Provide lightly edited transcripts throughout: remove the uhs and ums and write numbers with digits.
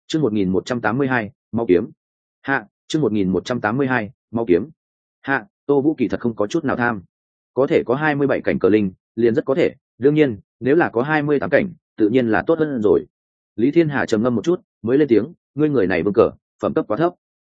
chương 1182, mau kiếm hạ. chương 1182, mau kiếm hạ. Tô Vũ kỳ thật không có chút nào tham, có thể có 27 cảnh cờ linh liền rất có thể, đương nhiên nếu là có 28 cảnh tự nhiên là tốt hơn rồi. Lý Thiên Hà trầm ngâm một chút mới lên tiếng, ngươi người này vương cờ phẩm cấp quá thấp.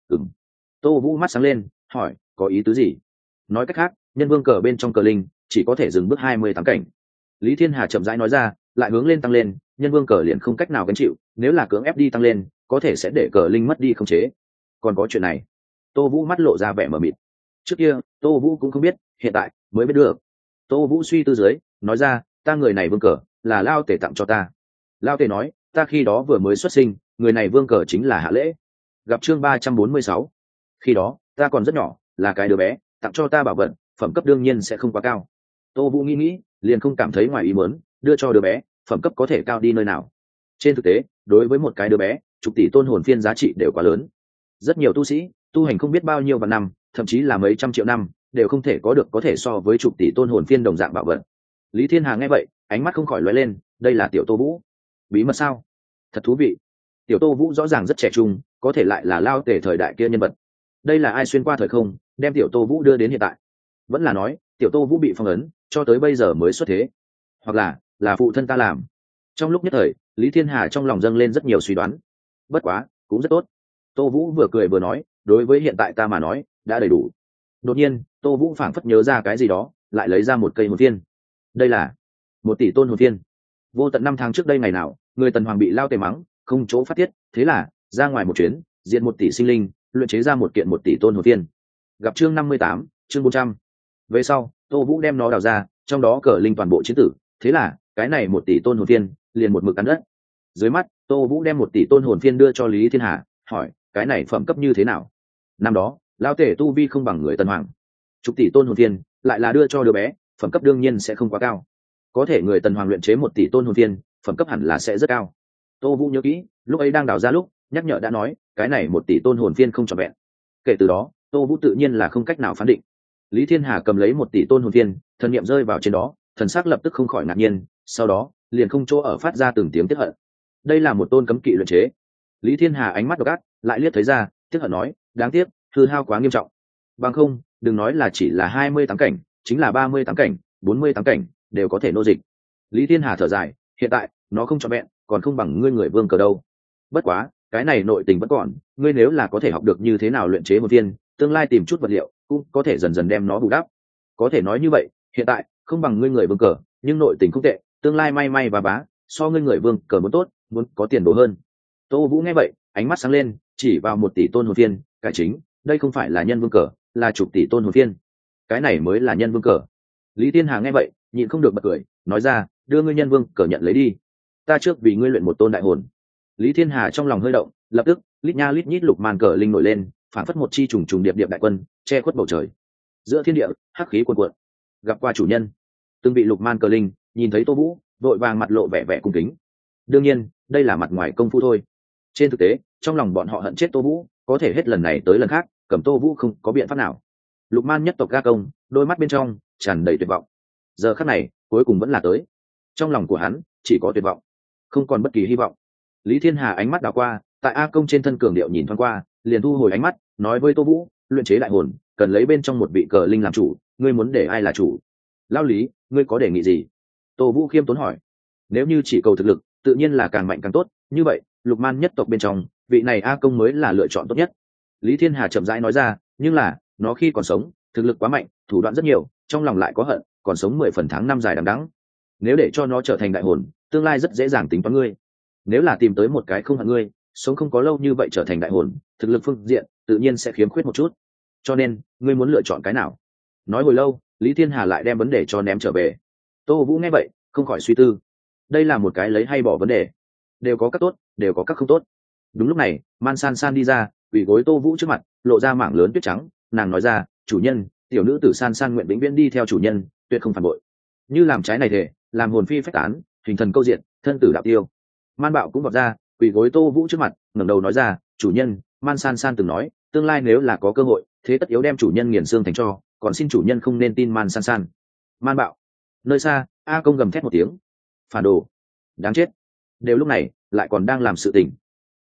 Tô Vũ mắt sáng lên hỏi, có ý tứ gì? Nói cách khác nhân vương cờ bên trong cờ linh chỉ có thể dừng bước 28 cảnh. Lý Thiên Hà chậm rãi nói ra, lại hướng lên tăng lên nhân vương cờ liền không cách nào gánh chịu, nếu là cưỡng ép đi tăng lên có thể sẽ để cờ linh mất đi khống chế. Còn có chuyện này? Tô Vũ mắt lộ ra vẻ mờ mịt. Trước kia Tô Vũ cũng không biết, hiện tại mới biết được. Tô Vũ suy tư dưới nói ra, ta người này vương cờ là Lao Tể tặng cho ta. Lao Tể nói ta khi đó vừa mới xuất sinh, người này vương cờ chính là Hạ Lễ. Gặp chương 346. Khi đó ta còn rất nhỏ, là cái đứa bé, tặng cho ta bảo vật, phẩm cấp đương nhiên sẽ không quá cao. Tô Vũ nghĩ liền không cảm thấy ngoài ý muốn, đưa cho đứa bé phẩm cấp có thể cao đi nơi nào. Trên thực tế đối với một cái đứa bé, chục tỷ tôn hồn phiên giá trị đều quá lớn. Rất nhiều tu sĩ tu hành không biết bao nhiêu vạn năm, thậm chí là mấy trăm triệu năm đều không thể có được có thể so với chục tỷ tôn hồn phiên đồng dạng bảo vật. Lý Thiên Hà nghe vậy ánh mắt không khỏi lóe lên, đây là tiểu Tô Vũ bí mật sao? Thật thú vị. Tiểu Tô Vũ rõ ràng rất trẻ trung, có thể lại là Lao Tể thời đại kia nhân vật. Đây là ai xuyên qua thời không đem tiểu Tô Vũ đưa đến hiện tại? Vẫn là nói tiểu Tô Vũ bị phong ấn cho tới bây giờ mới xuất thế, hoặc là phụ thân ta làm? Trong lúc nhất thời Lý Thiên Hà trong lòng dâng lên rất nhiều suy đoán. Bất quá cũng rất tốt. Tô Vũ vừa cười vừa nói, đối với hiện tại ta mà nói đã đầy đủ. Đột nhiên Tô Vũ phảng phất nhớ ra cái gì đó, lại lấy ra một cây hồn phiên. Đây là 1 tỷ tôn hồn phiên. Vô tận 5 tháng trước đây ngày nào, người Tần Hoàng bị Lao Tể mắng không chỗ phát tiết, thế là ra ngoài một chuyến diệt 1 tỷ sinh linh, luyện chế ra một kiện 1 tỷ tôn hồn phiên. Gặp chương 58, chương 400. Về sau Tô Vũ đem nó đào ra, trong đó cờ linh toàn bộ chiến tử, thế là cái này 1 tỷ tôn hồn phiên liền một mực cắn đất. Dưới mắt Tô Vũ đem 1 tỷ tôn hồn phiên đưa cho Lý Thiên Hà, hỏi cái này phẩm cấp như thế nào? Năm đó Lao Tể tu vi không bằng người Tần Hoàng, chục tỷ tôn hồn phiên lại là đưa cho đứa bé, phẩm cấp đương nhiên sẽ không quá cao. Có thể người Tần Hoàng luyện chế 1 tỷ tôn hồn phiên, phẩm cấp hẳn là sẽ rất cao. Tô Vũ nhớ kỹ lúc ấy đang đào ra lúc nhắc nhở đã nói cái này 1 tỷ tôn hồn phiên không trọn vẹn. Kể từ đó Tô Vũ tự nhiên là không cách nào phán định. Lý Thiên Hà cầm lấy 1 tỷ tôn hồn phiên, thần niệm rơi vào trên đó, thần sắc lập tức không khỏi ngạc nhiên, sau đó liền không chỗ ở phát ra từng tiếng tiếc hận. Đây là một tôn cấm kỵ luyện chế. Lý Thiên Hà ánh mắt độc ác lại liếc thấy ra, tiếc hận nói, đáng tiếc hư hao quá nghiêm trọng. Bằng không đừng nói là chỉ là 28 cảnh, chính là 38 cảnh, 48 cảnh đều có thể nô dịch. Lý Thiên Hà thở dài, hiện tại nó không trọn vẹn, còn không bằng ngươi người vương cờ đâu. Bất quá cái này nội tình vẫn còn, ngươi nếu là có thể học được như thế nào luyện chế một viên, tương lai tìm chút vật liệu cũng có thể dần dần đem nó bù đắp. Có thể nói như vậy, hiện tại không bằng ngươi người vương cờ, nhưng nội tình không tệ, tương lai may may và bá so ngươi người vương cờ muốn tốt, muốn có tiền đồ hơn. Tô Vũ nghe vậy ánh mắt sáng lên, chỉ vào 1 tỷ tôn hồn phiên, cải chính, đây không phải là nhân vương cờ, là chục tỷ tôn hồn phiên, cái này mới là nhân vương cờ. Lý Thiên Hà nghe vậy nhịn không được bật cười, nói ra, đưa ngươi nhân vương cờ nhận lấy đi, ta trước vì ngươi luyện một tôn đại hồn. Lý Thiên Hà trong lòng hơi động, lập tức lít nha lít nhít lục màn cờ linh nổi lên, phản phất một chi trùng trùng điệp điệp đại quân che khuất bầu trời. Giữa thiên địa hắc khí cuồn cuộn. Gặp qua chủ nhân. Từng bị lục man cờ linh nhìn thấy Tô Vũ vội vàng mặt lộ vẻ vẻ cung kính. Đương nhiên đây là mặt ngoài công phu thôi, trên thực tế trong lòng bọn họ hận chết Tô Vũ, có thể hết lần này tới lần khác cầm Tô Vũ không có biện pháp nào. Lục man nhất tộc Ga Công đôi mắt bên trong tràn đầy tuyệt vọng. Giờ khắc này cuối cùng vẫn là tới, trong lòng của hắn chỉ có tuyệt vọng, không còn bất kỳ hy vọng. Lý Thiên Hà ánh mắt đảo qua tại A Công trên thân cường điệu nhìn thoáng qua, liền thu hồi ánh mắt, nói với Tô Vũ, luyện chế đại hồn cần lấy bên trong một vị cờ linh làm chủ, ngươi muốn để ai là chủ? Lão Lý, ngươi có đề nghị gì? Tô Vũ khiêm tốn hỏi. Nếu như chỉ cầu thực lực tự nhiên là càng mạnh càng tốt, như vậy lục man nhất tộc bên trong vị này A Công mới là lựa chọn tốt nhất. Lý Thiên Hà chậm rãi nói ra, nhưng là nó khi còn sống thực lực quá mạnh, thủ đoạn rất nhiều, trong lòng lại có hận, còn sống 10 phần tháng năm dài đằng đẵng. Nếu để cho nó trở thành đại hồn, tương lai rất dễ dàng tính toán ngươi. Nếu là tìm tới một cái không hận ngươi, sống không có lâu như vậy trở thành đại hồn, thực lực phương diện tự nhiên sẽ khiếm khuyết một chút. Cho nên ngươi muốn lựa chọn cái nào? Nói hồi lâu Lý Thiên Hà lại đem vấn đề cho ném trở về. Tô Vũ nghe vậy không khỏi suy tư, đây là một cái lấy hay bỏ vấn đề, đều có các tốt đều có các không tốt. Đúng lúc này Man San San đi ra, quỳ gối Tô Vũ trước mặt, lộ ra mảng lớn tuyết trắng, nàng nói ra, chủ nhân, tiểu nữ tử San San nguyện vĩnh viễn đi theo chủ nhân, tuyệt không phản bội. Như làm trái này thể, làm hồn phi phách tán, hình thần câu diện, thân tử đạo tiêu. Man Bạo cũng vọt ra, quỳ gối Tô Vũ trước mặt, ngẩng đầu nói ra, chủ nhân, Man San San từng nói, tương lai nếu là có cơ hội, thế tất yếu đem chủ nhân nghiền xương thành tro, còn xin chủ nhân không nên tin Man San San. Man Bạo. Nơi xa A Công gầm thét một tiếng, phản đồ, đáng chết. Đều lúc này lại còn đang làm sự tình.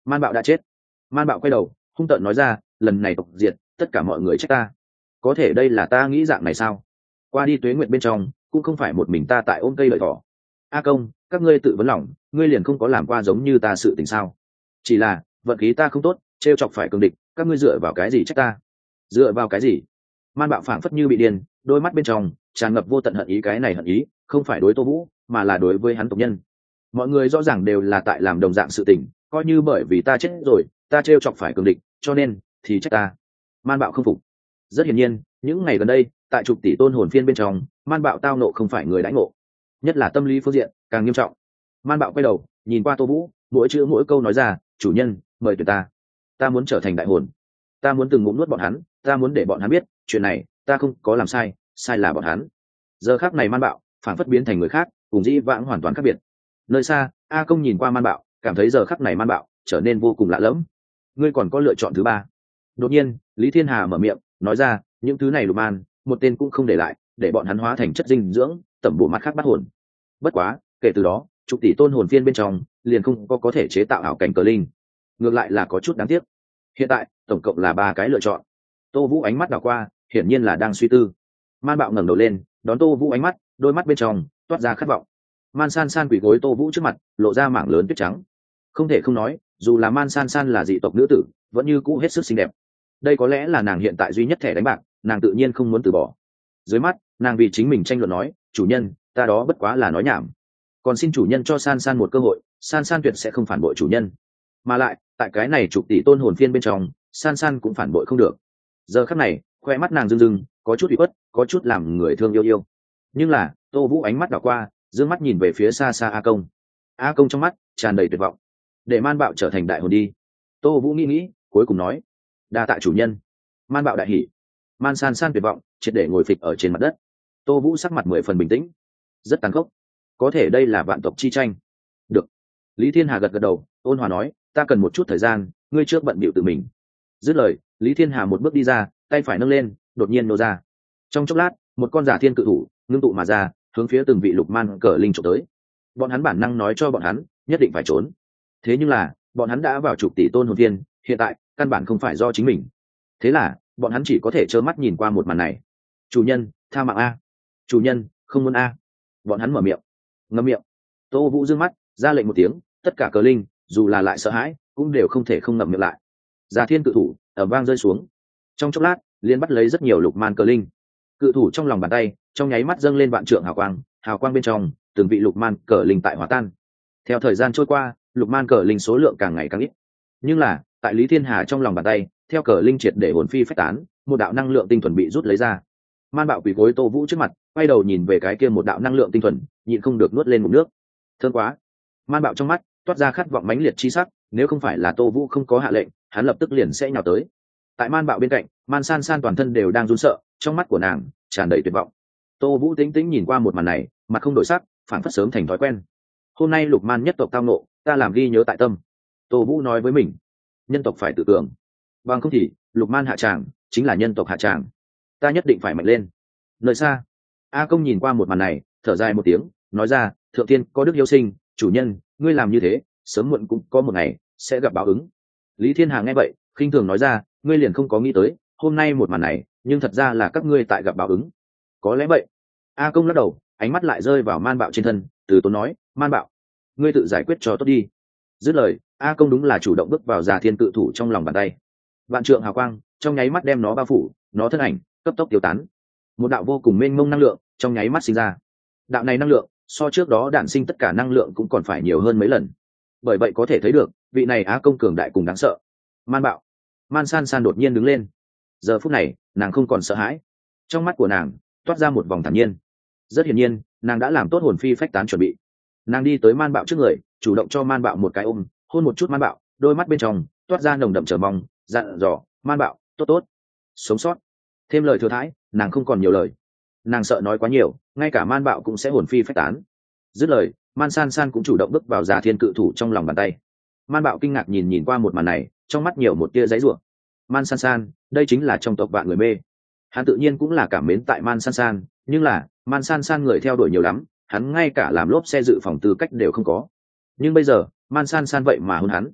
Man Bạo đã chết. Man Bạo quay đầu hung tợn nói ra, lần này tộc diệt, tất cả mọi người trách ta. Có thể đây là ta nghĩ dạng này sao? Qua đi tuế nguyện bên trong cũng không phải một mình ta tại ôm cây lợi thỏ. A Công, các ngươi tự vấn lòng, ngươi liền không có làm qua giống như ta sự tình sao? Chỉ là vận khí ta không tốt, trêu chọc phải cường địch, các ngươi dựa vào cái gì trách ta? Dựa vào cái gì? Man Bạo phảng phất như bị điên, đôi mắt bên trong tràn ngập vô tận hận ý, cái này hận ý không phải đối Tô Vũ mà là đối với hắn tộc nhân. Mọi người rõ ràng đều là tại làm đồng dạng sự tình, coi như bởi vì ta chết rồi, ta trêu chọc phải cường địch, cho nên thì trách ta. Man Bạo không phục. Rất hiển nhiên, những ngày gần đây, tại chục tỷ tôn hồn phiên bên trong, Man Bạo tao nộ không phải người đãi ngộ, nhất là tâm lý phương diện càng nghiêm trọng. Man Bạo quay đầu nhìn qua Tô Vũ, mỗi chữ mỗi câu nói ra, chủ nhân mời tuyển ta muốn trở thành đại hồn, ta muốn từng ngụm nuốt bọn hắn, ta muốn để bọn hắn biết chuyện này ta không có làm sai, sai là bọn hắn. Giờ khác này Man Bạo phản phất biến thành người khác, cùng dĩ vãng hoàn toàn khác biệt. Nơi xa A Công nhìn qua Man Bạo, cảm thấy giờ khắc này Man Bạo trở nên vô cùng lạ lẫm. Ngươi còn có lựa chọn thứ ba? Đột nhiên Lý Thiên Hà mở miệng nói ra, những thứ này Lục Man một tên cũng không để lại, để bọn hắn hóa thành chất dinh dưỡng tẩm bổ mắt khác bắt hồn. Bất quá kể từ đó chục tỷ tôn hồn phiên bên trong liền không có thể chế tạo ảo cảnh cờ linh, ngược lại là có chút đáng tiếc. Hiện tại tổng cộng là 3 cái lựa chọn. Tô Vũ ánh mắt đảo qua, hiển nhiên là đang suy tư. Man Bạo ngẩng đầu lên đón Tô Vũ ánh mắt, đôi mắt bên trong toát ra khát vọng. Man San San quỳ gối Tô Vũ trước mặt, lộ ra mảng lớn tuyết trắng. Không thể không nói, dù là Man San San là dị tộc nữ tử, vẫn như cũ hết sức xinh đẹp. Đây có lẽ là nàng hiện tại duy nhất thẻ đánh bạc, nàng tự nhiên không muốn từ bỏ. Dưới mắt nàng vì chính mình tranh luận nói, chủ nhân, ta đó bất quá là nói nhảm, còn xin chủ nhân cho San San một cơ hội, San San tuyệt sẽ không phản bội chủ nhân. Mà lại tại cái này chục tỷ tôn hồn phiên bên trong, San San cũng phản bội không được. Giờ khắc này khoe mắt nàng rưng rưng, có chút bị khuất, có chút làm người thương yêu. Nhưng là Tô Vũ ánh mắt đảo qua, dương mắt nhìn về phía xa xa A Công. A Công trong mắt tràn đầy tuyệt vọng. Để Man Bạo trở thành đại hồn đi. Tô Vũ nghĩ cuối cùng nói, đa tạ chủ nhân. Man Bạo đại hỉ. Man San San tuyệt vọng triệt để ngồi phịch ở trên mặt đất. Tô Vũ sắc mặt 10 phần bình tĩnh, rất tàn khốc. Có thể đây là vạn tộc chi tranh. Được. Lý Thiên Hà gật đầu ôn hòa nói, ta cần một chút thời gian, ngươi trước bận bịu tự mình. Dứt lời Lý Thiên Hà một bước đi ra, tay phải nâng lên đột nhiên nô ra. Trong chốc lát một con giả thiên cự thủ ngưng tụ mà ra, hướng phía từng vị Lục Man cờ linh trộm tới. Bọn hắn bản năng nói cho bọn hắn nhất định phải trốn, thế nhưng là bọn hắn đã vào chục tỷ tôn hồn viên, hiện tại căn bản không phải do chính mình. Thế là bọn hắn chỉ có thể trơ mắt nhìn qua một màn này. Chủ nhân tha mạng a, chủ nhân không muốn a. Bọn hắn mở miệng ngậm miệng. Tô Vũ dương mắt ra lệnh một tiếng, tất cả cờ linh dù là lại sợ hãi cũng đều không thể không ngậm miệng lại. Giả thiên cự thủ ầm vang rơi xuống, trong chốc lát liên bắt lấy rất nhiều Lục Man cờ linh. Cự thủ trong lòng bàn tay trong nháy mắt dâng lên vạn trượng hào quang bên trong từng vị Lục Man cờ linh tại hòa tan. Theo thời gian trôi qua, Lục Man cờ linh số lượng càng ngày càng ít, nhưng là tại Lý Thiên Hà trong lòng bàn tay, theo cờ linh triệt để hồn phi phách tán, một đạo năng lượng tinh thuần bị rút lấy ra. Man Bạo quỳ gối Tô Vũ trước mặt, quay đầu nhìn về cái kia một đạo năng lượng tinh thuần, nhịn không được nuốt lên ngụm nước. Thơm quá. Man Bạo trong mắt toát ra khát vọng mãnh liệt chi sắc, nếu không phải là Tô Vũ không có hạ lệnh, hắn lập tức liền sẽ nhào tới. Tại Man Bạo bên cạnh, Man San San toàn thân đều đang run sợ, trong mắt của nàng tràn đầy tuyệt vọng. Tô Vũ tĩnh tĩnh nhìn qua một màn này, mặt không đổi sắc, phản phất sớm thành thói quen. Hôm nay Lục Man nhất tộc tao nộ, ta làm ghi nhớ tại tâm. Tô Vũ nói với mình, nhân tộc phải tự cường, bằng không thì Lục Man hạ tràng chính là nhân tộc hạ tràng, ta nhất định phải mạnh lên. Nơi xa A Công nhìn qua một màn này, thở dài một tiếng, nói ra, thượng tiên có đức hiếu sinh, chủ nhân ngươi làm như thế sớm muộn cũng có một ngày sẽ gặp báo ứng. Lý Thiên Hà nghe vậy khinh thường nói ra, ngươi liền không có nghĩ tới hôm nay một màn này nhưng thật ra là các ngươi tại gặp báo ứng. Có lẽ vậy. A Công lắc đầu, ánh mắt lại rơi vào Man Bạo trên thân, từ tốn nói, Man Bạo ngươi tự giải quyết cho tốt đi. Dứt lời A Công đúng là chủ động bước vào Già Thiên cự thủ trong lòng bàn tay. Vạn trượng hào quang trong nháy mắt đem nó bao phủ, nó thân ảnh cấp tốc tiêu tán. Một đạo vô cùng mênh mông năng lượng trong nháy mắt sinh ra. Đạo này năng lượng so trước đó đản sinh tất cả năng lượng cũng còn phải nhiều hơn mấy lần. Bởi vậy có thể thấy được vị này Á Công cường đại cùng đáng sợ. Man Bạo. Man San San đột nhiên đứng lên. Giờ phút này nàng không còn sợ hãi, trong mắt của nàng toát ra một vòng thản nhiên. Rất hiển nhiên nàng đã làm tốt hồn phi phách tán chuẩn bị. Nàng đi tới Man Bạo trước người, chủ động cho Man Bạo một cái ôm, hôn một chút Man Bạo, đôi mắt bên trong toát ra nồng đậm chờ mong, dặn dò, Man Bạo tốt tốt sống sót. Thêm lời thừa thãi nàng không còn nhiều lời, nàng sợ nói quá nhiều ngay cả Man Bạo cũng sẽ hồn phi phách tán. Dứt lời Man San San cũng chủ động bước vào Già Thiên cự thủ trong lòng bàn tay. Man Bạo kinh ngạc nhìn qua một màn này, trong mắt nhiều một tia giấy ruộng. Man San San đây chính là trong tộc vạn người mê, hắn tự nhiên cũng là cảm mến tại Man San San, nhưng là Man San San người theo đuổi nhiều lắm, hắn ngay cả làm lốp xe dự phòng tư cách đều không có. Nhưng bây giờ Man San San vậy mà hôn hắn.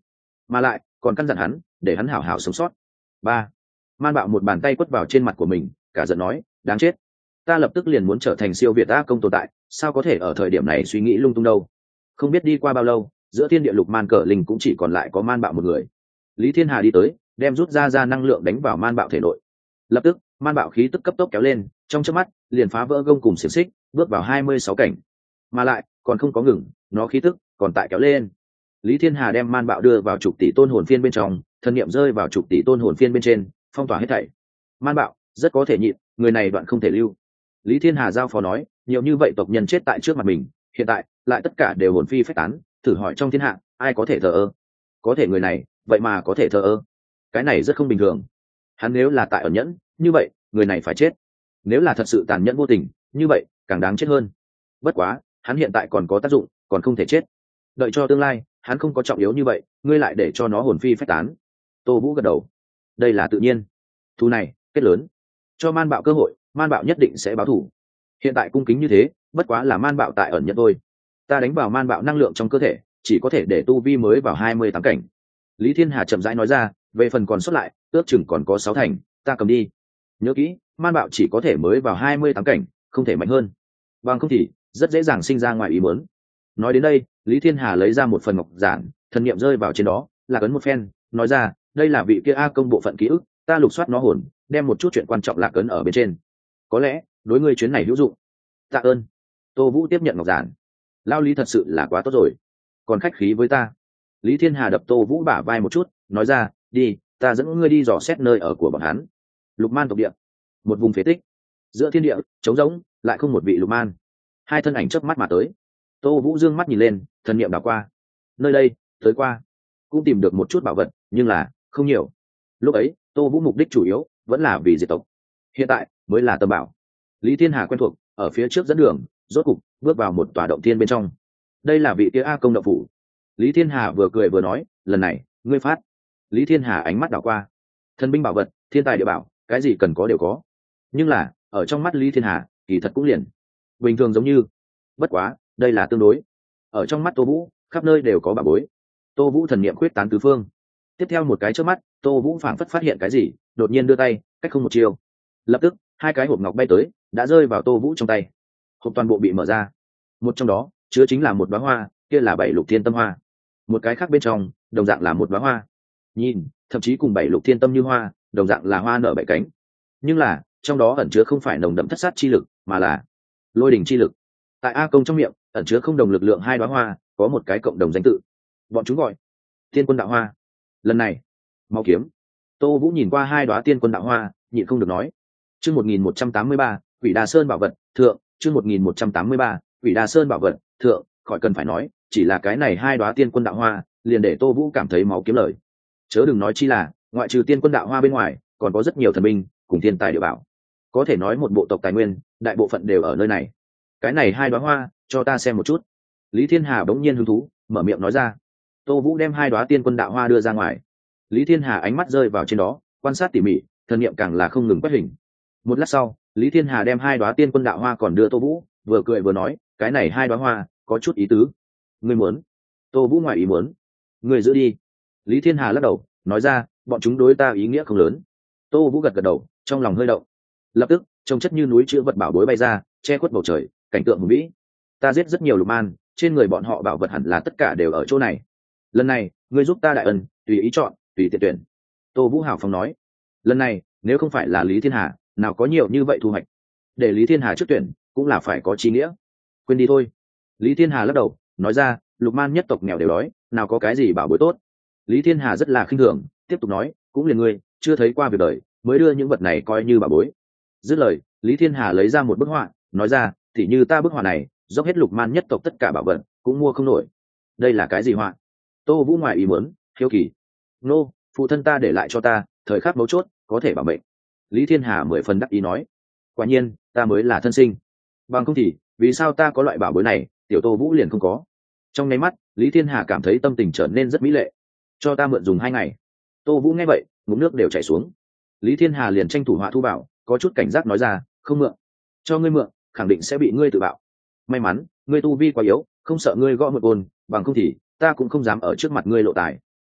mà lại còn căn dặn hắn để hắn hảo hảo sống sót. Ba, man bạo một bàn tay quất vào trên mặt của mình, cả giận nói, đáng chết, ta lập tức liền muốn trở thành siêu việt A công tồn tại, sao có thể ở thời điểm này suy nghĩ lung tung đâu. Không biết đi qua bao lâu, giữa thiên địa lục man cờ linh cũng chỉ còn lại có man bạo một người. Lý Thiên Hà đi tới, đem rút ra năng lượng đánh vào man bạo thể nội. Lập tức man bạo khí tức cấp tốc kéo lên, trong chớp mắt liền phá vỡ gông cùng xiềng xích, bước vào 26 cảnh, mà lại còn không có ngừng, nó khí tức còn tại kéo lên. Lý Thiên Hà đem man bạo đưa vào trục tỷ tôn hồn phiên bên trong, thần niệm rơi vào trục tỷ tôn hồn phiên bên trên, phong tỏa hết thảy. Man bạo rất có thể nhịn, người này đoạn không thể lưu. Lý Thiên Hà giao phó nói, nhiều như vậy tộc nhân chết tại trước mặt mình, hiện tại lại tất cả đều hồn phi phách tán, thử hỏi trong thiên hạ ai có thể thờ ơ. Có thể người này vậy mà có thể thờ ơ, cái này rất không bình thường. Hắn nếu là tại ẩn nhẫn, như vậy người này phải chết. Nếu là thật sự tàn nhẫn vô tình, như vậy càng đáng chết hơn. Bất quá hắn hiện tại còn có tác dụng, còn không thể chết. Đợi cho tương lai hắn không có trọng yếu như vậy, ngươi lại để cho nó hồn phi phách tán. Tô Vũ gật đầu, đây là tự nhiên. Thù này kết lớn, cho man bạo cơ hội, man bạo nhất định sẽ báo thù. Hiện tại cung kính như thế, bất quá là man bạo tại ẩn nhẫn thôi. Ta đánh vào man bạo năng lượng trong cơ thể, chỉ có thể để tu vi mới vào 28 cảnh. Lý Thiên Hà chậm rãi nói ra, về phần còn sót lại, ước chừng còn có 6 thành, ta cầm đi. Nhớ kỹ, man bạo chỉ có thể mới vào 28 cảnh, không thể mạnh hơn. Bằng không thì rất dễ dàng sinh ra ngoài ý muốn. Nói đến đây, Lý Thiên Hà lấy ra một phần ngọc giản, thần niệm rơi vào trên đó, là ấn một phen, nói ra, đây là vị kia A công bộ phận ký ức, ta lục soát nó hồn, đem một chút chuyện quan trọng lạc ấn ở bên trên. Có lẽ đối ngươi chuyến này hữu dụng. Tạ ơn. Tô Vũ tiếp nhận ngọc giản. Lao Lý thật sự là quá tốt rồi, còn khách khí với ta. Lý Thiên Hà đập Tô Vũ bả vai một chút, nói ra, đi, ta dẫn ngươi đi dò xét nơi ở của bọn hắn. Lục man tộc địa, một vùng phế tích, giữa thiên địa trống rỗng, lại không một vị lục man. Hai thân ảnh chớp mắt mà tới. Tô Vũ dương mắt nhìn lên, thần niệm đảo qua. Nơi đây tới qua, cũng tìm được một chút bảo vật, nhưng là không nhiều. Lúc ấy Tô Vũ mục đích chủ yếu vẫn là vì diệt tộc, hiện tại mới là tâm bảo. Lý Thiên Hà quen thuộc, ở phía trước dẫn đường, rốt cục bước vào một tòa động thiên bên trong. Đây là vị kia A công động phủ. Lý Thiên Hà vừa cười vừa nói, lần này ngươi phát. Lý Thiên Hà ánh mắt đảo qua, thần binh bảo vật, thiên tài địa bảo, cái gì cần có đều có. Nhưng là ở trong mắt Lý Thiên Hà, kỳ thật cũng liền bình thường giống như. Bất quá đây là tương đối, ở trong mắt Tô Vũ khắp nơi đều có bảo bối. Tô Vũ thần niệm khuyết tán tứ phương. Tiếp theo một cái chớp mắt, Tô Vũ phảng phất phát hiện cái gì, đột nhiên đưa tay, cách không một chiều, lập tức hai cái hộp ngọc bay tới, đã rơi vào Tô Vũ trong tay. Hộp toàn bộ bị mở ra, một trong đó chứa chính là một đóa hoa, kia là 7 lục thiên tâm hoa. Một cái khác bên trong đồng dạng là một đóa hoa, nhìn thậm chí cùng 7 lục thiên tâm như hoa, đồng dạng là hoa nở 7 cánh. Nhưng là trong đó ẩn chứa không phải nồng đậm thất sát chi lực, mà là lôi đỉnh chi lực. Tại A công trong miệng ẩn chứa không đồng lực lượng hai đóa hoa, có một cái cộng đồng danh tự, bọn chúng gọi tiên quân đạo hoa. Lần này mau kiếm. Tô Vũ nhìn qua hai đóa tiên quân đạo hoa, nhịn không được nói, chương 1183, Quỷ Đà Sơn bảo vật thượng, chương 1183, Quỷ Đà Sơn bảo vật thượng. Khỏi cần phải nói, chỉ là cái này hai đóa tiên quân đạo hoa liền để Tô Vũ cảm thấy máu kiếm lời. Chớ đừng nói chi là ngoại trừ tiên quân đạo hoa bên ngoài, còn có rất nhiều thần binh cùng thiên tài địa bảo, có thể nói một bộ tộc tài nguyên đại bộ phận đều ở nơi này. Cái này hai đóa hoa cho ta xem một chút. Lý Thiên Hà bỗng nhiên hứng thú mở miệng nói ra. Tô Vũ đem hai đóa tiên quân đạo hoa đưa ra ngoài. Lý Thiên Hà ánh mắt rơi vào trên đó, quan sát tỉ mỉ, thần niệm càng là không ngừng quét hình. Một lát sau, Lý Thiên Hà đem hai đóa tiên quân đạo hoa còn đưa Tô Vũ, vừa cười vừa nói, cái này hai đóa hoa có chút ý tứ. Ngươi muốn? Tô Vũ ngoài ý muốn. Ngươi giữ đi. Lý Thiên Hà lắc đầu, nói ra, bọn chúng đối ta ý nghĩa không lớn. Tô Vũ gật gật đầu, trong lòng hơi động. Lập tức trông chất như núi chứa vật bảo bối bay ra, che khuất bầu trời, cảnh tượng hùng vĩ. Ta giết rất nhiều lục man, trên người bọn họ bảo vật hẳn là tất cả đều ở chỗ này. Lần này ngươi giúp ta đại ân, tùy ý chọn, tùy tiện tuyển. Tô Vũ hào phóng nói. Lần này nếu không phải là Lý Thiên Hà, nào có nhiều như vậy thu hoạch. Để Lý Thiên Hà trước tuyển cũng là phải có trí nghĩa. Quên đi thôi. Lý Thiên Hà lắc đầu, nói ra, lục man nhất tộc nghèo đều đói, nào có cái gì bảo bối tốt. Lý Thiên Hà rất là khinh thường, tiếp tục nói, cũng liền ngươi chưa thấy qua việc đời, mới đưa những vật này coi như bảo bối. Dứt lời, Lý Thiên Hà lấy ra một bức họa, nói ra, thì như ta bức họa này dốc hết lục man nhất tộc tất cả bảo vật cũng mua không nổi. Đây là cái gì họa? Tô Vũ ngoài ý muốn, hiếu kỳ. Nô, phụ thân ta để lại cho ta, thời khắc mấu chốt có thể bảo mệnh. Lý Thiên Hà 10 phần đắc ý nói, quả nhiên ta mới là thân sinh, bằng không thì vì sao ta có loại bảo bối này, tiểu Tô Vũ liền không có. Trong nháy mắt, Lý Thiên Hà cảm thấy tâm tình trở nên rất mỹ lệ. Cho ta mượn dùng 2 ngày. Tô Vũ nghe vậy ngụm nước đều chảy xuống. Lý Thiên Hà liền tranh thủ họa thu bảo, có chút cảnh giác nói ra, không mượn. Cho ngươi mượn khẳng định sẽ bị ngươi tự bạo. May mắn ngươi tu vi quá yếu, không sợ ngươi gõ một côn, bằng không thì ta cũng không dám ở trước mặt ngươi lộ tài.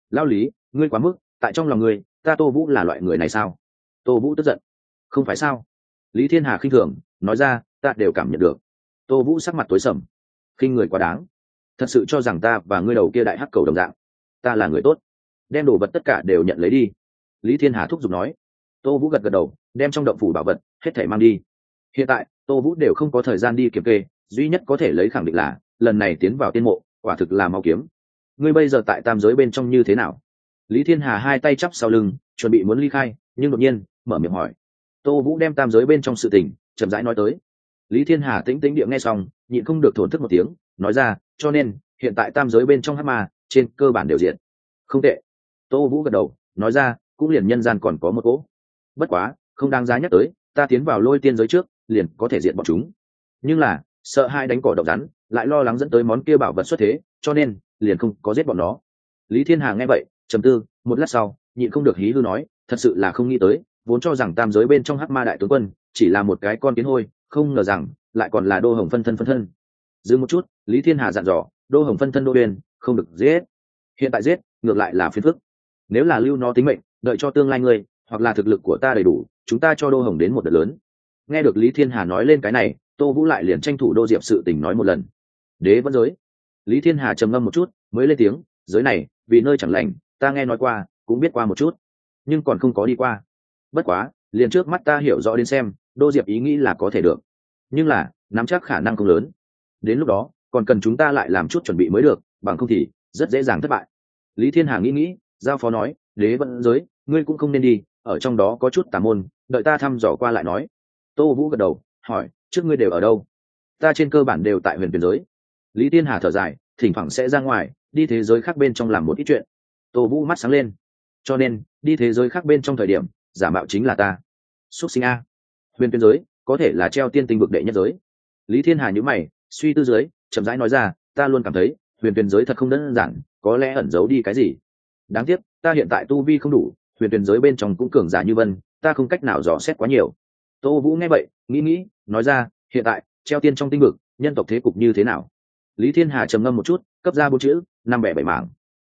Lao lý, ngươi quá mức, tại trong lòng ngươi ta Tô Vũ là loại người này sao? Tô Vũ tức giận. Không phải sao? Lý Thiên Hà khinh thường nói ra, ta đều cảm nhận được. Tô Vũ sắc mặt tối sầm. Khinh người quá đáng, thật sự cho rằng ta và ngươi đầu kia đại hắc cầu đồng dạng. Ta là người tốt, đem đồ vật tất cả đều nhận lấy đi. Lý Thiên Hà thúc giục nói. Tô Vũ gật gật đầu, đem trong động phủ bảo vật hết thảy mang đi. Hiện tại Tô Vũ đều không có thời gian đi kiểm kê, duy nhất có thể lấy khẳng định là lần này tiến vào tiên mộ quả thực là máu kiếm. Ngươi bây giờ tại tam giới bên trong như thế nào? Lý Thiên Hà hai tay chắp sau lưng, chuẩn bị muốn ly khai, nhưng đột nhiên mở miệng hỏi. Tô Vũ đem tam giới bên trong sự tình chậm rãi nói tới. Lý Thiên Hà tĩnh tĩnh địa nghe xong, nhịn không được thổn thức một tiếng, nói ra, cho nên hiện tại tam giới bên trong hắc ma trên cơ bản đều diện. Không tệ. Tô Vũ gật đầu, nói ra, cũng liền nhân gian còn có một cỗ. Bất quá, không đáng giá nhắc tới, ta tiến vào lôi tiên giới trước, liền có thể diện bọn chúng. Nhưng là, sợ hai đánh cỏ độc rắn, lại lo lắng dẫn tới món kia bảo vật xuất thế, cho nên liền không có giết bọn nó. Lý Thiên Hà nghe vậy, trầm tư, một lát sau, nhịn không được hí hư nói, thật sự là không nghĩ tới, vốn cho rằng tam giới bên trong hắc ma đại tướng quân chỉ là một cái con kiến hôi, không ngờ rằng lại còn là đô hồng phân thân. Dừng một chút, Lý Thiên Hà dặn dò, đô hồng phân thân Đô Uyên không được giết. Hiện tại giết, ngược lại là phiền phức. Nếu là lưu nó tính mệnh, đợi cho tương lai ngươi, hoặc là thực lực của ta đầy đủ, chúng ta cho đô hồng đến một đợt lớn. Nghe được Lý Thiên Hà nói lên cái này, Tô Vũ lại liền tranh thủ Đô Diệp sự tình nói một lần. Đế vẫn giới. Lý Thiên Hà trầm ngâm một chút, mới lên tiếng, giới này vì nơi chẳng lành, ta nghe nói qua, cũng biết qua một chút, nhưng còn không có đi qua. Bất quá, liền trước mắt ta hiểu rõ đến xem, Đô Diệp ý nghĩ là có thể được, nhưng là nắm chắc khả năng không lớn. Đến lúc đó còn cần chúng ta lại làm chút chuẩn bị mới được, bằng không thì rất dễ dàng thất bại. Lý Thiên Hà nghĩ, giao phó nói, đế vẫn giới ngươi cũng không nên đi, ở trong đó có chút tà môn, đợi ta thăm dò qua lại nói. Tô Vũ gật đầu, hỏi, trước ngươi đều ở đâu? Ta trên cơ bản đều tại huyền tuyển giới. Lý Thiên Hà thở dài, thỉnh thoảng sẽ ra ngoài đi thế giới khác bên trong làm một ít chuyện. Tô Vũ mắt sáng lên, cho nên đi thế giới khác bên trong thời điểm giả mạo chính là ta. Xuất sinh a. Huyền tuyển giới có thể là treo tiên tinh vực đệ nhất giới. Lý Thiên Hà nhíu mày, suy tư dưới, chậm rãi nói ra, ta luôn cảm thấy huyền tuyển giới thật không đơn giản, có lẽ ẩn giấu đi cái gì. Đáng tiếc ta hiện tại tu vi không đủ, huyền tuyển giới bên trong cũng cường giả như vân, ta không cách nào dò xét quá nhiều. Tô Vũ nghe vậy, nghĩ, nói ra, hiện tại treo tiên trong tinh vực nhân tộc thế cục như thế nào? Lý Thiên Hà trầm ngâm một chút, cấp ra 4 chữ, năm bẻ bảy mảng.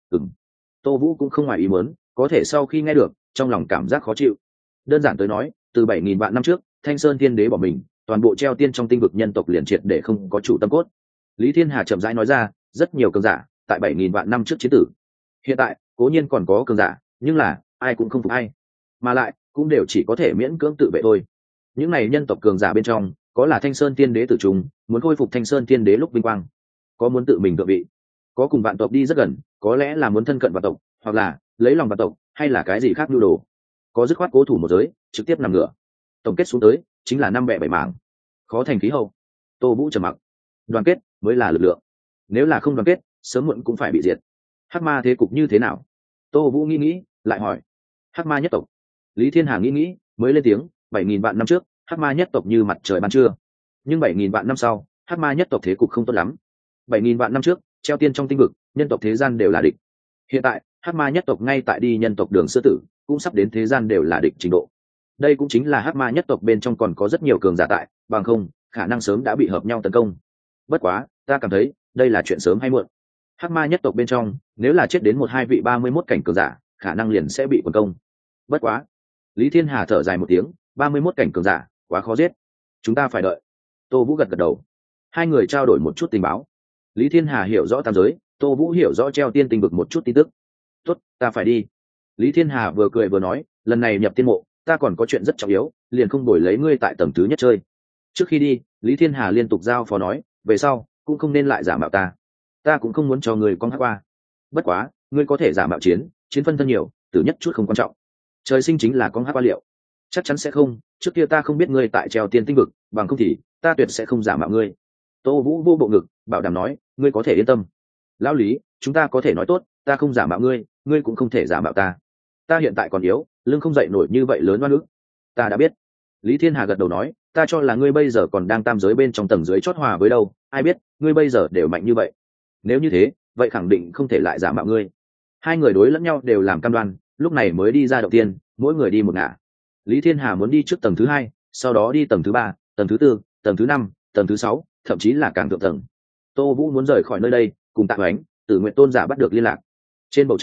Tô Vũ cũng không ngoài ý muốn, có thể sau khi nghe được, trong lòng cảm giác khó chịu. Đơn giản tới nói, từ 7000 vạn năm trước, Thanh Sơn Tiên Đế bỏ mình, toàn bộ treo tiên trong tinh vực nhân tộc liền triệt để không có chủ tâm cốt. Lý Thiên Hà chậm rãi nói ra, rất nhiều cường giả tại 7000 vạn năm trước chiến tử. Hiện tại, cố nhiên còn có cường giả, nhưng là ai cũng không phục ai, mà lại cũng đều chỉ có thể miễn cưỡng tự vệ thôi. Những này nhân tộc cường giả bên trong, có là Thanh Sơn Tiên Đế tử trùng, muốn khôi phục Thanh Sơn Tiên Đế lúc vinh quang, có muốn tự mình tự vị, có cùng vạn tộc đi rất gần, có lẽ là muốn thân cận vạn tộc, hoặc là lấy lòng vạn tộc, hay là cái gì khác nhu đồ, có dứt khoát cố thủ một giới, trực tiếp nằm ngửa. Tổng kết xuống tới chính là năm bẻ bảy mảng, khó thành khí hậu. Tô Vũ trầm mặc, đoàn kết mới là lực lượng, nếu là không đoàn kết, sớm muộn cũng phải bị diệt. Hắc ma thế cục như thế nào? Tô Vũ nghĩ, lại hỏi. Hắc ma nhất tộc. Lý Thiên Hà nghĩ, mới lên tiếng, 7000 vạn năm trước, Hắc ma nhất tộc như mặt trời ban trưa, nhưng 7000 vạn năm sau, Hắc ma nhất tộc thế cục không tốt lắm. 7000 vạn năm trước, treo tiên trong tinh vực, nhân tộc thế gian đều là địch. Hiện tại, Hắc ma nhất tộc ngay tại đi nhân tộc đường sư tử, cũng sắp đến thế gian đều là địch trình độ. Đây cũng chính là Hắc ma nhất tộc bên trong còn có rất nhiều cường giả tại, bằng không, khả năng sớm đã bị hợp nhau tấn công. Bất quá, ta cảm thấy, đây là chuyện sớm hay muộn. Hắc ma nhất tộc bên trong, nếu là chết đến 1-2 vị 31 cảnh cường giả, khả năng liền sẽ bị quần công. Bất quá, Lý Thiên Hà thở dài một tiếng, 31 cảnh cường giả, quá khó giết. Chúng ta phải đợi. Tô Vũ gật gật đầu. Hai người trao đổi một chút tình báo. Lý Thiên Hà hiểu rõ tam giới, Tô Vũ hiểu rõ treo tiên tinh vực một chút tin tức. Tốt, ta phải đi. Lý Thiên Hà vừa cười vừa nói, lần này nhập tiên mộ, ta còn có chuyện rất trọng yếu, liền không đổi lấy ngươi tại tầng thứ nhất chơi. Trước khi đi, Lý Thiên Hà liên tục giao phó nói, về sau cũng không nên lại giả mạo ta. Ta cũng không muốn cho người con hát qua. Bất quá, ngươi có thể giả mạo chiến phân thân nhiều, tử nhất chút không quan trọng. Trời sinh chính là con hát qua liệu. Chắc chắn sẽ không, trước kia ta không biết ngươi tại treo tiên tinh vực, bằng không thì ta tuyệt sẽ không giả mạo ngươi. Tô Vũ vô bộ ngực, bảo đảm nói, ngươi có thể yên tâm. Lão Lý, chúng ta có thể nói tốt, ta không giả mạo ngươi, ngươi cũng không thể giả mạo ta. Ta hiện tại còn yếu, lưng không dậy nổi như vậy lớn oan ức. Ta đã biết. Lý Thiên Hà gật đầu nói, ta cho là ngươi bây giờ còn đang tam giới bên trong tầng dưới chót hòa với đâu, ai biết ngươi bây giờ đều mạnh như vậy. Nếu như thế, vậy khẳng định không thể lại giả mạo ngươi. Hai người đối lẫn nhau đều làm cam đoan, lúc này mới đi ra đầu tiên, mỗi người đi một ngả. Lý Thiên Hà muốn đi trước tầng thứ 2, sau đó đi tầng thứ 3, tầng thứ 4, tầng thứ 5, tầng thứ 6, thậm chí là càng thượng tầng. Tô Vũ muốn rời khỏi nơi đây, cùng Tạ Hoánh, Tử Nguyện Tôn giả bắt được liên lạc. Trên bầu trời,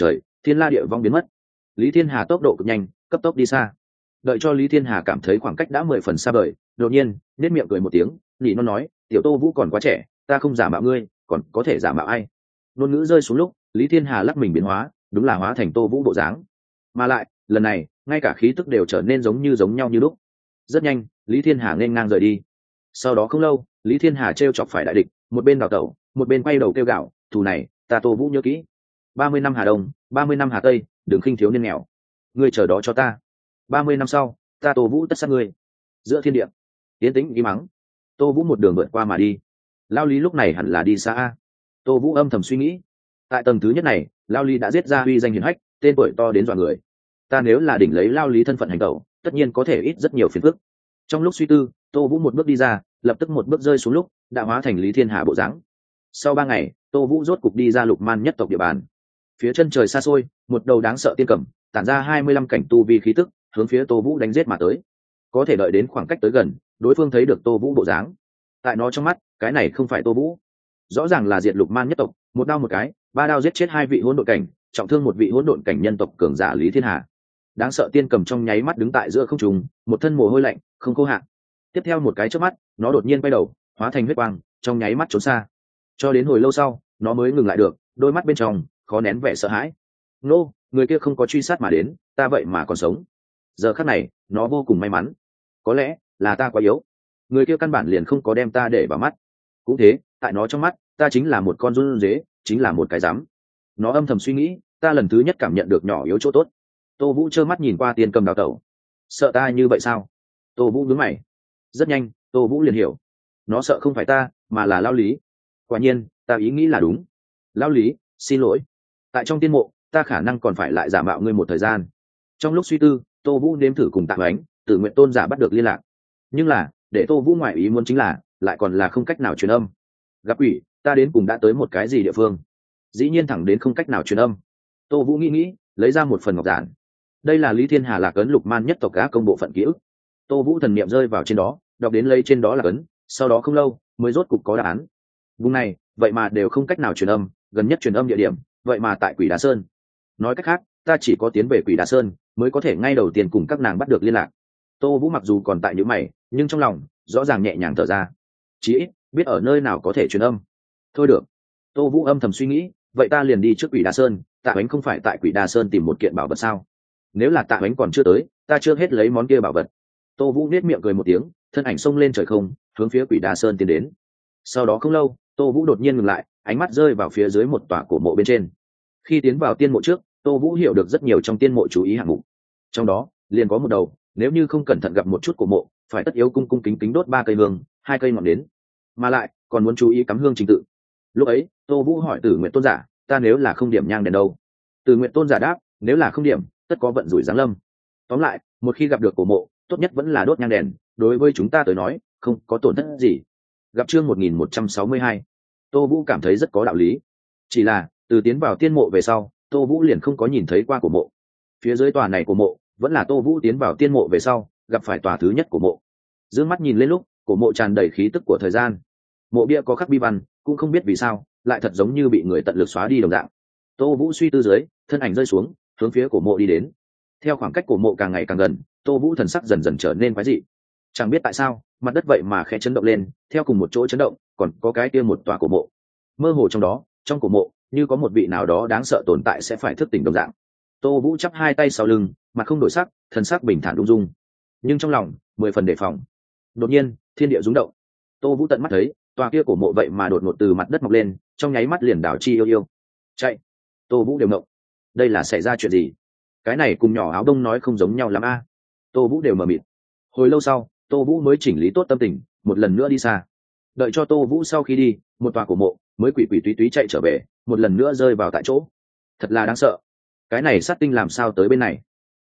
thiên la địa vong biến mất. Lý Thiên Hà tốc độ cực nhanh, cấp tốc đi xa. Đợi cho Lý Thiên Hà cảm thấy khoảng cách đã 10 phần xa vời, đột nhiên nét miệng cười một tiếng, nỉ non nói, tiểu Tô Vũ còn quá trẻ, ta không giả mạo ngươi, còn có thể giả mạo ai? Ngôn ngữ rơi xuống lúc, Lý Thiên Hà lắc mình biến hóa, đúng là hóa thành Tô Vũ bộ dáng. Mà lại, lần này, ngay cả khí tức đều trở nên giống nhau như lúc. Rất nhanh, Lý Thiên Hà nên ngang rời đi. Sau đó không lâu, Lý Thiên Hà trêu chọc phải đại địch, một bên đào tẩu, một bên quay đầu kêu gạo, thù này, ta Tô Vũ nhớ kỹ. 30 năm Hà Đông, 30 năm Hà Tây, đừng khinh thiếu niên nghèo. Ngươi chờ đó cho ta. 30 năm sau, ta Tô Vũ tất sát ngươi. Giữa thiên địa, tiến tĩnh im mắng. Tô Vũ một đường vượt qua mà đi. Lao Lý lúc này hẳn là đi xa. Tô Vũ âm thầm suy nghĩ. Tại tầng thứ nhất này, Lao Lý đã giết ra uy danh hiển hách, tên tuổi to đến dọa người. Ta nếu là đỉnh lấy Lao Lý thân phận hành tẩu, tất nhiên có thể ít rất nhiều phiền phức. Trong lúc suy tư, Tô Vũ một bước đi ra, lập tức một bước rơi xuống lúc, đã hóa thành Lý Thiên Hà bộ dáng. Sau 3 ngày, Tô Vũ rốt cục đi ra Lục Man nhất tộc địa bàn. Phía chân trời xa xôi, một đầu đáng sợ tiên cầm, tản ra 25 cảnh tu vi khí tức, hướng phía Tô Vũ đánh giết mà tới. Có thể đợi đến khoảng cách tới gần, đối phương thấy được Tô Vũ bộ dáng. Tại nó trong mắt, cái này không phải Tô Vũ, rõ ràng là diệt Lục Man nhất tộc, một đao một cái, 3 đao giết chết 2 vị hỗn độn cảnh, trọng thương một vị hỗn độn cảnh nhân tộc cường giả Lý Thiên Hà. Đáng sợ tiên cầm trong nháy mắt đứng tại giữa không trung, một thân mồ hôi lạnh, không khô hạn. Tiếp theo một cái chớp mắt, nó đột nhiên quay đầu, hóa thành huyết quang, trong nháy mắt trốn xa. Cho đến hồi lâu sau, nó mới ngừng lại được, đôi mắt bên trong khó nén vẻ sợ hãi. Nô, người kia không có truy sát mà đến, ta vậy mà còn sống. Giờ khắc này, nó vô cùng may mắn. Có lẽ là ta quá yếu, người kia căn bản liền không có đem ta để vào mắt. Cũng thế, tại nó trong mắt, ta chính là một con run dế, chính là một cái rắm. Nó âm thầm suy nghĩ, ta lần thứ nhất cảm nhận được nhỏ yếu chỗ tốt. Tô Vũ trơ mắt nhìn qua tiên cầm đào tẩu. Sợ ta như vậy sao? Tô Vũ nhướng mày. Rất nhanh, Tô Vũ liền hiểu. Nó sợ không phải ta, mà là Lao Lý. Quả nhiên, ta ý nghĩ là đúng. Lao Lý, xin lỗi. Tại trong tiên mộ, ta khả năng còn phải lại giả mạo ngươi một thời gian. Trong lúc suy tư, Tô Vũ nếm thử cùng Tạ Ánh, Tử Nguyện Tôn giả bắt được liên lạc. Nhưng là, để Tô Vũ ngoại ý muốn chính là, lại còn là không cách nào truyền âm. Gặp quỷ, ta đến cùng đã tới một cái gì địa phương? Dĩ nhiên thẳng đến không cách nào truyền âm. Tô Vũ nghĩ, lấy ra một phần ngọc giản. Đây là Lý Thiên Hà lạc ấn Lục Man nhất tộc Á công bộ phận ký ức. Tô Vũ thần niệm rơi vào trên đó, đọc đến lấy trên đó là ấn, sau đó không lâu, mới rốt cục có đáp án. Vùng này, vậy mà đều không cách nào truyền âm, gần nhất truyền âm địa điểm, vậy mà tại Quỷ Đá Sơn. Nói cách khác, ta chỉ có tiến về Quỷ Đá Sơn, mới có thể ngay đầu tiên cùng các nàng bắt được liên lạc. Tô Vũ mặc dù còn tại nhíu mày, nhưng trong lòng rõ ràng nhẹ nhàng thở ra. Chí ít biết ở nơi nào có thể truyền âm. Thôi được. Tô Vũ âm thầm suy nghĩ, vậy ta liền đi trước Quỷ Đá Sơn, Tạ Ánh không phải tại Quỷ Đá Sơn tìm một kiện bảo vật sao? Nếu là Tạ Ánh còn chưa tới, ta chưa hết lấy món kia bảo vật. Tô Vũ nét miệng cười một tiếng, thân ảnh xông lên trời không, hướng phía Quỷ Đá Sơn tiến đến. Sau đó không lâu, Tô Vũ đột nhiên ngừng lại, ánh mắt rơi vào phía dưới một tòa cổ mộ bên trên. Khi tiến vào tiên mộ trước, Tô Vũ hiểu được rất nhiều trong tiên mộ chú ý hạng mục. Trong đó, liền có một đầu, nếu như không cẩn thận gặp một chút cổ mộ, phải tất yếu cung cung kính kính đốt 3 cây hương, 2 cây ngọn nến. Mà lại, còn muốn chú ý cắm hương trình tự. Lúc ấy, Tô Vũ hỏi Tử Nguyện Tôn giả, ta nếu là không điểm nhang đèn đâu? Tử Nguyện Tôn giả đáp, nếu là không điểm, tất có vận rủi giáng lâm. Tóm lại, một khi gặp được cổ mộ, tốt nhất vẫn là đốt nhang đèn, đối với chúng ta tới nói, không có tổn thất gì. Gặp chương 1162, Tô Vũ cảm thấy rất có đạo lý. Chỉ là, từ tiến vào tiên mộ về sau, Tô Vũ liền không có nhìn thấy qua cổ mộ. Phía dưới tòa này cổ mộ, vẫn là Tô Vũ tiến vào tiên mộ về sau, gặp phải tòa thứ nhất của mộ. Dương mắt nhìn lên lúc, cổ mộ tràn đầy khí tức của thời gian. Mộ bia có khắc bi văn, cũng không biết vì sao, lại thật giống như bị người tận lực xóa đi đồng dạng. Tô Vũ suy tư dưới, thân ảnh rơi xuống, hướng phía cổ mộ đi đến. Theo khoảng cách cổ mộ càng ngày càng gần, Tô Vũ thần sắc dần dần trở nên quái dị. Chẳng biết tại sao, mặt đất vậy mà khẽ chấn động lên, theo cùng một chỗ chấn động, còn có cái kia một tòa cổ mộ. Mơ hồ trong đó, trong cổ mộ, như có một vị nào đó đáng sợ tồn tại sẽ phải thức tỉnh đồng dạng. Tô Vũ chắp 2 tay sau lưng, mặt không đổi sắc, thần sắc bình thản ung dung. Nhưng trong lòng, 10 phần đề phòng. Đột nhiên, thiên địa rung động. Tô Vũ tận mắt thấy, tòa kia cổ mộ vậy mà đột ngột từ mặt đất mọc lên, trong nháy mắt liền đảo chi yêu yêu. Chạy! Tô Vũ đều ngộng. Đây là xảy ra chuyện gì? Cái này cùng nhỏ áo đông nói không giống nhau lắm a. Tô Vũ đều mờ mịt. Hồi lâu sau, Tô Vũ mới chỉnh lý tốt tâm tình, một lần nữa đi xa. Đợi cho Tô Vũ sau khi đi, một tòa cổ mộ mới quỷ quỷ túy túy chạy trở về, một lần nữa rơi vào tại chỗ. Thật là đáng sợ. Cái này sát tinh làm sao tới bên này?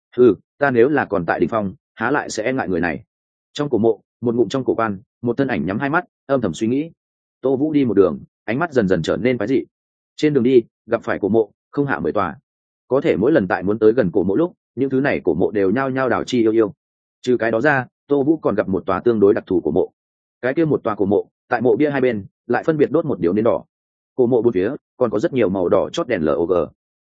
Ta nếu là còn tại đỉnh phong, há lại sẽ e ngại người này. Trong cổ mộ, một ngụm trong cổ quan, một thân ảnh nhắm 2 mắt, âm thầm suy nghĩ. Tô Vũ đi một đường, ánh mắt dần dần trở nên quái dị. Trên đường đi, gặp phải cổ mộ, không hạ 10 tòa. Có thể mỗi lần tại muốn tới gần cổ mộ lúc, những thứ này cổ mộ đều nhao nhao đảo chi yêu yêu. Trừ cái đó ra, Tô Vũ còn gặp một tòa tương đối đặc thù cổ mộ. Cái kia một tòa cổ mộ, tại mộ bia hai bên, lại phân biệt đốt một điếu nến đỏ. Cổ mộ bốn phía, còn có rất nhiều màu đỏ chót đèn LOG.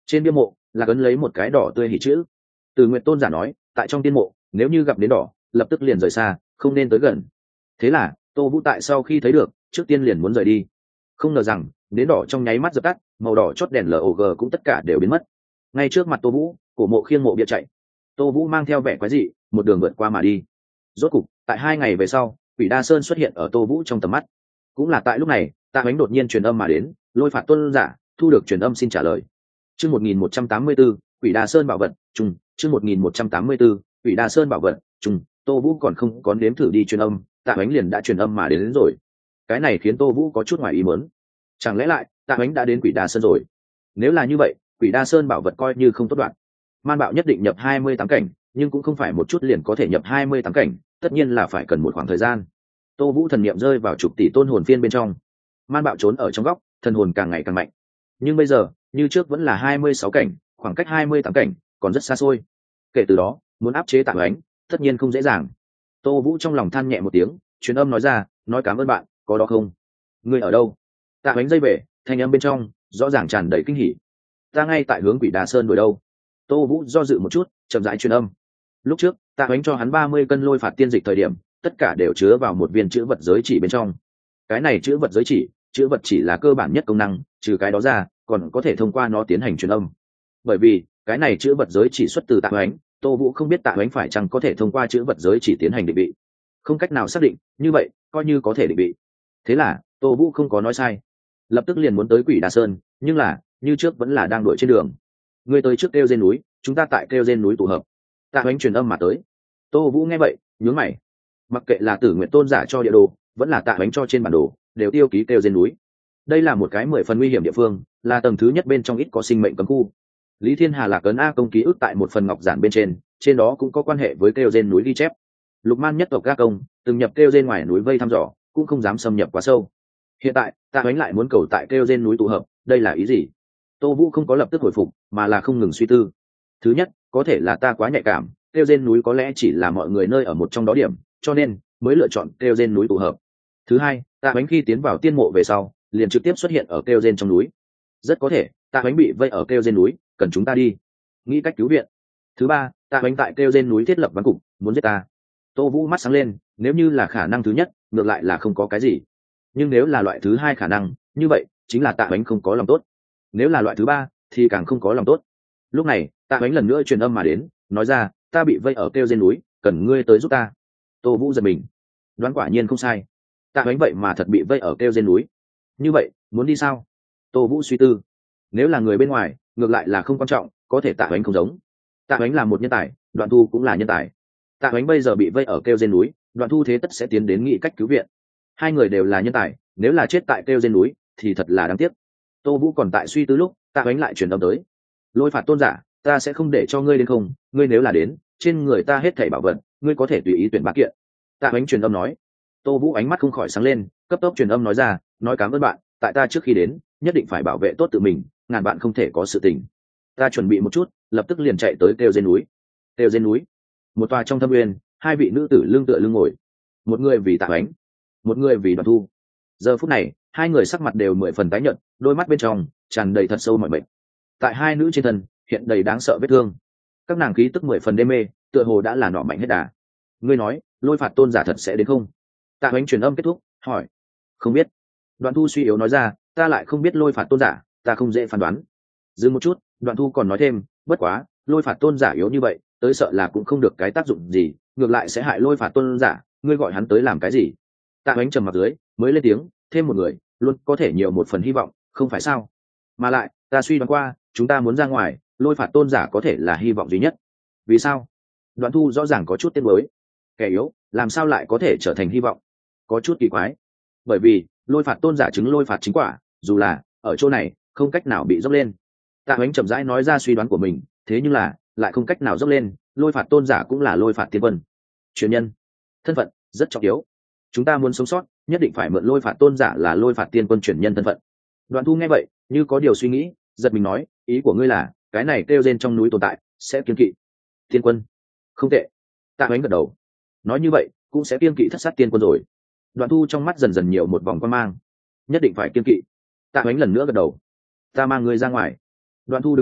Trên bia mộ là ấn lấy một cái đỏ tươi hỉ chữ. Từ Nguyệt tôn giả nói, tại trong tiên mộ nếu như gặp đến đỏ lập tức liền rời xa, không nên tới gần. Thế là Tô Vũ tại sau khi thấy được, trước tiên liền muốn rời đi. Không ngờ rằng nến đỏ trong nháy mắt dập tắt, màu đỏ chót đèn log cũng tất cả đều biến mất. Ngay trước mặt Tô Vũ, cổ mộ khiêng mộ bia chạy. Tô Vũ mang theo vẻ quái dị, một đường vượt qua mà đi. Rốt cục tại 2 ngày về sau, Quỷ Đa Sơn xuất hiện ở Tô Vũ trong tầm mắt. Cũng là tại lúc này, Tạ Hoánh đột nhiên truyền âm mà đến, Lôi Phạt tôn giả thu được truyền âm xin trả lời. Chương 1184, Quỷ Đa Sơn bảo vật, trùng, chương 1184, Quỷ Đa Sơn bảo vật, trùng, Tô Vũ còn không có nếm thử đi truyền âm, Tạ Hoánh liền đã truyền âm mà đến rồi. Cái này khiến Tô Vũ có chút ngoài ý muốn. Chẳng lẽ lại, Tạ Hoánh đã đến Quỷ Đa Sơn rồi? Nếu là như vậy, Quỷ Đa Sơn bảo vật coi như không tốt đoạn. Man bạo nhất định nhập 28 cảnh, nhưng cũng không phải một chút liền có thể nhập 28 cảnh, tất nhiên là phải cần một khoảng thời gian. Tô Vũ thần niệm rơi vào chục tỷ tôn hồn phiên bên trong. Man bạo trốn ở trong góc, thần hồn càng ngày càng mạnh. Nhưng bây giờ, như trước vẫn là 26 cảnh, khoảng cách 28 cảnh còn rất xa xôi. Kể từ đó, muốn áp chế Tạ Hoánh, tất nhiên không dễ dàng. Tô Vũ trong lòng than nhẹ một tiếng, truyền âm nói ra, nói cảm ơn bạn, có đó không? Ngươi ở đâu? Tạ Hoánh dây về, thanh âm bên trong rõ ràng tràn đầy kinh hỉ. Ta ngay tại hướng Quỷ Đà Sơn đuổi đâu. Tô Vũ do dự một chút, chậm rãi truyền âm. Lúc trước, Tạ Hoánh cho hắn 30 cân lôi phạt tiên dịch thời điểm, tất cả đều chứa vào một viên chữ vật giới chỉ bên trong. Cái này chữ vật giới chỉ, chữ vật chỉ là cơ bản nhất công năng, trừ cái đó ra, còn có thể thông qua nó tiến hành truyền âm. Bởi vì, cái này chữ vật giới chỉ xuất từ Tạ Hoánh, Tô Vũ không biết Tạ Hoánh phải chăng có thể thông qua chữ vật giới chỉ tiến hành định vị. Không cách nào xác định, như vậy, coi như có thể định vị. Thế là, Tô Vũ không có nói sai. Lập tức liền muốn tới Quỷ Đà Sơn, nhưng là, như trước vẫn là đang đuổi trên đường. Ngươi tới trước kêu trên núi, chúng ta tại kêu trên núi tụ hợp. Tạ Hoánh truyền âm mà tới. Tô Vũ nghe vậy, nhướng mày. Mặc kệ là Tử Nguyện tôn giả cho địa đồ, vẫn là Tạ Hoánh cho trên bản đồ, đều tiêu ký kêu trên núi. Đây là một cái 10 phần nguy hiểm địa phương, là tầng thứ nhất bên trong ít có sinh mệnh cấm khu. Lý Thiên Hà là cấn A công ký ức tại một phần ngọc giản bên trên đó cũng có quan hệ với kêu trên núi ghi chép. Lục Man nhất tộc Ga công từng nhập kêu trên ngoài núi vây thăm dò, cũng không dám xâm nhập quá sâu. Hiện tại, Tạ Hoánh lại muốn cầu tại kêu trên núi tụ hợp, đây là ý gì? Tô Vũ không có lập tức hồi phục, mà là không ngừng suy tư. Thứ nhất, có thể là ta quá nhạy cảm, kêu trên núi có lẽ chỉ là mọi người nơi ở một trong đó điểm, cho nên mới lựa chọn kêu trên núi tụ hợp. Thứ hai, Tạ Hoánh khi tiến vào tiên mộ về sau, liền trực tiếp xuất hiện ở kêu trên trong núi. Rất có thể, Tạ Hoánh bị vây ở kêu trên núi, cần chúng ta đi nghĩ cách cứu viện. Thứ ba, Tạ Hoánh tại kêu trên núi thiết lập văn cục, muốn giết ta. Tô Vũ mắt sáng lên, nếu như là khả năng thứ nhất, ngược lại là không có cái gì. Nhưng nếu là loại thứ hai khả năng, như vậy chính là Tạ Hoánh không có lòng tốt. Nếu là loại thứ ba, thì càng không có lòng tốt. Lúc này, Tạ Hoánh lần nữa truyền âm mà đến, nói ra, ta bị vây ở kêu trên núi, cần ngươi tới giúp ta. Tô Vũ giật mình, đoán quả nhiên không sai. Tạ Hoánh vậy mà thật bị vây ở kêu trên núi. Như vậy, muốn đi sao? Tô Vũ suy tư. Nếu là người bên ngoài, ngược lại là không quan trọng, có thể Tạ Hoánh không giống. Tạ Hoánh là một nhân tài, Đoạn Thu cũng là nhân tài. Tạ Hoánh bây giờ bị vây ở kêu trên núi, Đoạn Thu thế tất sẽ tiến đến nghĩ cách cứu viện. Hai người đều là nhân tài, nếu là chết tại kêu trên núi thì thật là đáng tiếc. Tô Vũ còn tại suy tư lúc, Tạ Hoánh lại truyền âm tới. Lôi phạt tôn giả, ta sẽ không để cho ngươi đến không, ngươi nếu là đến, trên người ta hết thảy bảo vật, ngươi có thể tùy ý tuyển bá kiện. Tạ Hoánh truyền âm nói. Tô Vũ ánh mắt không khỏi sáng lên, cấp tốc truyền âm nói ra, nói cảm ơn bạn, tại ta trước khi đến, nhất định phải bảo vệ tốt tự mình, ngàn bạn không thể có sự tình. Ta chuẩn bị một chút, lập tức liền chạy tới kêu trên núi. Kêu trên núi, một tòa trong thâm uyên, hai vị nữ tử lưng tựa lưng ngồi, một người vì Tạ Hoánh, một người vì Đoạn Thu. Giờ phút này, hai người sắc mặt đều 10 phần tái nhợt, đôi mắt bên trong tràn đầy thật sâu mỏi mệt. Tại hai nữ trên thân hiện đầy đáng sợ vết thương, các nàng khí tức 10 phần đê mê, tựa hồ đã là nọ mạnh hết đà. Ngươi nói, Lôi phạt tôn giả thật sẽ đến không? Tạ Hoánh truyền âm kết thúc, hỏi. Không biết. Đoạn Thu suy yếu nói ra, ta lại không biết Lôi phạt tôn giả, ta không dễ phán đoán. Dừng một chút, Đoạn Thu còn nói thêm, bất quá, Lôi phạt tôn giả yếu như vậy, tới sợ là cũng không được cái tác dụng gì, ngược lại sẽ hại Lôi phạt tôn giả, ngươi gọi hắn tới làm cái gì? Tạ Hoánh trầm mặt dưới, mới lên tiếng, thêm một người, luôn có thể nhiều một phần hy vọng, không phải sao? Mà lại, ta suy đoán qua, chúng ta muốn ra ngoài, Lôi phạt tôn giả có thể là hy vọng duy nhất. Vì sao? Đoạn Thu rõ ràng có chút tiếc nuối. Kẻ yếu, làm sao lại có thể trở thành hy vọng? Có chút kỳ quái. Bởi vì, Lôi phạt tôn giả chứng lôi phạt chính quả, dù là ở chỗ này, không cách nào bị dốc lên. Tạ Hoánh chậm rãi nói ra suy đoán của mình, thế nhưng là lại không cách nào dốc lên, Lôi phạt tôn giả cũng là Lôi phạt tiên quân, truyền nhân, thân phận rất trọng yếu. Chúng ta muốn sống sót, nhất định phải mượn Lôi phạt tôn giả là Lôi phạt tiên quân truyền nhân thân phận. Đoạn Thu nghe vậy, như có điều suy nghĩ, giật mình nói, ý của ngươi là, cái này kêu rên trong núi tồn tại, sẽ kiêng kỵ tiên quân? Không tệ. Tạ Hoánh gật đầu. Nói như vậy, cũng sẽ kiêng kỵ thất sát tiên quân rồi. Đoạn Thu trong mắt dần dần nhiều một vòng quan mang. Nhất định phải kiêng kỵ. Tạ Hoánh lần nữa gật đầu. Ta mang ngươi ra ngoài. Đoạn Thu đứng dậy,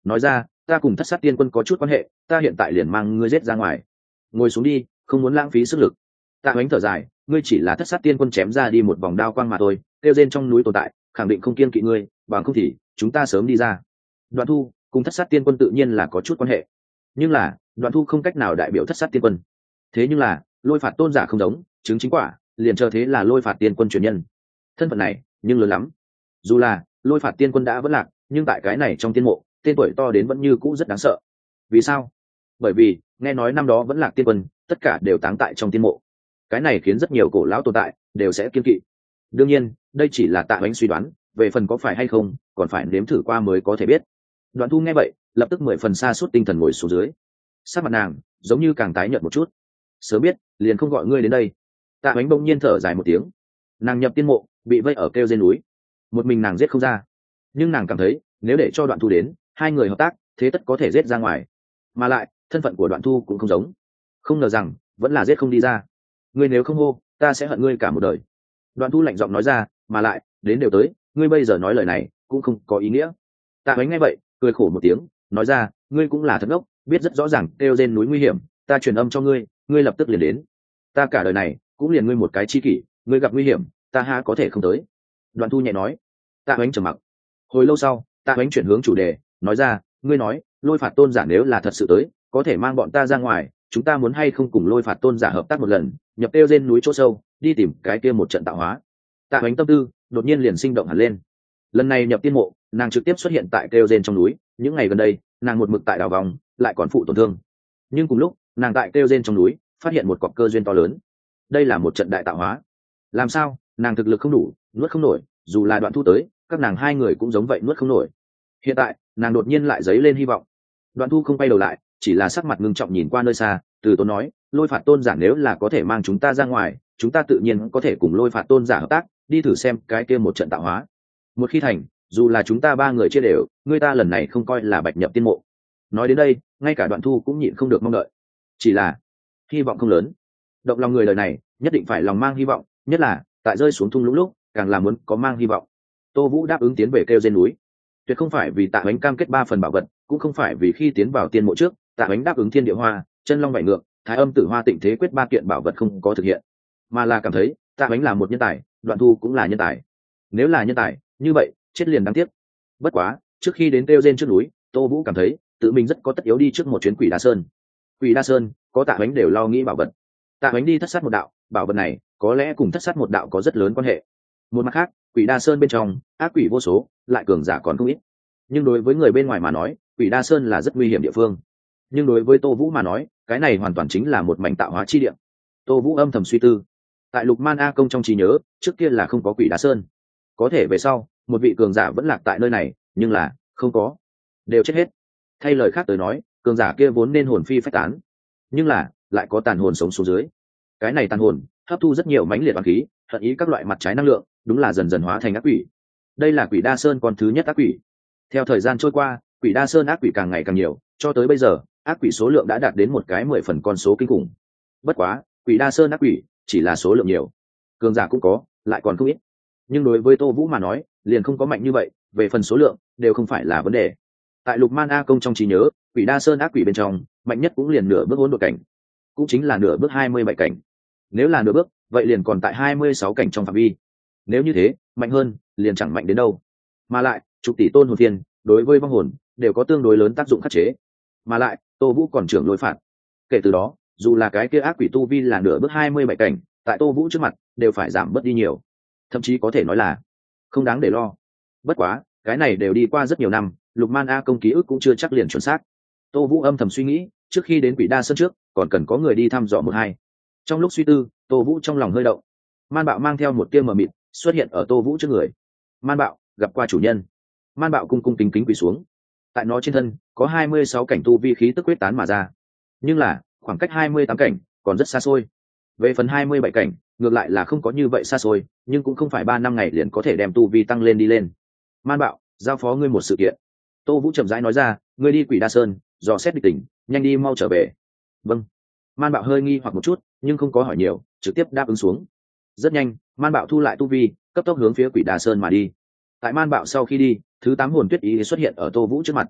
nói ra ta cùng thất sát tiên quân có chút quan hệ, ta hiện tại liền mang ngươi giết ra ngoài. Ngồi xuống đi, không muốn lãng phí sức lực. Tạ Hoánh thở dài, ngươi chỉ là thất sát tiên quân chém ra đi một vòng đao quang mà thôi, tiêu rên trong núi tồn tại khẳng định không kiên kỵ ngươi, bằng không thì chúng ta sớm đi ra. Đoạn Thu cùng thất sát tiên quân tự nhiên là có chút quan hệ, nhưng là Đoạn Thu không cách nào đại biểu thất sát tiên quân. Thế nhưng là lôi phạt tôn giả không giống, chứng chính quả liền chờ thế là lôi phạt tiên quân truyền nhân. Thân phận này nhưng lớn lắm. Dù là lôi phạt tiên quân đã vẫn lạc, nhưng tại cái này trong tiên mộ, tên tuổi to đến vẫn như cũ rất đáng sợ. Vì sao? Bởi vì nghe nói năm đó vẫn lạc tiên quân tất cả đều táng tại trong tiên mộ. Cái này khiến rất nhiều cổ lão tồn tại đều sẽ kiên kỵ. Đương nhiên đây chỉ là Tạ Hoánh suy đoán, về phần có phải hay không còn phải nếm thử qua mới có thể biết. Đoạn Thu nghe vậy lập tức 10 phần sa sút tinh thần ngồi xuống dưới, sắc mặt nàng giống như càng tái nhợt một chút. Sớm biết liền không gọi ngươi đến đây. Tạ Hoánh bỗng nhiên thở dài một tiếng. Nàng nhập tiên mộ bị vây ở kêu trên núi, một mình nàng giết không ra, nhưng nàng cảm thấy nếu để cho Đoạn Thu đến, hai người hợp tác thế tất có thể giết ra ngoài. Mà lại thân phận của Đoạn Thu cũng không giống, không ngờ rằng vẫn là giết không đi ra. Ngươi nếu không hô, ta sẽ hận ngươi cả một đời. Đoạn Thu lạnh giọng nói ra, mà lại đến đều tới, ngươi bây giờ nói lời này cũng không có ý nghĩa. Tạ Hoánh nghe vậy cười khổ một tiếng, nói ra, ngươi cũng là thật ngốc, biết rất rõ ràng kêu trên núi nguy hiểm, ta truyền âm cho ngươi, ngươi lập tức liền đến. Ta cả đời này cũng liền ngươi một cái chi kỷ, ngươi gặp nguy hiểm ta há có thể không tới. Đoạn Thu nhẹ nói. Tạ Hoánh trầm mặc. Hồi lâu sau Tạ Hoánh chuyển hướng chủ đề, nói ra, ngươi nói lôi phạt tôn giả nếu là thật sự tới, có thể mang bọn ta ra ngoài, chúng ta muốn hay không cùng lôi phạt tôn giả hợp tác một lần, nhập kêu trên núi chỗ sâu đi tìm cái kia một trận tạo hóa. Tạ Hoánh tâm tư đột nhiên liền sinh động hẳn lên. Lần này nhập tiên mộ, nàng trực tiếp xuất hiện tại kêu trên trong núi, những ngày gần đây nàng một mực tại đào vòng lại còn phụ tổn thương, nhưng cùng lúc nàng tại kêu trên trong núi phát hiện một cọc cơ duyên to lớn. Đây là một trận đại tạo hóa. Làm sao nàng thực lực không đủ, nuốt không nổi, dù là Đoạn Thu tới, các nàng hai người cũng giống vậy, nuốt không nổi. Hiện tại nàng đột nhiên lại dấy lên hy vọng. Đoạn Thu không quay đầu lại, chỉ là sắc mặt ngưng trọng nhìn qua nơi xa, từ tốn nói, lôi phạt tôn giả nếu là có thể mang chúng ta ra ngoài, chúng ta tự nhiên có thể cùng lôi phạt tôn giả hợp tác, đi thử xem cái kia một trận tạo hóa. Một khi thành, dù là chúng ta ba người chia đều, người ta lần này không coi là bạch nhập tiên mộ. Nói đến đây ngay cả Đoạn Thu cũng nhịn không được mong đợi, chỉ là hy vọng không lớn. Động lòng người đời này nhất định phải lòng mang hy vọng, nhất là tại rơi xuống thung lũng lúc càng là muốn có mang hy vọng. Tô Vũ đáp ứng tiến về kêu trên núi, tuyệt không phải vì Tạ Hoánh cam kết 3 phần bảo vật, cũng không phải vì khi tiến vào tiên mộ trước Tạ Hoánh đáp ứng thiên địa hoa, chân long bảy ngược, thái âm tử hoa tịnh thế quyết 3 kiện bảo vật không có thực hiện, mà là cảm thấy Tạ Hoánh là một nhân tài, Đoạn Thu cũng là nhân tài. Nếu là nhân tài như vậy chết liền đáng tiếc. Bất quá trước khi đến kêu trên trước núi, Tô Vũ cảm thấy tự mình rất có tất yếu đi trước một chuyến Quỷ Đa Sơn. Quỷ Đa Sơn có Tạ Hoánh đều lo nghĩ bảo vật, Tạ Hoánh đi thất sát một đạo, bảo vật này có lẽ cùng thất sát một đạo có rất lớn quan hệ. Một mặt khác, Quỷ Đa Sơn bên trong ác quỷ vô số, lại cường giả còn không ít. Nhưng đối với người bên ngoài mà nói, Quỷ Đa Sơn là rất nguy hiểm địa phương. Nhưng đối với Tô Vũ mà nói, cái này hoàn toàn chính là một mảnh tạo hóa chi địa. Tô Vũ âm thầm suy tư, tại Lục Man A công trong trí nhớ, trước kia là không có Quỷ Đa Sơn. Có thể về sau, một vị cường giả vẫn lạc tại nơi này, nhưng là không có, đều chết hết. Thay lời khác tới nói, cường giả kia vốn nên hồn phi phách tán, nhưng là lại có tàn hồn sống xuống dưới. Cái này tàn hồn hấp thu rất nhiều mãnh liệt oán khí, hận ý các loại mặt trái năng lượng, đúng là dần dần hóa thành ác quỷ. Đây là Quỷ Đa Sơn con thứ nhất ác quỷ. Theo thời gian trôi qua, Quỷ Đa Sơn ác quỷ càng ngày càng nhiều, cho tới bây giờ ác quỷ số lượng đã đạt đến một cái 10 phần con số kinh khủng. Bất quá Quỷ Đa Sơn ác quỷ chỉ là số lượng nhiều, cường giả cũng có, lại còn không ít. Nhưng đối với Tô Vũ mà nói, liền không có mạnh như vậy, về phần số lượng đều không phải là vấn đề. Tại Lục Man A công trong trí nhớ, Quỷ Đa Sơn ác quỷ bên trong mạnh nhất cũng liền nửa bước hỗn độn cảnh, cũng chính là nửa bước 27 cảnh. Nếu là nửa bước, vậy liền còn tại 26 cảnh trong phạm vi. Nếu như thế, mạnh hơn liền chẳng mạnh đến đâu. Mà lại chục tỷ tôn hồn thiên đối với vong hồn đều có tương đối lớn tác dụng khắc chế. Mà lại Tô Vũ còn trưởng lôi phạt, kể từ đó dù là cái kia ác quỷ tu vi là nửa bước 27 cảnh, tại Tô Vũ trước mặt đều phải giảm bớt đi nhiều, thậm chí có thể nói là không đáng để lo. Bất quá cái này đều đi qua rất nhiều năm, Lục Man A công ký ức cũng chưa chắc liền chuẩn xác. Tô Vũ âm thầm suy nghĩ, trước khi đến Quỷ Đa Sơn trước còn cần có người đi thăm dò một hai. Trong lúc suy tư, Tô Vũ trong lòng hơi động. Man Bạo mang theo một tia mờ mịt xuất hiện ở Tô Vũ trước người. Man Bạo gặp qua chủ nhân. Man Bạo cung cung kính kính quỳ xuống. Tại nó trên thân có 26 cảnh tu vi khí tức quyết tán mà ra, nhưng là khoảng cách 28 cảnh còn rất xa xôi. Về phần 27 cảnh ngược lại là không có như vậy xa xôi, nhưng cũng không phải 3 năm ngày liền có thể đem tu vi tăng lên đi lên. Man Bạo, giao phó ngươi một sự kiện. Tô Vũ chậm rãi nói ra, ngươi đi Quỷ Đa Sơn dò xét địch tình, nhanh đi mau trở về. Vâng. Man Bạo hơi nghi hoặc một chút, nhưng không có hỏi nhiều, trực tiếp đáp ứng xuống. Rất nhanh, Man Bạo thu lại tu vi, cấp tốc hướng phía Quỷ Đa Sơn mà đi. Tại Man Bạo sau khi đi, thứ 8 hồn tuyết ý xuất hiện ở Tô Vũ trước mặt.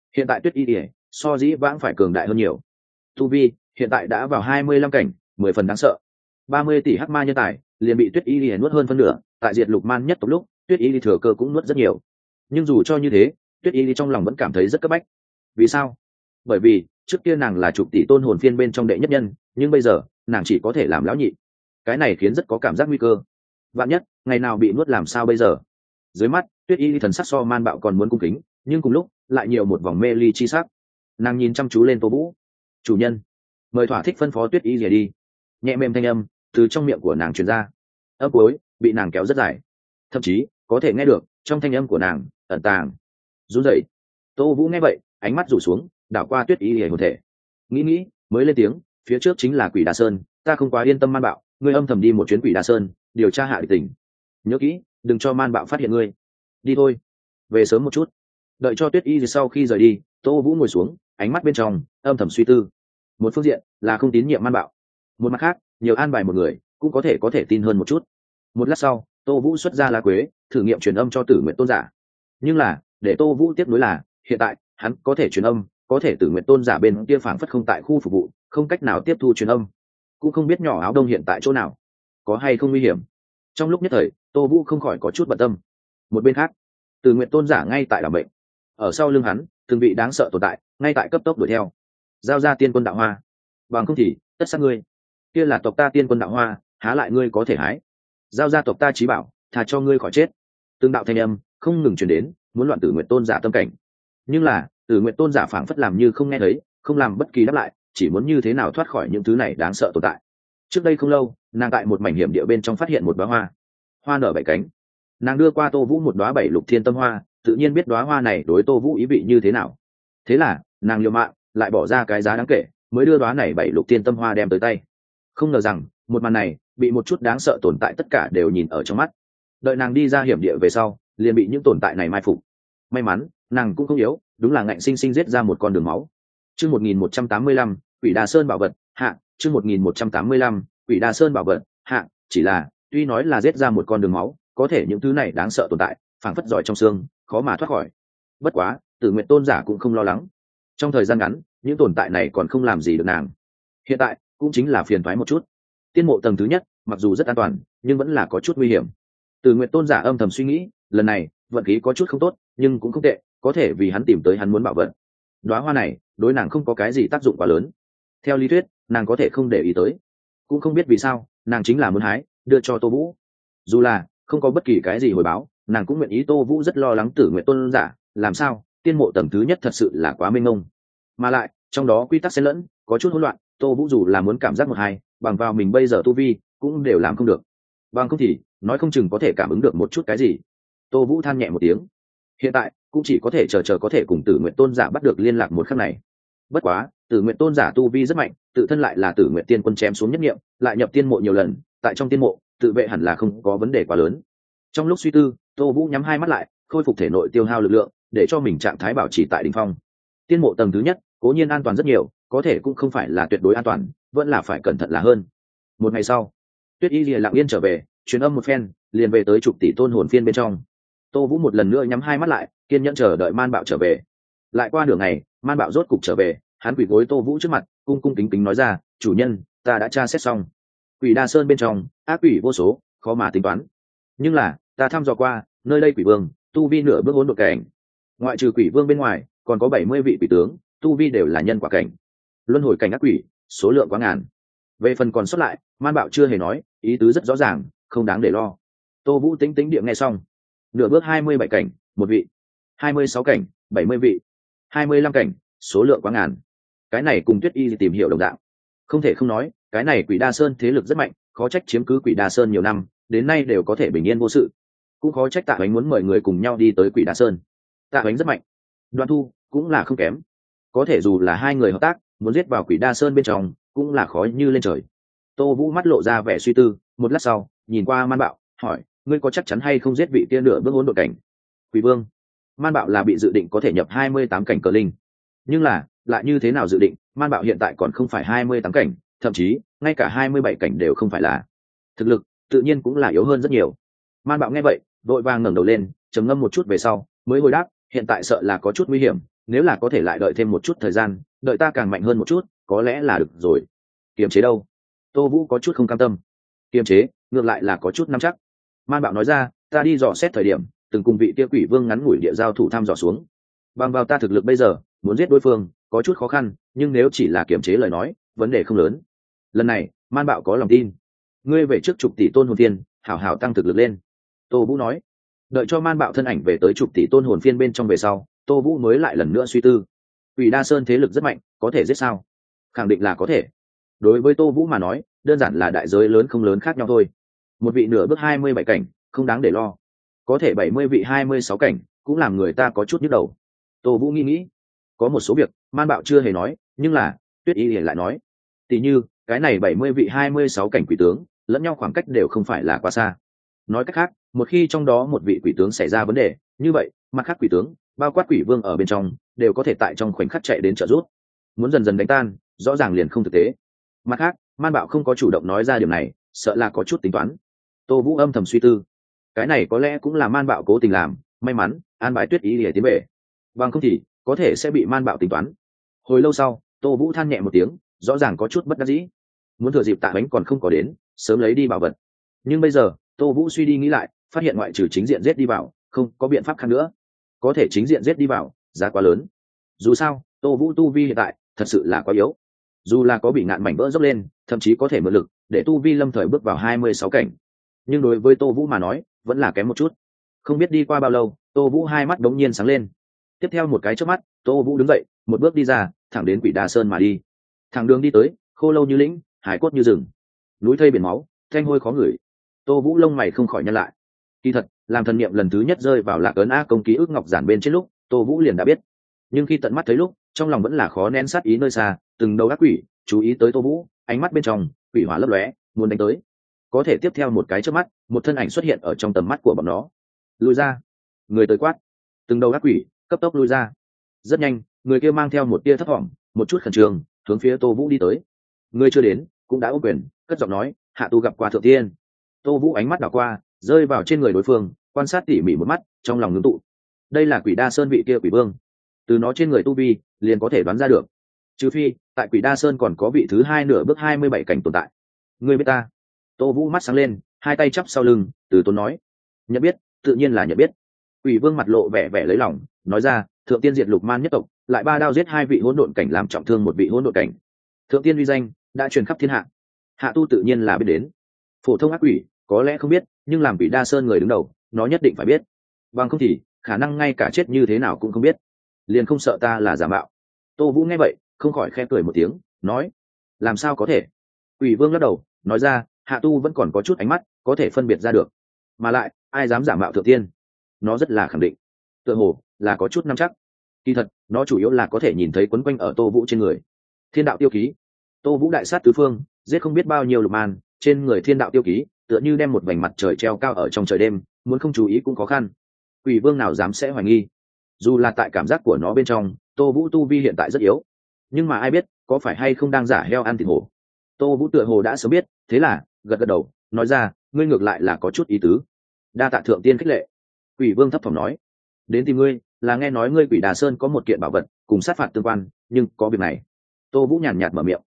Hiện tại Tuyết Y Lìa so dĩ vãng phải cường đại hơn nhiều. Tu vi hiện tại đã vào 25 cảnh, 10 phần đáng sợ. 30 tỷ hắc ma nhân tài liền bị Tuyết Y Lìa nuốt hơn phân nửa, tại diệt lục man nhất tộc lúc, Tuyết Y Lìa thừa cơ cũng nuốt rất nhiều. Nhưng dù cho như thế, Tuyết Y Lìa trong lòng vẫn cảm thấy rất cấp bách. Vì sao? Bởi vì trước kia nàng là chục tỷ tôn hồn phiên bên trong đệ nhất nhân, nhưng bây giờ nàng chỉ có thể làm lão nhị. Cái này khiến rất có cảm giác nguy cơ. Vạn nhất ngày nào bị nuốt làm sao bây giờ? Dưới mắt Tuyết Y thần sắc so Man Bạo còn muốn cung kính, nhưng cùng lúc lại nhiều một vòng mê ly chi sắc. Nàng nhìn chăm chú lên Tô Vũ. Chủ nhân, mời thỏa thích phân phó Tuyết Y rời đi. Nhẹ mềm thanh âm từ trong miệng của nàng truyền ra, ấp ối bị nàng kéo rất dài, thậm chí có thể nghe được trong thanh âm của nàng ẩn tàng run rẩy. Tô Vũ nghe vậy, ánh mắt rủ xuống, đảo qua Tuyết Y hồn thể, nghĩ mới lên tiếng, phía trước chính là Quỷ Đà Sơn, ta không quá yên tâm Man Bạo, ngươi âm thầm đi một chuyến Quỷ Đà Sơn điều tra hạ địch tình, nhớ kỹ đừng cho Man Bạo phát hiện ngươi. Đi thôi, về sớm một chút. Đợi cho Tuyết Y sau khi rời đi, Tô Vũ ngồi xuống, ánh mắt bên trong âm thầm suy tư. Một phương diện là không tín nhiệm Man Bạo, một mặt khác nhiều an bài một người cũng có thể tin hơn một chút. Một lát sau, Tô Vũ xuất ra lá quế, thử nghiệm truyền âm cho Tử Nguyện Tôn giả. Nhưng là để Tô Vũ tiếc nuối là hiện tại hắn có thể truyền âm, có thể Tử Nguyện Tôn giả bên kia phảng phất không tại khu phục vụ, không cách nào tiếp thu truyền âm, cũng không biết nhỏ áo đông hiện tại chỗ nào, có hay không nguy hiểm. Trong lúc nhất thời, Tô Vũ không khỏi có chút bận tâm. Một bên khác, Tử Nguyện Tôn giả ngay tại đảm bệnh, ở sau lưng hắn từng vị đáng sợ tồn tại ngay tại cấp tốc đuổi theo. Giao ra tiên quân đạo hoa, bằng không thì tất sát ngươi. Kia là tộc ta tiên quân đạo hoa, há lại ngươi có thể hái. Giao ra tộc ta chí bảo, thà cho ngươi khỏi chết. Từng đạo thanh âm không ngừng truyền đến, muốn loạn Tử Nguyện Tôn giả tâm cảnh. Nhưng là Tử Nguyện Tôn giả phảng phất làm như không nghe thấy, không làm bất kỳ đáp lại, chỉ muốn như thế nào thoát khỏi những thứ này đáng sợ tồn tại. Trước đây không lâu, nàng tại một mảnh hiểm địa bên trong phát hiện một đóa hoa, hoa nở bảy cánh. Nàng đưa qua Tô Vũ một đóa bảy lục thiên tâm hoa, tự nhiên biết đóa hoa này đối Tô Vũ ý vị như thế nào. Thế là nàng liều mạng lại bỏ ra cái giá đáng kể, mới đưa đóa này bảy lục thiên tâm hoa đem tới tay. Không ngờ rằng một màn này bị một chút đáng sợ tồn tại tất cả đều nhìn ở trong mắt. Đợi nàng đi ra hiểm địa về sau, liền bị những tồn tại này mai phục. May mắn nàng cũng không yếu, đúng là ngạnh sinh sinh giết ra một con đường máu. Chương 1185, Quỷ Đà Sơn bảo vật hạ. Chương 1185, Quỷ Đà Sơn bảo vật hạ. Chỉ là tuy nói là giết ra một con đường máu, có thể những thứ này đáng sợ tồn tại phảng phất giỏi trong xương, khó mà thoát khỏi. Bất quá Tử Nguyện Tôn giả cũng không lo lắng, trong thời gian ngắn những tồn tại này còn không làm gì được nàng. Hiện tại cũng chính là phiền toái một chút. Tiên mộ tầng thứ nhất mặc dù rất an toàn, nhưng vẫn là có chút nguy hiểm. Tử Nguyện Tôn giả âm thầm suy nghĩ, lần này vận khí có chút không tốt, nhưng cũng không tệ, có thể vì hắn tìm tới hắn muốn bảo vật. Đóa hoa này đối nàng không có cái gì tác dụng quá lớn, theo lý thuyết nàng có thể không để ý tới, cũng không biết vì sao nàng chính là muốn hái đưa cho Tô Vũ. Dù là không có bất kỳ cái gì hồi báo, nàng cũng nguyện ý. Tô Vũ rất lo lắng Tử Nguyện Tôn giả làm sao, tiên mộ tầng thứ nhất thật sự là quá mênh mông, mà lại trong đó quy tắc xen lẫn, có chút hỗn loạn. Tô Vũ dù là muốn cảm giác một hai, bằng vào mình bây giờ tu vi cũng đều làm không được, bằng không thì nói không chừng có thể cảm ứng được một chút cái gì. Tô Vũ than nhẹ một tiếng, hiện tại cũng chỉ có thể chờ có thể cùng Tử Nguyện Tôn giả bắt được liên lạc một khắc này. Bất quá Tử Nguyện Tôn giả tu vi rất mạnh, tự thân lại là Tử Nguyện Tiên Quân chém xuống nhất niệm, lại nhập tiên mộ nhiều lần, tại trong tiên mộ tự vệ hẳn là không có vấn đề quá lớn. Trong lúc suy tư, Tô Vũ nhắm hai mắt lại, khôi phục thể nội tiêu hao lực lượng, để cho mình trạng thái bảo trì tại đỉnh phong. Tiên mộ tầng thứ nhất cố nhiên an toàn rất nhiều, có thể cũng không phải là tuyệt đối an toàn, vẫn là phải cẩn thận là hơn. Một ngày sau, Tuyết Y lặng yên trở về, truyền âm một phen, liền về tới chục tỷ tôn hồn phiên bên trong. Tô Vũ một lần nữa nhắm hai mắt lại, kiên nhẫn chờ đợi Man Bạo trở về. Lại qua nửa ngày, Man Bạo rốt cục trở về, hắn quỳ gối Tô Vũ trước mặt, cung cung kính kính nói ra, chủ nhân, ta đã tra xét xong. Quỷ Đa Sơn bên trong ác quỷ vô số, khó mà tính toán. Nhưng là ta thăm dò qua, nơi đây quỷ vương tu vi nửa bước hỗn độn cảnh, ngoại trừ quỷ vương bên ngoài còn có 70 vị quỷ tướng, tu vi đều là nhân quả cảnh. Luân hồi cảnh ác quỷ số lượng quá ngàn. Về phần còn sót lại, Man Bạo chưa hề nói, ý tứ rất rõ ràng, không đáng để lo. Tô Vũ tính tính địa nghe xong, nửa bước 27 cảnh một vị, 26 cảnh 70 vị, 25 cảnh số lượng quá ngàn. Cái này cùng Tuyết Y tìm hiểu đồng dạng. Không thể không nói, cái này Quỷ Đa Sơn thế lực rất mạnh, khó trách chiếm cứ Quỷ Đa Sơn nhiều năm, đến nay đều có thể bình yên vô sự. Cũng khó trách Tạ Hoánh muốn mời người cùng nhau đi tới Quỷ Đa Sơn. Tạ Hoánh rất mạnh, Đoan Thu cũng là không kém, có thể dù là hai người hợp tác muốn giết vào Quỷ Đa Sơn bên trong cũng là khó như lên trời. Tô Vũ mắt lộ ra vẻ suy tư, một lát sau nhìn qua Man Bạo, hỏi, ngươi có chắc chắn hay không giết vị kia nửa bước hỗn độn cảnh quỷ vương? Man Bạo là bị dự định có thể nhập 28 cảnh cờ linh, nhưng là lại như thế nào dự định, Man Bạo hiện tại còn không phải 28 cảnh, thậm chí ngay cả 27 cảnh đều không phải là. Thực lực tự nhiên cũng là yếu hơn rất nhiều. Man Bạo nghe vậy vội vàng ngẩng đầu lên, trầm ngâm một chút về sau mới hồi đáp, hiện tại sợ là có chút nguy hiểm, nếu là có thể lại đợi thêm một chút thời gian, đợi ta càng mạnh hơn một chút, có lẽ là được rồi. Kiềm chế đâu? Tô Vũ có chút không cam tâm. Kiềm chế ngược lại là có chút nắm chắc. Man Bạo nói ra, ta đi dò xét thời điểm từng cùng vị kia quỷ vương ngắn ngủi địa giao thủ thăm dò xuống, bằng vào ta thực lực bây giờ muốn giết đối phương có chút khó khăn, nhưng nếu chỉ là kiềm chế lời nói vấn đề không lớn. Lần này Man Bạo có lòng tin, ngươi về trước chục tỷ tôn hồn phiên hảo hảo tăng thực lực lên. Tô Vũ nói. Đợi cho Man Bạo thân ảnh về tới chục tỷ tôn hồn phiên bên trong về sau, Tô Vũ mới lại lần nữa suy tư. Quỷ Đa Sơn thế lực rất mạnh, có thể giết sao? Khẳng định là có thể. Đối với Tô Vũ mà nói, đơn giản là đại giới lớn không lớn khác nhau thôi. Một vị nửa bước 27 cảnh không đáng để lo, có thể 70 vị 26 cảnh cũng làm người ta có chút nhức đầu. Tô Vũ nghĩ có một số việc Man Bạo chưa hề nói, nhưng là Tuyết Y lại nói. Tỷ như cái này 70 vị 26 cảnh quỷ tướng lẫn nhau khoảng cách đều không phải là quá xa. Nói cách khác, một khi trong đó một vị quỷ tướng xảy ra vấn đề, như vậy mặt khác quỷ tướng bao quát quỷ vương ở bên trong đều có thể tại trong khoảnh khắc chạy đến trợ giúp. Muốn dần dần đánh tan rõ ràng liền không thực tế. Mặt khác, Man Bạo không có chủ động nói ra điều này, sợ là có chút tính toán. Tô Vũ âm thầm suy tư, cái này có lẽ cũng là Man Bạo cố tình làm, may mắn an bài Tuyết Y để tiến về, bằng không thì có thể sẽ bị Man Bạo tính toán. Hồi lâu sau, Tô Vũ than nhẹ một tiếng, rõ ràng có chút bất đắc dĩ. Muốn thừa dịp Tạ Bánh còn không có đến, sớm lấy đi bảo vật. Nhưng bây giờ, Tô Vũ suy đi nghĩ lại, phát hiện ngoại trừ chính diện giết đi vào, không có biện pháp khác nữa. Có thể chính diện giết đi vào, giá quá lớn. Dù sao, Tô Vũ tu vi hiện tại thật sự là quá yếu. Dù là có bị ngạn mảnh vỡ dốc lên, thậm chí có thể mượn lực để tu vi lâm thời bước vào 26 cảnh, nhưng đối với Tô Vũ mà nói, vẫn là kém một chút. Không biết đi qua bao lâu, Tô Vũ hai mắt đống nhiên sáng lên. Tiếp theo một cái chớp mắt, Tô Vũ đứng dậy, một bước đi ra, thẳng đến Quỷ Đa Sơn mà đi. Thẳng đường đi tới, khô lâu như lĩnh, hải cốt như rừng, núi thây biển máu, thanh hôi khó ngửi. Tô Vũ lông mày không khỏi nhăn lại. Kỳ thật, làm thần niệm lần thứ nhất rơi vào Lạc Ấn A công ký ức ngọc giản bên trên lúc, Tô Vũ liền đã biết. Nhưng khi tận mắt thấy lúc, trong lòng vẫn là khó nén sát ý nơi xa, từng đầu ác quỷ chú ý tới Tô Vũ, ánh mắt bên trong quỷ hỏa lấp lóe, muốn đánh tới. Có thể tiếp theo một cái chớp mắt, một thân ảnh xuất hiện ở trong tầm mắt của bọn nó. Lùi ra! Người tới quát. Từng đầu ác quỷ cấp tốc lùi ra. Rất nhanh, người kia mang theo một tia thấp thỏm, một chút khẩn trương, hướng phía Tô Vũ đi tới. Người chưa đến, cũng đã ôm quyền, cất giọng nói, hạ tu gặp qua thượng tiên. Tô Vũ ánh mắt đảo qua, rơi vào trên người đối phương, quan sát tỉ mỉ một mắt, trong lòng ngưng tụ. Đây là Quỷ Đa Sơn vị kia quỷ vương, từ nó trên người tu vi liền có thể đoán ra được. Trừ phi tại Quỷ Đa Sơn còn có vị thứ hai nửa bước 27 cảnh tồn tại. Ngươi biết ta? Tô Vũ mắt sáng lên, hai tay chắp sau lưng, từ tốn nói. Nhận biết, tự nhiên là nhận biết. Quỷ vương mặt lộ vẻ vẻ lấy lòng, nói ra, thượng tiên diệt Lục Man nhất tộc, lại ba đao giết hai vị hỗn độn cảnh, làm trọng thương một vị hỗn độn cảnh. Thượng tiên uy danh đã truyền khắp thiên hạ. Hạ tu tự nhiên là biết đến. Phổ thông ác quỷ có lẽ không biết, nhưng làm Quỷ Đa Sơn người đứng đầu, nó nhất định phải biết. Bằng không thì khả năng ngay cả chết như thế nào cũng không biết. Liền không sợ ta là giả mạo. Tô Vũ nghe vậy không khỏi khẽ cười một tiếng, nói, làm sao có thể? Quỷ vương lắc đầu, nói ra, hạ tu vẫn còn có chút ánh mắt, có thể phân biệt ra được. Mà lại ai dám giả mạo thượng tiên? Nó rất là khẳng định, tựa hồ là có chút nắm chắc. Kỳ thật nó chủ yếu là có thể nhìn thấy quấn quanh ở Tô Vũ trên người thiên đạo tiêu ký. Tô Vũ đại sát tứ phương, giết không biết bao nhiêu Lục Man, trên người thiên đạo tiêu ký tựa như đem một vành mặt trời treo cao ở trong trời đêm, muốn không chú ý cũng khó khăn. Quỷ vương nào dám sẽ hoài nghi? Dù là tại cảm giác của nó bên trong, Tô Vũ tu vi hiện tại rất yếu, nhưng mà ai biết có phải hay không đang giả heo ăn thịt hổ. Tô Vũ tựa hồ đã sớm biết, thế là gật gật đầu, nói ra, ngươi ngược lại là có chút ý tứ. Đa tạ thượng tiên khích lệ. Quỷ vương thấp thỏm nói, đến tìm ngươi là nghe nói ngươi Quỷ Đà Sơn có một kiện bảo vật cùng sát phạt tương quan, nhưng có việc này. Tô Vũ nhàn nhạt mở miệng,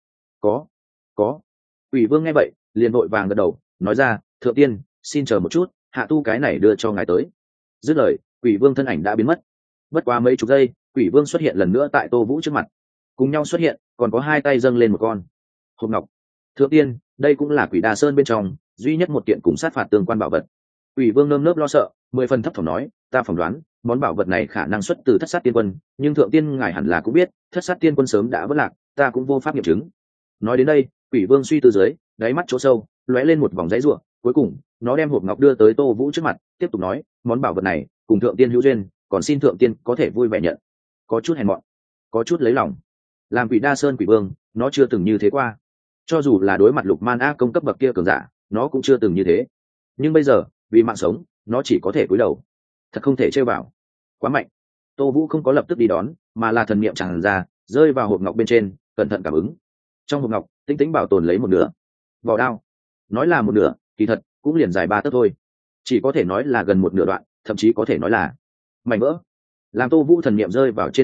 có. Quỷ vương nghe vậy liền vội vàng gật đầu, nói ra, thượng tiên xin chờ một chút, hạ tu cái này đưa cho ngài tới. Dứt lời, Quỷ vương thân ảnh đã biến mất. Bất quá mấy chục giây, Quỷ vương xuất hiện lần nữa tại Tô Vũ trước mặt. Cùng nhau xuất hiện còn có hai tay dâng lên một con hộp ngọc. Thượng tiên, đây cũng là Quỷ Đà Sơn bên trong duy nhất một kiện cùng sát phạt tương quan bảo vật. Quỷ vương nơm nớp lo sợ, 10 phần thấp thỏm nói, ta phỏng đoán món bảo vật này khả năng xuất từ Thất Sát Tiên Quân, nhưng thượng tiên ngài hẳn là cũng biết, Thất Sát Tiên Quân sớm đã vỡ lạc, ta cũng vô pháp nghiệm chứng. Nói đến đây, Quỷ vương suy tư dưới, đáy mắt chỗ sâu lóe lên một vòng dãy rủa, cuối cùng nó đem hộp ngọc đưa tới Tô Vũ trước mặt, tiếp tục nói, món bảo vật này cùng thượng tiên hữu duyên, còn xin thượng tiên có thể vui vẻ nhận. Có chút hèn mọn, có chút lấy lòng. Làm Quỷ Đa Sơn quỷ vương, nó chưa từng như thế qua. Cho dù là đối mặt Lục Man ác công cấp bậc kia cường giả, nó cũng chưa từng như thế. Nhưng bây giờ vì mạng sống, nó chỉ có thể cúi đầu. Thật không thể chơi vào, quá mạnh. Tô Vũ không có lập tức đi đón, mà là thần niệm tràn ra, rơi vào hộp ngọc bên trên, cẩn thận cảm ứng. Trong hộp ngọc tinh tĩnh bảo tồn lấy một nửa vỏ đao. Nói là một nửa, kỳ thật cũng liền dài 3 tấc thôi, chỉ có thể nói là gần một nửa đoạn, thậm chí có thể nói là mảnh vỡ. Làm Tô Vũ thần niệm rơi vào trên đó lúc,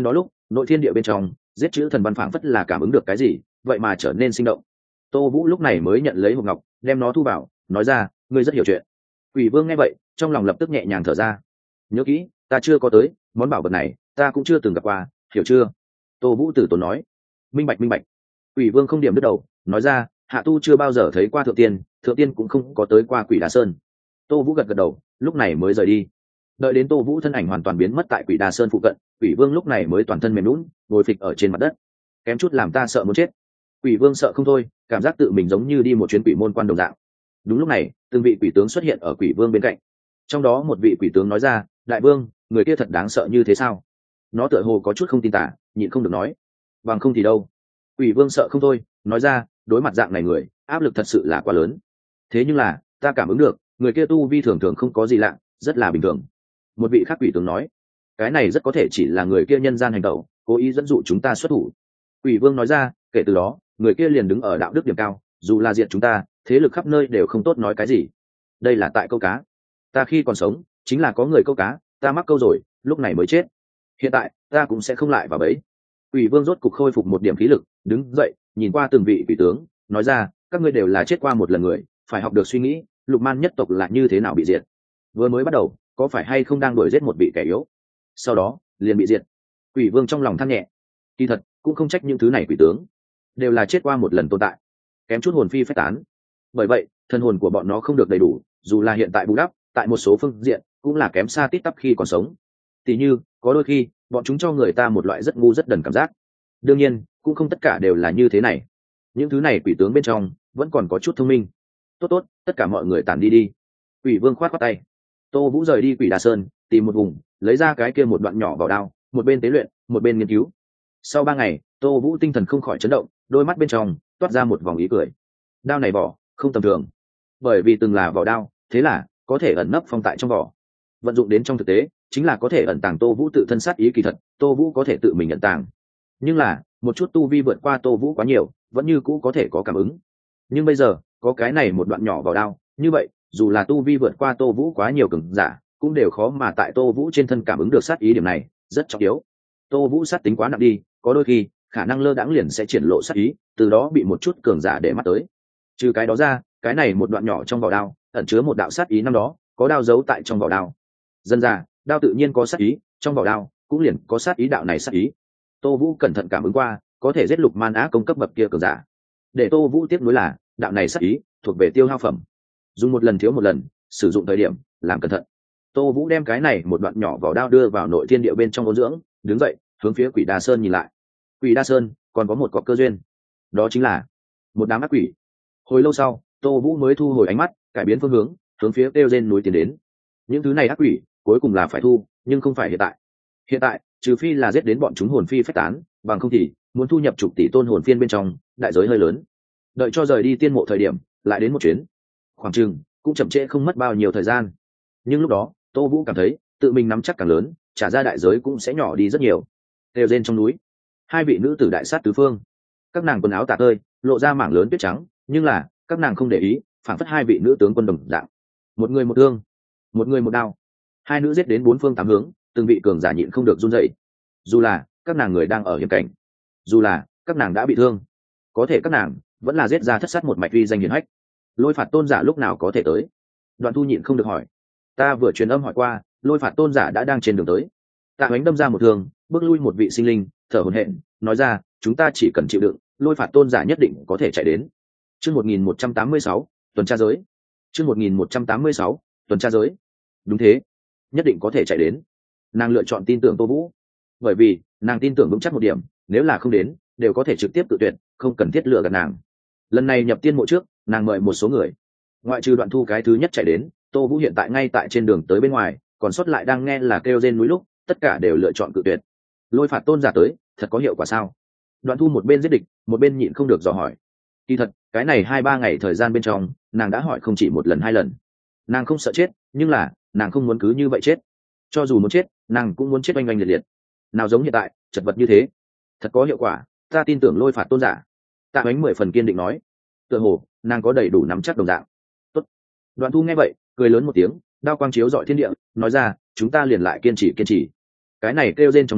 nội thiên địa bên trong giết chữ thần văn phảng phất là cảm ứng được cái gì, vậy mà trở nên sinh động. Tô Vũ lúc này mới nhận lấy hộp ngọc, đem nó thu vào, nói ra, ngươi rất hiểu chuyện. Quỷ Vương nghe vậy, trong lòng lập tức nhẹ nhàng thở ra. Nhớ kỹ, ta chưa có tới, món bảo vật này ta cũng chưa từng gặp qua, hiểu chưa? Tô Vũ từ tốn nói. Minh bạch minh bạch. Quỷ Vương không điểm đứt đầu, nói ra, hạ tu chưa bao giờ thấy qua thượng tiên cũng không có tới qua Quỷ Đà Sơn. Tô Vũ gật gật đầu, lúc này mới rời đi. Đợi đến Tô Vũ thân ảnh hoàn toàn biến mất tại Quỷ Đà Sơn phụ cận, Quỷ Vương lúc này mới toàn thân mềm nhũn, ngồi phịch ở trên mặt đất. Kém chút làm ta sợ muốn chết. Quỷ Vương sợ không thôi, cảm giác tự mình giống như đi một chuyến quỷ môn quan đồng dạng. Đúng lúc này, từng vị quỷ tướng xuất hiện ở Quỷ Vương bên cạnh. Trong đó một vị quỷ tướng nói ra, đại vương, người kia thật đáng sợ như thế sao? Nó tựa hồ có chút không tin tả, nhịn không được nói. Bằng không thì đâu? Quỷ Vương sợ không thôi, nói ra, đối mặt dạng này người, áp lực thật sự là quá lớn. Thế nhưng là, ta cảm ứng được, người kia tu vi thường thường không có gì lạ, rất là bình thường. Một vị khác quỷ tướng nói, cái này rất có thể chỉ là người kia nhân gian hành động, cố ý dẫn dụ chúng ta xuất thủ. Quỷ Vương nói ra, kể từ đó, người kia liền đứng ở đạo đức điểm cao, dù là diệt chúng ta, thế lực khắp nơi đều không tốt nói cái gì. Đây là tại câu cá. Ta khi còn sống, chính là có người câu cá, ta mắc câu rồi, lúc này mới chết. Hiện tại, ta cũng sẽ không lại vào bẫy. Quỷ Vương rốt cục khôi phục một điểm khí lực, đứng dậy, nhìn qua từng vị quỷ tướng, nói ra, các ngươi đều là chết qua một lần người, phải học được suy nghĩ, Lục Man nhất tộc là như thế nào bị diệt. Vừa mới bắt đầu, có phải hay không đang đuổi giết một vị kẻ yếu, sau đó liền bị diệt. Quỷ Vương trong lòng than nhẹ, kỳ thật cũng không trách những thứ này quỷ tướng, đều là chết qua một lần tồn tại, kém chút hồn phi phách tán. Bởi vậy, thân hồn của bọn nó không được đầy đủ, dù là hiện tại bù đắp, tại một số phương diện cũng là kém xa tít tắp khi còn sống. Tỉ như, có đôi khi, bọn chúng cho người ta một loại rất ngu rất đần cảm giác. Đương nhiên, cũng không tất cả đều là như thế này. Những thứ này quỷ tướng bên trong vẫn còn có chút thông minh. Tốt tốt, tất cả mọi người tản đi đi. Quỷ Vương khoát khoát tay. Tô Vũ rời đi Quỷ Đà Sơn, tìm một vùng, lấy ra cái kia một đoạn nhỏ vào đao, một bên tế luyện, một bên nghiên cứu. Sau 3 ngày, Tô Vũ tinh thần không khỏi chấn động, đôi mắt bên trong toát ra một vòng ý cười. Đao này vỏ không tầm thường, bởi vì từng là vỏ đao, thế là có thể ẩn nấp phong tại trong vỏ. Vận dụng đến trong thực tế, chính là có thể ẩn tàng Tô Vũ tự thân sát ý. Kỳ thật, Tô Vũ có thể tự mình ẩn tàng, nhưng là một chút tu vi vượt qua Tô Vũ quá nhiều, vẫn như cũ có thể có cảm ứng. Nhưng bây giờ, có cái này một đoạn nhỏ vào đao, như vậy, dù là tu vi vượt qua Tô Vũ quá nhiều cường giả, cũng đều khó mà tại Tô Vũ trên thân cảm ứng được sát ý. Điểm này rất trọng yếu. Tô Vũ sát tính quá nặng đi, có đôi khi khả năng lơ đãng liền sẽ triển lộ sát ý, từ đó bị một chút cường giả để mắt tới. Trừ cái đó ra, cái này một đoạn nhỏ trong vỏ đao ẩn chứa một đạo sát ý, năm đó có đao giấu tại trong vỏ đao. Dân ra, đao tự nhiên có sát ý, trong vỏ đao cũng liền có sát ý. Đạo này sát ý, Tô Vũ cẩn thận cảm ứng qua, có thể giết Lục Man Á công cấp bậc kia cường giả. Để Tô Vũ tiếp nối là, đạo này sát ý thuộc về tiêu hao phẩm, dùng một lần thiếu một lần, sử dụng thời điểm làm cẩn thận. Tô Vũ đem cái này một đoạn nhỏ vỏ đao đưa vào nội thiên địa bên trong ôn dưỡng, đứng dậy, hướng phía Quỷ Đà Sơn nhìn lại. Quỷ Đà Sơn còn có một cọc cơ duyên, đó chính là một đám ác quỷ. Hồi lâu sau, Tô Vũ mới thu hồi ánh mắt, cải biến phương hướng, hướng phía Kêu Gen núi tiến đến. Những thứ này ác quỷ, cuối cùng là phải thu, nhưng không phải hiện tại. Hiện tại, trừ phi là giết đến bọn chúng hồn phi phách tán, bằng không thì muốn thu nhập chục tỷ tôn hồn phiên bên trong, đại giới hơi lớn. Đợi cho rời đi tiên mộ thời điểm, lại đến một chuyến. Khoảng chừng cũng chậm trễ không mất bao nhiêu thời gian. Nhưng lúc đó, Tô Vũ cảm thấy, tự mình nắm chắc càng lớn, trả ra đại giới cũng sẽ nhỏ đi rất nhiều. Kêu Gen trong núi, 2 vị nữ tử đại sát tứ phương. Các nàng quần áo tả tơi, lộ ra mảng lớn tuyết trắng, nhưng là các nàng không để ý, phản phất 2 vị nữ tướng quân đồng dạng. Một người một thương, một người một đao. 2 nữ giết đến 4 phương 8 hướng, từng vị cường giả nhịn không được run rẩy. Dù là các nàng người đang ở hiểm cảnh, dù là các nàng đã bị thương, có thể các nàng vẫn là giết ra thất sát một mạch uy danh hiển hách. Lôi Phạt tôn giả lúc nào có thể tới? Đoạn Thu nhịn không được hỏi. Ta vừa truyền âm hỏi qua, Lôi Phạt tôn giả đã đang trên đường tới. Tạ Hoánh đâm ra một thương, bước lui một vị sinh linh, thở hổn hển, nói ra, chúng ta chỉ cần chịu đựng, Lôi Phạt tôn giả nhất định có thể chạy đến. Chương 1186, tuần tra giới. Chương 1186, tuần tra giới. Đúng thế, nhất định có thể chạy đến. Nàng lựa chọn tin tưởng Tô Vũ, bởi vì nàng tin tưởng vững chắc một điểm, nếu là không đến, đều có thể trực tiếp tự tuyệt, không cần thiết lựa gạt nàng. Lần này nhập tiên mộ trước, nàng mời một số người, ngoại trừ Đoạn Thu cái thứ nhất chạy đến, Tô Vũ hiện tại ngay tại trên đường tới bên ngoài, còn sót lại đang nghe là Kêu Gen núi lúc, tất cả đều lựa chọn cự tuyệt. Lôi Phạt tôn giả tới, thật có hiệu quả sao? Đoạn Thu một bên giết địch, một bên nhịn không được dò hỏi. Kỳ thật, cái này 2-3 ngày thời gian bên trong, nàng đã hỏi không chỉ một lần 2 lần. Nàng không sợ chết, nhưng là nàng không muốn cứ như vậy chết. Cho dù muốn chết, nàng cũng muốn chết oanh oanh liệt liệt. Nào giống hiện tại, chật vật như thế. Thật có hiệu quả, ta tin tưởng Lôi Phạt tôn giả. Tạ Hoánh 10 phần kiên định nói. Tựa hồ, nàng có đầy đủ nắm chắc đồng dạng. Tốt. Đoạn Thu nghe vậy, cười lớn một tiếng, đao quang chiếu rọi thiên địa, nói ra, chúng ta liền lại kiên trì. Cái này Kêu Gen trong núi,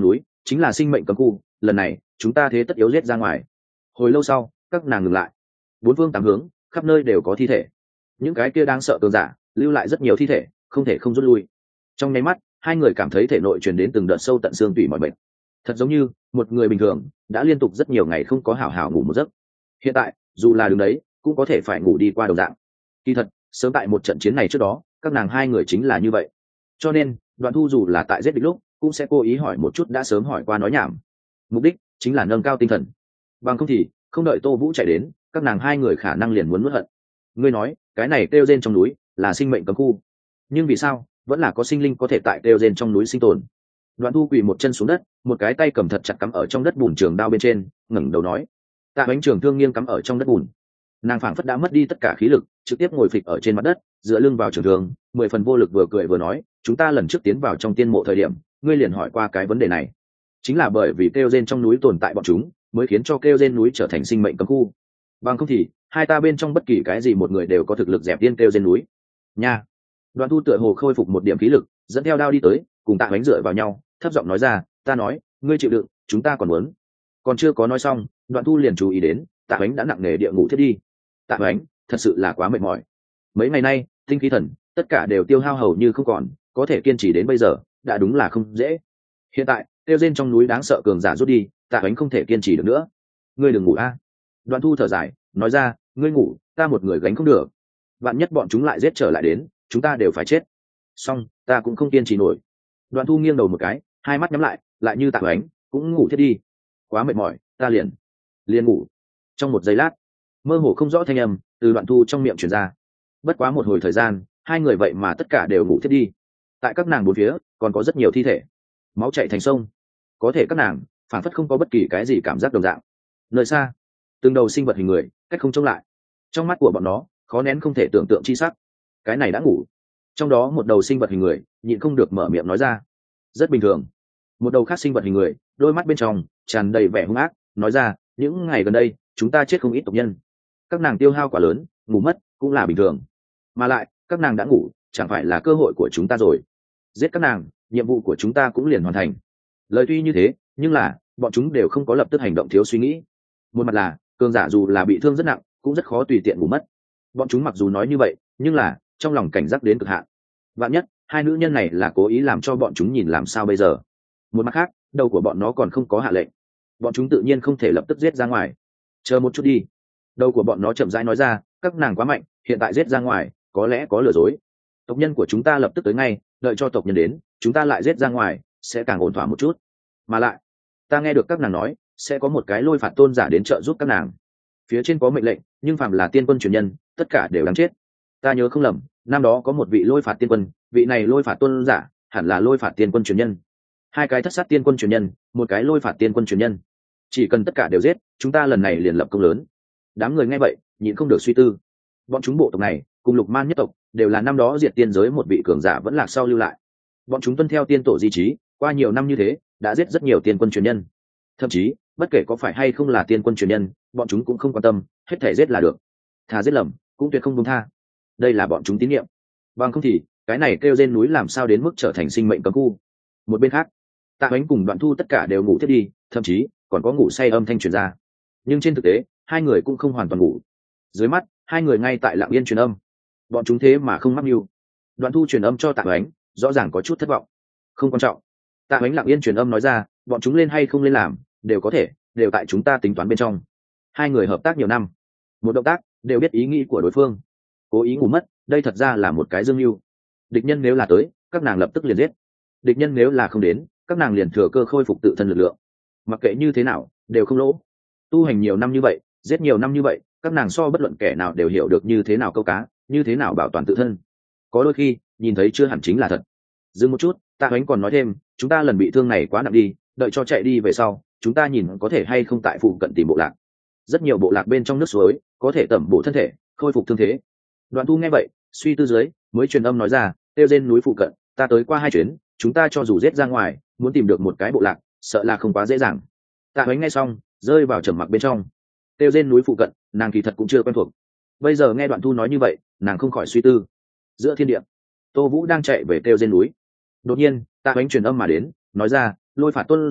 chính là sinh mệnh cấm khu, lần này chúng ta thế tất yếu giết ra ngoài. Hồi lâu sau các nàng ngừng lại, bốn phương tám hướng khắp nơi đều có thi thể, những cái kia đang sợ cường giả lưu lại rất nhiều thi thể, không thể không rút lui. Trong nháy mắt hai người cảm thấy thể nội truyền đến từng đợt sâu tận xương tủy mỏi mệt, thật giống như một người bình thường đã liên tục rất nhiều ngày không có hảo hảo ngủ một giấc, hiện tại dù là đứng đấy cũng có thể phải ngủ đi qua đồng dạng. Kỳ thật sớm tại một trận chiến này trước đó các nàng hai người chính là như vậy, cho nên Đoạn Thu dù là tại giết địch lúc cũng sẽ cố ý hỏi một chút đã sớm hỏi qua nói nhảm, mục đích chính là nâng cao tinh thần, bằng không thì không đợi Tô Vũ chạy đến các nàng hai người khả năng liền muốn nuốt hận. Ngươi nói cái này kêu rên trong núi là sinh mệnh cấm khu, nhưng vì sao vẫn là có sinh linh có thể tại kêu rên trong núi sinh tồn? Đoạn Thu quỳ một chân xuống đất, một cái tay cầm thật chặt cắm ở trong đất bùn trường đao bên trên, ngẩng đầu nói. Tạ Bánh Trường thương nghiêng cắm ở trong đất bùn, nàng phảng phất đã mất đi tất cả khí lực, trực tiếp ngồi phịch ở trên mặt đất, dựa lưng vào trường thương, mười phần vô lực vừa cười vừa nói, chúng ta lần trước tiến vào trong tiên mộ thời điểm, ngươi liền hỏi qua cái vấn đề này, chính là bởi vì kêu rên trong núi tồn tại bọn chúng, mới khiến cho kêu rên núi trở thành sinh mệnh cấm khu. Bằng không thì hai ta bên trong bất kỳ cái gì một người đều có thực lực dẹp tiên kêu rên núi. Nha. Đoạn Thu tựa hồ khôi phục một điểm khí lực, dẫn theo đao đi tới, cùng Tạ Bánh dựa vào nhau, thấp giọng nói ra, ta nói, ngươi chịu đựng, chúng ta còn muốn. Còn chưa có nói xong, Đoạn Thu liền chú ý đến Tạ Bánh đã nặng nề địa ngủ thiết đi. Tạ Bánh thật sự là quá mệt mỏi, mấy ngày nay tinh khí thần tất cả đều tiêu hao hầu như không còn, có thể kiên trì đến bây giờ đã đúng là không dễ. Hiện tại tiêu rên trong núi đáng sợ cường giả rút đi, Tạ Bánh không thể kiên trì được nữa. Ngươi đừng ngủ a. Đoạn Thu thở dài nói ra, ngươi ngủ ta một người gánh không được, vạn nhất bọn chúng lại giết trở lại đến chúng ta đều phải chết. Xong ta cũng không kiên trì nổi. Đoạn Thu nghiêng đầu một cái, hai mắt nhắm lại, lại như Tạ Bánh cũng ngủ thiết đi. Quá mệt mỏi, ta liền ngủ. Trong một giây lát, mơ hồ không rõ thanh âm từ Đoạn Thu trong miệng truyền ra. Bất quá một hồi thời gian, hai người vậy mà tất cả đều ngủ thiết đi. Tại các nàng bốn phía còn có rất nhiều thi thể, máu chảy thành sông, có thể các nàng phản phất không có bất kỳ cái gì cảm giác đồng dạng. Nơi xa từng đầu sinh vật hình người cách không chống lại, trong mắt của bọn nó khó nén không thể tưởng tượng chi sắc. Cái này đã ngủ. Trong đó một đầu sinh vật hình người nhịn không được mở miệng nói ra, rất bình thường. Một đầu khác sinh vật hình người đôi mắt bên trong tràn đầy vẻ hung ác nói ra, những ngày gần đây chúng ta chết không ít tộc nhân, các nàng tiêu hao quá lớn, ngủ mất cũng là bình thường, mà lại các nàng đã ngủ chẳng phải là cơ hội của chúng ta rồi, giết các nàng nhiệm vụ của chúng ta cũng liền hoàn thành. Lời tuy như thế nhưng là bọn chúng đều không có lập tức hành động thiếu suy nghĩ. Một mặt là cường giả dù là bị thương rất nặng cũng rất khó tùy tiện ngủ mất, bọn chúng mặc dù nói như vậy nhưng là trong lòng cảnh giác đến cực hạn, vạn nhất hai nữ nhân này là cố ý làm cho bọn chúng nhìn làm sao bây giờ. Một mặt khác đầu của bọn nó còn không có hạ lệnh, bọn chúng tự nhiên không thể lập tức giết ra ngoài. Chờ một chút đi. Đầu của bọn nó chậm rãi nói ra, các nàng quá mạnh, hiện tại giết ra ngoài có lẽ có lừa dối. Tộc nhân của chúng ta lập tức tới ngay, đợi cho tộc nhân đến chúng ta lại giết ra ngoài sẽ càng ổn thỏa một chút. Mà lại ta nghe được các nàng nói sẽ có một cái lôi phạt tôn giả đến trợ giúp các nàng, phía trên có mệnh lệnh, nhưng phàm là tiên quân truyền nhân tất cả đều đáng chết. Ta nhớ không lầm năm đó có một vị lôi phạt tiên quân, vị này lôi phạt tôn giả hẳn là lôi phạt tiên quân truyền nhân. Hai cái thất sát tiên quân truyền nhân, một cái lôi phạt tiên quân truyền nhân, chỉ cần tất cả đều giết chúng ta lần này liền lập công lớn. Đám người nghe vậy nhịn không được suy tư, bọn chúng bộ tộc này cùng Lục Man nhất tộc đều là năm đó diệt tiên giới một vị cường giả vẫn lạc sau lưu lại. Bọn chúng tuân theo tiên tổ di chí, qua nhiều năm như thế đã giết rất nhiều tiên quân truyền nhân, thậm chí bất kể có phải hay không là tiên quân truyền nhân bọn chúng cũng không quan tâm, hết thể giết là được, thà giết lầm cũng tuyệt không buông tha. Đây là bọn chúng tín nhiệm, bằng không thì cái này kêu rên núi làm sao đến mức trở thành sinh mệnh cấm khu. Một bên khác Tạ Bánh cùng Đoạn Thu tất cả đều ngủ thiết đi, thậm chí còn có ngủ say âm thanh truyền ra, nhưng trên thực tế hai người cũng không hoàn toàn ngủ. Dưới mắt hai người ngay tại lặng yên truyền âm, bọn chúng thế mà không mắc mưu. Đoạn Thu truyền âm cho Tạ Bánh rõ ràng có chút thất vọng. Không quan trọng. Tạ Bánh lặng yên truyền âm nói ra, bọn chúng lên hay không lên làm đều có thể, đều tại chúng ta tính toán bên trong. Hai người hợp tác nhiều năm, một động tác đều biết ý nghĩ của đối phương. Cố ý ngủ mất đây thật ra là một cái dương mưu. Địch nhân nếu là tới các nàng lập tức liền giết, địch nhân nếu là không đến các nàng liền thừa cơ khôi phục tự thân lực lượng. Mặc kệ như thế nào đều không lỗ. Tu hành nhiều năm như vậy, giết nhiều năm như vậy, các nàng so bất luận kẻ nào đều hiểu được như thế nào câu cá, như thế nào bảo toàn tự thân. Có đôi khi nhìn thấy chưa hẳn chính là thật. Dừng một chút, Tạ Bánh còn nói thêm, chúng ta lần bị thương này quá nặng đi, đợi cho chạy đi về sau chúng ta nhìn có thể hay không tại phụ cận tìm bộ lạc. Rất nhiều bộ lạc bên trong nước suối có thể tẩm bổ thân thể, khôi phục thương thế. Đoạn Thu nghe vậy suy tư dưới mới truyền âm nói ra, tiêu trên núi phụ cận ta tới qua 2 chuyến, chúng ta cho dù giết ra ngoài muốn tìm được một cái bộ lạc sợ là không quá dễ dàng. Tạ Bánh nghe xong rơi vào trầm mặc bên trong. Tiêu trên núi phụ cận nàng kỳ thật cũng chưa quen thuộc, bây giờ nghe Đoạn Thu nói như vậy nàng không khỏi suy tư. Giữa thiên địa Tô Vũ đang chạy về tiêu trên núi, đột nhiên Tạ Bánh truyền âm mà đến nói ra, lôi phạt tôn giả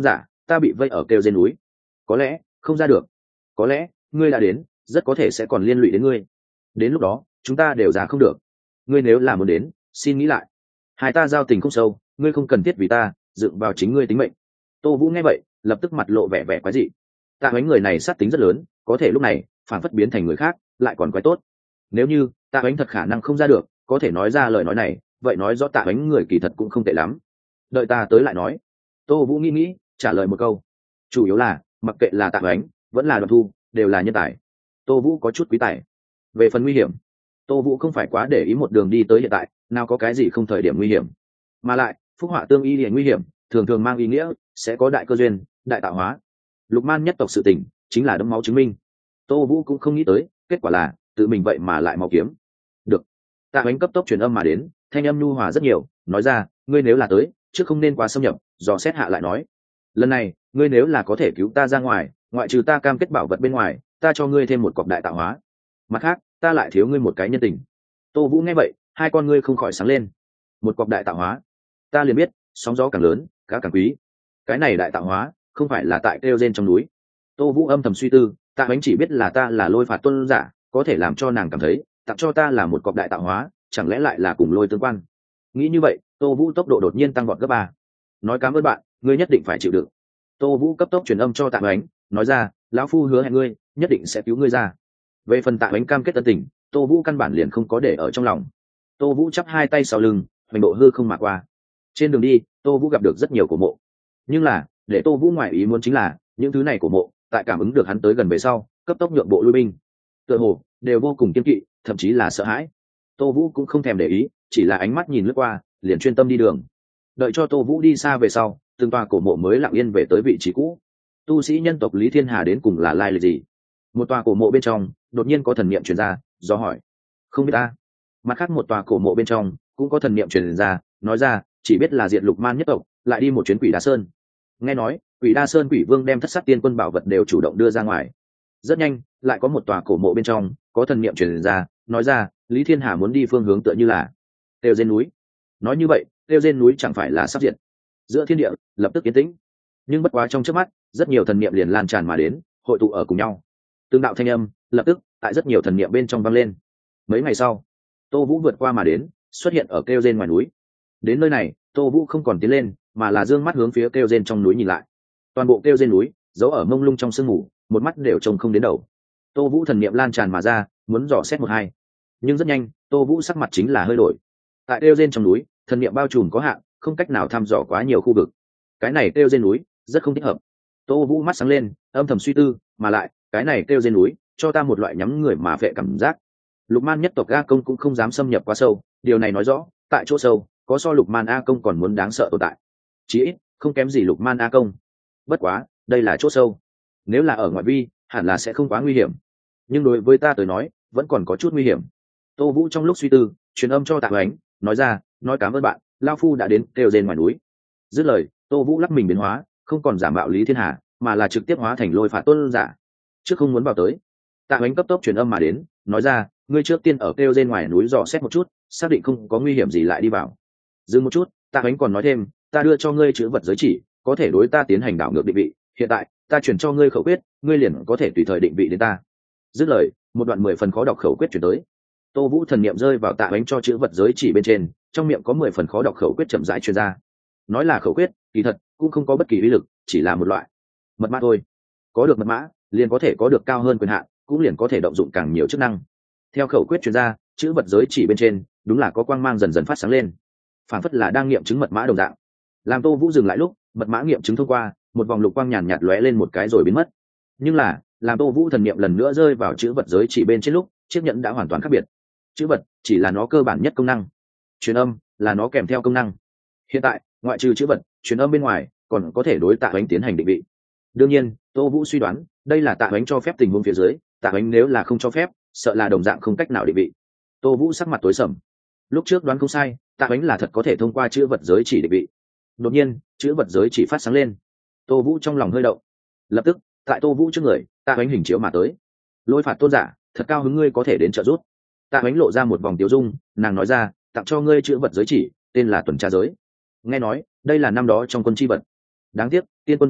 ta bị vây ở kêu trên núi, có lẽ không ra được, có lẽ ngươi đã đến rất có thể sẽ còn liên lụy đến ngươi, đến lúc đó chúng ta đều ra không được. Ngươi nếu là muốn đến, xin nghĩ lại, hai ta giao tình không sâu, ngươi không cần thiết vì ta dựng vào chính ngươi tính mệnh. Tô Vũ nghe vậy lập tức mặt lộ vẻ vẻ quái dị. Tạ Hoánh người này sát tính rất lớn, có thể lúc này phản phất biến thành người khác lại còn quái tốt. Nếu như Tạ Hoánh thật khả năng không ra được, có thể nói ra lời nói này, vậy nói rõ Tạ Hoánh người kỳ thật cũng không tệ lắm. Đợi ta tới lại nói. Tô Vũ nghĩ trả lời một câu. Chủ yếu là mặc kệ là Tạ Hoánh vẫn là Đoàn Thu đều là nhân tài. Tô Vũ có chút quý tài. Về phần nguy hiểm, Tô Vũ không phải quá để ý, một đường đi tới hiện tại nào có cái gì không thời điểm nguy hiểm. Mà lại phúc họa tương y liền nguy hiểm thường thường mang ý nghĩa sẽ có đại cơ duyên, đại tạo hóa. Lục Man nhất tộc sự tình chính là đẫm máu chứng minh. Tô Vũ cũng không nghĩ tới kết quả là tự mình vậy mà lại máu kiếm được. Tạ Hoánh cấp tốc truyền âm mà đến, thanh âm nhu hòa rất nhiều, nói ra, ngươi nếu là tới chứ không nên quá xâm nhập, dò xét hạ lại nói. Lần này ngươi nếu là có thể cứu ta ra ngoài, ngoại trừ ta cam kết bảo vật bên ngoài, ta cho ngươi thêm một cọc đại tạo hóa, mặt khác ta lại thiếu ngươi một cái nhân tình. Tô Vũ nghe vậy hai con ngươi không khỏi sáng lên. Một cọc đại tạo hóa, ta liền biết sóng gió càng lớn cá càng quý. Cái này đại tạo hóa không phải là tại kêu rên trong núi. Tô Vũ âm thầm suy tư, Tạ Hoánh chỉ biết là ta là Lôi Phạt tôn giả, có thể làm cho nàng cảm thấy tặng cho ta là một cọc đại tạo hóa, chẳng lẽ lại là cùng lôi tương quan. Nghĩ như vậy, Tô Vũ tốc độ đột nhiên tăng vọt gấp 3. Nói cảm ơn bạn, ngươi nhất định phải chịu đựng. Tô Vũ cấp tốc truyền âm cho Tạ Hoánh, nói ra, lão phu hứa hẹn ngươi nhất định sẽ cứu ngươi ra. Về phần Tạ Hoánh cam kết ân tình, Tô Vũ căn bản liền không có để ở trong lòng. Tô Vũ chắp hai tay sau lưng, hoành độ hư không mà qua. Trên đường đi, Tô Vũ gặp được rất nhiều cổ mộ, nhưng là để Tô Vũ ngoại ý muốn chính là những thứ này cổ mộ tại cảm ứng được hắn tới gần về sau cấp tốc nhượng bộ lui binh, tựa hồ đều vô cùng kiên kỵ, thậm chí là sợ hãi. Tô Vũ cũng không thèm để ý, chỉ là ánh mắt nhìn lướt qua liền chuyên tâm đi đường. Đợi cho Tô Vũ đi xa về sau, từng tòa cổ mộ mới lặng yên về tới vị trí cũ. Tu sĩ nhân tộc Lý Thiên Hà đến cùng là lai lịch gì? Một tòa cổ mộ bên trong đột nhiên có thần niệm truyền ra, do hỏi. Không biết ta. Mặt khác một tòa cổ mộ bên trong cũng có thần niệm truyền ra, nói ra chỉ biết là diệt Lục Man nhất tộc, lại đi một chuyến Quỷ Đa Sơn. Nghe nói Quỷ Đa Sơn Quỷ Vương đem Thất Sát Tiên Quân bảo vật đều chủ động đưa ra ngoài. Rất nhanh lại có một tòa cổ mộ bên trong có thần niệm truyền ra, nói ra Lý Thiên Hà muốn đi phương hướng tựa như là Têu Dên núi. Nói như vậy Têu Dên núi chẳng phải là sắp diệt. Giữa thiên địa lập tức yên tĩnh, nhưng bất quá trong chớp mắt rất nhiều thần niệm liền lan tràn mà đến, hội tụ ở cùng nhau. Tương đạo thanh âm lập tức tại rất nhiều thần niệm bên trong vang lên. Mấy ngày sau, Tô Vũ vượt qua mà đến, xuất hiện ở Kêu Dên ngoài núi. Đến nơi này, Tô Vũ không còn tiến lên, mà là dương mắt hướng phía Kêu Dên trong núi nhìn lại. Toàn bộ Kêu Dên núi giấu ở mông lung trong sương mù, một mắt đều trông không đến đầu. Tô Vũ thần niệm lan tràn mà ra, muốn dò xét một hai, nhưng rất nhanh Tô Vũ sắc mặt chính là hơi đổi. Tại Kêu Dên trong núi, thần niệm bao trùm có hạn, không cách nào thăm dò quá nhiều khu vực. Cái này Kêu Dên núi rất không thích hợp. Tô Vũ mắt sáng lên, âm thầm suy tư, mà lại cái này Kêu Dên núi cho ta một loại nhắm người mà phệ cảm giác. Lục Man nhất tộc A Công cũng không dám xâm nhập quá sâu, điều này nói rõ tại chỗ sâu có so Lục Man A Công còn muốn đáng sợ tồn tại, chí ít không kém gì Lục Man A Công. Bất quá đây là chỗ sâu, nếu là ở ngoại vi hẳn là sẽ không quá nguy hiểm, nhưng đối với ta tới nói vẫn còn có chút nguy hiểm. Tô Vũ trong lúc suy tư truyền âm cho Tạ Hoánh, nói ra, nói cảm ơn bạn, lao phu đã đến Kêu Dên ngoài núi. Dứt lời, Tô Vũ lắc mình biến hóa, không còn giả mạo Lý Thiên Hà, mà là trực tiếp hóa thành Lôi Phạt tôn giả. Trước không muốn vào tới, Tạ Hoánh cấp tốc truyền âm mà đến, nói ra, ngươi trước tiên ở Kêu Dên ngoài núi dò xét một chút, xác định không có nguy hiểm gì lại đi vào. Dừng một chút, Tạ Hoánh còn nói thêm, ta đưa cho ngươi chữ vật giới chỉ, có thể đối ta tiến hành đảo ngược định vị, hiện tại ta chuyển cho ngươi khẩu quyết, ngươi liền có thể tùy thời định vị đến ta. Dứt lời, một đoạn 10 phần khó đọc khẩu quyết chuyển tới. Tô Vũ thần niệm rơi vào Tạ Hoánh cho chữ vật giới chỉ bên trên, trong miệng có 10 phần khó đọc khẩu quyết chậm rãi truyền ra. Nói là khẩu quyết, kỳ thật cũng không có bất kỳ uy lực, chỉ là một loại mật mã thôi. Có được mật mã, liền có thể có được cao hơn quyền hạn, cũng liền có thể động dụng càng nhiều chức năng. Theo khẩu quyết truyền ra, chữ vật giới chỉ bên trên đúng là có quang mang dần dần phát sáng lên, phản phất là đang nghiệm chứng mật mã đồng dạng. Làm Tô Vũ dừng lại lúc, mật mã nghiệm chứng thông qua, một vòng lục quang nhàn nhạt lóe lên một cái rồi biến mất. Nhưng là, làm Tô Vũ thần niệm lần nữa rơi vào chữ vật giới chỉ bên trên lúc, chiếc nhẫn đã hoàn toàn khác biệt. Chữ vật chỉ là nó cơ bản nhất công năng, truyền âm là nó kèm theo công năng. Hiện tại, ngoại trừ chữ vật, truyền âm bên ngoài, còn có thể đối Tạ Hoánh tiến hành định vị. Đương nhiên, Tô Vũ suy đoán, đây là Tạ Hoánh cho phép tình huống phía dưới, Tạ Hoánh nếu là không cho phép, sợ là đồng dạng không cách nào định vị. Tô Vũ sắc mặt tối sầm. Lúc trước đoán không sai, Tạ Hoánh là thật có thể thông qua chữ vật giới chỉ định vị. Đột nhiên, chữ vật giới chỉ phát sáng lên. Tô Vũ trong lòng hơi động. Lập tức, tại Tô Vũ trước người, Tạ Hoánh hình chiếu mà tới. Lôi Phạt tôn giả, thật cao hứng ngươi có thể đến trợ giúp. Tạ Hoánh lộ ra một vòng tiêu dung, nàng nói ra, tặng cho ngươi chữ vật giới chỉ, tên là tuần tra giới. Nghe nói, đây là năm đó trong quân chi vật. Đáng tiếc, tiên quân vẫn lạc,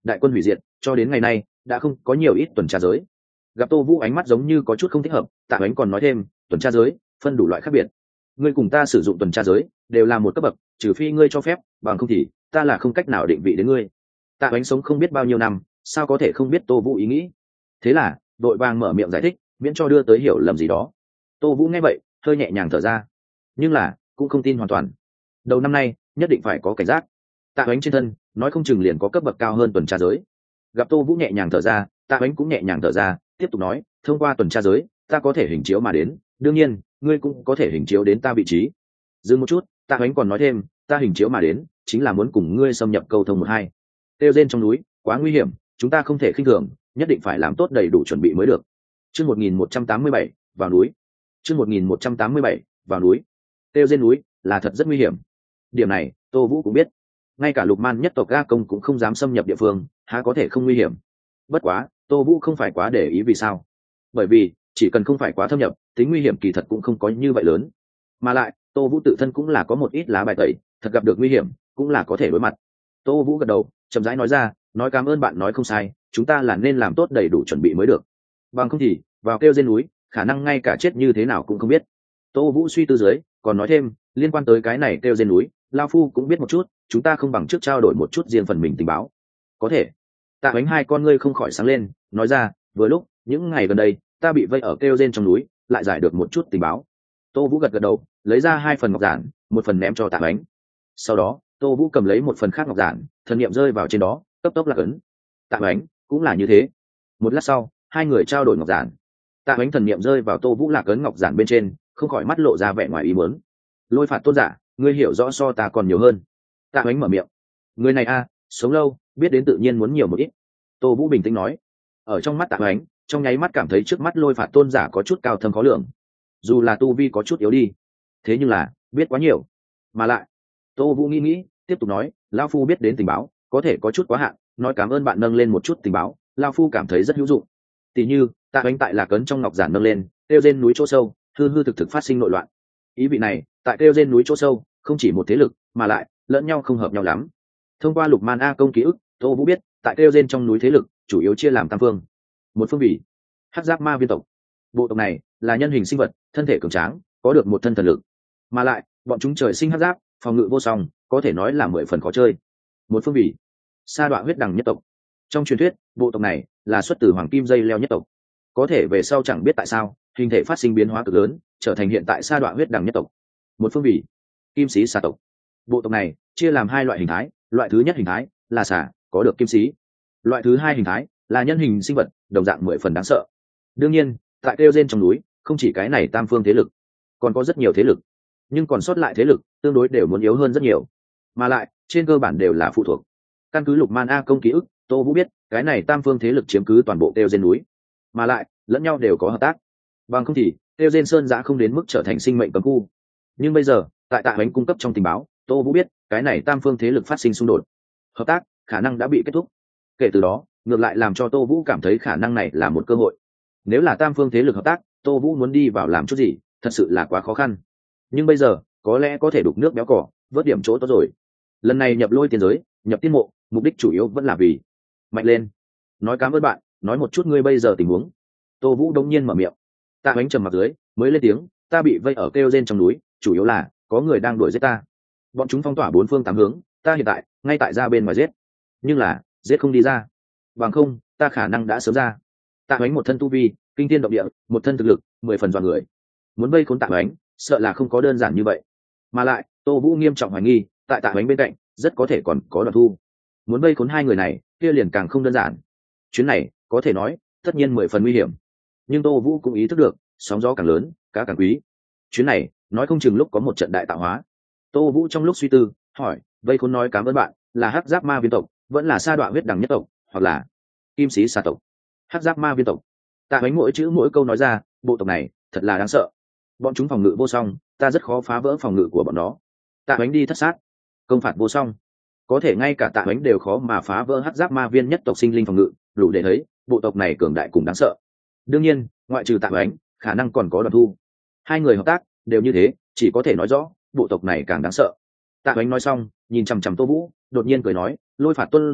đại quân hủy diệt cho đến ngày nay đã không có nhiều ít tuần tra giới. Gặp Tô Vũ ánh mắt giống như có chút không thích hợp, Tạ Ánh còn nói thêm, tuần tra giới phân đủ loại khác biệt, ngươi cùng ta sử dụng tuần tra giới đều là một cấp bậc, trừ phi ngươi cho phép, bằng không thì ta là không cách nào định vị đến ngươi. Tạ Ánh sống không biết bao nhiêu năm, sao có thể không biết Tô Vũ ý nghĩ. Thế là đội vàng mở miệng giải thích, miễn cho đưa tới hiểu lầm gì đó. Tô Vũ nghe vậy hơi nhẹ nhàng thở ra, nhưng là cũng không tin hoàn toàn. Đầu năm nay nhất định phải có cảnh giác. Tạ Ánh trên thân nói không chừng liền có cấp bậc cao hơn tuần tra giới. Gặp Tô Vũ nhẹ nhàng thở ra, Tạ Ánh cũng nhẹ nhàng thở ra, tiếp tục nói, thông qua tuần tra giới ta có thể hình chiếu mà đến, đương nhiên ngươi cũng có thể hình chiếu đến ta vị trí. Dừng một chút, Tạ Ánh còn nói thêm, ta hình chiếu mà đến chính là muốn cùng ngươi xâm nhập câu thông 12. Tiêu Diên trong núi quá nguy hiểm, chúng ta không thể khinh thường, nhất định phải làm tốt đầy đủ chuẩn bị mới được. Chương 1187 vào núi. Chương 1187 vào núi. Tiêu Diên núi là thật rất nguy hiểm. Điểm này Tô Vũ cũng biết, ngay cả Lục Man nhất tộc Ga Công cũng không dám xâm nhập địa phương, há có thể không nguy hiểm. Bất quá Tô Vũ không phải quá để ý. Vì sao? Bởi vì chỉ cần không phải quá thâm nhập, tính nguy hiểm kỳ thật cũng không có như vậy lớn. Mà lại Tô Vũ tự thân cũng là có một ít lá bài tẩy, thật gặp được nguy hiểm cũng là có thể đối mặt. Tô Vũ gật đầu, chậm rãi nói ra, nói cảm ơn bạn nói không sai, chúng ta là nên làm tốt đầy đủ chuẩn bị mới được. Bằng không thì vào Kêu Diên núi khả năng ngay cả chết như thế nào cũng không biết. Tô Vũ suy tư dưới còn nói thêm, liên quan tới cái này Kêu Diên núi, Lao Phu cũng biết một chút, chúng ta không bằng trước trao đổi một chút riêng phần mình tình báo. Có thể. Tạ Ánh hai con ngươi không khỏi sáng lên, nói ra, vừa lúc những ngày gần đây ta bị vây ở Kêu Diên trong núi, lại giải được một chút tình báo. Tô Vũ gật gật đầu, lấy ra 2 phần ngọc giản, một phần ném cho Tạ Ánh. Sau đó Tô Vũ cầm lấy một phần khác ngọc giản, thần niệm rơi vào trên đó, cấp tốc lạc ấn. Tạ Ánh cũng là như thế. Một lát sau hai người trao đổi ngọc giản. Tạ Ánh thần niệm rơi vào Tô Vũ lạc ấn ngọc giản bên trên, không khỏi mắt lộ ra vẻ ngoài ý muốn. Lôi Phạt tôn giả, ngươi hiểu rõ so ta còn nhiều hơn. Tạ Ánh mở miệng. Người này a, sống lâu, biết đến tự nhiên muốn nhiều một ít. Tô Vũ bình tĩnh nói. Ở trong mắt Tạ Ánh, trong nháy mắt cảm thấy trước mắt Lôi Phạt tôn giả có chút cao thâm khó lường. Dù là tu vi có chút yếu đi, thế nhưng là biết quá nhiều. Mà lại Tô Vũ nghĩ tiếp tục nói, Lao Phu biết đến tình báo có thể có chút quá hạn, nói cảm ơn bạn nâng lên một chút tình báo, Lao Phu cảm thấy rất hữu dụng. Tỷ như Tạ Ánh tại Lạc Ấn trong ngọc giản nâng lên, Kêu Diên núi chỗ sâu hư hư thực thực phát sinh nội loạn. Ý vị này tại Kêu Diên núi chỗ sâu không chỉ một thế lực, mà lại lẫn nhau không hợp nhau lắm. Thông qua Lục Man A Công ký ức, Tô Vũ biết tại Kêu Diên trong núi thế lực chủ yếu chia làm tam phương. Một phương vì Hắc Giáp Ma Viên tộc. Bộ tộc này là nhân hình sinh vật, thân thể cường tráng, có được một thân thần lực, mà lại bọn chúng trời sinh hắc giáp, phòng ngự vô song, có thể nói là 10 phần khó chơi. Một phương vị Sa Đoạ Huyết Đằng nhất tộc. Trong truyền thuyết bộ tộc này là xuất từ hoàng kim dây leo nhất tộc, có thể về sau chẳng biết tại sao hình thể phát sinh biến hóa cực lớn, trở thành hiện tại Sa Đoạ Huyết Đằng nhất tộc. Một phương vị Kim Sĩ Xà tộc. Bộ tộc này chia làm 2 loại hình thái, loại thứ nhất hình thái là xà, có được kim sĩ. Loại thứ 2 hình thái là nhân hình sinh vật, đồng dạng 10 phần đáng sợ. Đương nhiên tại Kêu Diên trong núi không chỉ cái này tam phương thế lực, còn có rất nhiều thế lực, nhưng còn sót lại thế lực tương đối đều muốn yếu hơn rất nhiều, mà lại trên cơ bản đều là phụ thuộc. Căn cứ Lục Man A Công ký ức, Tô Vũ biết cái này tam phương thế lực chiếm cứ toàn bộ Kêu Diên núi, mà lại lẫn nhau đều có hợp tác, bằng không thì Kêu Diên sơn giã không đến mức trở thành sinh mệnh cấm khu. Nhưng bây giờ tại Tạ Ánh cung cấp trong tình báo, Tô Vũ biết cái này tam phương thế lực phát sinh xung đột, hợp tác khả năng đã bị kết thúc. Kể từ đó ngược lại làm cho Tô Vũ cảm thấy khả năng này là một cơ hội. Nếu là tam phương thế lực hợp tác, Tô Vũ muốn đi vào làm chút gì thật sự là quá khó khăn, nhưng bây giờ có lẽ có thể đục nước béo cỏ, vớt điểm chỗ tốt rồi. Lần này nhập Lôi Tiên giới, nhập tiên mộ, mục đích chủ yếu vẫn là vì mạnh lên. Nói cảm ơn bạn, nói một chút ngươi bây giờ tình huống. Tô Vũ đông nhiên mở miệng. Tạ Ánh trầm mặt dưới mới lên tiếng, ta bị vây ở Kêu Diên trong núi, chủ yếu là có người đang đuổi giết ta. Bọn chúng phong tỏa 4 phương 8 hướng, ta hiện tại ngay tại ra bên ngoài giết, nhưng là giết không đi ra, bằng không ta khả năng đã sớm ra. Tạ Ánh một thân tu vi kinh thiên động địa, một thân thực lực 10 phần dọa người, muốn vây khốn Tạ Ánh sợ là không có đơn giản như vậy. Mà lại Tô Vũ nghiêm trọng hoài nghi tại Tạ Ánh bên cạnh rất có thể còn có Đoàn Thu, muốn vây khốn 2 người này kia liền càng không đơn giản. Chuyến này có thể nói tất nhiên 10 phần nguy hiểm, nhưng Tô Vũ cũng ý thức được sóng gió càng lớn cá càng quý. Chuyến này nói không chừng lúc có một trận đại tạo hóa. Tô Vũ trong lúc suy tư hỏi, vây khốn nói cảm ơn bạn là Hắc Giáp Ma Viên tộc, vẫn là Sa Đoạ Huyết Đằng nhất tộc, hoặc là Kim Sĩ Xà tộc? Hắc Giáp Ma Viên tộc. Tạ Ánh mỗi chữ mỗi câu nói ra, bộ tộc này thật là đáng sợ, bọn chúng phòng ngự vô song, ta rất khó phá vỡ phòng ngự của bọn nó. Tạ Ánh đi thất sát, công phạt vô song, có thể ngay cả Tạ Ánh đều khó mà phá vỡ Hắc Giáp Ma Viên nhất tộc sinh linh phòng ngự, đủ để thấy bộ tộc này cường đại cùng đáng sợ. Đương nhiên ngoại trừ Tạ Ánh, khả năng còn có Đoàn Thu. 2 người hợp tác đều như thế, chỉ có thể nói rõ bộ tộc này càng đáng sợ. Tạ Ánh nói xong nhìn chằm chằm Tô Vũ, đột nhiên cười nói, Lôi Phạt tôn giả,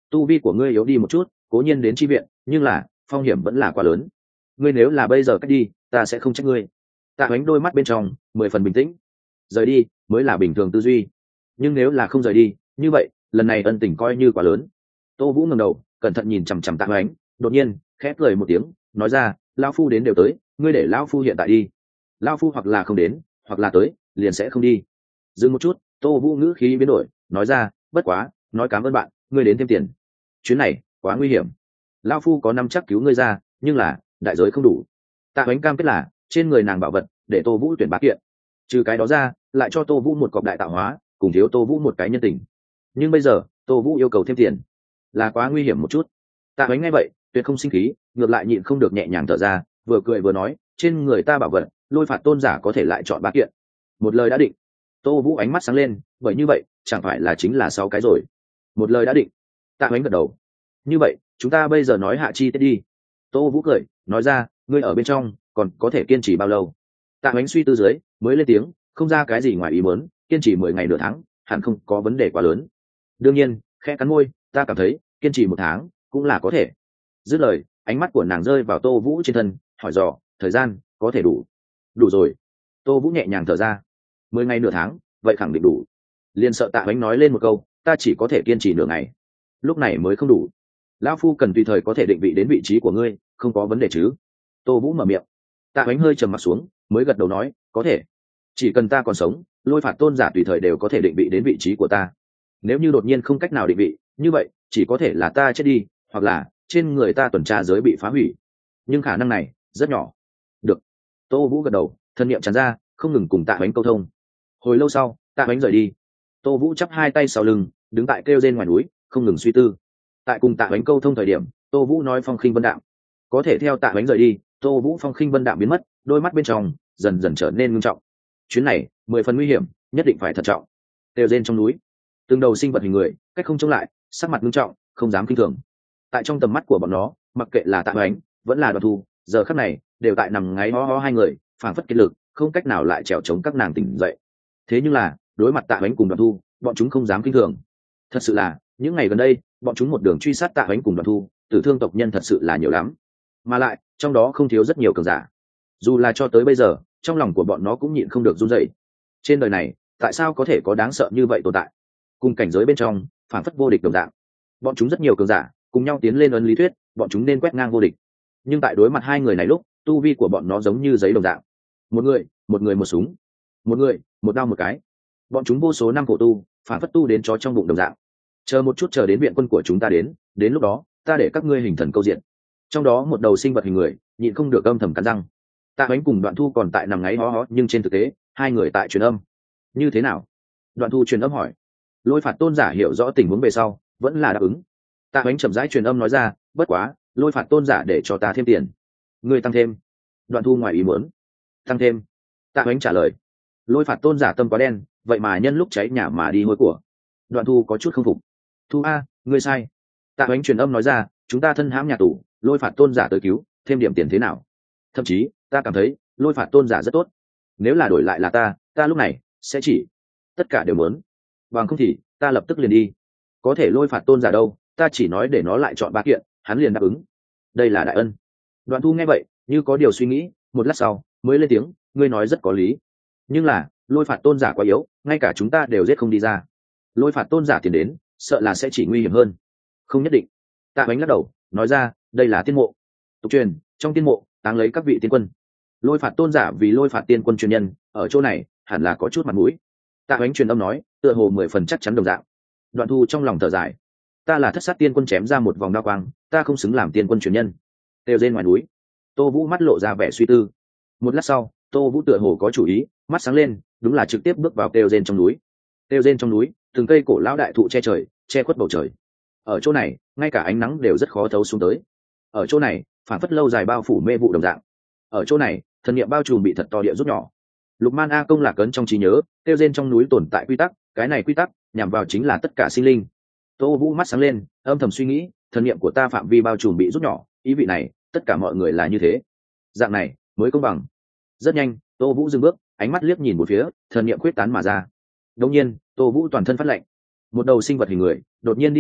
tu vi của ngươi yếu đi một chút, cố nhiên đến chi viện, nhưng là phong hiểm vẫn là quá lớn. Ngươi nếu là bây giờ cách đi, ta sẽ không trách ngươi. Tạ Hoánh đôi mắt bên trong 10 phần bình tĩnh. Rời đi mới là bình thường tư duy, nhưng nếu là không rời đi, như vậy lần này ân tình coi như quá lớn. Tô Vũ ngẩng đầu cẩn thận nhìn chằm chằm Tạ Hoánh, đột nhiên khẽ cười một tiếng, nói ra, lão phu đến đều tới, ngươi để lão phu hiện tại đi. Lão phu hoặc là không đến, hoặc là tới liền sẽ không đi. Dừng một chút, Tô Vũ ngữ khí biến đổi, nói ra, bất quá nói cảm ơn bạn, ngươi đến thêm tiền. Chuyến này quá nguy hiểm, lão phu có năm chắc cứu ngươi ra, nhưng là đại giới không đủ. Tạ Hoánh cam kết là trên người nàng bảo vật để Tô Vũ tuyển bá kiện, trừ cái đó ra lại cho Tô Vũ một cọc đại tạo hóa, cùng thiếu Tô Vũ một cái nhân tình. Nhưng bây giờ Tô Vũ yêu cầu thêm tiền, là quá nguy hiểm một chút. Tạ Hoánh nghe vậy tuyệt không sinh khí, ngược lại nhịn không được nhẹ nhàng thở ra, vừa cười vừa nói, trên người ta bảo vật Lôi Phạt tôn giả có thể lại chọn bá kiện. Một lời đã định. Tô Vũ ánh mắt sáng lên, bởi như vậy chẳng phải là chính là 6 cái rồi. Một lời đã định. Tạ Hoánh gật đầu. Như vậy chúng ta bây giờ nói hạ chi tiết đi. Tô Vũ cười nói ra, ngươi ở bên trong còn có thể kiên trì bao lâu? Tạ Hoánh suy tư dưới mới lên tiếng, không ra cái gì ngoài ý muốn, kiên trì 10 ngày nửa tháng hẳn không có vấn đề quá lớn. Đương nhiên khẽ cắn môi, ta cảm thấy kiên trì 1 tháng cũng là có thể. Dứt lời ánh mắt của nàng rơi vào Tô Vũ trên thân, hỏi dò, thời gian có thể đủ? Đủ rồi. Tô Vũ nhẹ nhàng thở ra. 10 ngày nửa tháng vậy khẳng định đủ. Liền sợ Tạ Hoánh nói lên một câu, ta chỉ có thể kiên trì nửa ngày, lúc này mới không đủ. Lão phu cần tùy thời có thể định vị đến vị trí của ngươi, không có vấn đề chứ? Tô Vũ mở miệng. Tạ Hoánh hơi trầm mặt xuống mới gật đầu nói, có thể. Chỉ cần ta còn sống, Lôi Phạt tôn giả tùy thời đều có thể định vị đến vị trí của ta. Nếu như đột nhiên không cách nào định vị, như vậy chỉ có thể là ta chết đi, hoặc là trên người ta tuần tra giới bị phá hủy, nhưng khả năng này rất nhỏ. Được. Tô Vũ gật đầu, thân niệm tràn ra, không ngừng cùng Tạ Hoánh câu thông. Hồi lâu sau Tạ Hoánh rời đi. Tô Vũ chắp hai tay sau lưng, đứng tại kêu rên ngoài núi, không ngừng suy tư. Tại cùng Tạ Hoánh câu thông thời điểm, Tô Vũ nói phong khinh vân đạm. Có thể theo Tạ Hoánh rời đi, Tô Vũ phong khinh vân đạm biến mất, đôi mắt bên trong dần dần trở nên nghiêm trọng. Chuyến này 10 phần nguy hiểm, nhất định phải thận trọng. Kêu rên trong núi, từng đầu sinh vật hình người cách không chống lại, sắc mặt nghiêm trọng, không dám kinh thường. Tại trong tầm mắt của bọn nó, mặc kệ là Tạ Hoánh vẫn là Đoàn Thu, giờ khắc này đều tại nằm ngáy ho ho hai người, phảng phất kiệt lực, không cách nào lại trèo chống các nàng tỉnh dậy. Thế nhưng là đối mặt Tạ Hoánh cùng Đoàn Thu, bọn chúng không dám kinh thường. Thật sự là những ngày gần đây bọn chúng một đường truy sát Tạ Hoánh cùng Đoàn Thu, tử thương tộc nhân thật sự là nhiều lắm, mà lại trong đó không thiếu rất nhiều cường giả. Dù là cho tới bây giờ trong lòng của bọn nó cũng nhịn không được run rẩy. Trên đời này tại sao có thể có đáng sợ như vậy tồn tại, cùng cảnh giới bên trong phảng phất vô địch đồng dạng. Bọn chúng rất nhiều cường giả cùng nhau tiến lên ấn lý thuyết bọn chúng nên quét ngang vô địch, nhưng tại đối mặt hai người này lúc, tu vi của bọn nó giống như giấy đồng dạng. Một người một súng, một người một đao một cái. Bọn chúng vô số năm khổ tu, phản phất tu đến chó trong bụng đồng dạng. Chờ một chút, chờ đến viện quân của chúng ta đến lúc đó ta để các ngươi hình thần câu diện. Trong đó một đầu sinh vật hình người nhịn không được âm thầm cắn răng. Tạ Hoánh cùng Đoạn Thu còn tại nằm ngáy hó hó, nhưng trên thực tế hai người tại truyền âm. Như thế nào? Đoạn Thu truyền âm hỏi. Lôi Phạt tôn giả hiểu rõ tình huống về sau vẫn là đáp ứng. Tạ Hoánh chậm rãi truyền âm nói ra, bất quá Lôi Phạt tôn giả để cho ta thêm tiền. Ngươi tăng thêm? Đoạn Thu ngoài ý muốn. Tăng thêm? Tạ Hoánh trả lời. Lôi Phạt tôn giả tâm quá đen, vậy mà nhân lúc cháy nhà mà đi hôi của. Đoạn Thu có chút không phục. Thu a, ngươi sai. Tạ Hoánh truyền âm nói ra, chúng ta thân hãm nhà tù, Lôi Phạt tôn giả tới cứu, thêm điểm tiền thế nào? Thậm chí ta cảm thấy Lôi Phạt tôn giả rất tốt. Nếu là đổi lại là ta lúc này sẽ chỉ tất cả đều muốn, bằng không thì ta lập tức liền đi. Có thể Lôi Phạt tôn giả đâu, ta chỉ nói để nó lại chọn 3 kiện, hắn liền đáp ứng. Đây là đại ân. Đoạn Thu nghe vậy như có điều suy nghĩ, một lát sau mới lên tiếng, ngươi nói rất có lý, nhưng là Lôi Phạt tôn giả quá yếu, ngay cả chúng ta đều giết không đi ra. Lôi Phạt tôn giả tiền đến sợ là sẽ chỉ nguy hiểm hơn. Không nhất định. Tạ Bánh lắc đầu nói ra, đây là tiên mộ, tục truyền trong tiên mộ táng lấy các vị tiên quân. Lôi Phạt tôn giả vì Lôi Phạt tiên quân truyền nhân, ở chỗ này hẳn là có chút mặt mũi. Tạ Bánh truyền âm nói, tựa hồ 10 phần chắc chắn đồng dạng. Đoạn Thu trong lòng thở dài, ta là thất sát tiên quân chém ra một vòng đao quang, ta không xứng làm tiên quân truyền nhân. Têu trên ngoài núi, Tô Vũ mắt lộ ra vẻ suy tư. Một lát sau Tô Vũ tựa hồ có chủ ý, mắt sáng lên, đúng là trực tiếp bước vào kêu rên trong núi. Kêu rên trong núi, từng cây cổ lão đại thụ che trời, che khuất bầu trời. Ở chỗ này ngay cả ánh nắng đều rất khó thấu xuống tới. Ở chỗ này phản phất lâu dài bao phủ mê vụ đồng dạng. Ở chỗ này thần niệm bao trùm bị thật to địa rút nhỏ. Lục Man A công lạc ấn trong trí nhớ, kêu rên trong núi tồn tại quy tắc, cái này quy tắc nhằm vào chính là tất cả sinh linh. Tô Vũ mắt sáng lên, âm thầm suy nghĩ, thần niệm của ta phạm vi bao trùm bị rút nhỏ, ý vị này tất cả mọi người là như thế, dạng này mới công bằng. Rất nhanh Tô Vũ dừng bước, ánh mắt liếc nhìn một phía, thần niệm khuyết tán mà ra. Đột nhiên Tô Vũ toàn thân phát lạnh. Một đầu sinh vật hình người đột nhiên đi ra,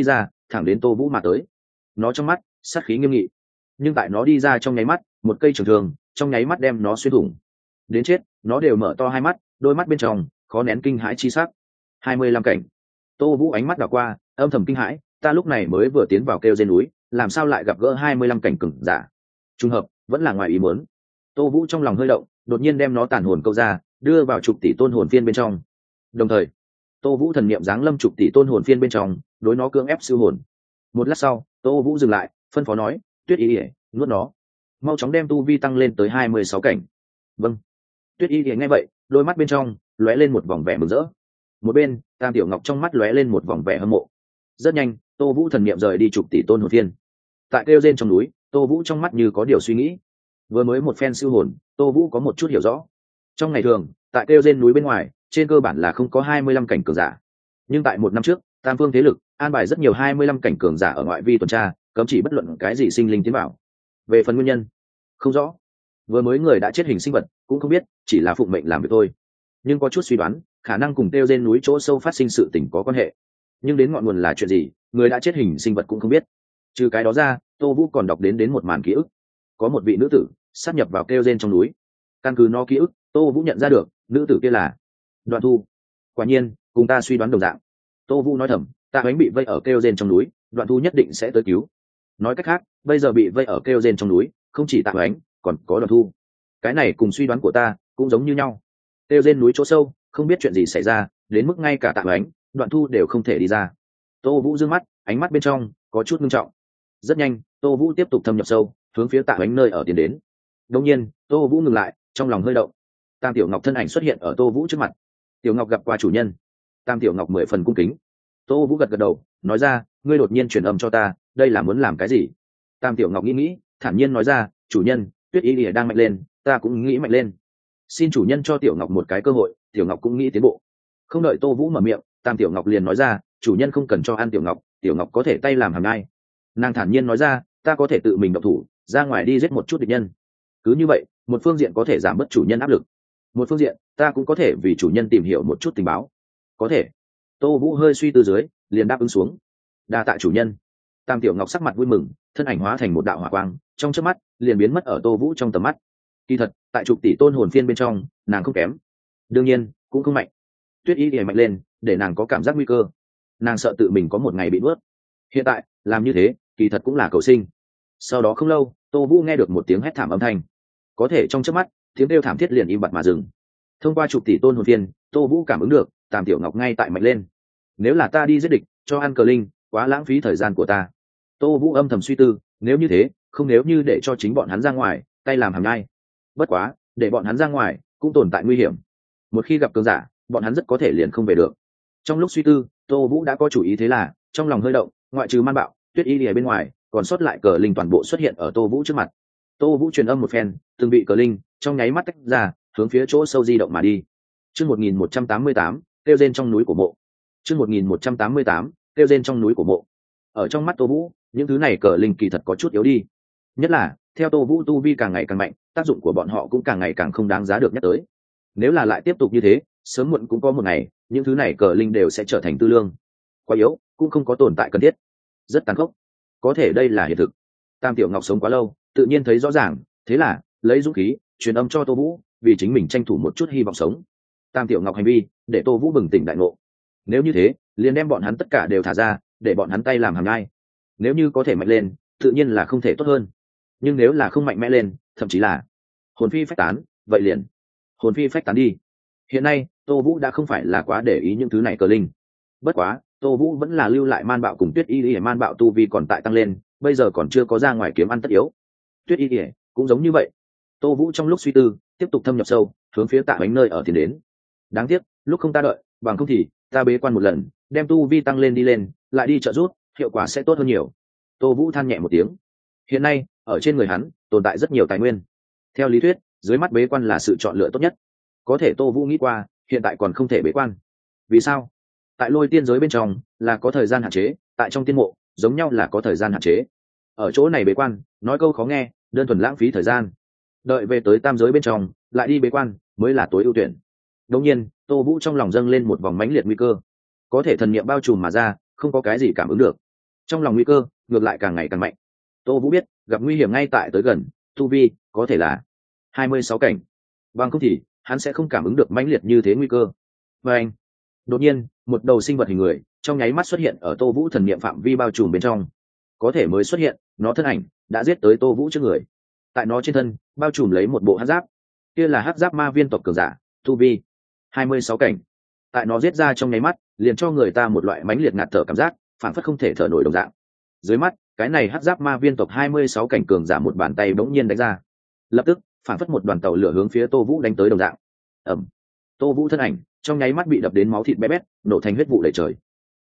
thẳng đến Tô Vũ mà tới. Nó trong mắt sát khí nghiêm nghị, nhưng tại nó đi ra trong nháy mắt, một cây trường thương trong nháy mắt đem nó xuyên thủng. Đến chết, nó đều mở to hai mắt, đôi mắt bên trong khó nén kinh hãi chi sắc. 25 cảnh. Tô Vũ ánh mắt đảo qua, âm thầm kinh hãi, ta lúc này mới vừa tiến vào kêu trên núi, làm sao lại gặp gỡ 25 cảnh cường giả? Trùng hợp, vẫn là ngoài ý muốn. Tô Vũ trong lòng hơi động, đột nhiên đem nó tàn hồn câu ra, đưa vào trục tỷ tôn hồn phiên bên trong. Đồng thời, Tô Vũ thần niệm giáng lâm trục tỷ tôn hồn phiên bên trong, đối nó cưỡng ép siêu hồn. Một lát sau, Tô Vũ dừng lại, phân phó nói, Tuyết Y Lệ, nuốt nó. Mau chóng đem tu vi tăng lên tới 26 cảnh. Vâng. Tuyết Y Lệ nghe vậy, đôi mắt bên trong lóe lên một vòng vẻ mừng rỡ. Một bên, Tam Tiểu Ngọc trong mắt lóe lên một vòng vẻ hâm mộ. Rất nhanh, Tô Vũ thần niệm rời đi trục tỷ tôn hồn phiên. Tại kêu rên trong núi, Tô Vũ trong mắt như có điều suy nghĩ. Vừa mới một phen siêu hồn, Tô Vũ có một chút hiểu rõ. Trong ngày thường, tại kêu rên núi bên ngoài, trên cơ bản là không có 25 cảnh cường giả. Nhưng tại một năm trước, Tam Phương thế lực an bài rất nhiều 25 cảnh cường giả ở ngoại vi tuần tra, cấm chỉ bất luận cái gì sinh linh tiến vào. Về phần nguyên nhân, không rõ. Vừa mới người đã chết hình sinh vật, cũng không biết, chỉ là phụng mệnh làm việc thôi. Nhưng có chút suy đoán, khả năng cùng kêu rên núi chỗ sâu phát sinh sự tình có quan hệ. Nhưng đến ngọn nguồn là chuyện gì, người đã chết hình sinh vật cũng không biết. Trừ cái đó ra, Tô Vũ còn đọc đến một màn ký ức. Có một vị nữ tử sát nhập vào kêu rên trong núi. Căn cứ nó ký ức, Tô Vũ nhận ra được nữ tử kia là Đoạn Thu. Quả nhiên, cùng ta suy đoán đồng dạng. Tô Vũ nói thầm, Tạ Hoánh bị vây ở kêu rên trong núi, Đoạn Thu nhất định sẽ tới cứu. Nói cách khác, bây giờ bị vây ở kêu rên trong núi, không chỉ Tạ Hoánh, còn có Đoạn Thu. Cái này cùng suy đoán của ta cũng giống như nhau. Kêu rên núi chỗ sâu, không biết chuyện gì xảy ra, đến mức ngay cả Tạ Hoánh, Đoạn Thu đều không thể đi ra. Tô Vũ dương mắt, ánh mắt bên trong có chút nghiêm trọng. Rất nhanh, Tô Vũ tiếp tục thâm nhập sâu, hướng phía Tạ Hoánh nơi ở tiến đến. Đột nhiên, Tô Vũ ngừng lại, trong lòng hơi động. Tam Tiểu Ngọc thân ảnh xuất hiện ở Tô Vũ trước mặt. Tiểu Ngọc gặp qua chủ nhân. Tam Tiểu Ngọc 10 phần cung kính. Tô Vũ gật gật đầu, nói ra, ngươi đột nhiên truyền âm cho ta, đây là muốn làm cái gì? Tam Tiểu Ngọc nghĩ, thản nhiên nói ra, chủ nhân, Tuyết Y Lìa đang mạnh lên, ta cũng nghĩ mạnh lên. Xin chủ nhân cho Tiểu Ngọc một cái cơ hội, Tiểu Ngọc cũng nghĩ tiến bộ. Không đợi Tô Vũ mở miệng, Tam Tiểu Ngọc liền nói ra, chủ nhân không cần cho ăn Tiểu Ngọc, Tiểu Ngọc có thể tay làm hàm nhai. Nàng thản nhiên nói ra, ta có thể tự mình động thủ, ra ngoài đi giết một chút địch nhân. Cứ như vậy, một phương diện có thể giảm bớt chủ nhân áp lực, một phương diện ta cũng có thể vì chủ nhân tìm hiểu một chút tình báo. Có thể. Tô Vũ hơi suy tư dưới, liền đáp ứng xuống. Đa tạ chủ nhân. Tam Tiểu Ngọc sắc mặt vui mừng, thân ảnh hóa thành một đạo hỏa quang, trong chớp mắt liền biến mất ở Tô Vũ trong tầm mắt. Kỳ thật, tại trục tỷ tôn hồn phiên bên trong, nàng không kém, đương nhiên cũng không mạnh. Tuyết Y Lìa mạnh lên, để nàng có cảm giác nguy cơ. Nàng sợ tự mình có một ngày bị nuốt. Hiện tại, làm như thế, kỳ thật cũng là cầu sinh. Sau đó không lâu, Tô Vũ nghe được một tiếng hét thảm âm thanh. Có thể trong chớp mắt, tiếng kêu thảm thiết liền im bặt mà dừng. Thông qua trục tỷ tôn hồn phiên, Tô Vũ cảm ứng được, Tam Tiểu Ngọc ngay tại mạnh lên. Nếu là ta đi giết địch, cho ăn cờ linh, quá lãng phí thời gian của ta. Tô Vũ âm thầm suy tư, nếu như thế, không nếu như để cho chính bọn hắn ra ngoài, tay làm hàm nhai. Bất quá, để bọn hắn ra ngoài, cũng tồn tại nguy hiểm. Một khi gặp cường giả, bọn hắn rất có thể liền không về được. Trong lúc suy tư, Tô Vũ đã có chủ ý, thế là trong lòng hơi động, ngoại trừ Man Bạo, Tuyết Y Lìa bên ngoài, còn sót lại cờ linh toàn bộ xuất hiện ở Tô Vũ trước mặt. Tô Vũ truyền âm một phen, từng bị cờ linh trong nháy mắt tách ra, hướng phía chỗ sâu di động mà đi. Chương 1188, kêu rên trong núi của mộ. Chương 1188, kêu rên trong núi của mộ. Ở trong mắt Tô Vũ, những thứ này cờ linh kỳ thật có chút yếu đi. Nhất là, theo Tô Vũ tu vi càng ngày càng mạnh, tác dụng của bọn họ cũng càng ngày càng không đáng giá được nhắc tới. Nếu là lại tiếp tục như thế, sớm muộn cũng có một ngày, những thứ này cờ linh đều sẽ trở thành tư lương. Quá yếu, cũng không có tồn tại cần thiết. Rất tàn khốc. Có thể đây là hiện thực. Tam Tiểu Ngọc sống quá lâu, tự nhiên thấy rõ ràng, thế là lấy dũng khí truyền âm cho Tô Vũ, vì chính mình tranh thủ một chút hy vọng sống. Tam Tiểu Ngọc hành vi để Tô Vũ bừng tỉnh đại ngộ. Nếu như thế, liền đem bọn hắn tất cả đều thả ra, để bọn hắn tay làm hàm nhai. Nếu như có thể mạnh lên, tự nhiên là không thể tốt hơn. Nhưng nếu là không mạnh mẽ lên, thậm chí là hồn phi phách tán, vậy liền hồn phi phách tán đi. Hiện nay, Tô Vũ đã không phải là quá để ý những thứ này cờ linh. Bất quá, Tô Vũ vẫn là lưu lại Man Bạo cùng Tuyết Y Lìa. Man Bạo tu vi còn tại tăng lên, bây giờ còn chưa có ra ngoài kiếm ăn tất yếu. Tuyết Y Lìa cũng giống như vậy. Tô Vũ trong lúc suy tư, tiếp tục thâm nhập sâu, hướng phía Tạ Hoánh nơi ở tiến đến. Đáng tiếc, lúc không ta đợi, bằng không thì ta bế quan một lần, đem tu vi tăng lên đi lên, lại đi trợ giúp, hiệu quả sẽ tốt hơn nhiều. Tô Vũ than nhẹ một tiếng. Hiện nay, ở trên người hắn tồn tại rất nhiều tài nguyên. Theo lý thuyết, dưới mắt bế quan là sự chọn lựa tốt nhất. Có thể Tô Vũ nghĩ qua, hiện tại còn không thể bế quan. Vì sao? Tại Lôi Tiên giới bên trong là có thời gian hạn chế, tại trong tiên mộ giống nhau là có thời gian hạn chế. Ở chỗ này bế quan, nói câu khó nghe, đơn thuần lãng phí thời gian. Đợi về tới tam giới bên trong, lại đi bế quan mới là tối ưu tuyển. Đương nhiên, Tô Vũ trong lòng dâng lên một vòng mãnh liệt nguy cơ. Có thể thần niệm bao trùm mà ra, không có cái gì cảm ứng được. trong lòng nguy cơ ngược lại càng ngày càng mạnh. Tô Vũ biết gặp nguy hiểm ngay tại tới gần, tu vi có thể là 26 cảnh, bằng không thì hắn sẽ không cảm ứng được mãnh liệt như thế nguy cơ. Và anh, đột nhiên một đầu sinh vật hình người trong nháy mắt xuất hiện ở Tô Vũ thần niệm phạm vi bao trùm bên trong. Có thể mới xuất hiện, nó thân ảnh đã giết tới Tô Vũ trước người. Tại nó trên thân bao trùm lấy một bộ hắc giáp, kia là hắc giáp ma viên tộc cường giả, tu vi 26 cảnh. Tại nó giết ra trong nháy mắt, liền cho người ta một loại mãnh liệt ngạt thở cảm giác, phản phất không thể thở nổi đồng dạng. Dưới mắt, cái này hắc giáp ma viên tộc 26 cảnh cường giả một bàn tay bỗng nhiên đánh ra. Lập tức, phản phất một đoàn tàu lửa hướng phía Tô Vũ đánh tới đồng dạng. Ầm. Tô Vũ thân ảnh trong nháy mắt bị đập đến máu thịt bé bét, nổ thành huyết vụ đầy trời.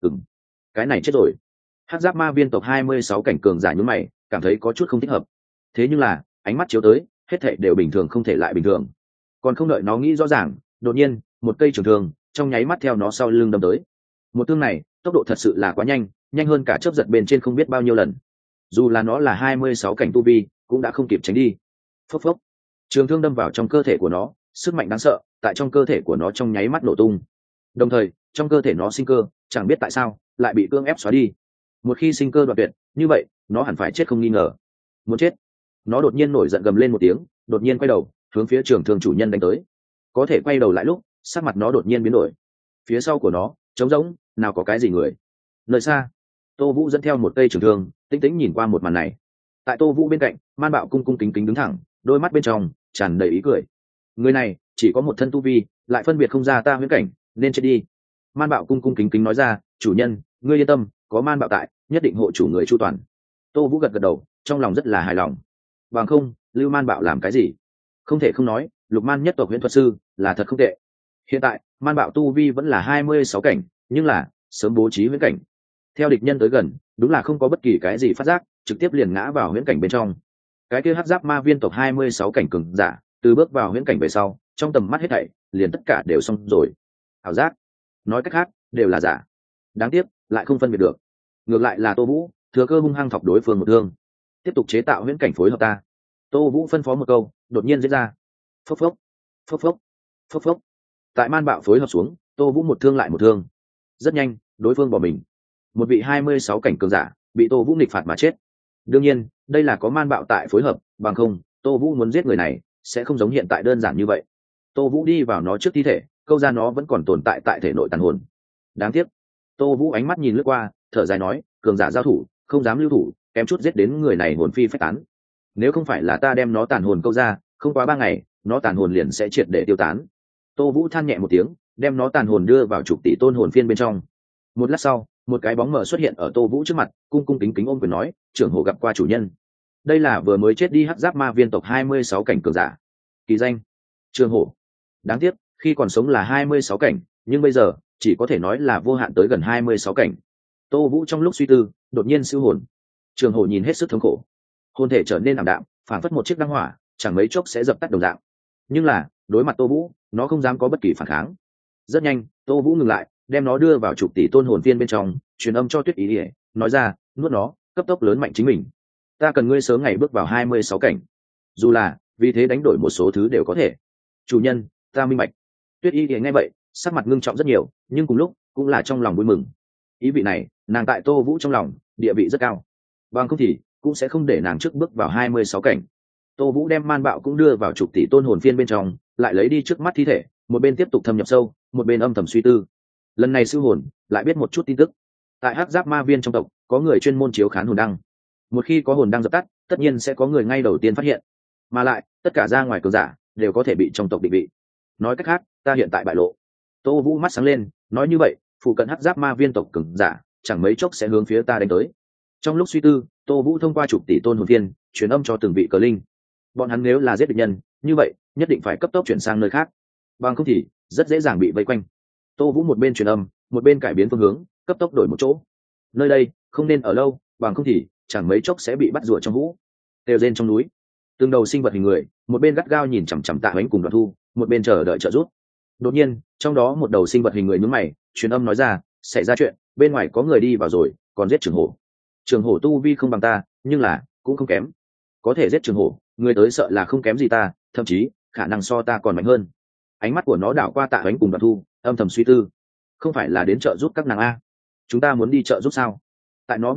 Cái này chết rồi. Hắc giáp ma viên tộc 26 cảnh cường giả nhướng mày, cảm thấy có chút không thích hợp. Thế nhưng là, ánh mắt chiếu tới, hết thảy đều bình thường không thể lại bình thường. Còn không đợi nó nghĩ rõ ràng, đột nhiên, một cây trường thương trong nháy mắt theo nó sau lưng đâm tới. Một thương này, tốc độ thật sự là quá nhanh, nhanh hơn cả chớp giật bên trên không biết bao nhiêu lần. Dù là nó là 26 cảnh tu vi, cũng đã không kịp tránh đi. Phốc phốc. Trường thương đâm vào trong cơ thể của nó, sức mạnh đáng sợ, tại trong cơ thể của nó trong nháy mắt nổ tung. Đồng thời, trong cơ thể nó sinh cơ, chẳng biết tại sao, lại bị cưỡng ép xóa đi. Một khi sinh cơ đoạn tuyệt, như vậy, nó hẳn phải chết không nghi ngờ. Muốn chết. Nó đột nhiên nổi giận gầm lên một tiếng, đột nhiên quay đầu, hướng phía trường thương chủ nhân đánh tới. Có thể quay đầu lại lúc, sắc mặt nó đột nhiên biến đổi. Phía sau của nó, trống rỗng, nào có cái gì người. Nơi xa, Tô Vũ dẫn theo một cây trường thương, tĩnh tĩnh nhìn qua một màn này. Tại Tô Vũ bên cạnh, Man Bạo cung cung kính kính đứng thẳng, đôi mắt bên trong tràn đầy ý cười. Người này chỉ có một thân tu vi, lại phân biệt không ra ta huyễn cảnh, nên chết đi. Man Bạo cung cung kính kính nói ra, chủ nhân, ngươi yên tâm, có Man Bạo tại, nhất định hộ chủ người chu toàn. Tô Vũ gật gật đầu, trong lòng rất là hài lòng. Bằng không, lưu Man Bạo làm cái gì? Không thể không nói, Lục Man nhất tộc huyễn thuật sư là thật không tệ. Hiện tại, Man Bạo tu vi vẫn là 26 cảnh, nhưng là sớm bố trí huyễn cảnh. Theo địch nhân tới gần, đúng là không có bất kỳ cái gì phát giác, trực tiếp liền ngã vào huyễn cảnh bên trong. Cái kia hắc giáp ma viên tộc 26 cảnh cường giả, từ bước vào huyễn cảnh về sau, trong tầm mắt hết thảy, liền tất cả đều xong rồi. Ảo giác, nói cách khác, đều là giả. Đáng tiếc, lại không phân biệt được. Ngược lại là Tô Vũ, thừa cơ hung hăng thọc đối phương một thương. Tiếp tục chế tạo huyễn cảnh phối hợp ta. Tô Vũ phân phó một câu, đột nhiên diễn ra. Phốc phốc, phốc phốc, phốc phốc. Tại Man Bạo phối hợp xuống, Tô Vũ một thương lại một thương. Rất nhanh, đối phương bỏ mình. Một vị 26 cảnh cường giả bị Tô Vũ nghịch phạt mà chết. Đương nhiên, đây là có Man Bạo tại phối hợp, bằng không, Tô Vũ muốn giết người này sẽ không giống hiện tại đơn giản như vậy. Tô Vũ đi vào nó trước thi thể, câu ra nó vẫn còn tồn tại tại thể nội tàn hồn. Đáng tiếc. Tô Vũ ánh mắt nhìn lướt qua, thở dài nói, cường giả giao thủ, không dám lưu thủ, kém chút giết đến người này hồn phi phách tán. Nếu không phải là ta đem nó tàn hồn câu ra, không quá 3 ngày, nó tàn hồn liền sẽ triệt để tiêu tán. Tô Vũ than nhẹ một tiếng, đem nó tàn hồn đưa vào trục tỷ tôn hồn phiên bên trong. Một lát sau, một cái bóng mờ xuất hiện ở Tô Vũ trước mặt, cung cung kính kính ôm quyền nói, trưởng hổ gặp qua chủ nhân. Đây là vừa mới chết đi hắc giáp ma viên tộc 26 cảnh cường giả. Kỳ danh: Trường hổ. Đáng tiếc, khi còn sống là 26 cảnh, nhưng bây giờ chỉ có thể nói là vô hạn tới gần 26 cảnh. Tô Vũ trong lúc suy tư, đột nhiên siêu hồn. Trường hổ nhìn hết sức thống khổ, hồn thể trở nên ảm đạm, phản phất một chiếc đăng hỏa, chẳng mấy chốc sẽ dập tắt đồng dạng. Nhưng là, đối mặt Tô Vũ, nó không dám có bất kỳ phản kháng. Rất nhanh, Tô Vũ ngừng lại, đem nó đưa vào trục tỷ tôn hồn viên bên trong, truyền âm cho Tuyết Ý Điệp, nói ra, nuốt nó, cấp tốc lớn mạnh chính mình. Ta cần ngươi sớm ngày bước vào 26 cảnh. Dù là vì thế đánh đổi một số thứ đều có thể. Chủ nhân, ta minh bạch. Tuyết Y Điệp nghe vậy, sắc mặt ngưng trọng rất nhiều, nhưng cùng lúc cũng là trong lòng vui mừng. Ý vị này, nàng tại Tô Vũ trong lòng địa vị rất cao. Bằng không thì cũng sẽ không để nàng trước bước vào 26 cảnh. Tô Vũ đem Man Bạo cũng đưa vào trục tỷ tôn hồn phiên bên trong, lại lấy đi trước mắt thi thể, một bên tiếp tục thâm nhập sâu, một bên âm thầm suy tư. Lần này sư hồn lại biết một chút tin tức. Tại hắc giáp ma viên trong tộc, có người chuyên môn chiếu khán hồn đăng. Một khi có hồn đăng dập tắt, tất nhiên sẽ có người ngay đầu tiên phát hiện. Mà lại, tất cả ra ngoài cường giả đều có thể bị trong tộc định vị. Nói cách khác, ta hiện tại bại lộ. Tô Vũ mắt sáng lên, nói như vậy, phụ cận hắc giáp ma viên tộc cường giả chẳng mấy chốc sẽ hướng phía ta đánh tới. Trong lúc suy tư, Tô Vũ thông qua trục tỷ tôn hồn viên, truyền âm cho từng vị cờ linh. Bọn hắn nếu là giết địch nhân, như vậy nhất định phải cấp tốc chuyển sang nơi khác, bằng không thì rất dễ dàng bị vây quanh. Tô Vũ một bên truyền âm, một bên cải biến phương hướng, cấp tốc đổi một chỗ. Nơi đây không nên ở lâu, bằng không thì chẳng mấy chốc sẽ bị bắt rùa trong vũ. Têu rên trong núi, từng đầu sinh vật hình người, một bên gắt gao nhìn chằm chằm Tạ Hoánh cùng Đoàn Thu, một bên chờ đợi trợ giúp. Đột nhiên, trong đó một đầu sinh vật hình người nhướng mày, truyền âm nói ra, xảy ra chuyện, bên ngoài có người đi vào rồi, còn giết Trường Hổ. Trường Hổ tu vi không bằng ta, nhưng là cũng không kém. Có thể giết Trường Hổ, người tới sợ là không kém gì ta, thậm chí khả năng so ta còn mạnh hơn. Ánh mắt của nó đảo qua Tạ Hoánh cùng Đoàn Thu, âm thầm suy tư, không phải là đến trợ giúp các nàng a? Chúng ta muốn đi trợ giúp sao? Tại nó bên cạnh,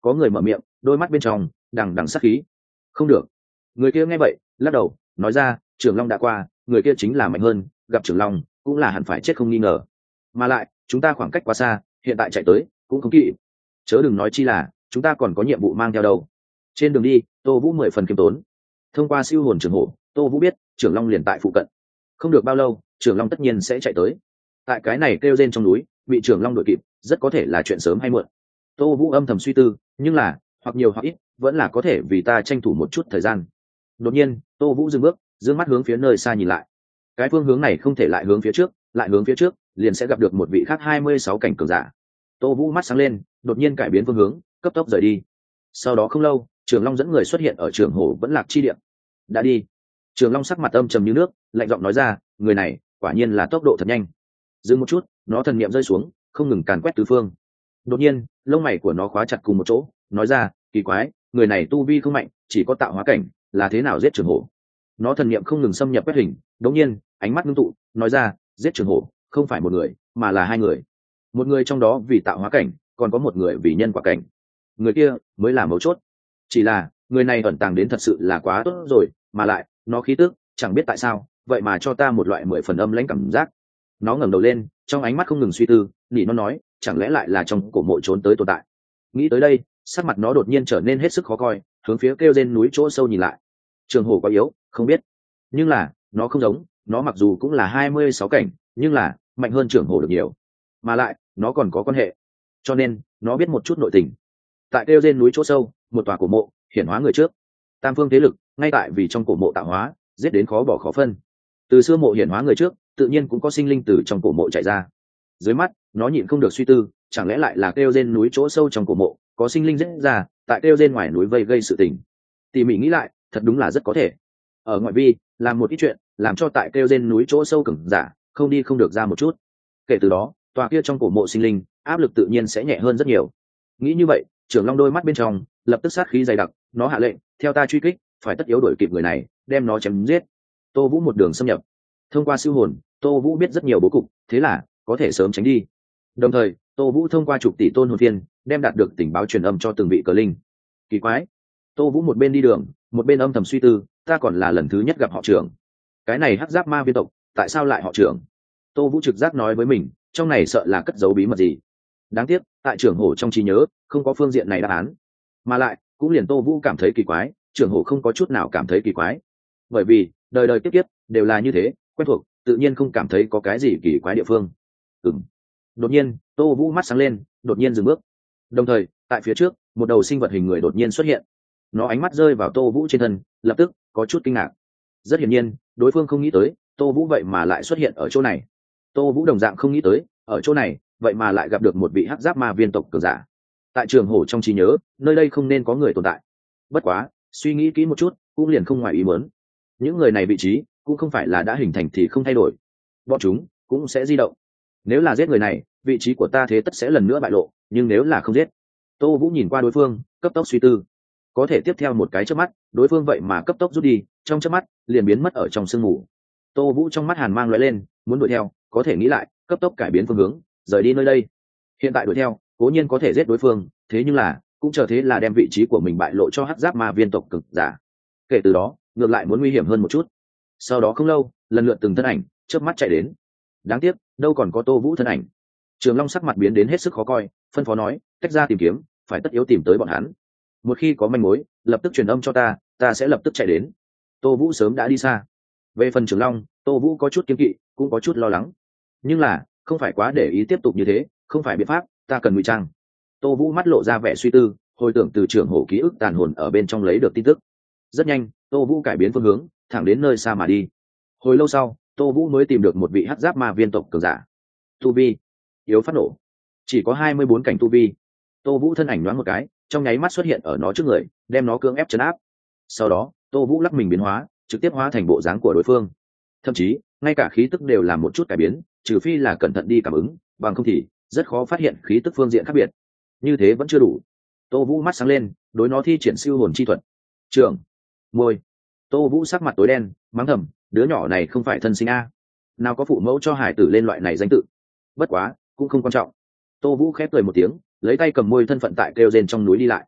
có người mở miệng, đôi mắt bên trong đằng đằng sát khí. Không được. Người kia nghe vậy lắc đầu nói ra, trưởng long đã qua, người kia chính là mạnh hơn, gặp trưởng long cũng là hẳn phải chết không nghi ngờ. Mà lại chúng ta khoảng cách quá xa, hiện tại chạy tới cũng không kịp, chớ đừng nói chi là chúng ta còn có nhiệm vụ mang theo đâu. Trên đường đi, Tô Vũ 10 phần kiêm tốn. Thông qua siêu hồn trưởng hổ, Tô Vũ biết trưởng long liền tại phụ cận, không được bao lâu trưởng long tất nhiên sẽ chạy tới. Tại cái này kêu rên trong núi bị trưởng long đuổi kịp rất có thể là chuyện sớm hay muộn. Tô Vũ âm thầm suy tư, nhưng là hoặc nhiều hoặc ít vẫn là có thể vì ta tranh thủ một chút thời gian. Đột nhiên Tô Vũ dừng bước, dương mắt hướng phía nơi xa nhìn lại. Cái phương hướng này không thể lại hướng phía trước, lại hướng phía trước liền sẽ gặp được một vị khác 26 cảnh cường giả. Tô Vũ mắt sáng lên, đột nhiên cải biến phương hướng, cấp tốc rời đi. Sau đó không lâu, Trường Long dẫn người xuất hiện ở Trường Hổ vẫn lạc chi địa. Đã đi. Trường Long sắc mặt âm trầm như nước, lạnh giọng nói ra, người này quả nhiên là tốc độ thật nhanh. Dừng một chút, nó thần niệm rơi xuống, không ngừng càn quét tứ phương. Đột nhiên, lông mày của nó khóa chặt cùng một chỗ, nói ra, kỳ quái, người này tu vi không mạnh, chỉ có tạo hóa cảnh, là thế nào giết Trường Hổ? Nó thần niệm không ngừng xâm nhập quét hình, đột nhiên, ánh mắt ngưng tụ, nói ra, giết Trường Hổ, không phải một người, mà là hai người. Một người trong đó vì tạo hóa cảnh, còn có một người vì nhân quả cảnh. Người kia mới là mấu chốt. Chỉ là người này ẩn tàng đến thật sự là quá tốt rồi, mà lại nó khí tức chẳng biết tại sao vậy mà cho ta một loại 10 phần âm lãnh cảm giác. Nó ngẩng đầu lên, trong ánh mắt không ngừng suy tư, nỉ nó nói, chẳng lẽ lại là trong cổ mộ trốn tới tồn tại. Nghĩ tới đây, sắc mặt nó đột nhiên trở nên hết sức khó coi, hướng phía kêu trên núi chỗ sâu nhìn lại. Trường Hổ quá yếu, không biết, nhưng là nó không giống, nó mặc dù cũng là 26 cảnh, nhưng là mạnh hơn Trường Hổ được nhiều, mà lại nó còn có quan hệ, cho nên nó biết một chút nội tình. Tại kêu trên núi chỗ sâu, một tòa cổ mộ hiển hóa người trước, tam phương thế lực ngay tại vì trong cổ mộ tạo hóa, giết đến khó bỏ khó phân. Từ xưa mộ hiển hóa người trước, tự nhiên cũng có sinh linh từ trong cổ mộ chạy ra. Dưới mắt nó nhịn không được suy tư, chẳng lẽ lại là kêu trên núi chỗ sâu trong cổ mộ có sinh linh giết ra, tại kêu trên ngoài núi vây gây sự tình. Tỉ mỉ nghĩ lại, thật đúng là rất có thể. Ở ngoại vi làm một ít chuyện, làm cho tại kêu trên núi chỗ sâu cứng giả không đi không được ra một chút. Kể từ đó, tòa kia trong cổ mộ sinh linh áp lực tự nhiên sẽ nhẹ hơn rất nhiều. Nghĩ như vậy, Trưởng Long đôi mắt bên trong lập tức sát khí dày đặc, nó hạ lệnh, theo ta truy kích, phải tất yếu đuổi kịp người này, đem nó chém giết. Tô Vũ một đường xâm nhập, thông qua siêu hồn, Tô Vũ biết rất nhiều bố cục, thế là có thể sớm tránh đi. Đồng thời, Tô Vũ thông qua chục tỷ tôn hồn phiên, đem đạt được tình báo truyền âm cho từng vị cờ linh. Kỳ quái, Tô Vũ một bên đi đường, một bên âm thầm suy tư, ta còn là lần thứ nhất gặp họ Trưởng. Cái này hắc giáp ma viên tộc, tại sao lại họ Trưởng? Tô Vũ trực giác nói với mình, trong này sợ là cất giấu bí mật gì. Đáng tiếc, tại Trưởng Hổ trong trí nhớ không có phương diện này đáp án, mà lại cũng liền Tô Vũ cảm thấy kỳ quái, Trưởng Hổ không có chút nào cảm thấy kỳ quái, bởi vì đời đời tiếp tiếp đều là như thế, quen thuộc, tự nhiên không cảm thấy có cái gì kỳ quái địa phương. Đột nhiên Tô Vũ mắt sáng lên, đột nhiên dừng bước. Đồng thời tại phía trước, một đầu sinh vật hình người đột nhiên xuất hiện. Nó ánh mắt rơi vào Tô Vũ trên thân, lập tức có chút kinh ngạc. Rất hiển nhiên, đối phương không nghĩ tới Tô Vũ vậy mà lại xuất hiện ở chỗ này. Tô Vũ đồng dạng không nghĩ tới ở chỗ này vậy mà lại gặp được một vị hắc giáp ma viên tộc cường giả. Tại Trường Hổ trong trí nhớ, nơi đây không nên có người tồn tại. Bất quá suy nghĩ kỹ một chút, cũng liền không ngoài ý muốn. Những người này vị trí cũng không phải là đã hình thành thì không thay đổi, bọn chúng cũng sẽ di động. Nếu là giết người này, vị trí của ta thế tất sẽ lần nữa bại lộ, nhưng nếu là không giết. Tô Vũ nhìn qua đối phương, cấp tốc suy tư. Có thể tiếp theo một cái chớp mắt, đối phương vậy mà cấp tốc rút đi, trong chớp mắt liền biến mất ở trong sương mù. Tô Vũ trong mắt hàn mang lóe lên, muốn đuổi theo, có thể nghĩ lại, cấp tốc cải biến phương hướng, rời đi nơi đây. Hiện tại đuổi theo, cố nhiên có thể giết đối phương, thế nhưng là cũng chờ thế là đem vị trí của mình bại lộ cho hắc giáp ma viên tộc cực giả. Kể từ đó, ngược lại muốn nguy hiểm hơn một chút. Sau đó không lâu, lần lượt từng thân ảnh chớp mắt chạy đến. Đáng tiếc, đâu còn có Tô Vũ thân ảnh. Trường Long sắc mặt biến đến hết sức khó coi, phân phó nói, tách ra tìm kiếm, phải tất yếu tìm tới bọn hắn. Một khi có manh mối, lập tức truyền âm cho ta, ta sẽ lập tức chạy đến. Tô Vũ sớm đã đi xa. Về phần Trường Long, Tô Vũ có chút kiêng kỵ, cũng có chút lo lắng. Nhưng là, không phải quá để ý tiếp tục như thế, không phải biện pháp, ta cần ngụy trang. Tô Vũ mắt lộ ra vẻ suy tư, hồi tưởng từ Trường Hổ ký ức tàn hồn ở bên trong lấy được tin tức. Rất nhanh, Tô Vũ cải biến phương hướng, thẳng đến nơi xa mà đi. Hồi lâu sau, Tô Vũ mới tìm được một vị hắc giáp ma viên tộc cường giả. Tu vi yếu phát nổ, chỉ có 24 cảnh tu vi. Tô Vũ thân ảnh nhoáng một cái, trong nháy mắt xuất hiện ở nó trước người, đem nó cưỡng ép trấn áp. Sau đó, Tô Vũ lắc mình biến hóa, trực tiếp hóa thành bộ dáng của đối phương. Thậm chí, ngay cả khí tức đều làm một chút cải biến, trừ phi là cẩn thận đi cảm ứng, bằng không thì rất khó phát hiện khí tức phương diện khác biệt. Như thế vẫn chưa đủ. Tô Vũ mắt sáng lên, đối nó thi triển siêu hồn chi thuật. Trưởng, môi. Tô Vũ sắc mặt tối đen, mắng thầm, đứa nhỏ này không phải thân sinh a, nào có phụ mẫu cho hải tử lên loại này danh tự. Bất quá cũng không quan trọng. Tô Vũ khép cười một tiếng, lấy tay cầm môi thân phận tại kêu rên trong núi đi lại.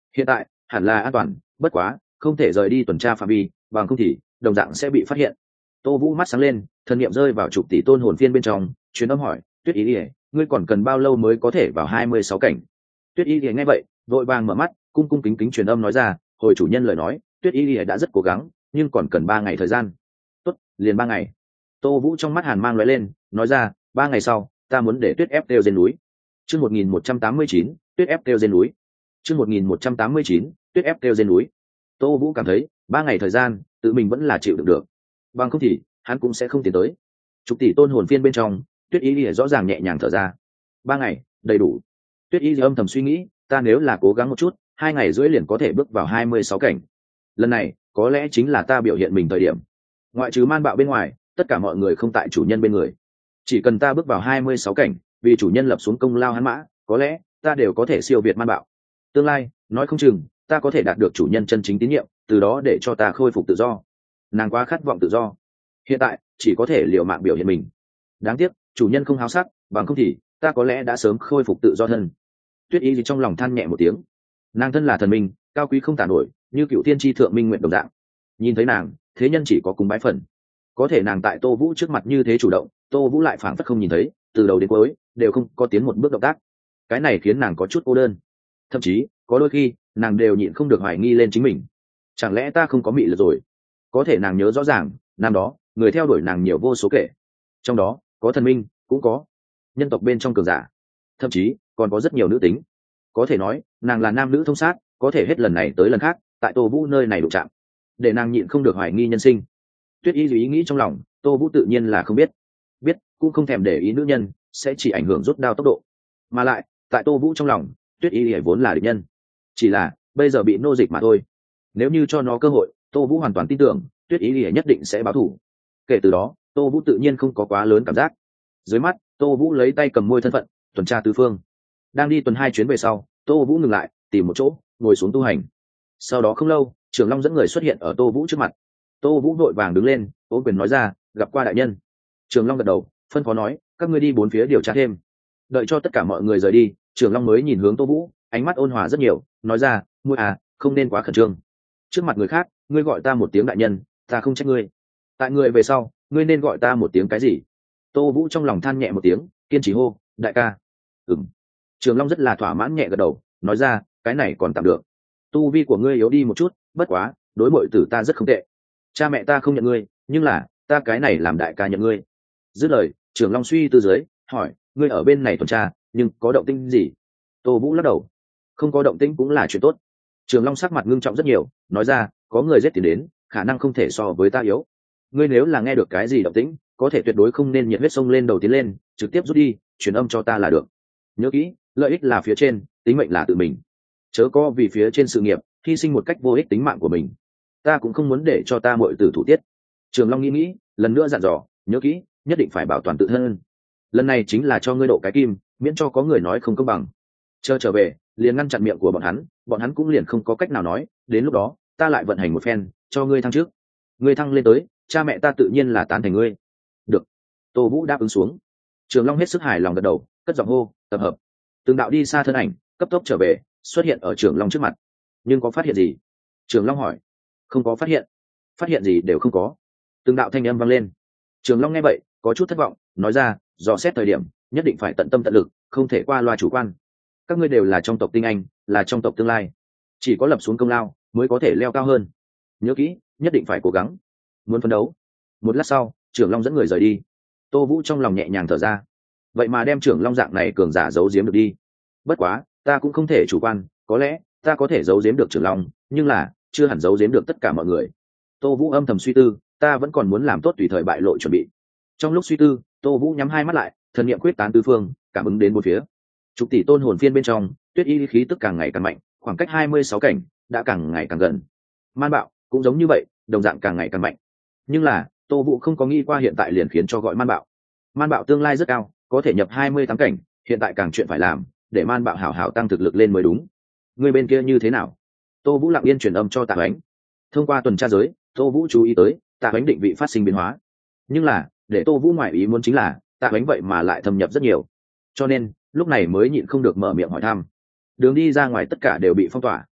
hiện tại hẳn là an toàn, bất quá không thể rời đi tuần tra phạm vi, bằng không thì đồng dạng sẽ bị phát hiện. Tô Vũ mắt sáng lên, thần niệm rơi vào chục tỷ tôn hồn phiên bên trong, truyền âm hỏi, Tuyết Y Lìa, ngươi còn cần bao lâu mới có thể vào 26 cảnh? Tuyết Y Lìa nghe vậy, vội vàng mở mắt, cung cung kính kính truyền âm nói ra, hồi chủ nhân lời nói, Tuyết Y Lìa đã rất cố gắng, nhưng còn cần 3 ngày thời gian. Tốt, liền 3 ngày. Tô Vũ trong mắt hàn mang lóe lên, nói ra, 3 ngày sau, ta muốn để Tuyết ép kêu trên núi. Chương 1189, Tuyết ép kêu trên núi. Chương 1189, Tuyết ép kêu trên núi. Tô Vũ cảm thấy, 3 ngày thời gian, tự mình vẫn là chịu đựng được. Bằng không thì, hắn cũng sẽ không tiến tới. Chục tỷ tôn hồn phiên bên trong, Tuyết Y Lìa rõ ràng nhẹ nhàng thở ra. 3 ngày, đầy đủ. Tuyết Y Lìa âm thầm suy nghĩ, ta nếu là cố gắng một chút, 2 ngày rưỡi liền có thể bước vào 26 cảnh. Lần này, có lẽ chính là ta biểu hiện mình thời điểm. Ngoại trừ man bạo bên ngoài, tất cả mọi người không tại chủ nhân bên người. Chỉ cần ta bước vào 26 cảnh, vì chủ nhân lập xuống công lao hắn mã, có lẽ ta đều có thể siêu việt man bạo. Tương lai, nói không chừng, ta có thể đạt được chủ nhân chân chính tín nhiệm, từ đó để cho ta khôi phục tự do. Nàng quá khát vọng tự do, hiện tại chỉ có thể liều mạng biểu hiện mình. Đáng tiếc chủ nhân không háo sắc, bằng không thì ta có lẽ đã sớm khôi phục tự do thân. Tuyết Y gì trong lòng than nhẹ một tiếng. Nàng thân là thần minh, cao quý không tả nổi, như cựu thiên tri thượng minh nguyện đồng dạng. Nhìn thấy nàng, thế nhân chỉ có cùng bái phần. Có thể nàng tại Tô Vũ trước mặt như thế chủ động, Tô Vũ lại phảng phất không nhìn thấy, từ đầu đến cuối đều không có tiến một bước động tác. Cái này khiến nàng có chút cô đơn. Thậm chí có đôi khi nàng đều nhịn không được hoài nghi lên chính mình. Chẳng lẽ ta không có mị lực rồi? Có thể nàng nhớ rõ ràng, năm đó người theo đuổi nàng nhiều vô số kể, trong đó có thần minh, cũng có nhân tộc bên trong cường giả, thậm chí còn có rất nhiều nữ tính. Có thể nói nàng là nam nữ thông sát, có thể hết lần này tới lần khác tại Tô Vũ nơi này đụng chạm, để nàng nhịn không được hoài nghi nhân sinh. Tuyết Y ý nghĩ trong lòng, Tô Vũ tự nhiên là không biết, biết cũng không thèm để ý nữ nhân sẽ chỉ ảnh hưởng rút đao tốc độ. Mà lại tại Tô Vũ trong lòng, Tuyết Y vốn là địch nhân, chỉ là bây giờ bị nô dịch mà thôi. Nếu như cho nó cơ hội, Tô Vũ hoàn toàn tin tưởng Tuyết Y nhất định sẽ báo thù. Kể từ đó, Tô Vũ tự nhiên không có quá lớn cảm giác. Dưới mắt, Tô Vũ lấy tay cầm môi thân phận, tuần tra tứ phương. Đang đi tuần 2 chuyến về sau, Tô Vũ ngừng lại, tìm một chỗ ngồi xuống tu hành. Sau đó không lâu, Trường Long dẫn người xuất hiện ở Tô Vũ trước mặt. Tô Vũ vội vàng đứng lên, ôm quyền nói ra, gặp qua đại nhân. Trường Long gật đầu, phân phó nói, các ngươi đi 4 phía điều tra thêm. Đợi cho tất cả mọi người rời đi, Trường Long mới nhìn hướng Tô Vũ, ánh mắt ôn hòa rất nhiều, nói ra, muội à, không nên quá khẩn trương. Trước mặt người khác, ngươi gọi ta một tiếng đại nhân, ta không trách ngươi. Tại người về sau, ngươi nên gọi ta một tiếng cái gì? Tô Vũ trong lòng than nhẹ một tiếng, kiên trì hô, đại ca. Ừm. Trường Long rất là thỏa mãn nhẹ gật đầu, nói ra, cái này còn tạm được. Tu vi của ngươi yếu đi một chút, bất quá, đối muội tử ta rất không tệ. Cha mẹ ta không nhận ngươi, nhưng là ta cái này làm đại ca nhận ngươi. Dứt lời, Trường Long suy tư dưới, hỏi, ngươi ở bên này tuần tra, nhưng có động tĩnh gì? Tô Vũ lắc đầu, không có động tĩnh cũng là chuyện tốt. Trường Long sắc mặt ngưng trọng rất nhiều, nói ra, có người giết tiền đến, khả năng không thể so với ta yếu. Ngươi nếu là nghe được cái gì động tĩnh, có thể tuyệt đối không nên nhiệt huyết sông lên đầu tiến lên, trực tiếp rút đi, truyền âm cho ta là được. Nhớ kỹ, lợi ích là phía trên, tính mệnh là tự mình. Chớ có vì phía trên sự nghiệp, hy sinh một cách vô ích tính mạng của mình. Ta cũng không muốn để cho ta muội tử thủ tiết. Trường Long nghĩ, lần nữa dặn dò, nhớ kỹ, nhất định phải bảo toàn tự thân. Lần này chính là cho ngươi độ cái kim, miễn cho có người nói không công bằng. Chờ trở về, liền ngăn chặn miệng của bọn hắn cũng liền không có cách nào nói, đến lúc đó, ta lại vận hành một phen, cho ngươi thăng trước. Ngươi thăng lên tới, cha mẹ ta tự nhiên là tán thành ngươi. Được. Tô Vũ đáp ứng xuống. Trường Long hết sức hài lòng gật đầu, cất giọng hô, tập hợp. Từng đạo đi xa thân ảnh, cấp tốc trở về, xuất hiện ở Trường Long trước mặt. Nhưng có phát hiện gì? Trường Long hỏi. Không có phát hiện. Phát hiện gì đều không có. Từng đạo thanh âm vang lên. Trường Long nghe vậy, có chút thất vọng, nói ra, dò xét thời điểm, nhất định phải tận tâm tận lực, không thể qua loa chủ quan. Các ngươi đều là trong tộc tinh anh, là trong tộc tương lai, chỉ có lập xuống công lao mới có thể leo cao hơn. Nhớ kỹ, nhất định phải cố gắng, muốn phấn đấu. Một lát sau, Trưởng Long dẫn người rời đi. Tô Vũ trong lòng nhẹ nhàng thở ra, vậy mà đem Trưởng Long dạng này cường giả giấu giếm được đi. Bất quá, ta cũng không thể chủ quan, có lẽ ta có thể giấu giếm được Trưởng Long, nhưng là chưa hẳn giấu giếm được tất cả mọi người. Tô Vũ âm thầm suy tư, ta vẫn còn muốn làm tốt tùy thời bại lộ chuẩn bị. Trong lúc suy tư, Tô Vũ nhắm hai mắt lại, thần niệm quyết tán tứ phương, cảm ứng đến bốn phía. Chục tỷ tôn hồn phiên bên trong, Tuyết Y khí tức càng ngày càng mạnh, khoảng cách 26 cảnh đã càng ngày càng gần. Man bạo cũng giống như vậy, đồng dạng càng ngày càng mạnh. Nhưng là, Tô Vũ không có nghĩ qua hiện tại liền khiến cho gọi man bạo. Man bạo tương lai rất cao, có thể nhập 28 cảnh, hiện tại càng chuyện phải làm, để man bạo hảo hảo tăng thực lực lên mới đúng. Người bên kia như thế nào? Tô Vũ lặng yên truyền âm cho Tạ Hoánh. Thông qua tuần tra giới, Tô Vũ chú ý tới, Tạ Hoánh định vị phát sinh biến hóa. Nhưng là, để Tô Vũ ngoại ý muốn chính là, Tạ Hoánh vậy mà lại thâm nhập rất nhiều. Cho nên, lúc này mới nhịn không được mở miệng hỏi thăm. Đường đi ra ngoài tất cả đều bị phong tỏa.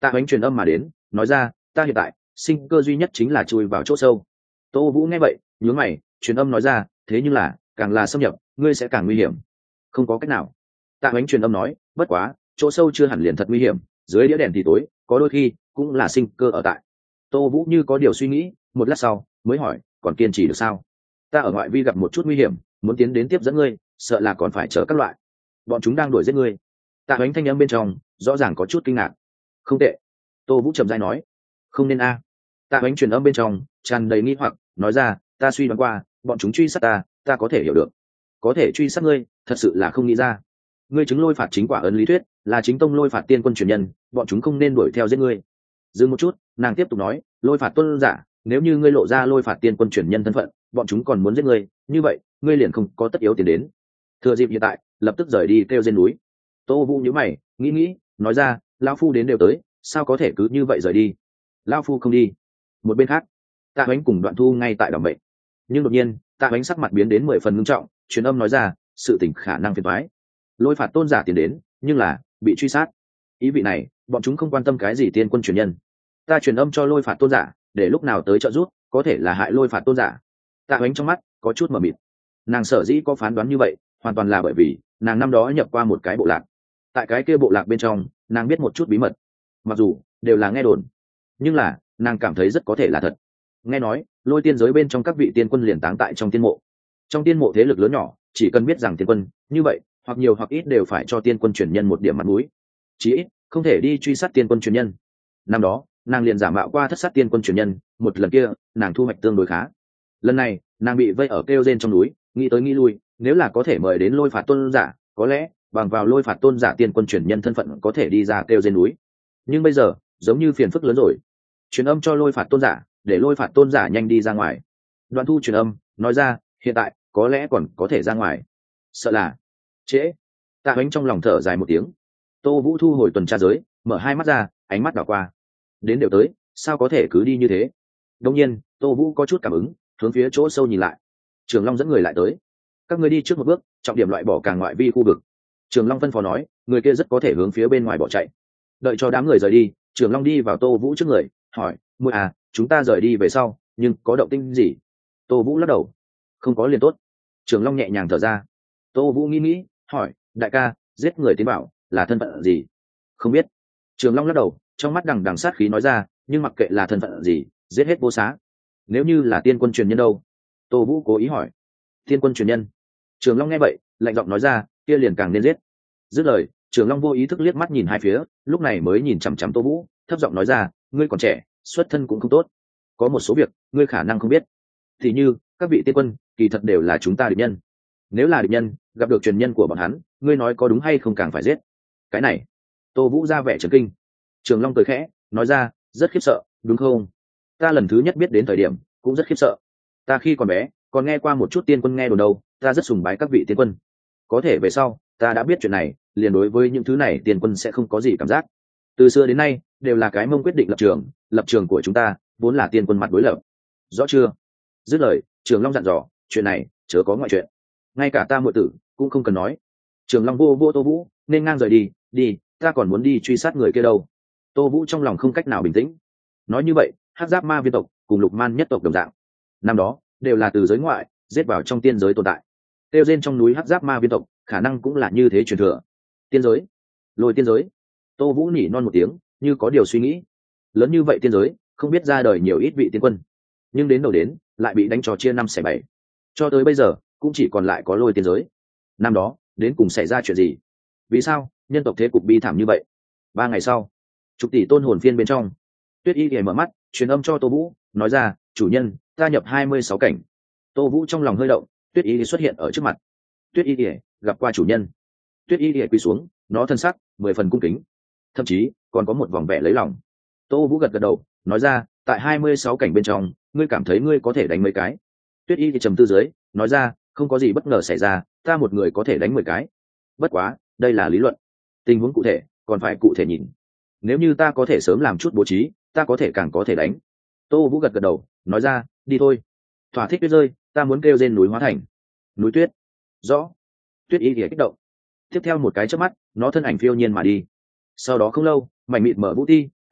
Tạ Hoánh truyền âm mà đến, nói ra, ta hiện tại sinh cơ duy nhất chính là chui vào chỗ sâu. Tô Vũ nghe vậy nhướng mày, truyền âm nói ra, thế nhưng là càng là xâm nhập ngươi sẽ càng nguy hiểm. Không có cách nào. Tạ Hoánh truyền âm nói, bất quá chỗ sâu chưa hẳn liền thật nguy hiểm, dưới đĩa đèn thì tối, có đôi khi cũng là sinh cơ ở tại. Tô Vũ như có điều suy nghĩ, một lát sau mới hỏi, còn kiên trì được sao? Ta ở ngoại vi gặp một chút nguy hiểm, muốn tiến đến tiếp dẫn ngươi, sợ là còn phải chờ các loại bọn chúng đang đuổi giết ngươi. Tạ Hoánh thanh âm bên trong rõ ràng có chút kinh ngạc. Không tệ. Tô Vũ trầm dai nói, không nên a. Tạ Hoánh truyền âm bên trong tràn đầy nghi hoặc, nói ra, ta suy đoán qua bọn chúng truy sát ta có thể hiểu được, có thể truy sát ngươi thật sự là không nghĩ ra. Ngươi chứng lôi phạt chính quả ấn lý thuyết là chính tông lôi phạt tiên quân truyền nhân, bọn chúng không nên đuổi theo giết ngươi. Dừng một chút, nàng tiếp tục nói, lôi phạt tuân giả, nếu như ngươi lộ ra lôi phạt tiên quân truyền nhân thân phận, bọn chúng còn muốn giết ngươi, như vậy ngươi liền không có tất yếu tiến đến. Thừa dịp hiện tại lập tức rời đi kêu trên núi. Tô Vũ nhíu mày nghĩ, nói ra, lão phu đến đều tới, sao có thể cứ như vậy rời đi? Lão phu không đi. Một bên khác, Tạ Hoánh cùng Đoạn Thu ngay tại đảm bệnh, nhưng đột nhiên Tạ Hoánh sắc mặt biến đến 10 phần nghiêm trọng, truyền âm nói ra, sự tình khả năng phiền toái. Lôi phạt tôn giả tiến đến, nhưng là bị truy sát. Ý vị này bọn chúng không quan tâm cái gì tiên quân truyền nhân, ta truyền âm cho lôi phạt tôn giả, để lúc nào tới trợ giúp có thể là hại lôi phạt tôn giả. Tạ Hoánh trong mắt có chút mờ mịt. Nàng sở dĩ có phán đoán như vậy hoàn toàn là bởi vì nàng năm đó nhập qua một cái bộ lạc, tại cái kia bộ lạc bên trong nàng biết một chút bí mật, mặc dù đều là nghe đồn, nhưng là nàng cảm thấy rất có thể là thật. Nghe nói lôi tiên giới bên trong các vị tiên quân liền táng tại trong tiên mộ. Trong tiên mộ thế lực lớn nhỏ chỉ cần biết rằng tiên quân như vậy, hoặc nhiều hoặc ít đều phải cho tiên quân truyền nhân một điểm mặt mũi, chí ít không thể đi truy sát tiên quân truyền nhân. Năm đó nàng liền giả mạo qua thất sát tiên quân truyền nhân, một lần kia nàng thu hoạch tương đối khá. Lần này nàng bị vây ở kêu rên trong núi, nghĩ tới nghĩ lui, nếu là có thể mời đến lôi phạt tôn giả, có lẽ bằng vào lôi phạt tôn giả tiên quân truyền nhân thân phận có thể đi ra kêu rên núi. Nhưng bây giờ giống như phiền phức lớn rồi. Truyền âm cho lôi phạt tôn giả, để lôi phạt tôn giả nhanh đi ra ngoài. Đoạn Thu truyền âm nói ra, hiện tại có lẽ còn có thể ra ngoài, sợ là trễ. Tạ Hoánh trong lòng thở dài một tiếng. Tô Vũ thu hồi tuần tra giới, mở hai mắt ra, ánh mắt đảo qua, đến đều tới, sao có thể cứ đi như thế? Đông nhiên Tô Vũ có chút cảm ứng, hướng phía chỗ sâu nhìn lại. Trường Long dẫn người lại tới, các người đi trước một bước, trọng điểm loại bỏ càng ngoại vi khu vực. Trường Long phân phó nói, người kia rất có thể hướng phía bên ngoài bỏ chạy. Đợi cho đám người rời đi, Trường Long đi vào Tô Vũ trước người, hỏi, muội à, chúng ta rời đi về sau nhưng có động tĩnh gì? Tô Vũ lắc đầu, không có liền tốt. Trường Long nhẹ nhàng thở ra. Tô Vũ nghĩ, hỏi, đại ca, giết người tiến bảo là thân phận gì? Không biết. Trường Long lắc đầu, trong mắt đằng đằng sát khí nói ra, nhưng mặc kệ là thân phận gì, giết hết vô xá. Nếu như là tiên quân truyền nhân đâu? Tô Vũ cố ý hỏi. Tiên quân truyền nhân. Trường Long nghe vậy lạnh giọng nói ra, kia liền càng nên giết. Dứt lời, Trường Long vô ý thức liếc mắt nhìn hai phía, lúc này mới nhìn chằm chằm Tô Vũ, thấp giọng nói ra, ngươi còn trẻ, xuất thân cũng không tốt, có một số việc ngươi khả năng không biết, thì như các vị tiên quân kỳ thật đều là chúng ta địch nhân. Nếu là địch nhân gặp được truyền nhân của bọn hắn, ngươi nói có đúng hay không càng phải giết. Cái này. Tô Vũ ra vẻ trấn kinh. Trường Long cười khẽ nói ra, rất khiếp sợ đúng không? Ta lần thứ nhất biết đến thời điểm cũng rất khiếp sợ. Ta khi còn bé còn nghe qua một chút tiên quân nghe đồn đâu, ta rất sùng bái các vị tiên quân. Có thể về sau ta đã biết chuyện này, liền đối với những thứ này tiên quân sẽ không có gì cảm giác. Từ xưa đến nay đều là cái mông quyết định lập trường của chúng ta vốn là tiên quân mặt đối lập, rõ chưa? Dứt lời, Trường Long dặn dò, chuyện này chớ có ngoại chuyện, ngay cả ta muội tử cũng không cần nói. Trường Long vô Tô Vũ nên ngang rời đi, ta còn muốn đi truy sát người kia đâu. Tô Vũ trong lòng không cách nào bình tĩnh. Nói như vậy hắc giáp ma viên tộc cùng lục man nhất tộc đồng dạng, năm đó đều là từ giới ngoại giết vào trong tiên giới tồn tại. Tiêu trên trong núi hắc giáp ma viên tộc khả năng cũng là như thế truyền thừa. Tiên giới, lôi tiên giới. Tô Vũ nhỉ non một tiếng, như có điều suy nghĩ. Lớn như vậy tiên giới không biết ra đời nhiều ít vị tiên quân, nhưng đến đầu đến lại bị đánh trò chia 5/7. Cho tới bây giờ cũng chỉ còn lại có lôi tiên giới. Năm đó đến cùng xảy ra chuyện gì? Vì sao nhân tộc thế cục bi thảm như vậy? 3 ngày sau, chục tỷ tôn hồn phiên bên trong, Tuyết Y mở mắt truyền âm cho Tô Vũ, nói ra, chủ nhân, ta nhập 26 cảnh. Tô Vũ trong lòng hơi động, Tuyết Y xuất hiện ở trước mặt. Tuyết Y gặp qua chủ nhân. Tuyết Y quỳ xuống, nó thân sắc 10 phần cung kính, thậm chí còn có một vòng vẻ lấy lòng. Tô Vũ gật gật đầu, nói ra, tại 26 cảnh bên trong ngươi cảm thấy ngươi có thể đánh mấy cái? Tuyết Y trầm tư dưới, nói ra, không có gì bất ngờ xảy ra, ta một người có thể đánh 10 cái. Bất quá đây là lý luận, tình huống cụ thể còn phải cụ thể nhìn. Nếu như ta có thể sớm làm chút bố trí, ta có thể càng có thể đánh. Tô Vũ gật gật đầu, nói ra, đi thôi. Thỏa thích tuyết rơi, ta muốn kêu trên núi hóa thành núi tuyết. Rõ. Tuyết Y kích động. Tiếp theo một cái chớp mắt, nó thân ảnh phiêu nhiên mà đi. Sau đó không lâu, mảnh mịt mở vũ ti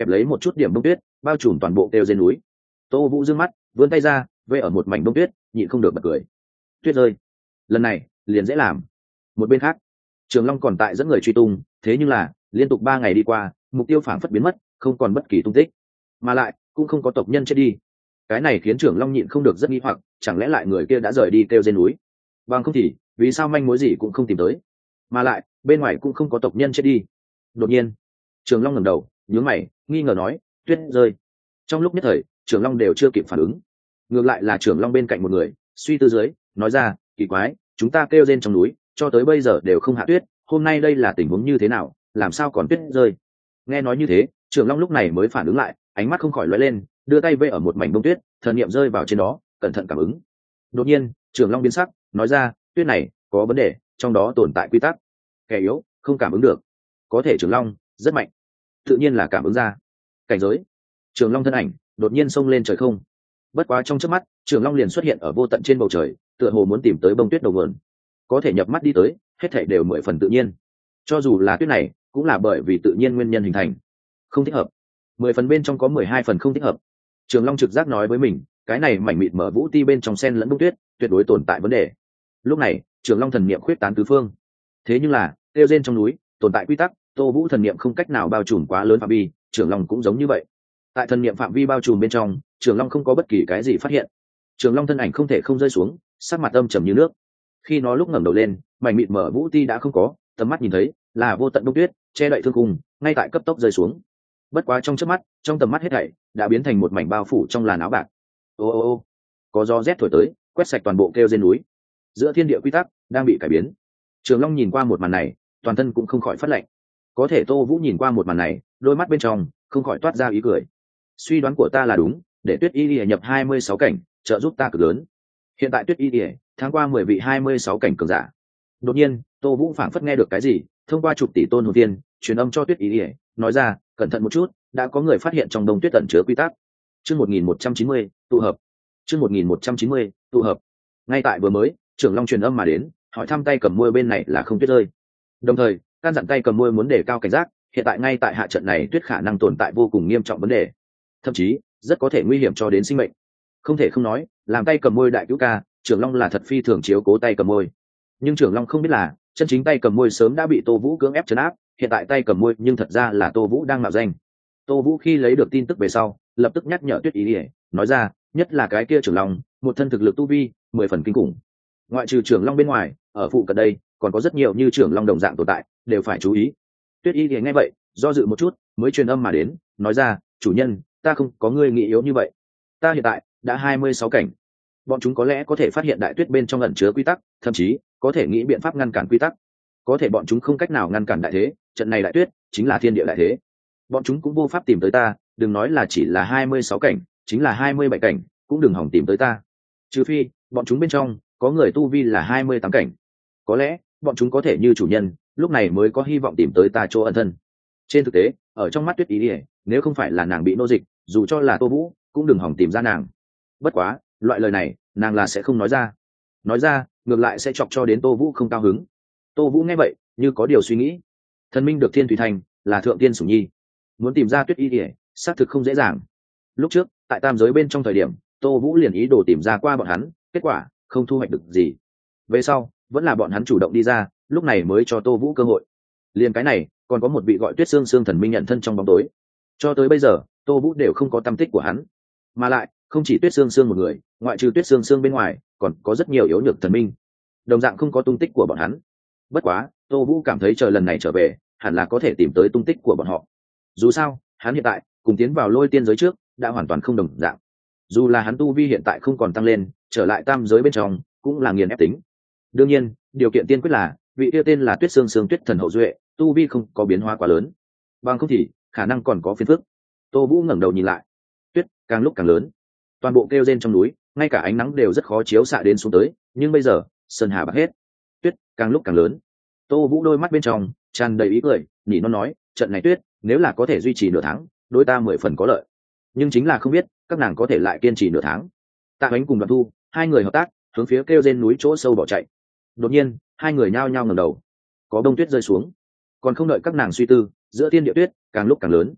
kẹp lấy một chút điểm bông tuyết bao trùm toàn bộ kêu trên núi. Tô Vũ dương mắt vươn tay ra vê ở một mảnh bông tuyết, nhịn không được bật cười. Tuyết rơi, lần này liền dễ làm. Một bên khác, Trường Long còn tại dẫn người truy tung, thế nhưng là liên tục 3 ngày đi qua, mục tiêu phảng phất biến mất, không còn bất kỳ tung tích, mà lại cũng không có tộc nhân chết đi. Cái này khiến Trường Long nhịn không được rất nghi hoặc, chẳng lẽ lại người kia đã rời đi kêu trên núi? Bằng không thì, vì sao manh mối gì cũng không tìm tới? Mà lại, bên ngoài cũng không có tộc nhân chết đi. Đột nhiên, Trường Long ngẩng đầu, nhướng mày, nghi ngờ nói, tuyết rơi. Trong lúc nhất thời, Trường Long đều chưa kịp phản ứng. Ngược lại là Trường Long bên cạnh một người, suy tư dưới, nói ra, kỳ quái, chúng ta kêu rên trong núi, cho tới bây giờ đều không hạ tuyết, hôm nay đây là tình huống như thế nào, làm sao còn tuyết rơi? Nghe nói như thế, Trường Long lúc này mới phản ứng lại, ánh mắt không khỏi lóe lên, đưa tay vê ở một mảnh bông tuyết, thần niệm rơi vào trên đó, cẩn thận cảm ứng. Đột nhiên, Trường Long biến sắc, nói ra, tuyết này có vấn đề, trong đó tồn tại quy tắc. Kẻ yếu không cảm ứng được, có thể Trường Long rất mạnh, tự nhiên là cảm ứng ra. Cảnh giới, Trường Long thân ảnh đột nhiên xông lên trời không. Bất quá trong chớp mắt, Trường Long liền xuất hiện ở vô tận trên bầu trời, tựa hồ muốn tìm tới bông tuyết đầu nguồn. Có thể nhập mắt đi tới, hết thảy đều 10 phần tự nhiên. Cho dù là tuyết này, cũng là bởi vì tự nhiên nguyên nhân hình thành. Không thích hợp. 10 phần bên trong có 12 phần không thích hợp. Trường Long trực giác nói với mình, cái này mảnh mịt mở vũ ti bên trong sen lẫn bông tuyết, tuyệt đối tồn tại vấn đề. Lúc này, Trường Long thần niệm khuyết tán tứ phương. Thế nhưng là, tiêu rên trong núi, tồn tại quy tắc, Tô Vũ thần niệm không cách nào bao trùm quá lớn phạm vi, Trường Long cũng giống như vậy. Tại thần niệm phạm vi bao trùm bên trong, Trường Long không có bất kỳ cái gì phát hiện. Trường Long thân ảnh không thể không rơi xuống, sắc mặt âm trầm như nước. Khi nó lúc ngẩng đầu lên, mảnh mịt mở vũ ti đã không có, tầm mắt nhìn thấy là vô tận bông tuyết che đậy thương cung, ngay tại cấp tốc rơi xuống. Bất quá trong chớp mắt, trong tầm mắt hết thảy đã biến thành một mảnh bao phủ trong làn áo bạc. Ô ô ô, có gió rét thổi tới, quét sạch toàn bộ kêu trên núi. Giữa thiên địa quy tắc đang bị cải biến. Trường Long nhìn qua một màn này, toàn thân cũng không khỏi phát lạnh. Có thể Tô Vũ nhìn qua một màn này, đôi mắt bên trong không khỏi toát ra ý cười. Suy đoán của ta là đúng, để Tuyết Y Lìa nhập 26 cảnh, trợ giúp ta cực lớn. Hiện tại Tuyết Y Lìa tháng qua 10 vị 26 cảnh cường giả. Đột nhiên, Tô Vũ phảng phất nghe được cái gì, thông qua chục tỷ tôn hồn tiên, truyền âm cho Tuyết Y Lìa, nói ra, cẩn thận một chút, đã có người phát hiện trong đông tuyết ẩn chứa quy tắc. Chương 1190, tụ hợp. Chương 1190, tụ hợp. Ngay tại vừa mới, Trưởng Long truyền âm mà đến, hỏi thăm tay cầm môi bên này là không tuyết rơi. Đồng thời, căn dặn tay cầm môi muốn đề cao cảnh giác, hiện tại ngay tại hạ trận này tuyết khả năng tồn tại vô cùng nghiêm trọng vấn đề, thậm chí rất có thể nguy hiểm cho đến sinh mệnh. Không thể không nói, làm tay cầm môi đại cứu ca, Trưởng Long là thật phi thường chiếu cố tay cầm môi. Nhưng Trưởng Long không biết là, chân chính tay cầm môi sớm đã bị Tô Vũ cưỡng ép trấn áp, hiện tại tay cầm môi nhưng thật ra là Tô Vũ đang mạo danh. Tô Vũ khi lấy được tin tức về sau, lập tức nhắc nhở Tuyết Y Lìa, nói ra, nhất là cái kia Trưởng Long, một thân thực lực tu vi 10 phần kinh khủng. Ngoại trừ Trưởng Long bên ngoài, ở phụ cận đây còn có rất nhiều như Trưởng Long đồng dạng tồn tại, đều phải chú ý. Tuyết Y Lìa nghe vậy, do dự một chút, mới truyền âm mà đến, nói ra, chủ nhân, ta không có ngươi nghĩ yếu như vậy. Ta hiện tại đã 26 cảnh. Bọn chúng có lẽ có thể phát hiện đại tuyết bên trong ẩn chứa quy tắc, thậm chí có thể nghĩ biện pháp ngăn cản quy tắc. Có thể bọn chúng không cách nào ngăn cản đại thế, trận này đại tuyết chính là thiên địa đại thế. Bọn chúng cũng vô pháp tìm tới ta, đừng nói là chỉ là 26 cảnh, chính là 27 cảnh, cũng đừng hỏng tìm tới ta. Trừ phi, bọn chúng bên trong có người tu vi là 28 cảnh. Có lẽ, bọn chúng có thể như chủ nhân, lúc này mới có hy vọng tìm tới ta chỗ ẩn thân. Trên thực tế, ở trong mắt Tuyết Y Lìa, nếu không phải là nàng bị nô dịch, dù cho là Tô Vũ, cũng đừng hỏng tìm ra nàng. Bất quá, loại lời này, nàng là sẽ không nói ra. Nói ra, ngược lại sẽ chọc cho đến Tô Vũ không cao hứng. Tô Vũ nghe vậy, như có điều suy nghĩ. Thần minh được Thiên Thủy Thành, là thượng tiên sủng nhi. Muốn tìm ra Tuyết Y Lìa, xác thực không dễ dàng. Lúc trước, tại tam giới bên trong thời điểm, Tô Vũ liền ý đồ tìm ra qua bọn hắn, kết quả không thu hoạch được gì. Về sau, vẫn là bọn hắn chủ động đi ra, lúc này mới cho Tô Vũ cơ hội. Liền cái này, còn có một vị gọi Tuyết Sương Sương thần minh nhận thân trong bóng tối. Cho tới bây giờ, Tô Vũ đều không có tâm tích của hắn. Mà lại, không chỉ Tuyết Sương Sương một người, ngoại trừ Tuyết Sương Sương bên ngoài, còn có rất nhiều yếu nhược thần minh. Đồng dạng không có tung tích của bọn hắn. Bất quá, Tô Vũ cảm thấy chờ lần này trở về, hẳn là có thể tìm tới tung tích của bọn họ. Dù sao, hắn hiện tại cùng tiến vào Lôi Tiên giới trước, đã hoàn toàn không đồng dạng. Dù là hắn tu vi hiện tại không còn tăng lên, trở lại tam giới bên trong, cũng là nghiền ép tính. Đương nhiên, điều kiện tiên quyết là vị kia tên là Tuyết Sương Sương Tuyết thần hậu duệ, tu vi không có biến hóa quá lớn. Bằng không thì, khả năng còn có phiền phức. Tô Vũ ngẩng đầu nhìn lại, tuyết càng lúc càng lớn, toàn bộ kêu rên trong núi, ngay cả ánh nắng đều rất khó chiếu xạ đến xuống tới, nhưng bây giờ, sơn hà bạc hết, tuyết càng lúc càng lớn. Tô Vũ đôi mắt bên trong tràn đầy ý cười, nhỉ nó nói, trận này tuyết, nếu là có thể duy trì nửa tháng, đối ta 10 phần có lợi. Nhưng chính là không biết, các nàng có thể lại kiên trì nửa tháng. Tạ Hoánh cùng Đoàn Thu, hai người hợp tác, hướng phía kêu rên núi chỗ sâu bỏ chạy. Đột nhiên, hai người nhao nhao ngẩng đầu, có bông tuyết rơi xuống. Còn không đợi các nàng suy tư, giữa thiên địa tuyết càng lúc càng lớn.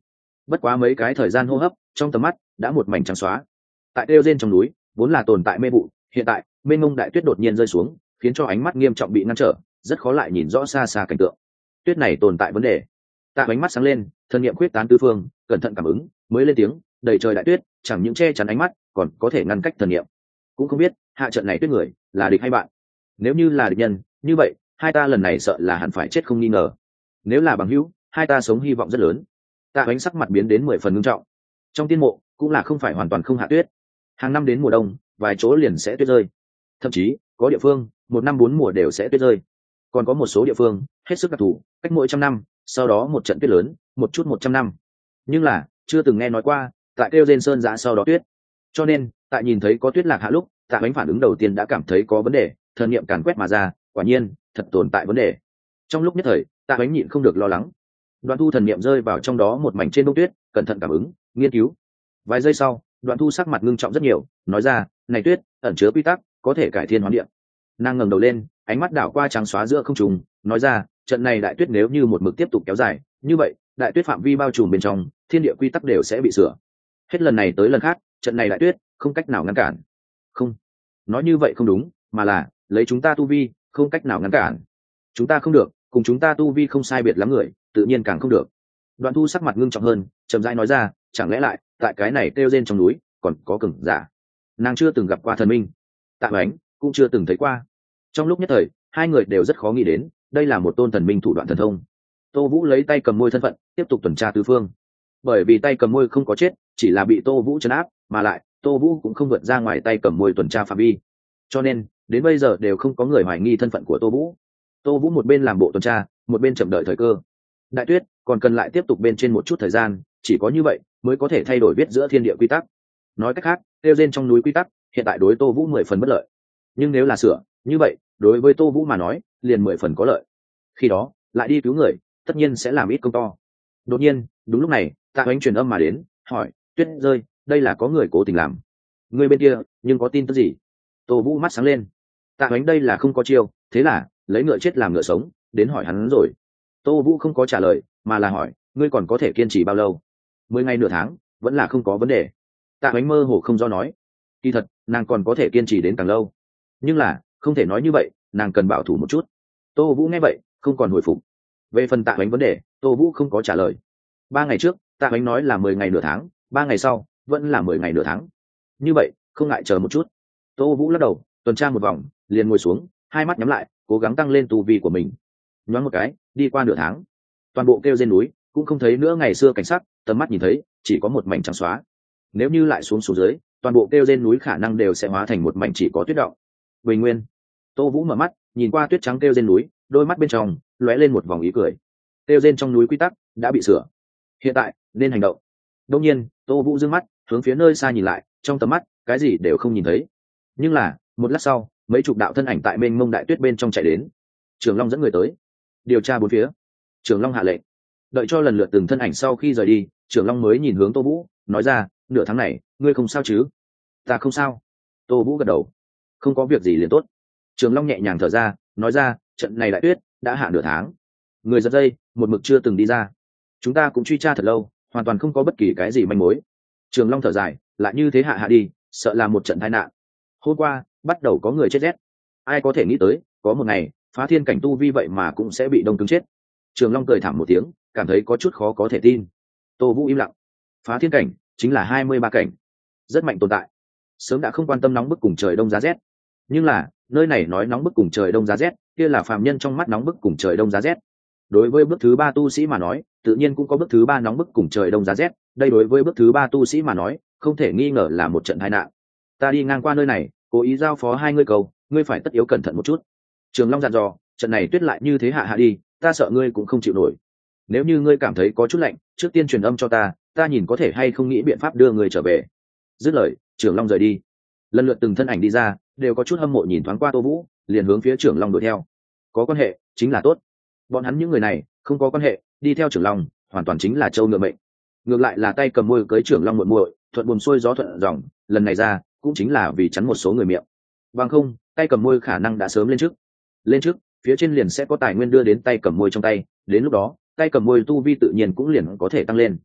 bất quá mấy cái thời gian hô hấp, trong tầm mắt đã một mảnh trắng xóa. Tại kêu rên trong núi vốn là tồn tại mê vụ, hiện tại mênh mông đại tuyết đột nhiên rơi xuống, khiến cho ánh mắt nghiêm trọng bị ngăn trở, rất khó lại nhìn rõ xa xa cảnh tượng. Tuyết này tồn tại vấn đề. Tạ ánh mắt sáng lên, thân niệm quyết tán tứ phương, cẩn thận cảm ứng, mới lên tiếng, đầy trời đại tuyết chẳng những che chắn ánh mắt, còn có thể ngăn cách thần niệm. Cũng không biết hạ trận này tuyết người là địch hay bạn. Nếu như là địch nhân, như vậy hai ta lần này sợ là hẳn phải chết không nghi ngờ. Nếu là bằng hữu, hai ta sống hy vọng rất lớn. Tạ ánh sắc mặt biến đến 10 phần nghiêm trọng. Trong tiên mộ cũng là không phải hoàn toàn không hạ tuyết, hàng năm đến mùa đông vài chỗ liền sẽ tuyết rơi, thậm chí có địa phương một năm 4 mùa đều sẽ tuyết rơi, còn có một số địa phương hết sức đặc thù, cách mỗi 100 năm sau đó một trận tuyết lớn, một chút 100 năm, nhưng là chưa từng nghe nói qua tại kêu trên sơn giã sau đó tuyết. Cho nên tại nhìn thấy có tuyết lạc hạ lúc, Tạ ánh phản ứng đầu tiên đã cảm thấy có vấn đề, thần niệm càn quét mà ra, quả nhiên thật tồn tại vấn đề. Trong lúc nhất thời Tạ ánh nhịn không được lo lắng. Đoạn Thu thần niệm rơi vào trong đó một mảnh trên bông tuyết, cẩn thận cảm ứng nghiên cứu. Vài giây sau Đoạn Thu sắc mặt ngưng trọng rất nhiều, nói ra, này tuyết ẩn chứa quy tắc, có thể cải thiên hoán địa. Nàng ngẩng đầu lên, ánh mắt đảo qua trắng xóa giữa không trung, nói ra, trận này đại tuyết nếu như một mực tiếp tục kéo dài như vậy, đại tuyết phạm vi bao trùm bên trong thiên địa quy tắc đều sẽ bị sửa. Hết lần này tới lần khác, trận này đại tuyết không cách nào ngăn cản. Không, nói như vậy không đúng, mà là lấy chúng ta tu vi không cách nào ngăn cản. Chúng ta không được, cùng chúng ta tu vi không sai biệt lắm người tự nhiên càng không được. Đoạn Thu sắc mặt ngưng trọng hơn, chậm rãi nói ra, chẳng lẽ lại tại cái này kêu rên trong núi còn có cường giả. Nàng chưa từng gặp qua thần minh, Tạ Ánh cũng chưa từng thấy qua. Trong lúc nhất thời hai người đều rất khó nghĩ đến đây là một tôn thần minh thủ đoạn thần thông. Tô Vũ lấy tay cầm môi thân phận tiếp tục tuần tra tứ phương, bởi vì tay cầm môi không có chết, chỉ là bị Tô Vũ trấn áp, mà lại Tô Vũ cũng không vượt ra ngoài tay cầm môi tuần tra phạm vi, cho nên đến bây giờ đều không có người hoài nghi thân phận của Tô Vũ. Tô Vũ một bên làm bộ tuần tra, một bên chậm đợi thời cơ. Đại tuyết còn cần lại tiếp tục bên trên một chút thời gian, chỉ có như vậy mới có thể thay đổi viết giữa thiên địa quy tắc. Nói cách khác, tiêu trên trong núi quy tắc hiện tại đối Tô Vũ 10 phần bất lợi, nhưng nếu là sửa như vậy, đối với Tô Vũ mà nói liền 10 phần có lợi. Khi đó lại đi cứu người, tất nhiên sẽ làm ít công to. Đột nhiên đúng lúc này Tạ Ánh truyền âm mà đến, hỏi, tuyết rơi, đây là có người cố tình làm, người bên kia nhưng có tin tức gì? Tô Vũ mắt sáng lên. Tạ Ánh đây là không có chiêu, thế là lấy ngựa chết làm ngựa sống, đến hỏi hắn rồi. Tô Vũ không có trả lời, mà là hỏi, ngươi còn có thể kiên trì bao lâu? 10 ngày nửa tháng vẫn là không có vấn đề. Tạ Ánh mơ hồ không do nói, kỳ thật nàng còn có thể kiên trì đến càng lâu, nhưng là không thể nói như vậy, nàng cần bảo thủ một chút. Tô Vũ nghe vậy không còn hồi phục. Về phần Tạ Ánh vấn đề, Tô Vũ không có trả lời. 3 ngày trước Tạ Ánh nói là 10 ngày nửa tháng, 3 ngày sau vẫn là 10 ngày nửa tháng, như vậy không ngại chờ một chút. Tô Vũ lắc đầu, tuần tra một vòng liền ngồi xuống, hai mắt nhắm lại, cố gắng tăng lên tu vi của mình. Nhoáng một cái đi qua nửa tháng, toàn bộ kêu trên núi cũng không thấy nữa ngày xưa cảnh sắc, tầm mắt nhìn thấy chỉ có một mảnh trắng xóa. Nếu như lại xuống dưới, toàn bộ kêu trên núi khả năng đều sẽ hóa thành một mảnh chỉ có tuyết động. Bình nguyên. Tô Vũ mở mắt nhìn qua tuyết trắng kêu trên núi, đôi mắt bên trong lóe lên một vòng ý cười. Kêu trên trong núi quy tắc đã bị sửa, hiện tại nên hành động. Đương nhiên Tô Vũ dương mắt hướng phía nơi xa nhìn lại, trong tầm mắt cái gì đều không nhìn thấy, nhưng là một lát sau mấy chục đạo thân ảnh tại mênh mông đại tuyết bên trong chạy đến. Trường Long dẫn người tới điều tra bốn phía. Trường Long hạ lệnh. Đợi cho lần lượt từng thân ảnh sau khi rời đi, Trường Long mới nhìn hướng Tô Vũ, nói ra, nửa tháng này ngươi không sao chứ? Ta không sao. Tô Vũ gật đầu, không có việc gì liền tốt. Trường Long nhẹ nhàng thở ra, nói ra, trận này đại tuyết đã hạ nửa tháng, người giật dây một mực chưa từng đi ra, chúng ta cũng truy tra thật lâu, hoàn toàn không có bất kỳ cái gì manh mối. Trường Long thở dài, lại như thế hạ đi, sợ là một trận tai nạn. Hôm qua bắt đầu có người chết rét, ai có thể nghĩ tới có một ngày phá thiên cảnh tu vi vậy mà cũng sẽ bị đông cứng chết. Trường Long cười thảm một tiếng, cảm thấy có chút khó có thể tin. Tô Vũ im lặng. Phá thiên cảnh chính là 23 cảnh, rất mạnh tồn tại, sớm đã không quan tâm nóng bức cùng trời đông giá rét. Nhưng là nơi này nói nóng bức cùng trời đông giá rét, kia là phàm nhân trong mắt nóng bức cùng trời đông giá rét. Đối với bước thứ 3 tu sĩ mà nói, tự nhiên cũng có bước thứ 3 nóng bức cùng trời đông giá rét. Đây đối với bước thứ 3 tu sĩ mà nói, không thể nghi ngờ là một trận tai nạn. Ta đi ngang qua nơi này, cố ý giao phó hai ngươi cầu, ngươi phải tất yếu cẩn thận một chút. Trường Long dặn dò, trận này tuyết lại như thế hạ đi, ta sợ ngươi cũng không chịu nổi. Nếu như ngươi cảm thấy có chút lạnh, trước tiên truyền âm cho ta, ta nhìn có thể hay không nghĩ biện pháp đưa ngươi trở về. Dứt lời, Trường Long rời đi. Lần lượt từng thân ảnh đi ra, đều có chút hâm mộ nhìn thoáng qua Tô Vũ, liền hướng phía Trường Long đuổi theo. Có quan hệ chính là tốt, bọn hắn những người này không có quan hệ, đi theo Trường Long hoàn toàn chính là trâu ngựa mệnh. Ngược lại là tay cầm môi cưới Trường Long muội muội, thuận buồm xuôi gió thuận dòng, lần này ra cũng chính là vì chắn một số người miệng. Bằng không tay cầm môi khả năng đã sớm lên trước, phía trên liền sẽ có tài nguyên đưa đến tay cầm môi trong tay, đến lúc đó tay cầm môi tu vi tự nhiên cũng liền có thể tăng lên.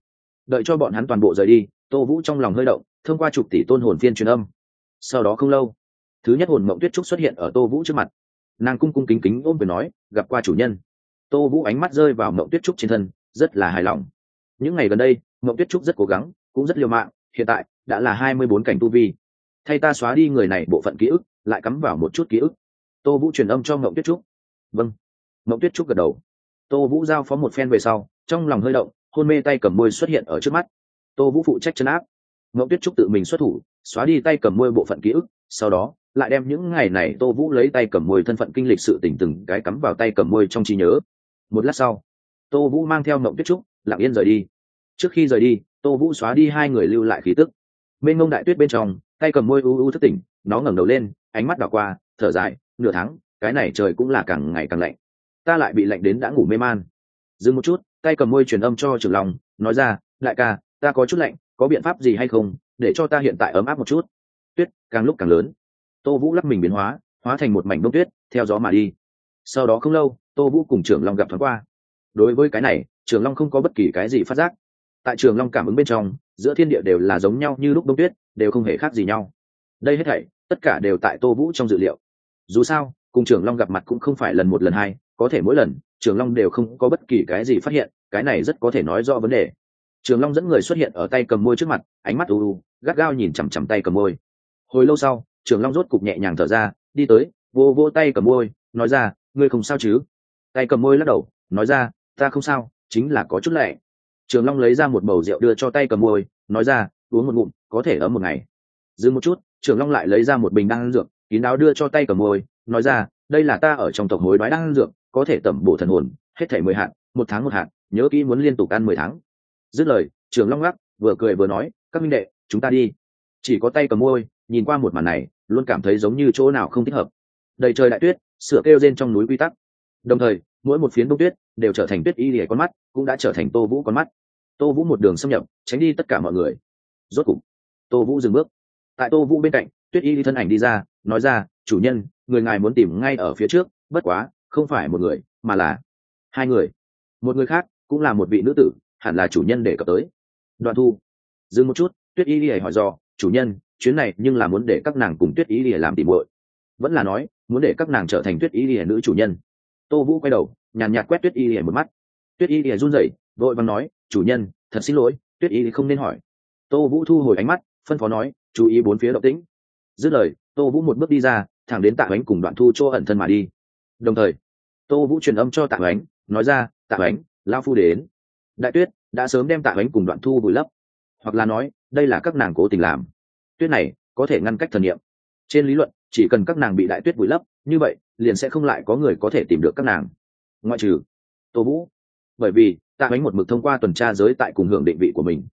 Đợi cho bọn hắn toàn bộ rời đi, Tô Vũ trong lòng hơi động, thông qua chục tỷ tôn hồn phiên truyền âm. Sau đó không lâu, thứ nhất hồn Mộng Tuyết Trúc xuất hiện ở Tô Vũ trước mặt. Nàng cung cung kính kính ôm quyền nói, gặp qua chủ nhân. Tô Vũ ánh mắt rơi vào Mộng Tuyết Trúc trên thân, rất là hài lòng. Những ngày gần đây, Mộng Tuyết Trúc rất cố gắng, cũng rất liều mạng, hiện tại đã là 24 cảnh tu vi. Thay ta xóa đi người này bộ phận ký ức, lại cắm vào một chút ký ức. Tô Vũ truyền âm cho Mộng Tuyết Trúc. Vâng. Mộng Tuyết Trúc gật đầu. Tô Vũ giao phó một phen về sau, trong lòng hơi động, hôn mê tay cầm môi xuất hiện ở trước mắt. Tô Vũ phụ trách trấn áp. Mộng Tuyết Trúc tự mình xuất thủ, xóa đi tay cầm môi bộ phận ký ức, sau đó lại đem những ngày này Tô Vũ lấy tay cầm môi thân phận kinh lịch sự tình từng cái cắm vào tay cầm môi trong trí nhớ. Một lát sau, Tô Vũ mang theo Mộng Tuyết Trúc lặng yên rời đi. Trước khi rời đi, Tô Vũ xóa đi hai người lưu lại khí tức. Mênh mông đại tuyết bên trong, tay cầm môi u u thức tỉnh, nó ngẩng đầu lên, ánh mắt đảo qua, thở dài, nửa tháng, cái này trời cũng là càng ngày càng lạnh. Ta lại bị lạnh đến đã ngủ mê man. Dừng một chút, tay cầm môi truyền âm cho Trường Long, nói ra, đại ca, ta có chút lạnh, có biện pháp gì hay không, để cho ta hiện tại ấm áp một chút. Tuyết càng lúc càng lớn. Tô Vũ lắc mình biến hóa, hóa thành một mảnh bông tuyết, theo gió mà đi. Sau đó không lâu, Tô Vũ cùng Trường Long gặp thoáng qua. Đối với cái này, Trường Long không có bất kỳ cái gì phát giác. Tại Trường Long cảm ứng bên trong, giữa thiên địa đều là giống nhau như lúc bông tuyết, đều không hề khác gì nhau. Đây hết thảy, tất cả đều tại Tô Vũ trong dự liệu. Dù sao, cùng Trường Long gặp mặt cũng không phải lần một lần hai, có thể mỗi lần Trường Long đều không có bất kỳ cái gì phát hiện, cái này rất có thể nói rõ vấn đề. Trường Long dẫn người xuất hiện ở tay cầm môi trước mặt, ánh mắt u u, gắt gao nhìn chằm chằm tay cầm môi. Hồi lâu sau, Trường Long rốt cục nhẹ nhàng thở ra, đi tới, vô vô tay cầm môi, nói ra, ngươi không sao chứ? Tay cầm môi lắc đầu, nói ra, ta không sao, chính là có chút lạnh. Trường Long lấy ra một bầu rượu đưa cho tay cầm môi, nói ra, uống một ngụm, có thể ấm một ngày. Dừng một chút, Trường Long lại lấy ra một bình đan dược, kín đáo đưa cho tay cầm môi, nói ra, đây là ta ở trong tộc hối đoái đan dược, có thể tẩm bổ thần hồn, hết thảy 10 hạt, một tháng một hạt, nhớ kỹ muốn liên tục ăn 10 tháng. Dứt lời, Trường Long lắc, vừa cười vừa nói, các minh đệ, chúng ta đi. Chỉ có tay cầm môi, nhìn qua một màn này, luôn cảm thấy giống như chỗ nào không thích hợp. Đầy trời đại tuyết, sửa kêu rên trong núi quy tắc. Đồng thời, mỗi một phiến bông tuyết đều trở thành tuyết y lìa con mắt, cũng đã trở thành Tô Vũ con mắt. Tô Vũ một đường xâm nhập, tránh đi tất cả mọi người. Rốt cục, Tô Vũ dừng bước. Tại Tô Vũ bên cạnh, tuyết y thân ảnh đi ra, nói ra, chủ nhân, người ngài muốn tìm ngay ở phía trước, bất quá, không phải một người, mà là hai người. Một người khác, cũng là một vị nữ tử, hẳn là chủ nhân để cập tới. Đoạn Thu. Dừng một chút, tuyết y lìa hỏi do, chủ nhân, chuyến này nhưng là muốn để các nàng cùng tuyết y lìa làm tỉ muội, vẫn là nói muốn để các nàng trở thành tuyết y lìa nữ chủ nhân? Tô Vũ quay đầu, nhàn nhạt quét tuyết y lìa một mắt. Tuyết y lìa run rẩy, vội vàng nói, chủ nhân, thật xin lỗi, tuyết y không nên hỏi. Tô Vũ thu hồi ánh mắt, phân phó nói, chú ý bốn phía động tĩnh. Dứt lời, Tô Vũ một bước đi ra, thẳng đến Tạ Hoánh cùng Đoạn Thu chỗ ẩn thân mà đi. Đồng thời, Tô Vũ truyền âm cho Tạ Hoánh, nói ra, Tạ Hoánh, lão phu đến. Đại tuyết đã sớm đem Tạ Hoánh cùng Đoạn Thu vùi lấp, hoặc là nói, đây là các nàng cố tình làm. Tuyết này có thể ngăn cách thần niệm. Trên lý luận, chỉ cần các nàng bị đại tuyết vùi lấp, như vậy liền sẽ không lại có người có thể tìm được các nàng, ngoại trừ Tô Vũ. Bởi vì Tạ Hoánh một mực thông qua tuần tra giới tại cùng hưởng định vị của mình.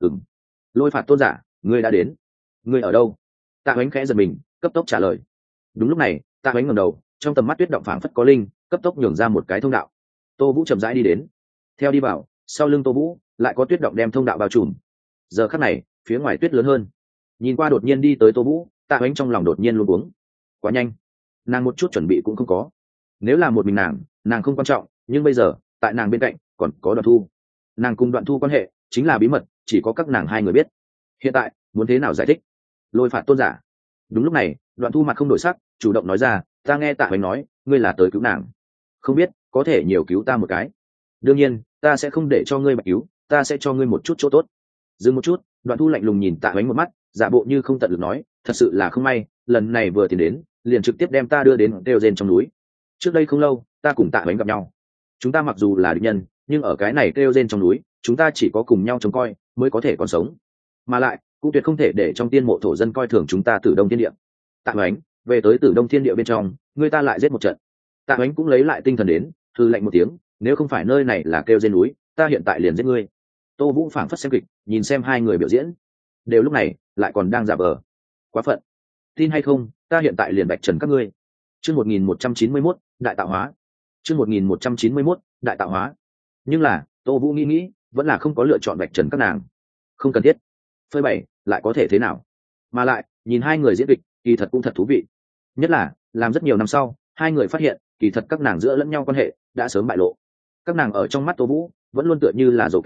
Lôi Phạt tôn giả, ngươi đã đến. Ngươi ở đâu? Tạ Hoánh khẽ giật mình, cấp tốc trả lời. Đúng lúc này, Tạ Hoánh ngẩng đầu, trong tầm mắt tuyết động phảng phất có linh, cấp tốc nhường ra một cái thông đạo. Tô Vũ chậm rãi đi đến. Theo đi vào, sau lưng Tô Vũ lại có tuyết động đem thông đạo bao trùm. Giờ khắc này, phía ngoài tuyết lớn hơn. Nhìn qua đột nhiên đi tới Tô Vũ, Tạ Hoánh trong lòng đột nhiên luống cuống. Quá nhanh, nàng một chút chuẩn bị cũng không có. Nếu là một mình nàng không quan trọng, nhưng bây giờ tại nàng bên cạnh còn có Đoạn Thu. Nàng cùng Đoạn Thu quan hệ chính là bí mật, chỉ có các nàng hai người biết. Hiện tại muốn thế nào giải thích? Lôi Phạt tôn giả. Đúng lúc này, Đoạn Thu mặt không đổi sắc, chủ động nói ra, ta nghe Tạ Hoánh nói, ngươi là tới cứu nàng, không biết có thể nhiều cứu ta một cái. Đương nhiên, ta sẽ không để cho ngươi bạch cứu, ta sẽ cho ngươi một chút chỗ tốt. Dừng một chút, Đoạn Thu lạnh lùng nhìn Tạ Hoánh một mắt, giả bộ như không tận lực nói, thật sự là không may, lần này vừa tiến đến liền trực tiếp đem ta đưa đến kêu rên trong núi. Trước đây không lâu, ta cùng Tạ Hoánh gặp nhau, chúng ta mặc dù là địch nhân, nhưng ở cái này kêu rên trong núi, chúng ta chỉ có cùng nhau trông coi mới có thể còn sống, mà lại cũng tuyệt không thể để trong tiên mộ thổ dân coi thường chúng ta Tử Đông Thiên Địa. Tạ Hoánh, về tới Tử Đông Thiên Địa bên trong, người ta lại giết một trận. Tạ Hoánh cũng lấy lại tinh thần đến, hừ lạnh một tiếng, nếu không phải nơi này là kêu rên núi, ta hiện tại liền giết ngươi. Tô Vũ phảng phất xem kịch, nhìn xem hai người biểu diễn, đều lúc này lại còn đang giả vờ. Quá phận, tin hay không, ta hiện tại liền bạch trần các ngươi. Chương 1191, đại tạo hóa. Chương 1191, đại tạo hóa. Nhưng là, Tô Vũ nghĩ, vẫn là không có lựa chọn bạch trần các nàng. Không cần thiết. Phơi bày, lại có thể thế nào? Mà lại, nhìn hai người diễn kịch, kỳ thật cũng thật thú vị. Nhất là, làm rất nhiều năm sau, hai người phát hiện, kỳ thật các nàng giữa lẫn nhau quan hệ đã sớm bại lộ. Các nàng ở trong mắt Tô Vũ, vẫn luôn tựa như là dỗ kẻ,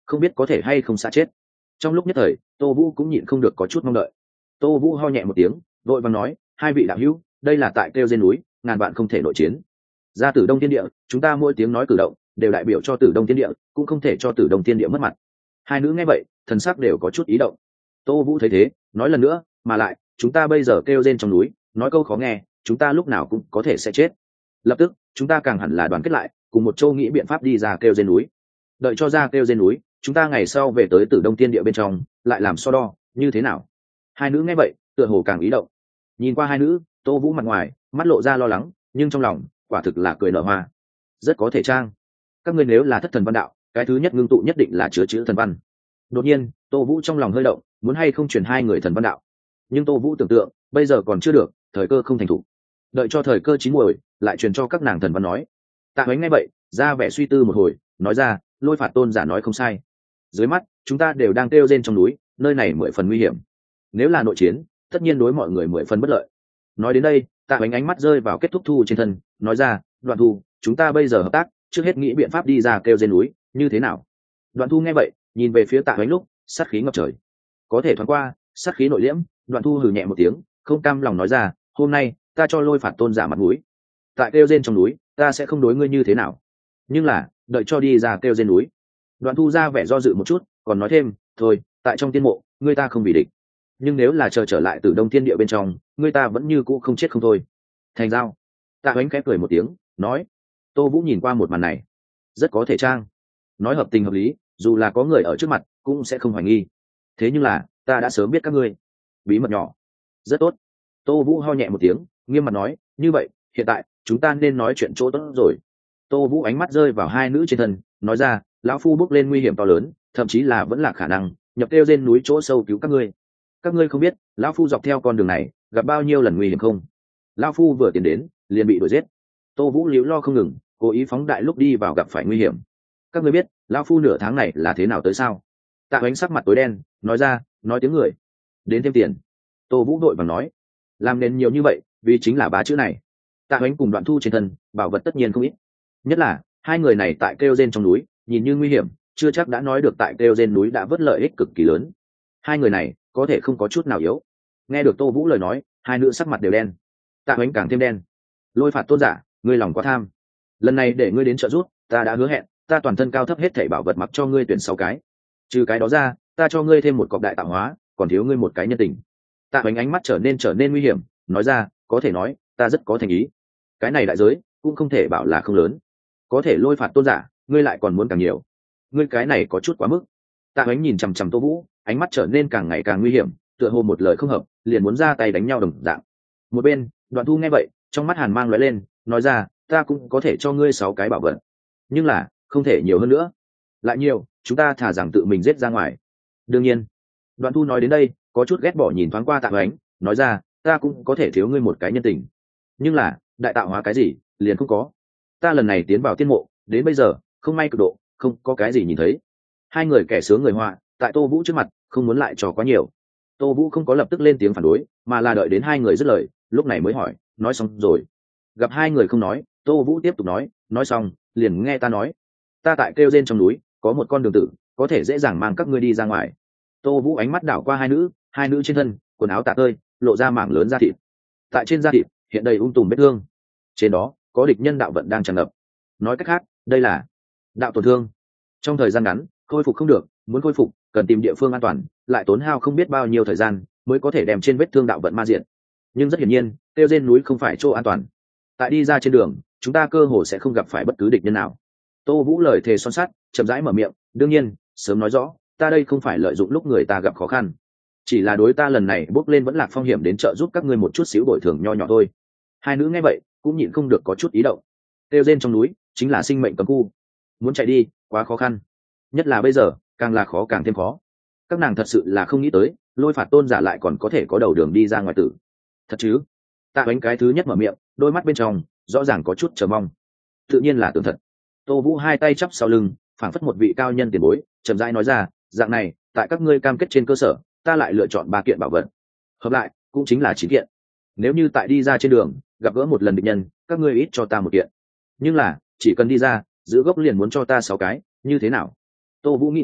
không biết có thể hay không xa chết. Trong lúc nhất thời Tô Vũ cũng nhịn không được có chút mong đợi. Tô Vũ ho nhẹ một tiếng, vội vàng nói, hai vị đạo hữu, đây là tại kêu trên núi, ngàn vạn không thể nội chiến. Ra Tử Đông Thiên Địa, chúng ta mỗi tiếng nói cử động đều đại biểu cho Tử Đông Thiên Địa, cũng không thể cho Tử Đông Thiên Địa mất mặt. Hai nữ nghe vậy, thần sắc đều có chút ý động. Tô Vũ thấy thế, nói lần nữa, mà lại, chúng ta bây giờ kêu rên trong núi, nói câu khó nghe, chúng ta lúc nào cũng có thể sẽ chết. Lập tức, chúng ta càng hẳn là đoàn kết lại, cùng một châu nghĩ biện pháp đi ra kêu rên núi. Đợi cho ra kêu rên núi, chúng ta ngày sau về tới Tử Đông Thiên Địa bên trong, lại làm so đo, như thế nào? Hai nữ nghe vậy, tựa hồ càng ý động. Nhìn qua hai nữ, Tô Vũ mặt ngoài mắt lộ ra lo lắng, nhưng trong lòng quả thực là cười nở hoa. Rất có thể trang. Các ngươi nếu là thất thần văn đạo, cái thứ nhất ngưng tụ nhất định là chứa chữ thần văn. Đột nhiên Tô Vũ trong lòng hơi động, muốn hay không truyền hai người thần văn đạo. Nhưng Tô Vũ tưởng tượng bây giờ còn chưa được, thời cơ không thành thủ. Đợi cho thời cơ chín muồi lại truyền cho các nàng thần văn nói. Tạ Hoánh nghe vậy ra vẻ suy tư một hồi, nói ra, Lôi Phạt tôn giả nói không sai. Dưới mắt chúng ta đều đang kêu rên trong núi, nơi này 10 phần nguy hiểm. Nếu là nội chiến, tất nhiên đối mọi người 10 phần bất lợi. Nói đến đây, Tạ Hoánh ánh mắt rơi vào Kết Thúc Thu trên thân, nói ra, Đoạn Thu, chúng ta bây giờ hợp tác, trước hết nghĩ biện pháp đi ra kêu rên núi, như thế nào? Đoạn Thu nghe vậy, nhìn về phía Tạ Hoánh lúc, sát khí ngập trời. Có thể thoáng qua, sát khí nội liễm, Đoạn Thu hừ nhẹ một tiếng, không cam lòng nói ra, hôm nay ta cho Lôi Phạt tôn giả mặt mũi. Tại kêu rên trong núi, ta sẽ không đối ngươi như thế nào. Nhưng là, đợi cho đi ra kêu rên núi. Đoạn Thu ra vẻ do dự một chút, còn nói thêm, thôi, tại trong tiên mộ, ngươi ta không bị địch. Nhưng nếu là chờ trở lại từ Đông Thiên Địa bên trong, ngươi ta vẫn như cũ không chết không thôi. Thành giao. Tạ Hoánh khẽ cười một tiếng, nói. Tô Vũ nhìn qua một màn này, rất có thể trang. Nói hợp tình hợp lý, dù là có người ở trước mặt, cũng sẽ không hoài nghi. Thế nhưng là, ta đã sớm biết các ngươi. Bí mật nhỏ. Rất tốt. Tô Vũ ho nhẹ một tiếng, nghiêm mặt nói, như vậy, hiện tại, chúng ta nên nói chuyện chỗ tốt rồi. Tô Vũ ánh mắt rơi vào hai nữ trên thân, nói ra, lão phu bước lên nguy hiểm to lớn, thậm chí là vẫn là khả năng nhập kêu trên núi chỗ sâu cứu các ngươi. Các ngươi không biết, lão phu dọc theo con đường này, gặp bao nhiêu lần nguy hiểm không? Lão phu vừa tiến đến, liền bị đuổi giết. Tô Vũ liễu lo không ngừng, cố ý phóng đại lúc đi vào gặp phải nguy hiểm. Các ngươi biết, lão phu nửa tháng này là thế nào tới sao? Tạ Hoánh sắc mặt tối đen, nói ra, nói tiếng người. Đến thêm tiền. Tô Vũ đội vàng nói, làm nên nhiều như vậy, vì chính là ba chữ này. Tạ Hoánh cùng Đoạn Thu trên thân, bảo vật tất nhiên không ít. Nhất là, hai người này tại kêu rên trong núi, nhìn như nguy hiểm, chưa chắc đã nói được tại kêu rên núi đã vớt lợi ích cực kỳ lớn. Hai người này, có thể không có chút nào yếu. Nghe được Tô Vũ lời nói, hai nữ sắc mặt đều đen. Tạ Hoánh càng thêm đen. Lôi Phạt tôn giả, ngươi lòng quá tham. Lần này để ngươi đến trợ giúp, ta đã hứa hẹn, ta toàn thân cao thấp hết thảy bảo vật mặc cho ngươi tuyển 6 cái. Trừ cái đó ra, ta cho ngươi thêm một cọc đại tạo hóa, còn thiếu ngươi một cái nhân tình. Tạ Hoánh ánh mắt trở nên nguy hiểm, nói ra, có thể nói, ta rất có thành ý. Cái này đại giới, cũng không thể bảo là không lớn. Có thể Lôi Phạt tôn giả, ngươi lại còn muốn càng nhiều. Ngươi cái này có chút quá mức. Tạ Hoánh nhìn chằm chằm Tô Vũ, ánh mắt trở nên càng ngày càng nguy hiểm, tựa hồ một lời không hợp, liền muốn ra tay đánh nhau đồng dạng. Một bên, Đoạn Thu nghe vậy, trong mắt hàn mang lóe lên, nói ra, ta cũng có thể cho ngươi 6 cái bảo vật, nhưng là không thể nhiều hơn nữa. Lại nhiều, chúng ta thả rằng tự mình giết ra ngoài. Đương nhiên. Đoạn Thu nói đến đây, có chút ghét bỏ nhìn thoáng qua Tạ Hoánh, nói ra, ta cũng có thể thiếu ngươi một cái nhân tình. Nhưng là, đại tạo hóa cái gì, liền không có. Ta lần này tiến vào tiên mộ, đến bây giờ, không may cực độ, không có cái gì nhìn thấy. Hai người kẻ sướng người họa, tại Tô Vũ trước mặt, không muốn lại trò quá nhiều. Tô Vũ không có lập tức lên tiếng phản đối, mà là đợi đến hai người dứt lời, lúc này mới hỏi, nói xong rồi. Gặp hai người không nói, Tô Vũ tiếp tục nói xong, liền nghe ta nói. Ta tại kêu rên trong núi, có một con đường tử, có thể dễ dàng mang các ngươi đi ra ngoài. Tô Vũ ánh mắt đảo qua hai nữ trên thân, quần áo tả tơi, lộ ra mảng lớn da thịt. Tại trên da thịt, hiện đầy tùm vết thương. Trên đó, có địch nhân đạo vận đang tràn ngập. Nói cách khác, đây là đạo tổn thương. Trong thời gian ngắn, khôi phục không được, muốn khôi phục, cần tìm địa phương an toàn, lại tốn hao không biết bao nhiêu thời gian, mới có thể đem trên vết thương đạo vận ma diện. Nhưng rất hiển nhiên, kêu rên núi không phải chỗ an toàn. Tại đi ra trên đường, chúng ta cơ hồ sẽ không gặp phải bất cứ địch nhân nào. Tô Vũ lời thề son sắt, chậm rãi mở miệng, đương nhiên, sớm nói rõ, ta đây không phải lợi dụng lúc người ta gặp khó khăn, chỉ là đối ta lần này bước lên vẫn lạc phong hiểm đến trợ giúp các ngươi một chút xíu bồi thường nho nhỏ thôi. Hai nữ nghe vậy, cũng nhịn không được có chút ý động. Kêu rên trong núi, chính là sinh mệnh cấm khu. Muốn chạy đi, quá khó khăn. Nhất là bây giờ, càng là khó càng thêm khó. Các nàng thật sự là không nghĩ tới, Lôi Phạt tôn giả lại còn có thể có đầu đường đi ra ngoài tử. Thật chứ? Tạ Hoánh cái thứ nhất mở miệng, đôi mắt bên trong rõ ràng có chút chờ mong. Tự nhiên là tưởng thật. Tô Vũ hai tay chắp sau lưng, phảng phất một vị cao nhân tiền bối, chậm rãi nói ra, dạng này, tại các ngươi cam kết trên cơ sở, ta lại lựa chọn 3 kiện bảo vật. Hợp lại, cũng chính là 9 kiện. Nếu như tại đi ra trên đường, gặp gỡ một lần địch nhân, các ngươi ít cho ta 1 kiện. Nhưng là, chỉ cần đi ra, giữ gốc liền muốn cho ta 6 cái, như thế nào? Tô Vũ nghĩ,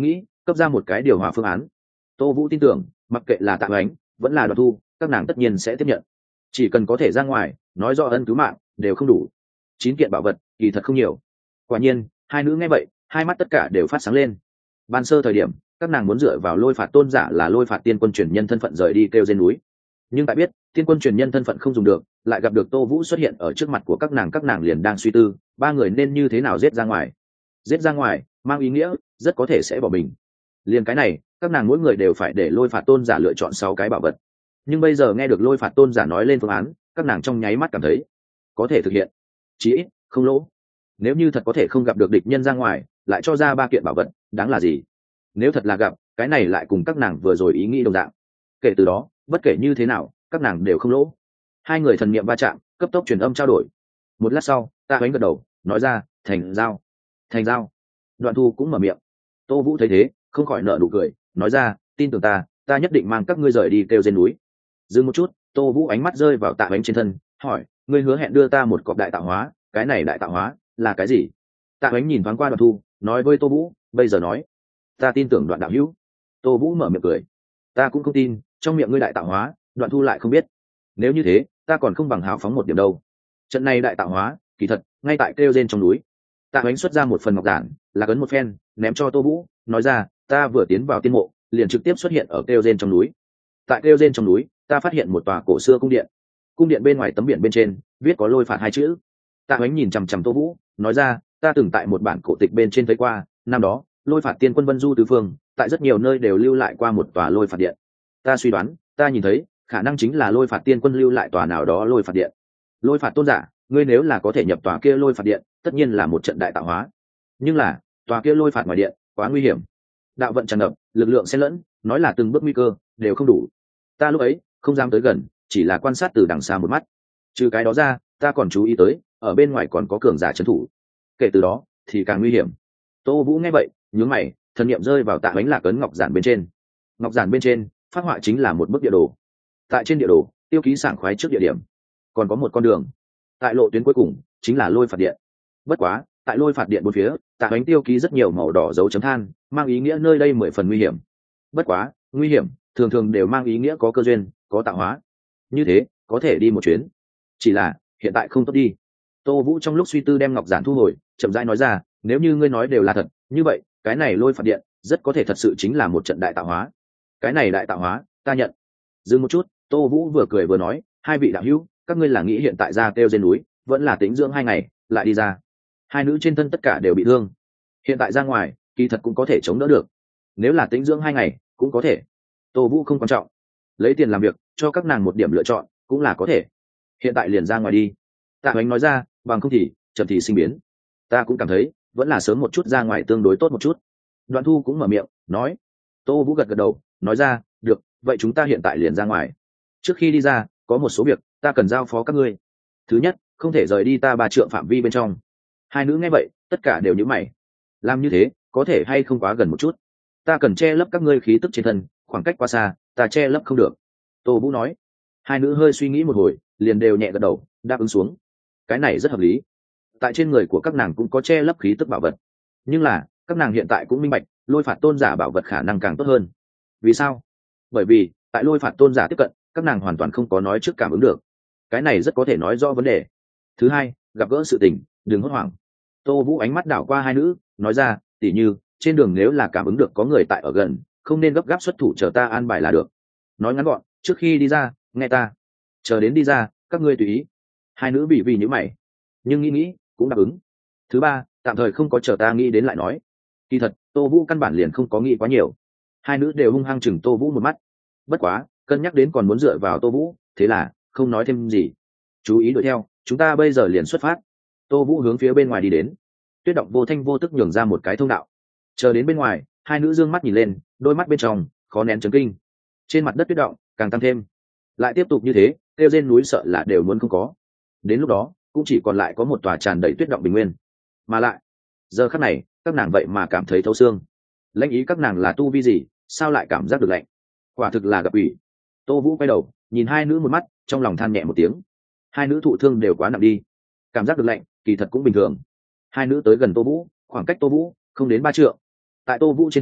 cấp ra một cái điều hòa phương án. Tô Vũ tin tưởng mặc kệ là Tạ Ánh vẫn là Đoàn Thu, các nàng tất nhiên sẽ tiếp nhận. Chỉ cần có thể ra ngoài nói rõ ân cứu mạng đều không đủ. 9 kiện bảo vật kỳ thật không nhiều. Quả nhiên hai nữ nghe vậy hai mắt tất cả đều phát sáng lên. Ban sơ thời điểm các nàng muốn dựa vào Lôi Phạt tôn giả là Lôi Phạt tiên quân truyền nhân thân phận rời đi kêu trên núi, nhưng tại biết tiên quân truyền nhân thân phận không dùng được, lại gặp được Tô Vũ xuất hiện ở trước mặt của các nàng liền đang suy tư ba người nên như thế nào giết ra ngoài. Giết ra ngoài mang ý nghĩa rất có thể sẽ bỏ mình. Liền cái này các nàng mỗi người đều phải để Lôi Phạt tôn giả lựa chọn 6 cái bảo vật. Nhưng bây giờ nghe được Lôi Phạt tôn giả nói lên phương án, các nàng trong nháy mắt cảm thấy có thể thực hiện, chí ít không lỗ. Nếu như thật có thể không gặp được địch nhân ra ngoài lại cho ra 3 kiện bảo vật, đáng là gì? Nếu thật là gặp, cái này lại cùng các nàng vừa rồi ý nghĩ đồng dạng. Kể từ đó bất kể như thế nào các nàng đều không lỗ. Hai người thần niệm va chạm, cấp tốc truyền âm trao đổi. Một lát sau Tạ Ánh gật đầu nói ra thành giao. Thành giao. Đoạn Thu cũng mở miệng. Tô Vũ thấy thế không khỏi nở nụ cười nói ra tin tưởng ta nhất định mang các ngươi rời đi kêu trên núi. Dừng một chút, Tô Vũ ánh mắt rơi vào Tạ Ánh trên thân hỏi ngươi hứa hẹn đưa ta một cọc đại tạo hóa, cái này đại tạo hóa là cái gì? Tạ Ánh nhìn thoáng qua Đoạn Thu nói với Tô Vũ bây giờ nói ta tin tưởng Đoạn đạo hữu. Tô Vũ mở miệng cười ta cũng không tin trong miệng ngươi đại tạo hóa Đoạn Thu lại không biết. Nếu như thế ta còn không bằng hào phóng một điểm đâu. Trận này đại tạo hóa kỳ thật ngay tại kêu rên trong núi. Tạ Ánh xuất ra một phần ngọc giản là ấn một phen ném cho Tô Vũ nói ra ta vừa tiến vào tiên mộ liền trực tiếp xuất hiện ở kêu rên trong núi. Tại kêu rên trong núi ta phát hiện một tòa cổ xưa cung điện. Cung điện bên ngoài tấm biển bên trên viết có Lôi Phạt 2 chữ. Tạ Ánh nhìn chằm chằm Tô Vũ nói ra ta từng tại một bản cổ tịch bên trên thấy qua, năm đó Lôi Phạt tiên quân vân du tứ phương, tại rất nhiều nơi đều lưu lại qua một tòa Lôi Phạt điện. Ta suy đoán ta nhìn thấy khả năng chính là Lôi Phạt tiên quân lưu lại tòa nào đó Lôi Phạt điện. Lôi Phạt tôn giả ngươi nếu là có thể nhập tòa kia Lôi Phạt điện tất nhiên là một trận đại tạo hóa, nhưng là tòa kia Lôi Phạt ngoài điện quá nguy hiểm, đạo vận tràn ngập, lực lượng xen lẫn, nói là từng bước nguy cơ đều không đủ. Ta lúc ấy không dám tới gần, chỉ là quan sát từ đằng xa một mắt. Trừ cái đó ra ta còn chú ý tới ở bên ngoài còn có cường giả trấn thủ, kể từ đó thì càng nguy hiểm. Tô Vũ nghe vậy nhướng mày, thần niệm rơi vào Tạ Ánh lạc ấn ngọc giản bên trên. Ngọc giản bên trên phát họa chính là một bức địa đồ. Tại trên địa đồ tiêu ký sảng khoái trước địa điểm còn có một con đường, tại lộ tuyến cuối cùng chính là Lôi Phạt điện. Bất quá tại Lôi Phạt điện bốn phía Tạ Ánh tiêu ký rất nhiều màu đỏ dấu chấm than, mang ý nghĩa nơi đây 10 phần nguy hiểm. Bất quá nguy hiểm thường thường đều mang ý nghĩa có cơ duyên, có tạo hóa, như thế có thể đi một chuyến. Chỉ là hiện tại không tốt đi. Tô Vũ trong lúc suy tư đem ngọc giản thu hồi, chậm rãi nói ra nếu như ngươi nói đều là thật, như vậy cái này Lôi Phạt điện rất có thể thật sự chính là một trận đại tạo hóa. Cái này đại tạo hóa ta nhận. Dừng một chút, Tô Vũ vừa cười vừa nói hai vị đạo hữu các ngươi là nghĩ hiện tại ra kêu trên núi vẫn là tính dưỡng 2 ngày lại đi ra? Hai nữ trên thân tất cả đều bị thương, hiện tại ra ngoài kỳ thật cũng có thể chống đỡ được, nếu là tính dưỡng 2 ngày cũng có thể. Tô Vũ không quan trọng, lấy tiền làm việc cho các nàng một điểm lựa chọn cũng là có thể. Hiện tại liền ra ngoài đi. Tạ Ánh nói ra bằng không thì chậm thì sinh biến. Ta cũng cảm thấy vẫn là sớm một chút ra ngoài tương đối tốt một chút. Đoạn Thu cũng mở miệng nói. Tô Vũ gật gật đầu nói ra được, vậy chúng ta hiện tại liền ra ngoài. Trước khi đi ra có một số việc ta cần giao phó các ngươi. Thứ nhất, không thể rời đi ta 3 trượng phạm vi bên trong. Hai nữ nghe vậy tất cả đều nhíu mày. Làm như thế có thể hay không quá gần một chút? Ta cần che lấp các ngươi khí tức trên thân, khoảng cách quá xa ta che lấp không được. Tô Vũ nói. Hai nữ hơi suy nghĩ một hồi liền đều nhẹ gật đầu đáp ứng xuống. Cái này rất hợp lý. Tại trên người của các nàng cũng có che lấp khí tức bảo vật, nhưng là các nàng hiện tại cũng minh bạch Lôi Phạt tôn giả bảo vật khả năng càng tốt hơn. Vì sao? Bởi vì tại Lôi Phạt tôn giả tiếp cận các nàng hoàn toàn không có nói trước cảm ứng được. Cái này rất có thể nói rõ vấn đề. Thứ hai, gặp gỡ sự tình đừng hốt hoảng. Tô Vũ ánh mắt đảo qua hai nữ nói ra tỉ như trên đường nếu là cảm ứng được có người tại ở gần không nên gấp gáp xuất thủ, chờ ta an bài là được. Nói ngắn gọn, trước khi đi ra nghe ta, chờ đến đi ra các ngươi tùy ý. Hai nữ bị vì nhíu mày nhưng nghĩ cũng đáp ứng. Thứ ba, tạm thời không có chờ ta nghĩ đến lại nói. Kỳ thật Tô Vũ căn bản liền không có nghĩ quá nhiều. Hai nữ đều hung hăng chừng Tô Vũ một mắt. Bất quá cân nhắc đến còn muốn dựa vào Tô Vũ, thế là không nói thêm gì. Chú ý đuổi theo, chúng ta bây giờ liền xuất phát. Tô Vũ hướng phía bên ngoài đi đến. Tuyết Động vô thanh vô tức nhường ra một cái thông đạo. Chờ đến bên ngoài, hai nữ dương mắt nhìn lên, đôi mắt bên trong khó nén chấn kinh. Trên mặt đất tuyết động càng tăng thêm. Lại tiếp tục như thế kêu rên núi sợ là đều muốn không có. Đến lúc đó cũng chỉ còn lại có một tòa tràn đầy tuyết động bình nguyên. Mà lại giờ khắc này các nàng vậy mà cảm thấy thấu xương. Lãnh ý các nàng là tu vi gì sao lại cảm giác được lạnh? Quả thực là gặp ủy. Tô Vũ quay đầu nhìn hai nữ một mắt, trong lòng than nhẹ một tiếng. Hai nữ thụ thương đều quá nặng đi, cảm giác được lạnh kỳ thật cũng bình thường. Hai nữ tới gần Tô Vũ, khoảng cách Tô Vũ không đến 3 trượng. Tại Tô Vũ trên thân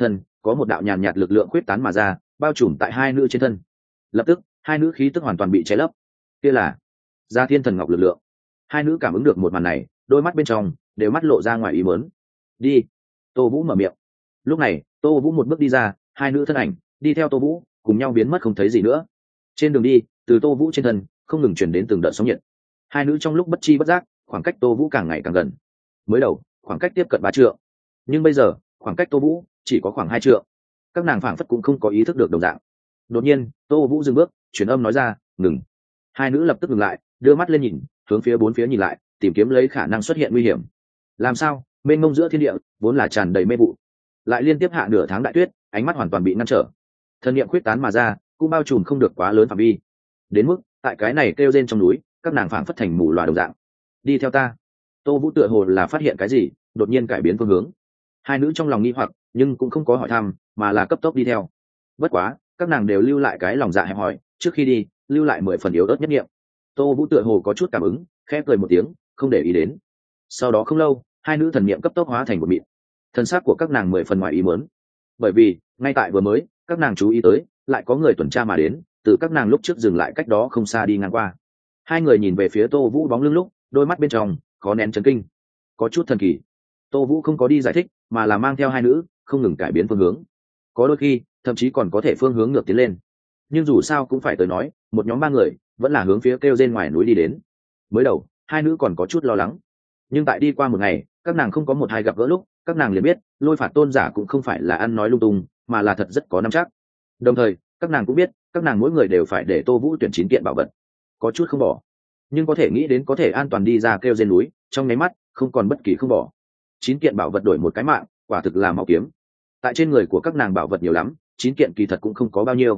có một đạo nhàn nhạt lực lượng khuyết tán mà ra, bao trùm tại hai nữ trên thân. Lập tức hai nữ khí tức hoàn toàn bị che lấp. Kia là Gia Thiên Thần Ngọc lực lượng. Hai nữ cảm ứng được một màn này, đôi mắt bên trong đều mắt lộ ra ngoài ý muốn. Đi. Tô Vũ mở miệng. Lúc này Tô Vũ một bước đi ra, hai nữ thân ảnh đi theo Tô Vũ cùng nhau biến mất không thấy gì nữa. Trên đường đi, từ Tô Vũ trên thân không ngừng truyền đến từng đợt sóng nhiệt. Hai nữ trong lúc bất chi bất giác, khoảng cách Tô Vũ càng ngày càng gần. Mới đầu khoảng cách tiếp cận 3 trượng, nhưng bây giờ khoảng cách Tô Vũ chỉ có khoảng 2 trượng. Các nàng phảng phất cũng không có ý thức được đồng dạng. Đột nhiên Tô Vũ dừng bước, truyền âm nói ra, ngừng. Hai nữ lập tức ngừng lại, đưa mắt lên nhìn, hướng phía bốn phía nhìn lại, tìm kiếm lấy khả năng xuất hiện nguy hiểm. Làm sao mênh mông giữa thiên địa vốn là tràn đầy mê vụ, lại liên tiếp hạ nửa tháng đại tuyết, ánh mắt hoàn toàn bị ngăn trở. Thần niệm khuyết tán mà ra, cũng bao trùm không được quá lớn phạm vi, đến mức tại cái này kêu rên trong núi, các nàng phảng phất thành mù loà đồng dạng. Đi theo ta. Tô Vũ tựa hồ là phát hiện cái gì, đột nhiên cải biến phương hướng. Hai nữ trong lòng nghi hoặc, nhưng cũng không có hỏi thăm, mà là cấp tốc đi theo. Bất quá các nàng đều lưu lại cái lòng dạ hẹp hòi, trước khi đi lưu lại 10 phần yếu ớt nhất nghiệm. Tô Vũ tựa hồ có chút cảm ứng, khẽ cười một tiếng, không để ý đến. Sau đó không lâu, hai nữ thần niệm cấp tốc hóa thành một mịn. Thân xác của các nàng 10 phần ngoài ý muốn, bởi vì ngay tại vừa mới các nàng chú ý tới lại có người tuần tra mà đến, từ các nàng lúc trước dừng lại cách đó không xa đi ngang qua. Hai người nhìn về phía Tô Vũ bóng lưng lúc, đôi mắt bên trong có nén chấn kinh, có chút thần kỳ. Tô Vũ không có đi giải thích, mà là mang theo hai nữ không ngừng cải biến phương hướng, có đôi khi thậm chí còn có thể phương hướng ngược tiến lên. Nhưng dù sao cũng phải tới nói, một nhóm 3 người vẫn là hướng phía kêu trên ngoài núi đi đến. Mới đầu hai nữ còn có chút lo lắng, nhưng tại đi qua một ngày, các nàng không có một hai gặp gỡ lúc, các nàng liền biết Lôi Phạt tôn giả cũng không phải là ăn nói lung tung, mà là thật rất có nắm chắc. Đồng thời các nàng cũng biết, các nàng mỗi người đều phải để Tô Vũ tuyển 9 kiện bảo vật, có chút không bỏ, nhưng có thể nghĩ đến có thể an toàn đi ra kêu trên núi, trong nháy mắt không còn bất kỳ không bỏ. 9 kiện bảo vật đổi một cái mạng, quả thực là máu kiếm. Tại trên người của các nàng bảo vật nhiều lắm, 9 kiện kỳ thật cũng không có bao nhiêu.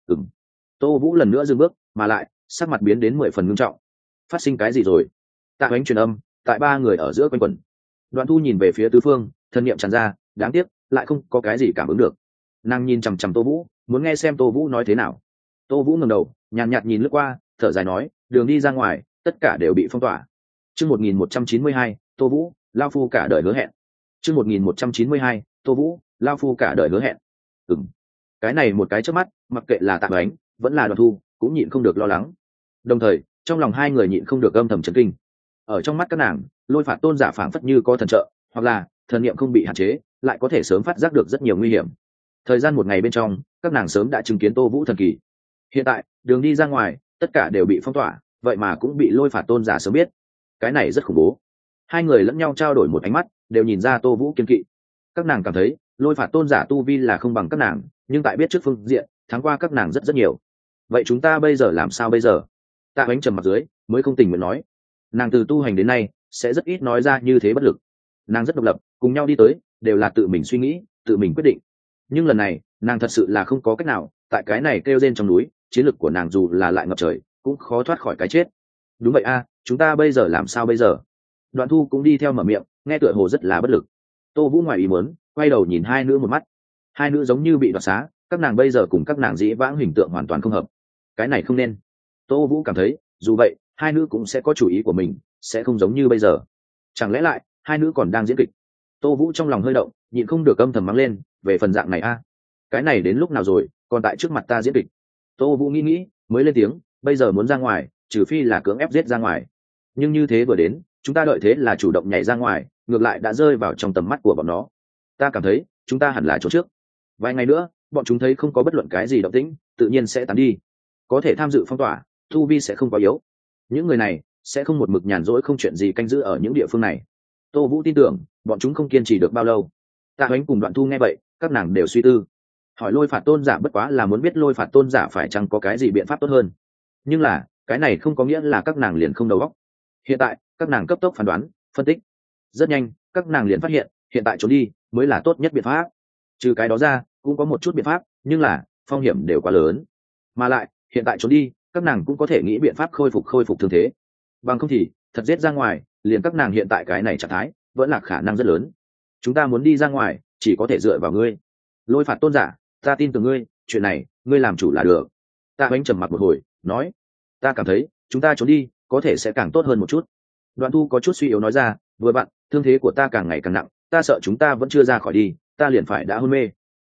Tô Vũ lần nữa dừng bước, mà lại sắc mặt biến đến 10 phần ngưng trọng. Phát sinh cái gì rồi? Tạ Hoánh truyền âm, tại 3 người ở giữa quanh quẩn. Đoạn Thu nhìn về phía tứ phương, thân niệm tràn ra, đáng tiếc lại không có cái gì cảm ứng được. Nàng nhìn chằm chằm Tô Vũ, muốn nghe xem Tô Vũ nói thế nào. Tô Vũ ngẩng đầu, nhàn nhạt nhìn lướt qua, thở dài nói, đường đi ra ngoài tất cả đều bị phong tỏa. Chương 1192, Tô Vũ, lao phu cả đời hứa hẹn. Chương 1192, Tô Vũ, lao phu cả đời hứa hẹn. Cái này một cái chớp mắt, mặc kệ là Tạ Hoánh vẫn là Đoạn Thu, cũng nhịn không được lo lắng. Đồng thời trong lòng hai người nhịn không được âm thầm chấn kinh. Ở trong mắt các nàng, Lôi Phạt tôn giả phảng phất như có thần trợ, hoặc là thần niệm không bị hạn chế, lại có thể sớm phát giác được rất nhiều nguy hiểm. Thời gian một ngày bên trong, các nàng sớm đã chứng kiến Tô Vũ thần kỳ. Hiện tại đường đi ra ngoài tất cả đều bị phong tỏa, vậy mà cũng bị Lôi Phạt tôn giả sớm biết. Cái này rất khủng bố. Hai người lẫn nhau trao đổi một ánh mắt, đều nhìn ra Tô Vũ kiên kỵ. Các nàng cảm thấy Lôi Phạt tôn giả tu vi là không bằng các nàng, nhưng tại biết trước phương diện thắng qua các nàng rất rất nhiều. Vậy chúng ta bây giờ làm sao bây giờ? Tạ Hoánh trầm mặt dưới, mới không tình nguyện nói. Nàng từ tu hành đến nay sẽ rất ít nói ra như thế bất lực. Nàng rất độc lập, cùng nhau đi tới đều là tự mình suy nghĩ, tự mình quyết định. Nhưng lần này nàng thật sự là không có cách nào, tại cái này kêu rên trong núi, chiến lực của nàng dù là lại ngập trời cũng khó thoát khỏi cái chết. Đúng vậy a, chúng ta bây giờ làm sao bây giờ? Đoạn Thu cũng đi theo mở miệng, nghe tựa hồ rất là bất lực. Tô Vũ ngoài ý muốn quay đầu nhìn hai nữ một mắt. Hai nữ giống như bị đoạt xá, các nàng bây giờ cùng các nàng dĩ vãng hình tượng hoàn toàn không hợp. Cái này không nên. Tô Vũ cảm thấy dù vậy hai nữ cũng sẽ có chủ ý của mình, sẽ không giống như bây giờ. Chẳng lẽ lại hai nữ còn đang diễn kịch? Tô Vũ trong lòng hơi động, nhịn không được âm thầm mắng lên, về phần dạng này a, cái này đến lúc nào rồi, còn tại trước mặt ta diễn kịch. Tô Vũ nghĩ mới lên tiếng, bây giờ muốn ra ngoài, trừ phi là cưỡng ép giết ra ngoài. Nhưng như thế vừa đến, chúng ta đợi thế là chủ động nhảy ra ngoài, ngược lại đã rơi vào trong tầm mắt của bọn nó. Ta cảm thấy chúng ta hẳn là trốn trước. Vài ngày nữa bọn chúng thấy không có bất luận cái gì động tĩnh, tự nhiên sẽ tán đi. Có thể tham dự phong tỏa, tu vi sẽ không quá yếu. Những người này sẽ không một mực nhàn rỗi không chuyện gì canh giữ ở những địa phương này. Tô Vũ tin tưởng bọn chúng không kiên trì được bao lâu. Tạ Hoánh cùng Đoạn Thu nghe vậy, các nàng đều suy tư. Hỏi Lôi Phạt tôn giả bất quá là muốn biết Lôi Phạt tôn giả phải chăng có cái gì biện pháp tốt hơn. Nhưng là cái này không có nghĩa là các nàng liền không đầu óc. Hiện tại các nàng cấp tốc phán đoán, phân tích. Rất nhanh các nàng liền phát hiện, hiện tại trốn đi mới là tốt nhất biện pháp. Trừ cái đó ra cũng có một chút biện pháp, nhưng là phong hiểm đều quá lớn. Mà lại hiện tại trốn đi, các nàng cũng có thể nghĩ biện pháp khôi phục thương thế. Bằng không thì thật giết ra ngoài, liền các nàng hiện tại cái này trạng thái vẫn là khả năng rất lớn. Chúng ta muốn đi ra ngoài chỉ có thể dựa vào ngươi, Lôi Phạt tôn giả, ta tin tưởng ngươi, chuyện này ngươi làm chủ là được. Tạ Hoánh trầm mặc một hồi, nói, ta cảm thấy chúng ta trốn đi có thể sẽ càng tốt hơn một chút. Đoạn Thu có chút suy yếu nói ra, vừa bạn thương thế của ta càng ngày càng nặng, ta sợ chúng ta vẫn chưa ra khỏi đi, ta liền phải đã hôn mê.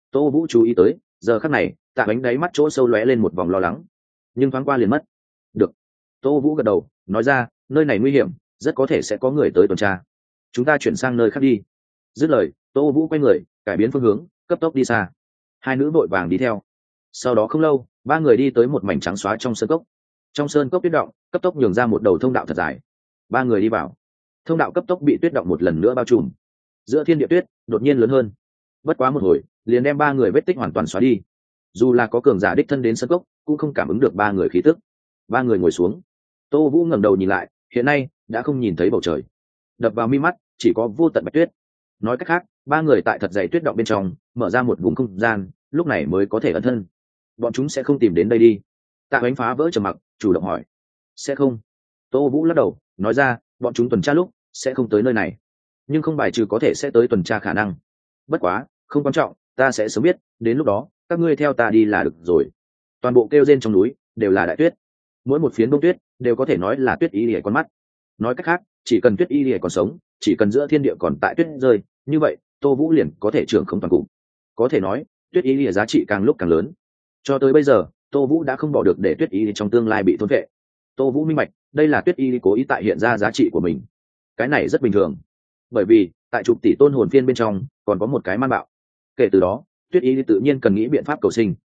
Tô Vũ chú ý tới, giờ khắc này Tạ Bánh đáy mắt chỗ sâu lóe lên một vòng lo lắng, nhưng thoáng qua liền mất. Được. Tô Vũ gật đầu nói ra, nơi này nguy hiểm, rất có thể sẽ có người tới tuần tra, chúng ta chuyển sang nơi khác đi. Dứt lời, Tô Vũ quay người cải biến phương hướng, cấp tốc đi xa. Hai nữ vội vàng đi theo. Sau đó không lâu, ba người đi tới một mảnh trắng xóa trong sơn cốc. Trong sơn cốc tuyết động cấp tốc nhường ra một đầu thông đạo thật dài. Ba người đi vào, thông đạo cấp tốc bị tuyết động một lần nữa bao trùm. Giữa thiên địa tuyết đột nhiên lớn hơn, bất quá một hồi liền đem ba người vết tích hoàn toàn xóa đi. Dù là có cường giả đích thân đến sơn cốc cũng không cảm ứng được ba người khí tức. Ba người ngồi xuống. Tô Vũ ngẩng đầu nhìn lại, hiện nay đã không nhìn thấy bầu trời, đập vào mi mắt chỉ có vô tận bạch tuyết. Nói cách khác, ba người tại thật dày tuyết động bên trong mở ra một vùng không gian, lúc này mới có thể ẩn thân. Bọn chúng sẽ không tìm đến đây đi? Tạ Hoánh phá vỡ trầm mặc, chủ động hỏi. Sẽ không. Tô Vũ lắc đầu nói ra, bọn chúng tuần tra lúc sẽ không tới nơi này, nhưng không bài trừ có thể sẽ tới tuần tra khả năng. Bất quá không quan trọng, ta sẽ sớm biết, đến lúc đó các ngươi theo ta đi là được rồi. Toàn bộ kêu rên trong núi đều là đại tuyết, mỗi một phiến bông tuyết đều có thể nói là tuyết y lìa con mắt. Nói cách khác, chỉ cần tuyết y lìa còn sống, chỉ cần giữa thiên địa còn tại tuyết rơi, như vậy Tô Vũ liền có thể trưởng không toàn cục. Có thể nói tuyết y lìa giá trị càng lúc càng lớn. Cho tới bây giờ, Tô Vũ đã không bỏ được để tuyết y trong tương lai bị thôn vệ. Tô Vũ minh bạch, đây là tuyết y cố ý tại hiện ra giá trị của mình. Cái này rất bình thường, bởi vì tại chục tỷ tôn hồn phiên bên trong còn có một cái man bạo. Kể từ đó, tuyết y tự nhiên cần nghĩ biện pháp cầu sinh.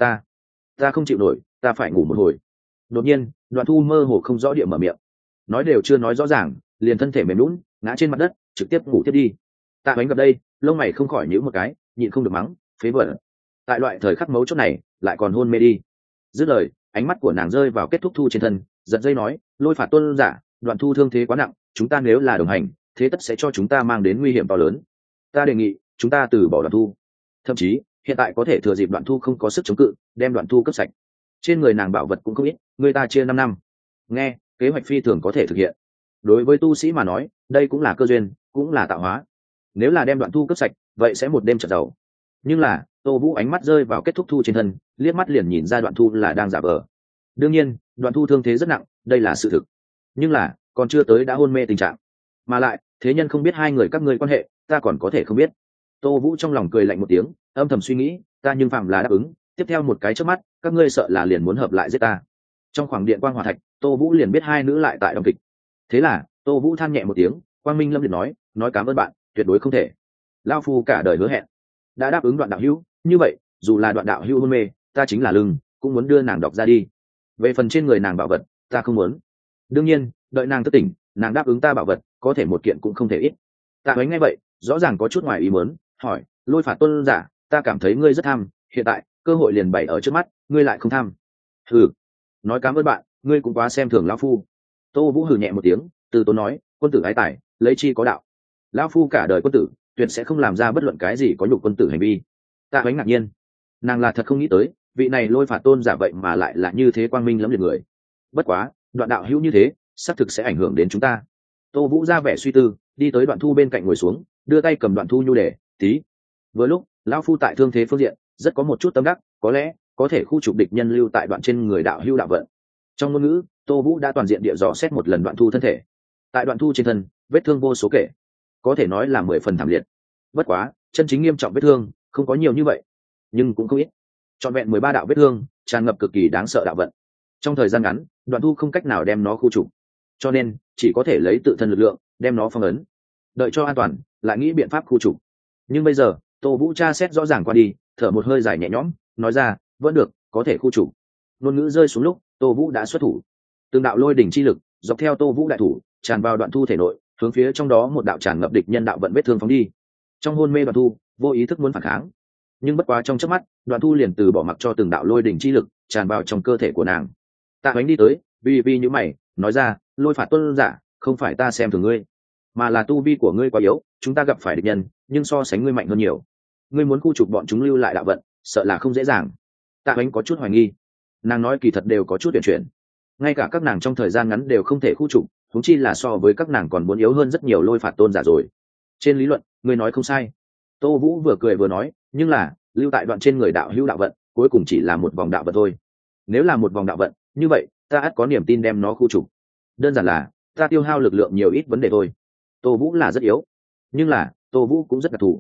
Ta không chịu nổi, ta phải ngủ một hồi. Đột nhiên, Đoạn Thu mơ hồ không rõ địa mở miệng, nói đều chưa nói rõ ràng, liền thân thể mềm lún ngã trên mặt đất, trực tiếp ngủ tiếp đi. Tạ Bánh gặp đây, lông mày không khỏi nhíu một cái, nhịn không được mắng, phế vật. Tại loại thời khắc mấu chốt này lại còn hôn mê đi. Dứt lời, ánh mắt của nàng rơi vào Kết Thúc Thu trên thân, giật dây nói, Lôi Phạt tôn giả, Đoạn Thu thương thế quá nặng, chúng ta nếu là đồng hành, thế tất sẽ cho chúng ta mang đến nguy hiểm to lớn. Ta đề nghị chúng ta từ bỏ Đoạn Thu, thậm chí hiện tại có thể thừa dịp Đoạn Thu không có sức chống cự, đem Đoạn Thu cướp sạch. Trên người nàng bảo vật cũng không ít, người ta chia 5 năm. Nghe, kế hoạch phi thường có thể thực hiện. Đối với tu sĩ mà nói, đây cũng là cơ duyên, cũng là tạo hóa. Nếu là đem Đoạn Thu cướp sạch, vậy sẽ một đêm trật giàu. Nhưng là Tô Vũ ánh mắt rơi vào Kết Thúc Thu trên thân, liếc mắt liền nhìn ra Đoạn Thu là đang giả vờ. Đương nhiên, Đoạn Thu thương thế rất nặng, đây là sự thực. Nhưng là còn chưa tới đã hôn mê tình trạng. Mà lại, thế nhân không biết hai người các ngươi quan hệ, ta còn có thể không biết. Tô Vũ trong lòng cười lạnh một tiếng, âm thầm suy nghĩ, ta nhưng phạm là đáp ứng, tiếp theo một cái chớp mắt, các ngươi sợ là liền muốn hợp lại giết ta. Trong khoảng điện quang hỏa thạch, Tô Vũ liền biết hai nữ lại tại đồng kịch. Thế là Tô Vũ than nhẹ một tiếng, quang minh lâm liệt nói cảm ơn bạn, tuyệt đối không thể. Lão phu cả đời hứa hẹn, đã đáp ứng Đoạn đạo hữu, như vậy dù là Đoạn đạo hữu hôn mê, ta chính là lưng cũng muốn đưa nàng đọc ra đi. Về phần trên người nàng bảo vật, ta không muốn. Đương nhiên, đợi nàng thức tỉnh, nàng đáp ứng ta bảo vật, có thể một kiện cũng không thể ít. Tạ Hoánh nghe vậy, rõ ràng có chút ngoài ý muốn, hỏi, Lôi Phạt tôn giả, ta cảm thấy ngươi rất tham, hiện tại cơ hội liền bày ở trước mắt, ngươi lại không tham. Hừ, nói cảm ơn bạn, ngươi cũng quá xem thường lão phu. Tô Vũ hừ nhẹ một tiếng, từ tốn nói, quân tử ái tài, lấy chi có đạo. Lão phu cả đời quân tử, tuyệt sẽ không làm ra bất luận cái gì có nhục quân tử hành vi. Tạ Hoánh ngạc nhiên, nàng là thật không nghĩ tới, vị này Lôi Phạt tôn giả vậy mà lại là như thế quang minh lẫm liệt người. Bất quá, Đoạn đạo hữu như thế, xác thực sẽ ảnh hưởng đến chúng ta. Tô Vũ ra vẻ suy tư, đi tới Đoạn Thu bên cạnh ngồi xuống, đưa tay cầm Đoạn Thu nhu đề, tí. Vừa lúc, lão phu tại thương thế phương diện, rất có một chút tâm đắc, có lẽ có thể khu trục địch nhân lưu tại đoạn trên người đạo hữu đạo vận. Trong ngôn ngữ, Tô Vũ đã toàn diện địa dò xét một lần Đoạn Thu thân thể. Tại Đoạn Thu trên thân, vết thương vô số kể, có thể nói là 10 phần thảm liệt. Bất quá, chân chính nghiêm trọng vết thương không có nhiều như vậy, nhưng cũng không ít. Trọn vẹn 13 đạo vết thương, tràn ngập cực kỳ đáng sợ đạo vận. Trong thời gian ngắn, Đoạn Thu không cách nào đem nó khu trục, cho nên chỉ có thể lấy tự thân lực lượng đem nó phong ấn, đợi cho an toàn lại nghĩ biện pháp khu trục. Nhưng bây giờ Tô Vũ tra xét rõ ràng qua đi, thở một hơi dài nhẹ nhõm, nói ra, vẫn được, có thể khu trục. Ngôn ngữ rơi xuống lúc, Tô Vũ đã xuất thủ. Từng đạo lôi đỉnh chi lực dọc theo Tô Vũ đại thủ tràn vào Đoạn Thu thể nội, hướng phía trong đó một đạo tràn ngập địch nhân đạo vận vết thương phóng đi. Trong hôn mê Đoạn Thu vô ý thức muốn phản kháng, nhưng bất quá trong chớp mắt, Đoạn Thu liền từ bỏ mặc cho từng đạo lôi đỉnh chi lực tràn vào trong cơ thể của nàng. Tạ Hoánh đi tới, vì như mày, nói ra, Lôi Phạt tôn giả, không phải ta xem thường ngươi, mà là tu vi của ngươi quá yếu, chúng ta gặp phải địch nhân, nhưng so sánh ngươi mạnh hơn nhiều. Ngươi muốn khu trục bọn chúng lưu lại đạo vận, sợ là không dễ dàng. Tạ Hoánh có chút hoài nghi, nàng nói kỳ thật đều có chút tuyển chuyển, ngay cả các nàng trong thời gian ngắn đều không thể khu trục, huống chi là so với các nàng còn muốn yếu hơn rất nhiều Lôi Phạt tôn giả rồi. Trên lý luận, ngươi nói không sai. Tô Vũ vừa cười vừa nói, nhưng là lưu tại đoạn trên người đạo hữu đạo vận, cuối cùng chỉ là một vòng đạo vận thôi. Nếu là một vòng đạo vận, như vậy ta ắt có niềm tin đem nó khu trục. Đơn giản là ta tiêu hao lực lượng nhiều ít vấn đề thôi. Tô Vũ là rất yếu, nhưng là Tô Vũ cũng rất đặc thù.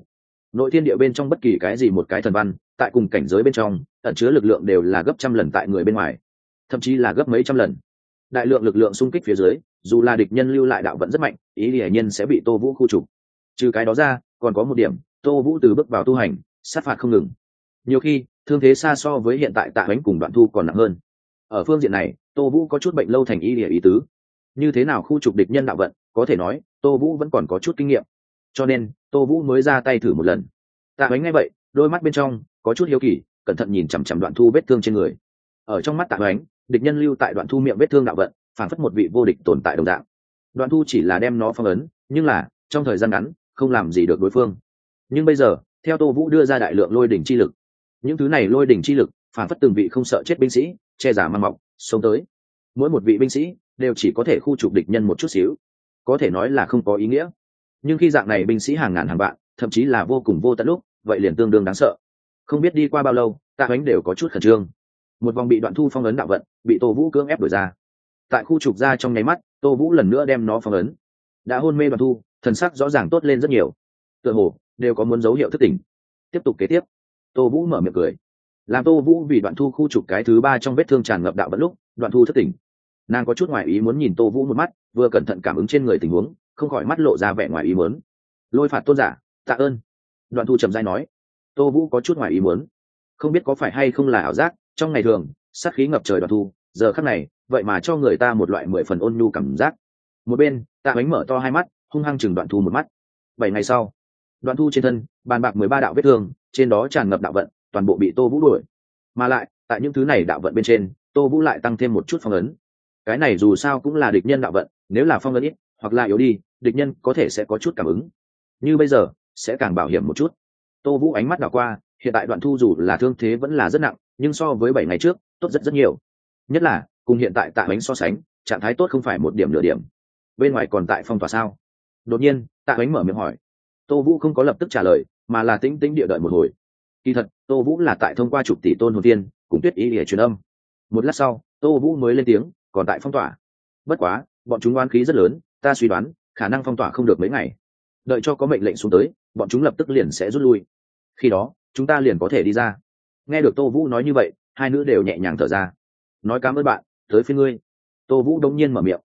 nội thiên địa bên trong bất kỳ cái gì một cái thần văn tại cùng cảnh giới bên trong ẩn chứa lực lượng đều là gấp trăm lần tại người bên ngoài, thậm chí là gấp mấy trăm lần. Đại lượng lực lượng xung kích phía dưới, dù là địch nhân lưu lại đạo vẫn rất mạnh, ý hiển nhiên sẽ bị Tô Vũ khu trục. Trừ cái đó ra, còn có một điểm, Tô Vũ từ bước vào tu hành, sát phạt không ngừng. Nhiều khi, thương thế xa so với hiện tại Tạ Hoánh cùng Đoạn Thu còn nặng hơn. Ở phương diện này, Tô Vũ có chút bệnh lâu thành ý địa ý tứ. Như thế nào khu trục địch nhân đạo vận, có thể nói, Tô Vũ vẫn còn có chút kinh nghiệm. Cho nên, Tô Vũ mới ra tay thử một lần. Tạ Hoánh nghe vậy, đôi mắt bên trong có chút hiếu kỳ, cẩn thận nhìn chằm chằm Đoạn Thu vết thương trên người. Ở trong mắt Tạ Hoánh, địch nhân lưu tại Đoạn Thu miệng vết thương đạo vận, phản phất một vị vô địch tồn tại đồng dạng. Đoạn Thu chỉ là đem nó phong ấn, nhưng là trong thời gian ngắn không làm gì được đối phương. Nhưng bây giờ, theo Tô Vũ đưa ra đại lượng lôi đỉnh chi lực, những thứ này lôi đỉnh chi lực phản phất từng vị không sợ chết binh sĩ che giả mang mọc sống tới. Mỗi một vị binh sĩ đều chỉ có thể khu trục địch nhân một chút xíu, có thể nói là không có ý nghĩa. Nhưng khi dạng này binh sĩ hàng ngàn hàng vạn, thậm chí là vô cùng vô tận lúc, vậy liền tương đương đáng sợ. Không biết đi qua bao lâu, Tạ Hoánh đều có chút khẩn trương. Một vòng bị Đoạn Thu phong ấn đạo vận, bị Tô Vũ cưỡng ép đuổi ra. Tại khu trục ra trong nháy mắt, Tô Vũ lần nữa đem nó phong ấn. Đã hôn mê Đoạn Thu, thần sắc rõ ràng tốt lên rất nhiều, tựa hồ đều có muốn dấu hiệu thức tỉnh. Tiếp tục kế tiếp, Tô Vũ mở miệng cười. Làm Tô Vũ vì Đoạn Thu khu trục cái thứ ba trong vết thương tràn ngập đạo vận lúc, Đoạn Thu thức tỉnh. Nàng có chút ngoài ý muốn nhìn Tô Vũ một mắt, vừa cẩn thận cảm ứng trên người tình huống, không khỏi mắt lộ ra vẻ ngoài ý muốn. Lôi phạt tôn giả, tạ ơn. Đoạn Thu trầm dai nói. Tô Vũ có chút ngoài ý muốn, không biết có phải hay không là ảo giác, trong ngày thường sát khí ngập trời Đoạn Thu, giờ khắc này vậy mà cho người ta một loại 10 phần ôn nhu cảm giác. Một bên, Tạ Hoánh mở to hai mắt, hung hăng chừng Đoạn Thu một mắt. 7 ngày sau, Đoạn Thu trên thân bàn bạc 13 đạo vết thương, trên đó tràn ngập đạo vận, toàn bộ bị Tô Vũ đuổi. Mà lại, tại những thứ này đạo vận bên trên, Tô Vũ lại tăng thêm một chút phong ấn. Cái này dù sao cũng là địch nhân đạo vận, nếu là phong ấn ít hoặc là yếu đi, địch nhân có thể sẽ có chút cảm ứng. Như bây giờ, sẽ càng bảo hiểm một chút. Tô Vũ ánh mắt đảo qua, hiện tại Đoạn Thu dù là thương thế vẫn là rất nặng, nhưng so với 7 ngày trước, tốt rất rất nhiều. Nhất là, cùng hiện tại Tạ Hoánh so sánh, trạng thái tốt không phải một điểm nửa điểm. Bên ngoài còn tại phong tỏa sao? Đột nhiên, Tạ Hoánh mở miệng hỏi. Tô Vũ không có lập tức trả lời, mà là tĩnh tĩnh địa đợi một hồi. Kỳ thật, Tô Vũ là tại thông qua chục tỷ tôn hồn tiên, cùng Tuyết Ý để truyền âm. Một lát sau, Tô Vũ mới lên tiếng, còn tại phong tỏa. Bất quá, bọn chúng oán khí rất lớn, ta suy đoán, khả năng phong tỏa không được mấy ngày. Đợi cho có mệnh lệnh xuống tới, bọn chúng lập tức liền sẽ rút lui. Khi đó, chúng ta liền có thể đi ra. Nghe được Tô Vũ nói như vậy, hai nữ đều nhẹ nhàng thở ra. Nói cảm ơn bạn, tới phiên ngươi. Tô Vũ đông nhiên mở miệng.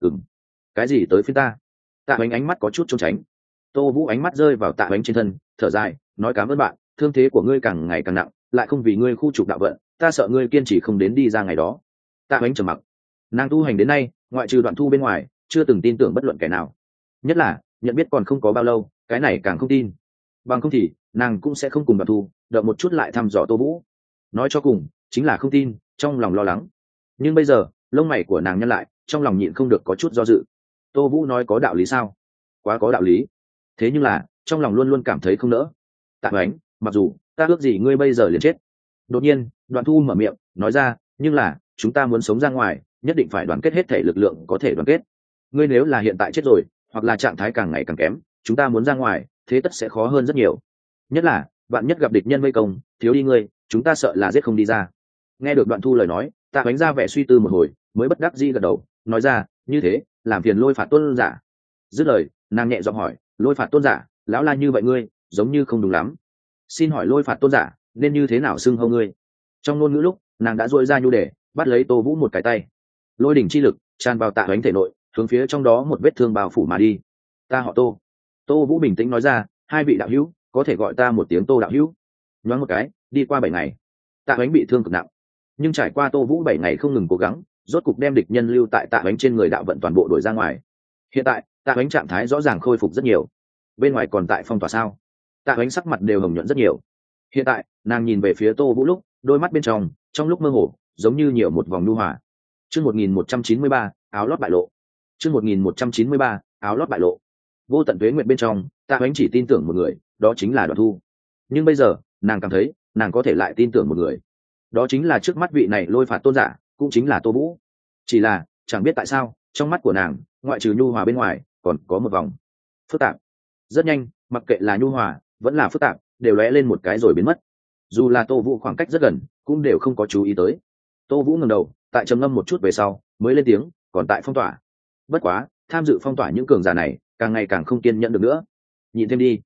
Cái gì tới phiên ta? Tạ Hoánh ánh mắt có chút trốn tránh. Tô Vũ ánh mắt rơi vào Tạ Hoánh trên thân, thở dài, nói cảm ơn bạn, thương thế của ngươi càng ngày càng nặng, lại không vì ngươi khu trục đạo vận, ta sợ ngươi kiên trì không đến đi ra ngày đó. Tạ Hoánh trầm mặc. Nàng tu hành đến nay, ngoại trừ Đoạn Thu bên ngoài, chưa từng tin tưởng bất luận kẻ nào. Nhất là, nhận biết còn không có bao lâu, cái này càng không tin. Bằng không thì, nàng cũng sẽ không cùng Đoạn Thu, đợi một chút lại thăm dò Tô Vũ. Nói cho cùng, chính là không tin, trong lòng lo lắng. Nhưng bây giờ, lông mày của nàng nhăn lại, trong lòng nhịn không được có chút do dự. Tô Vũ nói có đạo lý sao? Quá có đạo lý. Thế nhưng là, trong lòng luôn luôn cảm thấy không nỡ. Tạ Hoánh, mặc dù ta ước gì ngươi bây giờ liền chết. Đột nhiên, Đoạn Thu mở miệng, nói ra, nhưng là, chúng ta muốn sống ra ngoài, nhất định phải đoàn kết hết thể lực lượng có thể đoàn kết. Ngươi nếu là hiện tại chết rồi, hoặc là trạng thái càng ngày càng kém, chúng ta muốn ra ngoài, thế tất sẽ khó hơn rất nhiều. Nhất là, bạn nhất gặp địch nhân vây công, thiếu đi ngươi, chúng ta sợ là giết không đi ra. Nghe được Đoạn Thu lời nói, Tạ Hoánh ra vẻ suy tư một hồi, mới bất đắc dĩ gật đầu, nói ra, như thế, làm phiền Lôi phạt tôn giả. Dứt lời, nàng nhẹ giọng hỏi, Lôi phạt tôn giả, lão la như vậy ngươi, giống như không đúng lắm. Xin hỏi Lôi phạt tôn giả, nên như thế nào xưng hô ngươi? Trong ngôn ngữ lúc, nàng đã duỗi ra nhu để, bắt lấy Tô Vũ một cái tay. Lôi đỉnh chi lực tràn vào Tạ Hoánh thể nội, hướng phía trong đó một vết thương bao phủ mà đi. Ta họ Tô. Tô Vũ bình tĩnh nói ra, hai vị đạo hữu, có thể gọi ta một tiếng Tô đạo hữu. Nhoáng một cái, đi qua 7 ngày, Tạ Hoánh bị thương cực nặng, nhưng trải qua Tô Vũ 7 ngày không ngừng cố gắng, rốt cục đem địch nhân lưu tại Tạ Hoánh trên người đạo vận toàn bộ đuổi ra ngoài. Hiện tại, Tạ Hoánh trạng thái rõ ràng khôi phục rất nhiều. Bên ngoài còn tại phong tỏa sao? Tạ Hoánh sắc mặt đều hồng nhuận rất nhiều. Hiện tại, nàng nhìn về phía Tô Vũ lúc, đôi mắt bên trong lúc mơ hồ, giống như nhiều một vòng nhu hòa. Chương 1193, áo lót bại lộ. Chương 1193, áo lót bại lộ. Vô tận tuế nguyệt bên trong, Tạ Hoánh chỉ tin tưởng một người, đó chính là Đoạn Thu. Nhưng bây giờ, nàng cảm thấy, nàng có thể lại tin tưởng một người. Đó chính là trước mắt vị này Lôi phạt tôn giả, cũng chính là Tô Vũ. Chỉ là, chẳng biết tại sao, trong mắt của nàng, ngoại trừ nhu hòa bên ngoài, còn có một vòng phức tạp. Rất nhanh, mặc kệ là nhu hòa, vẫn là phức tạp, đều lóe lên một cái rồi biến mất. Dù là Tô Vũ khoảng cách rất gần, cũng đều không có chú ý tới. Tô Vũ ngẩng đầu, tại trầm ngâm một chút về sau, mới lên tiếng, còn tại phong tỏa. Bất quá, tham dự phong tỏa những cường giả này, càng ngày càng không kiên nhẫn được nữa. Nhìn thêm đi.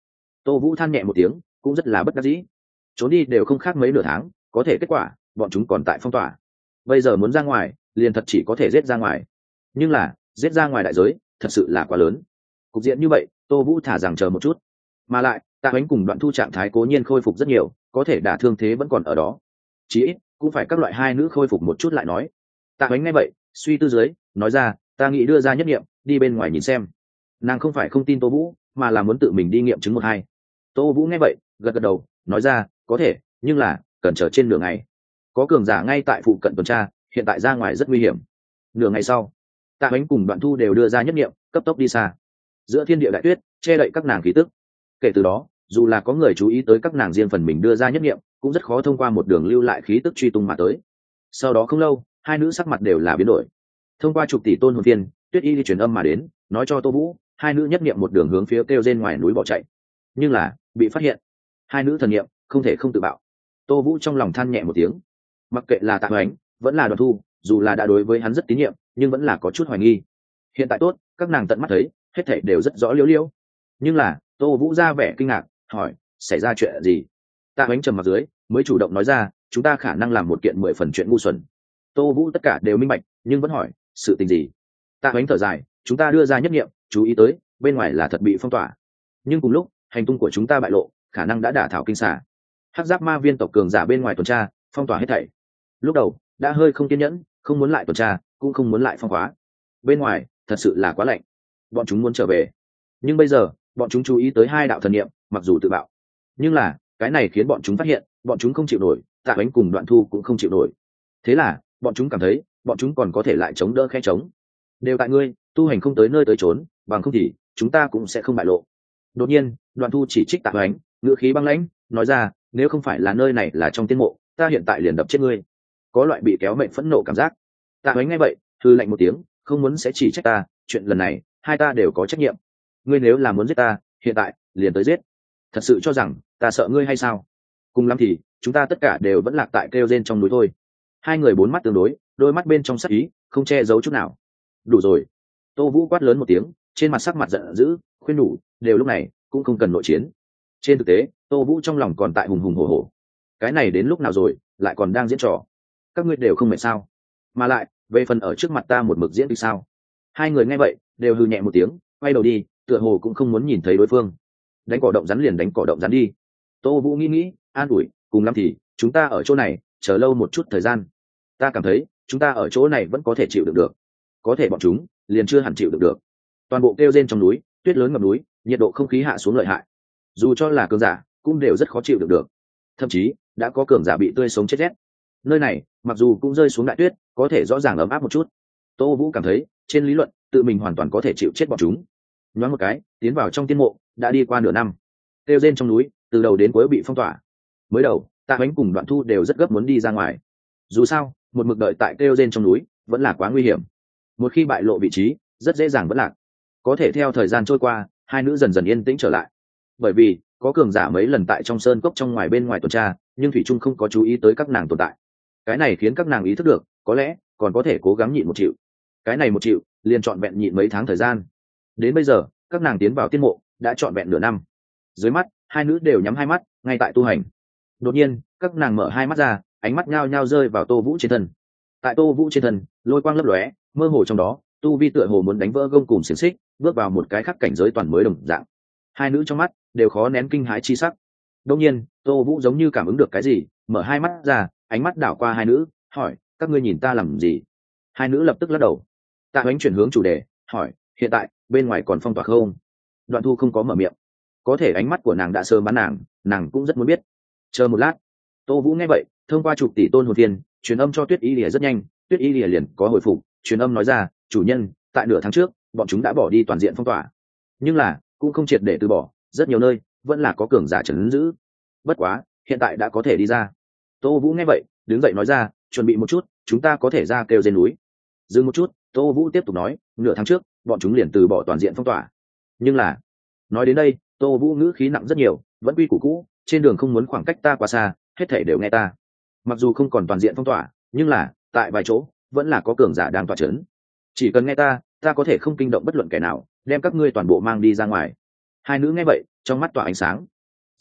Tô Vũ than nhẹ một tiếng, cũng rất là bất đắc dĩ. Trốn đi đều không khác mấy nửa tháng, có thể kết quả bọn chúng còn tại phong tỏa. Bây giờ muốn ra ngoài, liền thật chỉ có thể giết ra ngoài. Nhưng là giết ra ngoài đại giới thật sự là quá lớn. Cục diện như vậy, Tô Vũ thả rằng chờ một chút. Mà lại, Tạ Hoánh cùng Đoạn Thu trạng thái cố nhiên khôi phục rất nhiều, có thể đả thương thế vẫn còn ở đó. Chí ít cũng phải các loại hai nữ khôi phục một chút lại nói. Tạ Hoánh nghe vậy, suy tư dưới, nói ra, ta nghĩ đưa ra nhất nghiệm, đi bên ngoài nhìn xem. Nàng không phải không tin Tô Vũ, mà là muốn tự mình đi nghiệm chứng một hai. Tô Vũ nghe vậy, gật gật đầu, nói ra, có thể, nhưng là cần chờ trên nửa ngày. Có cường giả ngay tại phụ cận tuần tra, hiện tại ra ngoài rất nguy hiểm. Nửa ngày sau, Tạ Hoánh cùng Đoạn Thu đều đưa ra nhất nghiệm, cấp tốc đi xa. Giữa thiên địa đại tuyết, che đậy các nàng khí tức. Kể từ đó, dù là có người chú ý tới các nàng riêng phần mình đưa ra nhất nghiệm, cũng rất khó thông qua một đường lưu lại khí tức truy tung mà tới. Sau đó không lâu, hai nữ sắc mặt đều là biến đổi. Thông qua chục tỷ tôn hồn viên, Tuyết Y truyền âm mà đến, nói cho Tô Vũ, hai nữ nhất nghiệm một đường hướng phía kêu trên ngoài núi bỏ chạy. Nhưng là bị phát hiện. Hai nữ thần nghiệm không thể không tự bạo. Tô Vũ trong lòng than nhẹ một tiếng. Mặc kệ là Tạ Hoánh vẫn là Đoàn Thu, dù là đã đối với hắn rất tín nhiệm, nhưng vẫn là có chút hoài nghi. Hiện tại tốt, các nàng tận mắt thấy, hết thảy đều rất rõ liễu liễu. Nhưng là Tô Vũ ra vẻ kinh ngạc, hỏi, xảy ra chuyện gì? Tạ Hoánh trầm mặt dưới, mới chủ động nói ra, chúng ta khả năng làm một kiện 10 phần chuyện ngu xuẩn. Tô Vũ tất cả đều minh bạch, nhưng vẫn hỏi, sự tình gì? Tạ Hoánh thở dài, chúng ta đưa ra nhất nghiệm, chú ý tới, bên ngoài là thật bị phong tỏa. Nhưng cùng lúc, hành tung của chúng ta bại lộ, khả năng đã đả thảo kinh xà. Hắc Giáp Ma Viên tộc cường giả bên ngoài tuần tra, phong tỏa hết thảy. Lúc đầu đã hơi không kiên nhẫn, không muốn lại tuần tra, cũng không muốn lại phong khóa. Bên ngoài thật sự là quá lạnh, bọn chúng muốn trở về. Nhưng bây giờ, bọn chúng chú ý tới hai đạo thần niệm, mặc dù tự bạo, nhưng là cái này khiến bọn chúng phát hiện, bọn chúng không chịu nổi, Tạ Hoánh cùng Đoạn Thu cũng không chịu nổi. Thế là bọn chúng cảm thấy, bọn chúng còn có thể lại chống đỡ khe chống. Đều tại ngươi, tu hành không tới nơi tới trốn, bằng không thì chúng ta cũng sẽ không bại lộ. Đột nhiên, Đoạn Thu chỉ trích Tạ Hoánh, ngữ khí băng lãnh, nói ra, nếu không phải là nơi này là trong tiên mộ, ta hiện tại liền đập chết ngươi. Có loại bị kéo mệnh phẫn nộ cảm giác. Tạ Hoánh nghe vậy, hừ lạnh một tiếng, không muốn sẽ chỉ trách ta, chuyện lần này hai ta đều có trách nhiệm. Ngươi nếu là muốn giết ta, hiện tại liền tới giết. Thật sự cho rằng ta sợ ngươi hay sao? Cùng lắm thì chúng ta tất cả đều vẫn lạc tại kêu rên trong núi thôi. Hai người bốn mắt tương đối, đôi mắt bên trong sắc ý không che giấu chút nào. Đủ rồi. Tô Vũ quát lớn một tiếng, trên mặt sắc mặt giận dữ, khuyên nhủ, đều lúc này cũng không cần nội chiến. Trên thực tế, Tô Vũ trong lòng còn tại hùng hùng hổ hổ. Cái này đến lúc nào rồi, lại còn đang diễn trò. Các ngươi đều không mệt sao? Mà lại, về phần ở trước mặt ta một mực diễn thì sao? Hai người nghe vậy, đều hừ nhẹ một tiếng, quay đầu đi, tựa hồ cũng không muốn nhìn thấy đối phương. Đánh cỏ động rắn liền đánh cỏ động rắn đi. Tô Vũ nghĩ, an ủi, cùng lắm thì chúng ta ở chỗ này chờ lâu một chút thời gian. Ta cảm thấy chúng ta ở chỗ này vẫn có thể chịu đựng được. Có thể bọn chúng liền chưa hẳn chịu đựng được. Toàn bộ kêu rên trong núi, tuyết lớn ngập núi, nhiệt độ không khí hạ xuống lợi hại. Dù cho là cường giả, cũng đều rất khó chịu được. Thậm chí đã có cường giả bị tươi sống chết rét. Nơi này mặc dù cũng rơi xuống đại tuyết, có thể rõ ràng ấm áp một chút. Tô Vũ cảm thấy trên lý luận tự mình hoàn toàn có thể chịu chết bọn chúng. Nhoáng một cái tiến vào trong tiên mộ, đã đi qua nửa năm. Kêu rên trong núi từ đầu đến cuối bị phong tỏa. Mới đầu Tạ Hoánh cùng Đoạn Thu đều rất gấp muốn đi ra ngoài. Dù sao một mực đợi tại kêu rên trong núi vẫn là quá nguy hiểm. Một khi bại lộ vị trí, rất dễ dàng vẫn lạc. Có thể theo thời gian trôi qua, hai nữ dần dần yên tĩnh trở lại. Bởi vì có cường giả mấy lần tại trong sơn cốc trong ngoài bên ngoài tuần tra, nhưng thủy trung không có chú ý tới các nàng tồn tại. Cái này khiến các nàng ý thức được, có lẽ còn có thể cố gắng nhịn một chịu. Cái này một chịu liền trọn vẹn nhịn mấy tháng thời gian. Đến bây giờ các nàng tiến vào tiên mộ đã trọn vẹn nửa năm. Dưới mắt hai nữ đều nhắm hai mắt, ngay tại tu hành. Đột nhiên các nàng mở hai mắt ra, ánh mắt nhao nhao rơi vào Tô Vũ trên thân. Tại Tô Vũ trên thân, lôi quang lấp lóe, mơ hồ trong đó tu vi tựa hồ muốn đánh vỡ gông cùm xiềng xích, bước vào một cái khắc cảnh giới toàn mới đồng dạng. Hai nữ trong mắt đều khó nén kinh hãi chi sắc. Đột nhiên Tô Vũ giống như cảm ứng được cái gì, mở hai mắt ra, ánh mắt đảo qua hai nữ, hỏi, các ngươi nhìn ta làm gì? Hai nữ lập tức lắc đầu. Tạ Hoánh chuyển hướng chủ đề, hỏi, hiện tại bên ngoài còn phong tỏa không? Đoạn Thu không có mở miệng, có thể ánh mắt của nàng đã sớm bắn nàng cũng rất muốn biết. Chờ một lát. Tô Vũ nghe vậy, thông qua chục tỷ tôn hồn viên, truyền âm cho Tuyết Y Lìa rất nhanh. Tuyết Y Lìa liền có hồi phục, truyền âm nói ra, chủ nhân, tại nửa tháng trước bọn chúng đã bỏ đi toàn diện phong tỏa, nhưng là cũng không triệt để từ bỏ, rất nhiều nơi vẫn là có cường giả trấn giữ. Bất quá hiện tại đã có thể đi ra. Tô Vũ nghe vậy, đứng dậy nói ra, chuẩn bị một chút, chúng ta có thể ra kêu trên núi. Dừng một chút, Tô Vũ tiếp tục nói, nửa tháng trước bọn chúng liền từ bỏ toàn diện phong tỏa, nhưng là nói đến đây, Tô Vũ ngữ khí nặng rất nhiều, vẫn quy củ cũ, trên đường không muốn khoảng cách ta quá xa, hết thảy đều nghe ta. Mặc dù không còn toàn diện phong tỏa, nhưng là tại vài chỗ vẫn là có cường giả đang tỏa chấn. Chỉ cần nghe ta, ta có thể không kinh động bất luận kẻ nào, đem các ngươi toàn bộ mang đi ra ngoài. Hai nữ nghe vậy, trong mắt tỏa ánh sáng,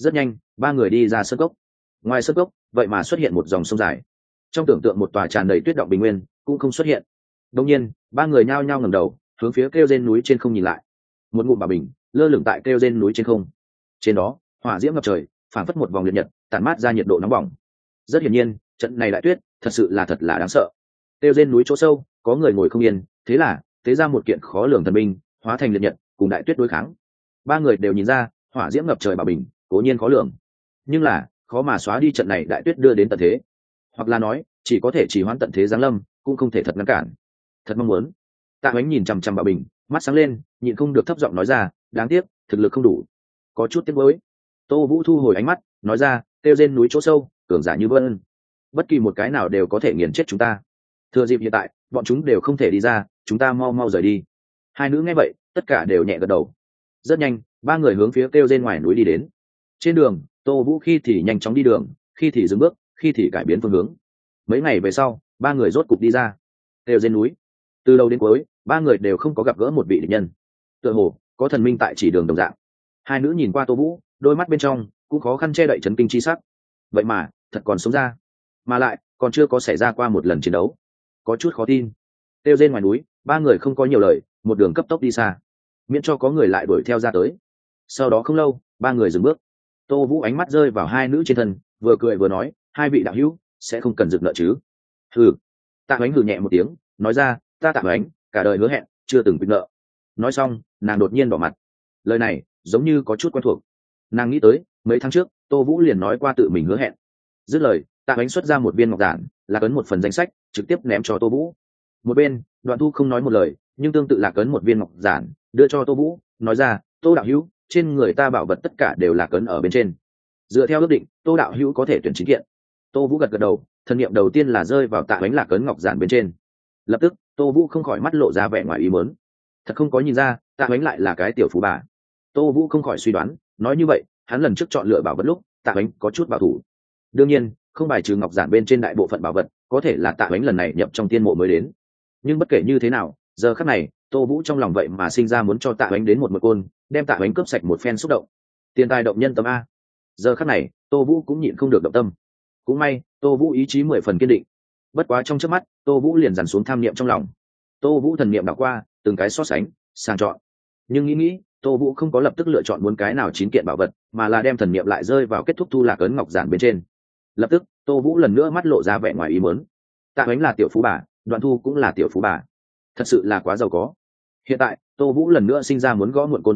Rất nhanh, ba người đi ra sân cốc. Ngoài sân cốc, vậy mà xuất hiện một dòng sông dài. Trong tưởng tượng một tòa tràn đầy tuyết động bình nguyên cũng không xuất hiện. Đột nhiên, ba người nhao nhao ngẩng đầu, hướng phía kêu rên núi trên không nhìn lại. Một ngụm bảo bình lơ lửng tại kêu rên núi trên không. Trên đó, hỏa diễm ngập trời, phảng phất một vòng liệt nhật, tản mát ra nhiệt độ nóng bỏng. Rất hiển nhiên, trận này đại tuyết thật là đáng sợ. Kêu rên núi chỗ sâu, có người ngồi không yên, thế là tế ra một kiện khó lường thần binh, hóa thành liệt nhật, cùng đại tuyết đối kháng. Ba người đều nhìn ra, hỏa diễm ngập trời bảo bình, cố nhiên khó lường, nhưng là khó mà xóa đi trận này đại tuyết đưa đến tận thế, hoặc là nói chỉ có thể chỉ hoãn tận thế giáng lâm, cũng không thể thật ngăn cản. Thật mong muốn. Tạ Ánh nhìn chằm chằm bảo bình, mắt sáng lên, nhịn không được thấp giọng nói ra, đáng tiếc thực lực không đủ. Có chút tiếc nuối. Tô Vũ thu hồi ánh mắt, nói ra, kêu rên núi chỗ sâu, cường giả như vân, bất kỳ một cái nào đều có thể nghiền chết chúng ta. Thừa dịp hiện tại, bọn chúng đều không thể đi ra, chúng ta mau mau rời đi. Hai nữ nghe vậy, tất cả đều nhẹ gật đầu. Rất nhanh, ba người hướng phía kêu rên ngoài núi đi đến. Trên đường, Tô Vũ khi thì nhanh chóng đi đường, khi thì dừng bước, khi thì cải biến phương hướng. Mấy ngày về sau, ba người rốt cục đi ra kêu rên núi. Từ đầu đến cuối, ba người đều không có gặp gỡ một vị địch nhân. Tựa hồ có thần minh tại chỉ đường đồng dạng. Hai nữ nhìn qua Tô Vũ, đôi mắt bên trong cũng khó khăn che đậy chấn kinh chi sắc. Vậy mà thật còn sống ra, mà lại còn chưa có xảy ra qua một lần chiến đấu, có chút khó tin. Kêu rên ngoài núi, ba người không có nhiều lời, một đường cấp tốc đi xa, miễn cho có người lại đuổi theo ra tới. Sau đó không lâu, ba người dừng bước. Tô Vũ ánh mắt rơi vào hai nữ trên thân, vừa cười vừa nói, hai vị đạo hữu sẽ không cần dựng nợ chứ? Hừ. Tạ Ánh hừ nhẹ một tiếng, nói ra, ta Tạ Ánh cả đời hứa hẹn chưa từng quỵt nợ. Nói xong, nàng đột nhiên đỏ mặt. Lời này giống như có chút quen thuộc. Nàng nghĩ tới mấy tháng trước Tô Vũ liền nói qua tự mình hứa hẹn. Dứt lời, Tạ Ánh xuất ra một viên ngọc giản, lạc ấn một phần danh sách, trực tiếp ném cho Tô Vũ. Một bên, Đoạn Thu không nói một lời, nhưng tương tự lạc ấn một viên ngọc giản, đưa cho Tô Vũ, nói ra, Tô đạo hữu, trên người ta bảo vật tất cả đều lạc ấn ở bên trên. Dựa theo ước định, Tô đạo hữu có thể tuyển chính kiện. Tô Vũ gật gật đầu, thần niệm đầu tiên là rơi vào Tạ Ánh lạc ấn ngọc giản bên trên. Lập tức, Tô Vũ không khỏi mắt lộ ra vẻ ngoài ý muốn. Thật không có nhìn ra, Tạ Ánh lại là cái tiểu phú bà. Tô Vũ không khỏi suy đoán, nói như vậy, hắn lần trước chọn lựa bảo vật lúc, Tạ Ánh có chút bảo thủ. Đương nhiên, không bài trừ ngọc giản bên trên đại bộ phận bảo vật, có thể là Tạ Ánh lần này nhập trong tiên mộ mới đến. Nhưng bất kể như thế nào, giờ khắc này, Tô Vũ trong lòng vậy mà sinh ra muốn cho Tạ Ánh đến một côn, đem Tạ Ánh cướp sạch một phen xúc động. Tiền tài động nhân tâm a. Giờ khắc này, Tô Vũ cũng nhịn không được động tâm. Cũng may, Tô Vũ ý chí 10 phần kiên định. Bất quá trong chớp mắt, Tô Vũ liền dằn xuống tham niệm trong lòng. Tô Vũ thần niệm đảo qua, từng cái so sánh, sàng chọn. Nhưng nghĩ, Tô Vũ không có lập tức lựa chọn muốn cái nào chín kiện bảo vật, mà là đem thần niệm lại rơi vào kết thúc thu lạc ấn ngọc giản bên trên. Lập tức, Tô Vũ lần nữa mắt lộ ra vẻ ngoài ý muốn. Tạ Ánh là tiểu phú bà, Đoạn Thu cũng là tiểu phú bà, thật sự là quá giàu có. Hiện tại, Tô Vũ lần nữa sinh ra muốn gõ muộn côn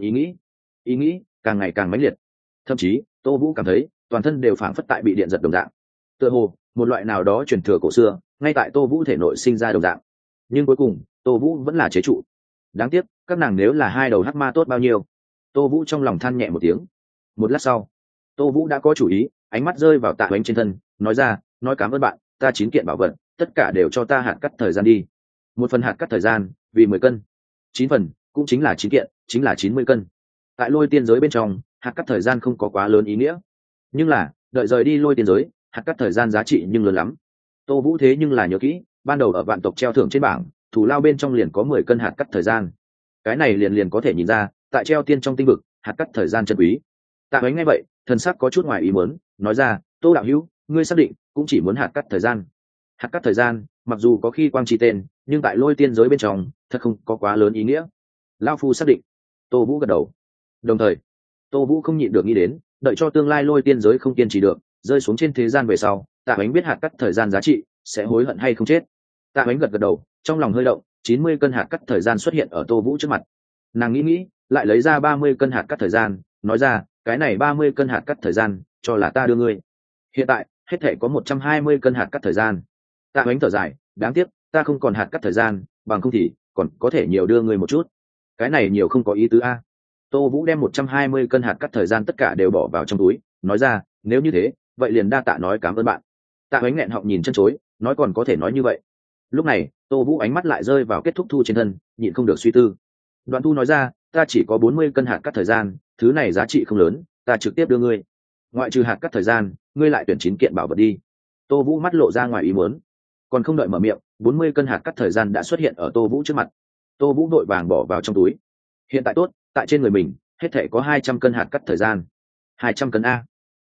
ý nghĩ càng ngày càng mãnh liệt. Thậm chí, Tô Vũ cảm thấy toàn thân đều phảng phất tại bị điện giật đồng dạng. Tựa hồ một loại nào đó truyền thừa cổ xưa, ngay tại Tô Vũ thể nội sinh ra đồng dạng. Nhưng cuối cùng, Tô Vũ vẫn là chế trụ. Đáng tiếc, các nàng nếu là hai đầu hắc ma tốt bao nhiêu. Tô Vũ trong lòng than nhẹ một tiếng. Một lát sau, Tô Vũ đã có chủ ý, ánh mắt rơi vào Tạ Ánh trên thân, nói ra, nói cảm ơn bạn, ta 9 kiện bảo vật, tất cả đều cho ta hạt cắt thời gian đi. Một phần hạt cắt thời gian, vì 10 cân. 9 phần, cũng chính là 9 kiện, chính là 90 cân. Tại Lôi Tiên giới bên trong, hạt cắt thời gian không có quá lớn ý nghĩa. Nhưng là, đợi rời đi Lôi Tiên giới, hạt cắt thời gian giá trị nhưng lớn lắm. Tô Vũ thế nhưng là nhớ kỹ, ban đầu ở vạn tộc treo thưởng trên bảng, thủ lao bên trong liền có 10 cân hạt cắt thời gian. Cái này liền có thể nhìn ra, tại treo tiên trong tinh vực, hạt cắt thời gian chân quý. Tạ Ánh nghe vậy, thần sắc có chút ngoài ý muốn, nói ra, Tô đạo hữu, ngươi xác định cũng chỉ muốn hạt cắt thời gian? Hạt cắt thời gian, mặc dù có khi quang chi tên, nhưng tại Lôi Tiên giới bên trong, thật không có quá lớn ý nghĩa. Lão phu xác định. Tô Vũ gật đầu. Đồng thời, Tô Vũ không nhịn được nghĩ đến, đợi cho tương lai Lôi Tiên giới không kiên trì được, rơi xuống trên thế gian về sau, Tạ Ánh biết hạt cắt thời gian giá trị, sẽ hối hận hay không chết. Tạ Ánh gật gật đầu, trong lòng hơi động, 90 cân hạt cắt thời gian xuất hiện ở Tô Vũ trước mặt. Nàng nghĩ, lại lấy ra 30 cân hạt cắt thời gian, nói ra, cái này 30 cân hạt cắt thời gian, cho là ta đưa ngươi. Hiện tại, hết thể có 120 cân hạt cắt thời gian. Tạ Ánh thở dài, đáng tiếc, ta không còn hạt cắt thời gian, bằng không thì còn có thể nhiều đưa ngươi một chút. Cái này nhiều không có ý tứ a. Tô Vũ đem 120 cân hạt cắt thời gian tất cả đều bỏ vào trong túi, nói ra, nếu như thế, vậy liền đa tạ nói cảm ơn bạn. Tạ Ánh nghẹn họng nhìn chân chối, nói còn có thể nói như vậy. Lúc này, Tô Vũ ánh mắt lại rơi vào kết thúc thu trên thân, nhịn không được suy tư. Đoạn Thu nói ra, ta chỉ có 40 cân hạt cắt thời gian, thứ này giá trị không lớn, ta trực tiếp đưa ngươi. Ngoại trừ hạt cắt thời gian, ngươi lại tuyển 9 kiện bảo vật đi. Tô Vũ mắt lộ ra ngoài ý muốn. Còn không đợi mở miệng, 40 cân hạt cắt thời gian đã xuất hiện ở Tô Vũ trước mặt. Tô Vũ vội vàng bỏ vào trong túi. Hiện tại tốt, tại trên người mình, hết thể có 200 cân hạt cắt thời gian. 200 cân a.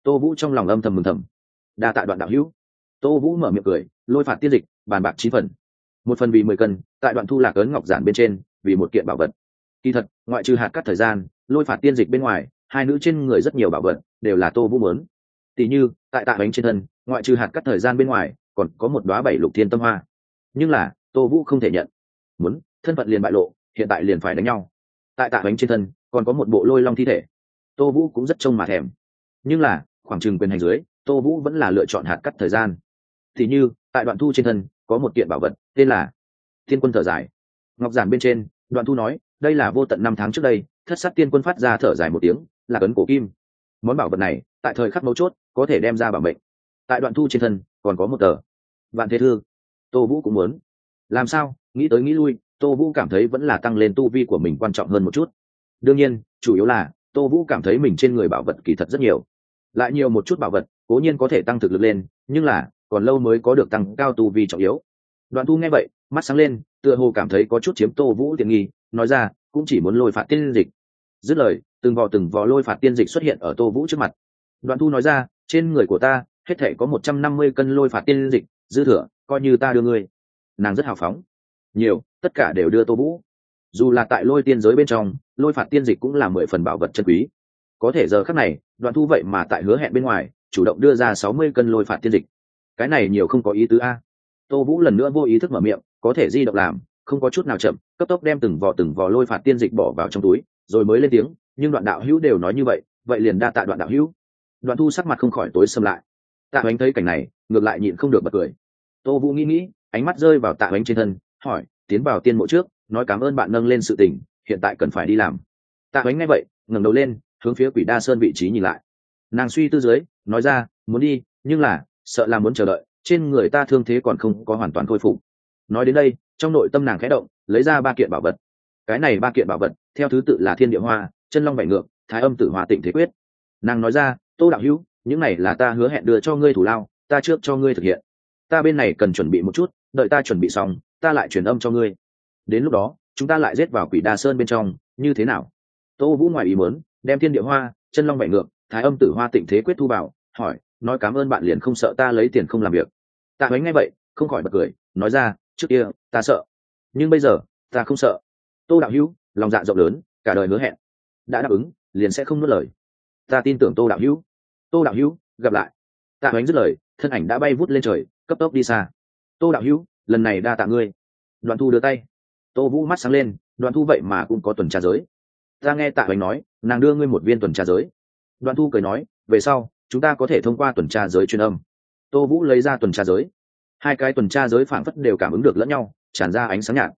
Tô Vũ trong lòng âm thầm mừng thầm. Đa tạ Đoạn đạo hữu. Tô Vũ mở miệng cười, lôi phạt tiên dịch, bàn bạc 9 phần. Một phần vì 10 cân, tại Đoạn Thu lạc ấn ngọc giản bên trên, vì một kiện bảo vật. Kỳ thật, ngoại trừ hạt cắt thời gian, lôi phạt tiên dịch bên ngoài, hai nữ trên người rất nhiều bảo vật, đều là Tô Vũ muốn. Tỷ như, tại Tạ Bánh trên thân, ngoại trừ hạt cắt thời gian bên ngoài, còn có một đóa 7 lục thiên tâm hoa. Nhưng là, Tô Vũ không thể nhận. Muốn, thân phận liền bại lộ, hiện tại liền phải đánh nhau. Tại Tạ Bánh trên thân, còn có một bộ lôi long thi thể. Tô Vũ cũng rất trông mà thèm. Nhưng là, khoảng chừng quyền hành dưới, Tô Vũ vẫn là lựa chọn hạt cắt thời gian. Thì như, tại Đoạn Thu trên thân, có một kiện bảo vật, tên là Thiên Quân thở dài. Ngọc giản bên trên, Đoạn Thu nói, đây là vô tận 5 tháng trước đây, Thất Sát Tiên Quân phát ra thở dài một tiếng, là ấn cổ kim. Món bảo vật này, tại thời khắc mấu chốt, có thể đem ra bảo mệnh. Tại Đoạn Thu trên thân, còn có một tờ Vạn Thế Thư. Tô Vũ cũng muốn. Làm sao, nghĩ tới nghĩ lui, Tô Vũ cảm thấy vẫn là tăng lên tu vi của mình quan trọng hơn một chút. Đương nhiên, chủ yếu là Tô Vũ cảm thấy mình trên người bảo vật kỳ thật rất nhiều. Lại nhiều một chút bảo vật, cố nhiên có thể tăng thực lực lên, nhưng là còn lâu mới có được tăng cao tu vi trọng yếu. Đoạn Thu nghe vậy, mắt sáng lên, tựa hồ cảm thấy có chút chiếm Tô Vũ tiện nghi, nói ra, cũng chỉ muốn lôi phạt tiên dịch. Dứt lời, từng vò lôi phạt tiên dịch xuất hiện ở Tô Vũ trước mặt. Đoạn Thu nói ra, trên người của ta, hết thể có 150 cân lôi phạt tiên dịch, dư thừa, coi như ta đưa ngươi. Nàng rất hào phóng. Nhiều, tất cả đều đưa Tô Vũ. Dù là tại lôi tiên giới bên trong, lôi phạt tiên dịch cũng là 10 phần bảo vật chân quý. Có thể giờ khắc này, Đoạn Thu vậy mà tại hứa hẹn bên ngoài, chủ động đưa ra 60 cân lôi phạt tiên dịch. Cái này nhiều không có ý tứ a. Tô Vũ lần nữa vô ý thức mở miệng, có thể di động làm, không có chút nào chậm, cấp tốc đem từng vò lôi phạt tiên dịch bỏ vào trong túi, rồi mới lên tiếng, nhưng Đoạn đạo hữu đều nói như vậy, vậy liền đa tạ Đoạn đạo hữu. Đoạn Thu sắc mặt không khỏi tối sầm lại. Tạ Hoánh thấy cảnh này, ngược lại nhịn không được bật cười. Tô Vũ nghĩ, ánh mắt rơi vào Tạ Hoánh trên thân, hỏi, tiến vào tiên mộ trước, nói cảm ơn bạn nâng lên sự tình, hiện tại cần phải đi làm. Tạ Hoánh nghe vậy, ngẩng đầu lên, hướng phía Quỷ Đa Sơn vị trí nhìn lại. Nàng suy tư dưới, nói ra, muốn đi, nhưng là sợ là muốn chờ đợi, trên người ta thương thế còn không có hoàn toàn khôi phục. Nói đến đây, trong nội tâm nàng khẽ động, lấy ra 3 kiện bảo vật. Cái này 3 kiện bảo vật, theo thứ tự là Thiên Địa Hoa, Chân Long Bảy Ngược, Thái Âm Tử Hoa Tịnh Thế Quyết. Nàng nói ra, Tô đạo hữu, những này là ta hứa hẹn đưa cho ngươi thủ lao, ta trước cho ngươi thực hiện. Ta bên này cần chuẩn bị một chút, đợi ta chuẩn bị xong, ta lại truyền âm cho ngươi. Đến lúc đó, chúng ta lại giết vào Quỷ Đa Sơn bên trong, như thế nào? Tô Vũ ngoài ý muốn, đem Thiên Địa Hoa, Chân Long Bảy Ngược, Thái Âm Tử Hoa Tịnh Thế Quyết thu vào, hỏi, nói cảm ơn bạn liền không sợ ta lấy tiền không làm việc. Tạ Hoánh nghe vậy, không khỏi bật cười, nói ra, trước kia ta sợ, nhưng bây giờ ta không sợ. Tô đạo hữu, lòng dạ rộng lớn, cả đời hứa hẹn, đã đáp ứng liền sẽ không nuốt lời. Ta tin tưởng Tô đạo hữu. Tô đạo hữu, gặp lại. Tạ Hoánh dứt lời, thân ảnh đã bay vút lên trời, cấp tốc đi xa. Tô đạo hữu, lần này đa tạ ngươi. Đoạn Thu đưa tay. Tô Vũ mắt sáng lên, Đoạn Thu vậy mà cũng có tuần tra giới. Ta nghe Tạ Hoánh nói, nàng đưa ngươi một viên tuần tra giới. Đoạn Thu cười nói, về sau chúng ta có thể thông qua tuần tra giới truyền âm. Tô Vũ lấy ra tuần tra giới. 2 cái tuần tra giới phảng phất đều cảm ứng được lẫn nhau, tràn ra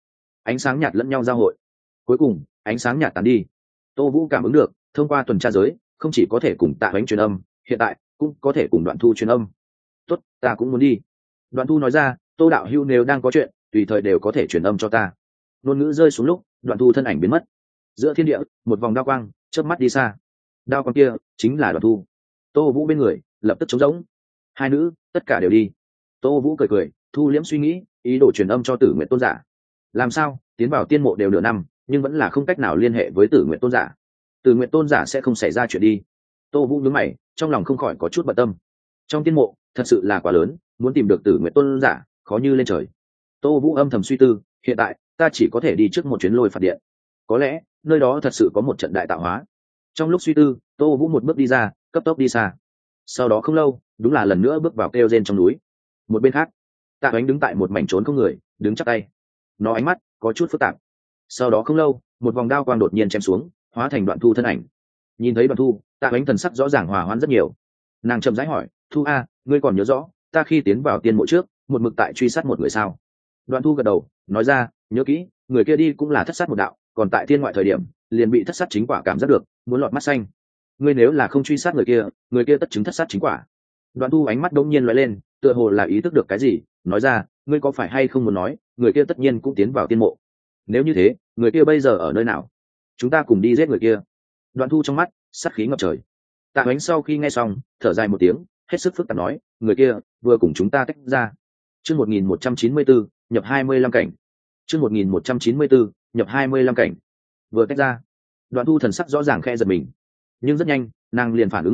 ánh sáng nhạt lẫn nhau giao hội. Cuối cùng ánh sáng nhạt tàn đi. Tô Vũ cảm ứng được, thông qua tuần tra giới, không chỉ có thể cùng Tạ Hoánh truyền âm, hiện tại cũng có thể cùng Đoạn Thu truyền âm. Tốt, ta cũng muốn đi. Đoạn Thu nói ra, Tô đạo hữu nếu đang có chuyện, tùy thời đều có thể truyền âm cho ta. Ngôn ngữ rơi xuống lúc, Đoạn Thu thân ảnh biến mất. Giữa thiên địa, một vòng đao quang chớp mắt đi xa. Đao quang kia chính là Đoạn Thu. Tô Vũ bên người lập tức trống rỗng. Hai nữ tất cả đều đi. Tô Vũ cười, thu liễm suy nghĩ, ý đồ truyền âm cho Tử Nguyện Tôn giả. Làm sao, tiến vào tiên mộ đều nửa năm, nhưng vẫn là không cách nào liên hệ với Tử Nguyện Tôn giả. Tử Nguyện Tôn giả sẽ không xảy ra chuyện đi. Tô Vũ nhướng mày, trong lòng không khỏi có chút bận tâm. Trong tiên mộ, thật sự là quá lớn, muốn tìm được Tử Nguyện Tôn giả, khó như lên trời. Tô Vũ âm thầm suy tư, hiện tại ta chỉ có thể đi trước một chuyến lôi phạt điện. Có lẽ nơi đó thật sự có một trận đại tạo hóa. Trong lúc suy tư, Tô Vũ một bước đi ra, cấp tốc đi xa. Sau đó không lâu, đúng là lần nữa bước vào kêu rên trong núi. Một bên khác, Tạ Hoánh đứng tại một mảnh trốn không người, đứng chắp tay. Nó ánh mắt có chút phức tạp. Sau đó không lâu, một vòng đao quang đột nhiên chém xuống, hóa thành Đoạn Thu thân ảnh. Nhìn thấy Đoạn Thu, Tạ Hoánh thần sắc rõ ràng hòa hoãn rất nhiều. Nàng chậm rãi hỏi, Thu a, ngươi còn nhớ rõ ta khi tiến vào tiên mộ trước, một mực tại truy sát một người sao? Đoạn Thu gật đầu, nói ra, nhớ kỹ, người kia đi cũng là thất sát một đạo, còn tại thiên ngoại thời điểm, liền bị thất sát chính quả cảm giác được, muốn lọt mắt xanh. Ngươi nếu là không truy sát người kia tất chứng thất sát chính quả. Đoạn Thu ánh mắt đống nhiên lóe lên, tựa hồ là ý thức được cái gì, nói ra, ngươi có phải hay không muốn nói, người kia tất nhiên cũng tiến vào tiên mộ. Nếu như thế, người kia bây giờ ở nơi nào? Chúng ta cùng đi giết người kia. Đoạn Thu trong mắt sát khí ngập trời. Tạ Hoánh sau khi nghe xong, thở dài một tiếng, hết sức phức tạp nói, người kia vừa cùng chúng ta tách ra. Chương 1194, nhập 25 cảnh. Chương 1194, nhập 25 cảnh. Vừa tách ra. Đoạn Thu thần sắc rõ ràng khe giật mình, nhưng rất nhanh, nàng liền phản ứng lại,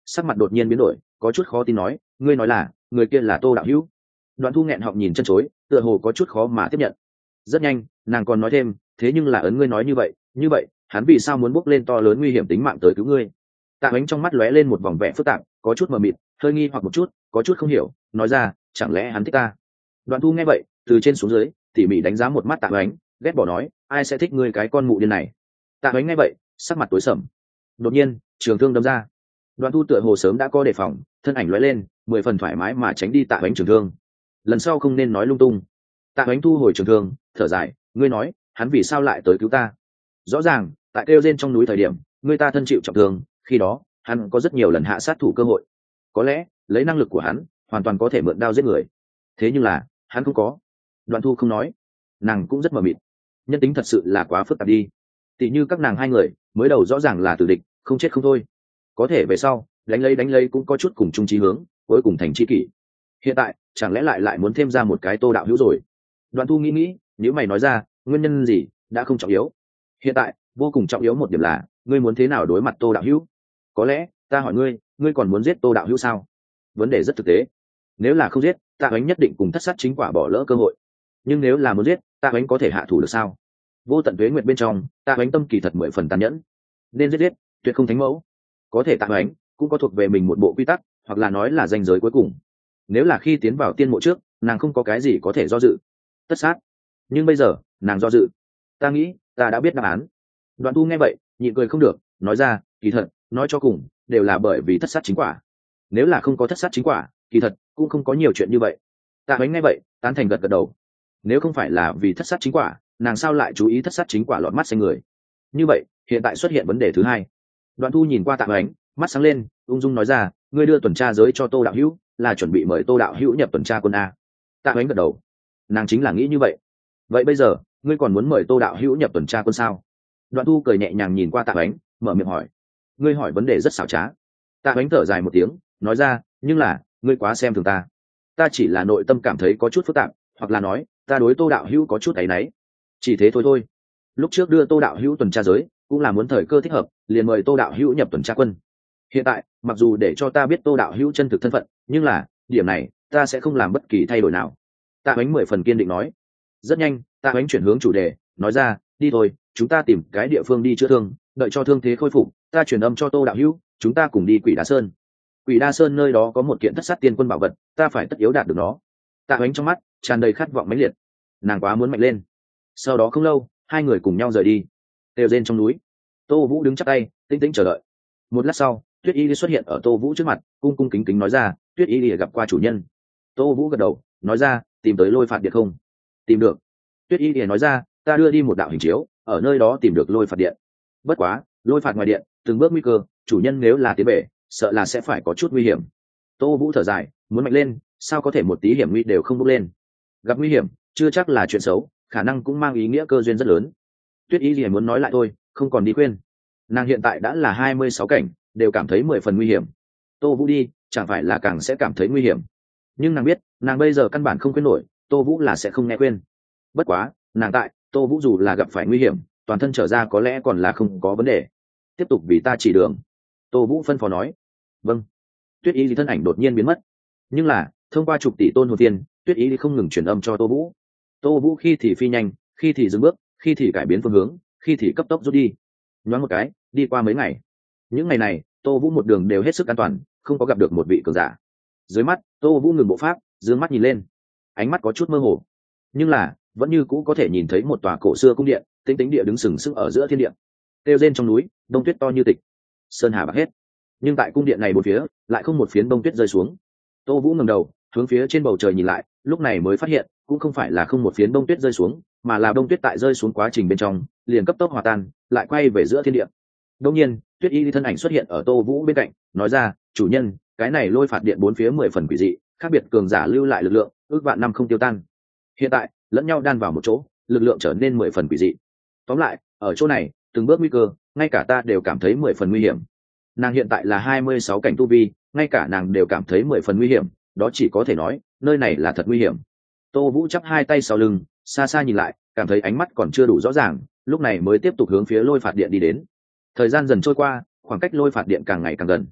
sắc mặt đột nhiên biến đổi, có chút khó tin nói, ngươi nói là người kia là Tô đạo hữu? Đoạn Thu nghẹn họng nhìn chân chối, tựa hồ có chút khó mà tiếp nhận. Rất nhanh nàng còn nói thêm, thế nhưng là ấn ngươi nói như vậy hắn vì sao muốn bước lên to lớn nguy hiểm tính mạng tới cứu ngươi? Tạ Ánh trong mắt lóe lên một vòng vẻ phức tạp, có chút mờ mịt, hơi nghi hoặc một chút, có chút không hiểu, nói ra, chẳng lẽ hắn thích ta? Đoạn Thu nghe vậy, từ trên xuống dưới tỉ mỉ đánh giá một mắt Tạ Ánh, ghét bỏ nói, ai sẽ thích ngươi cái con mụ điên này? Tạ Ánh nghe vậy, sắc mặt tối sầm. Đột nhiên trường thương đâm ra. Đoạn Thu tựa hồ sớm đã có đề phòng, thân ảnh lóe lên, 10 phần thoải mái mà tránh đi Tạ Ánh trường thương. Lần sau không nên nói lung tung. Tạ Ánh thu hồi trường thương, thở dài, ngươi nói hắn vì sao lại tới cứu ta? Rõ ràng tại kêu rên trong núi thời điểm người ta thân chịu trọng thương, khi đó hắn có rất nhiều lần hạ sát thủ cơ hội, có lẽ lấy năng lực của hắn hoàn toàn có thể mượn đao giết người, thế nhưng là hắn không có. Đoạn Thu không nói, nàng cũng rất mờ mịt. Nhân tính thật sự là quá phức tạp đi, tỉ như các nàng hai người mới đầu rõ ràng là tử địch, không chết không thôi, có thể về sau đánh lấy cũng có chút cùng chung chí hướng, cuối cùng thành tri kỷ. Hiện tại chẳng lẽ lại muốn thêm ra một cái Tô đạo hữu rồi? Đoạn Thu nghĩ, nếu mày nói ra, nguyên nhân gì đã không trọng yếu, hiện tại vô cùng trọng yếu một điểm là ngươi muốn thế nào đối mặt Tô đạo hữu. Có lẽ ta hỏi ngươi, ngươi còn muốn giết Tô đạo hữu sao? Vấn đề rất thực tế. Nếu là không giết, Tạ Ánh nhất định cùng thất sát chính quả bỏ lỡ cơ hội, nhưng nếu là muốn giết, Tạ Ánh có thể hạ thủ được sao? Vô tận tuế nguyệt bên trong, Tạ Ánh tâm kỳ thật 10 phần tàn nhẫn, nên giết, tuyệt không thánh mẫu. Có thể Tạ Ánh cũng có thuộc về mình một bộ quy tắc, hoặc là nói là ranh giới cuối cùng. Nếu là khi tiến vào tiên mộ trước, nàng không có cái gì có thể do dự, tất sát. Nhưng bây giờ nàng do dự. Ta nghĩ ta đã biết đáp án. Đoạn Thu nghe vậy nhịn cười không được, nói ra, kỳ thật nói cho cùng đều là bởi vì thất sát chính quả. Nếu là không có thất sát chính quả, kỳ thật cũng không có nhiều chuyện như vậy. Tạ Ánh nghe vậy tán thành gật đầu. Nếu không phải là vì thất sát chính quả, nàng sao lại chú ý thất sát chính quả lọt mắt xanh người? Như vậy hiện tại xuất hiện vấn đề thứ hai. Đoạn Thu nhìn qua Tạ Ánh, mắt sáng lên, ung dung nói ra, ngươi đưa tuần tra giới cho Tô đạo hữu là chuẩn bị mời Tô đạo hữu nhập tuần tra quân a? Tạ Ánh gật đầu, nàng chính là nghĩ như vậy. Vậy bây giờ ngươi còn muốn mời Tô đạo hữu nhập tuần tra quân sao? Đoạn Thu cười nhẹ nhàng nhìn qua Tạ Ánh, mở miệng hỏi. Ngươi hỏi vấn đề rất xảo trá. Tạ Ánh thở dài một tiếng, nói ra, nhưng là ngươi quá xem thường ta. Ta chỉ là nội tâm cảm thấy có chút phức tạp, hoặc là nói ta đối Tô đạo hữu có chút áy náy, chỉ thế thôi. Lúc trước đưa Tô đạo hữu tuần tra giới cũng là muốn thời cơ thích hợp liền mời Tô đạo hữu nhập tuần tra quân. Hiện tại mặc dù để cho ta biết Tô đạo hữu chân thực thân phận, nhưng là điểm này ta sẽ không làm bất kỳ thay đổi nào. Tạ Ánh 10 phần kiên định nói. Rất nhanh Tạ Ánh chuyển hướng chủ đề, nói ra, đi thôi, chúng ta tìm cái địa phương đi chữa thương, đợi cho thương thế khôi phục ta truyền âm cho Tô đạo hữu, chúng ta cùng đi Quỷ Đa Sơn. Quỷ Đa Sơn nơi đó có một kiện thất sát tiên quân bảo vật, ta phải tất yếu đạt được nó. Tạ Ánh trong mắt tràn đầy khát vọng mãnh liệt, nàng quá muốn mạnh lên. Sau đó không lâu hai người cùng nhau rời đi. Đều rên trong núi, Tô Vũ đứng chắp tay tinh tĩnh chờ đợi. Một lát sau Tuyết Y xuất hiện ở Tô Vũ trước mặt, cung cung kính kính nói ra, Tuyết Y gặp qua chủ nhân. Tô Vũ gật đầu, nói ra, tìm tới Lôi Phạt Điện không? Tìm được. Tuyết Y nói ra, ta đưa đi một đạo hình chiếu, ở nơi đó tìm được Lôi Phạt Điện. Bất quá Lôi Phạt ngoài điện từng bước nguy cơ, chủ nhân nếu là tiến về sợ là sẽ phải có chút nguy hiểm. Tô Vũ thở dài, muốn mạnh lên sao có thể một tí hiểm nguy đều không bước lên? Gặp nguy hiểm chưa chắc là chuyện xấu, khả năng cũng mang ý nghĩa cơ duyên rất lớn. Tuyết Y liền muốn nói lại thôi, không còn đi khuyên. Nàng hiện tại đã là 26 cảnh, đều cảm thấy 10 phần nguy hiểm. Tô Vũ đi chẳng phải là càng sẽ cảm thấy nguy hiểm. Nhưng nàng biết nàng bây giờ căn bản không khuyên nổi, Tô Vũ là sẽ không nghe khuyên. Bất quá nàng tại Tô Vũ dù là gặp phải nguy hiểm, toàn thân trở ra có lẽ còn là không có vấn đề. Tiếp tục vì ta chỉ đường. Tô Vũ phân phó nói. Vâng. Tuyết Y thân ảnh đột nhiên biến mất, nhưng là thông qua chục tỷ tôn hồn tiên, Tuyết Y không ngừng truyền âm cho Tô Vũ. Tô Vũ khi thì phi nhanh, khi thì dừng bước, khi thì cải biến phương hướng, khi thì cấp tốc rút đi. Nhoáng một cái đi qua mấy ngày. Những ngày này Tô Vũ một đường đều hết sức an toàn, không có gặp được một vị cường giả. Dưới mắt Tô Vũ ngừng bộ pháp, dương mắt nhìn lên, ánh mắt có chút mơ hồ, nhưng là vẫn như cũ có thể nhìn thấy một tòa cổ xưa cung điện, tĩnh tĩnh địa đứng sừng sững ở giữa thiên địa. Kêu rên trong núi, đông tuyết to như tịch, sơn hà bạc hết, nhưng tại cung điện này bốn phía lại không một phiến đông tuyết rơi xuống. Tô Vũ ngẩng đầu hướng phía trên bầu trời nhìn lại, lúc này mới phát hiện cũng không phải là không một phiến đông tuyết rơi xuống, mà là đông tuyết tại rơi xuống quá trình bên trong liền cấp tốc hòa tan, lại quay về giữa thiên địa. Đương nhiên Tuyết Y thân ảnh xuất hiện ở Tô Vũ bên cạnh, nói ra, chủ nhân, cái này Lôi Phạt Điện bốn phía 10 phần quỷ dị, khác biệt cường giả lưu lại lực lượng ước vạn năm không tiêu tan, hiện tại lẫn nhau đan vào một chỗ, lực lượng trở nên 10 phần quỷ dị. Tóm lại ở chỗ này từng bước nguy cơ, ngay cả ta đều cảm thấy 10 phần nguy hiểm. Nàng hiện tại là 26 cảnh tu vi, ngay cả nàng đều cảm thấy 10 phần nguy hiểm, đó chỉ có thể nói nơi này là thật nguy hiểm. Tô Vũ chắp hai tay sau lưng, xa xa nhìn lại, cảm thấy ánh mắt còn chưa đủ rõ ràng, lúc này mới tiếp tục hướng phía Lôi Phạt Điện đi đến. Thời gian dần trôi qua, khoảng cách Lôi Phạt Điện càng ngày càng gần.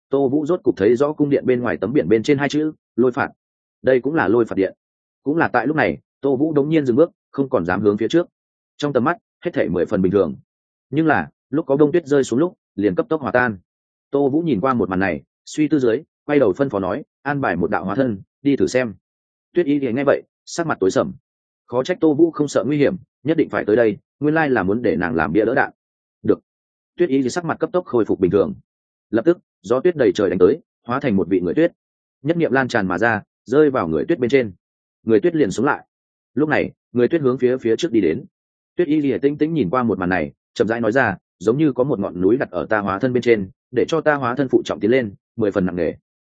Tô Vũ rốt cục thấy rõ cung điện bên ngoài tấm biển bên trên hai chữ lôi phạt. Đây cũng là lôi phạt điện. Cũng là tại lúc này, Tô Vũ đống nhiên dừng bước, không còn dám hướng phía trước. Trong tầm mắt hết thảy 10 phần bình thường, nhưng là lúc có bông tuyết rơi xuống lúc liền cấp tốc hòa tan. Tô Vũ nhìn qua một màn này, suy tư dưới, quay đầu phân phó nói, an bài một đạo hóa thân đi thử xem. Tuyết Y thì nghe vậy, sắc mặt tối sầm. Khó trách Tô Vũ không sợ nguy hiểm, nhất định phải tới đây, nguyên lai là muốn để nàng làm bia đỡ đạn. Được. Tuyết Y thì sắc mặt cấp tốc khôi phục bình thường. Lập tức gió tuyết đầy trời đánh tới, hóa thành một vị người tuyết, nhất niệm lan tràn mà ra, rơi vào người tuyết bên trên. Người tuyết liền sống lại. Lúc này người tuyết hướng phía trước đi đến. Tuyết Y lìa tinh tĩnh nhìn qua một màn này, chậm rãi nói ra, giống như có một ngọn núi đặt ở ta hóa thân bên trên, để cho ta hóa thân phụ trọng tiến lên 10 phần nặng nề.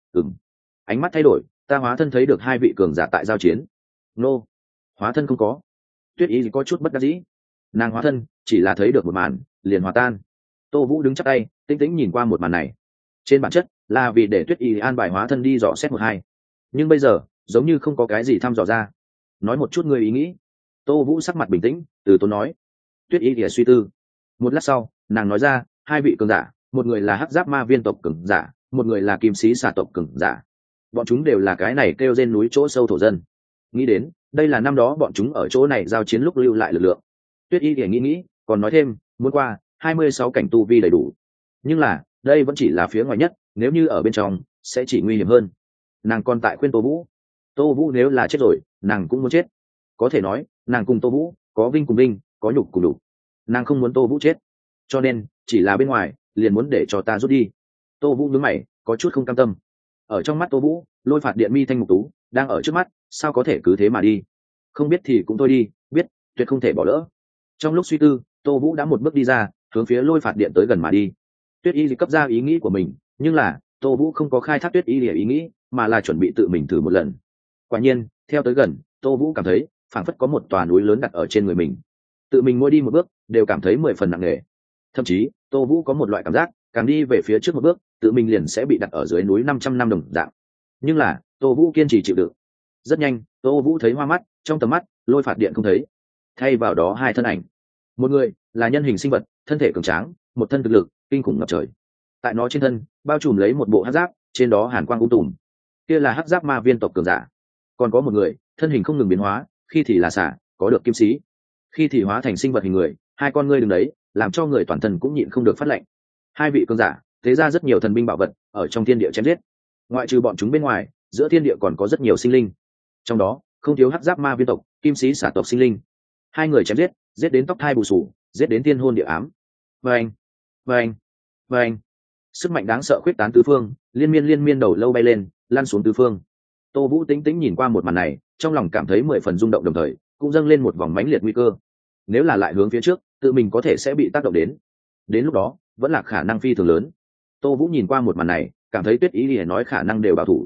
Ánh mắt thay đổi, ta hóa thân thấy được hai vị cường giả tại giao chiến. Nô, hóa thân không có. Tuyết Y có chút bất đắc dĩ, nàng hóa thân chỉ là thấy được một màn liền hòa tan. Tô Vũ đứng chắp tay, tinh tĩnh nhìn qua một màn này. Trên bản chất là vì để Tuyết Y an bài hóa thân đi dò xét một hai, nhưng bây giờ giống như không có cái gì thăm dò ra. Nói một chút người ý nghĩ. Tô Vũ sắc mặt bình tĩnh, từ tốn nói. Tuyết Y thì suy tư. Một lát sau, nàng nói ra, hai vị cường giả, một người là hắc giáp ma viên tộc cường giả, một người là kim sĩ xà tộc cường giả. Bọn chúng đều là cái này kêu trên núi chỗ sâu thổ dân. Nghĩ đến, đây là năm đó bọn chúng ở chỗ này giao chiến lúc lưu lại lực lượng. Tuyết Y thì nghĩ, còn nói thêm, muốn qua 26 cảnh tu vi đầy đủ. Nhưng là, đây vẫn chỉ là phía ngoài nhất, nếu như ở bên trong, sẽ chỉ nguy hiểm hơn. Nàng còn tại khuyên Tô Vũ. Tô Vũ nếu là chết rồi, nàng cũng muốn chết. Có thể nói, nàng cùng Tô Vũ có vinh cùng vinh, có nhục cùng đủ. Nàng không muốn Tô Vũ chết, cho nên chỉ là bên ngoài liền muốn để cho ta rút đi. Tô Vũ nhướng mày, có chút không cam tâm. Ở trong mắt Tô Vũ, lôi phạt điện mi thanh mục tú đang ở trước mắt, sao có thể cứ thế mà đi. Không biết thì cũng thôi đi, biết tuyệt không thể bỏ lỡ. Trong lúc suy tư, Tô Vũ đã một bước đi ra, hướng phía lôi phạt điện tới gần mà đi. Tuyết Y cấp ra ý nghĩ của mình, nhưng là Tô Vũ không có khai thác Tuyết Y ý nghĩ, mà là chuẩn bị tự mình thử một lần. Quả nhiên, theo tới gần, Tô Vũ cảm thấy phảng phất có một tòa núi lớn đặt ở trên người mình. Tự mình mỗi đi một bước đều cảm thấy 10 phần nặng nề. Thậm chí Tô Vũ có một loại cảm giác, càng đi về phía trước một bước, tự mình liền sẽ bị đặt ở dưới núi 500 năm đồng dạng. Nhưng là Tô Vũ kiên trì chịu đựng. Rất nhanh, Tô Vũ thấy hoa mắt, trong tầm mắt lôi phạt điện không thấy, thay vào đó hai thân ảnh. Một người là nhân hình sinh vật, thân thể cường tráng, một thân thực lực kinh khủng ngập trời. Tại nó trên thân bao trùm lấy một bộ hắc giáp, trên đó hàn quang tùm. Kia là hắc giáp ma viên tộc cường giả. Còn có một người, thân hình không ngừng biến hóa, khi thì là xả, có được kim sĩ, khi thì hóa thành sinh vật hình người, hai con ngươi đứng đấy, làm cho người toàn thân cũng nhịn không được phát lạnh. Hai vị cường giả thế ra rất nhiều thần binh bảo vật ở trong thiên địa chém giết. Ngoại trừ bọn chúng bên ngoài, giữa thiên địa còn có rất nhiều sinh linh, trong đó không thiếu hắc giáp ma viên tộc, kim sĩ xả tộc sinh linh. Hai người chém giết, giết đến tóc thai bù sù, giết đến thiên hôn địa ám. Vâng, vâng, vâng. Sức mạnh đáng sợ khuyết tán tứ phương, liên miên đầu lâu bay lên, lăn xuống tứ phương. Tô Vũ tĩnh tĩnh nhìn qua một màn này, trong lòng cảm thấy 10 phần rung động, đồng thời cũng dâng lên một vòng mãnh liệt nguy cơ. Nếu là lại hướng phía trước, tự mình có thể sẽ bị tác động đến lúc đó vẫn là khả năng phi thường lớn. Tô Vũ nhìn qua một màn này, cảm thấy Tuyết Y lìa nói khả năng đều bảo thủ.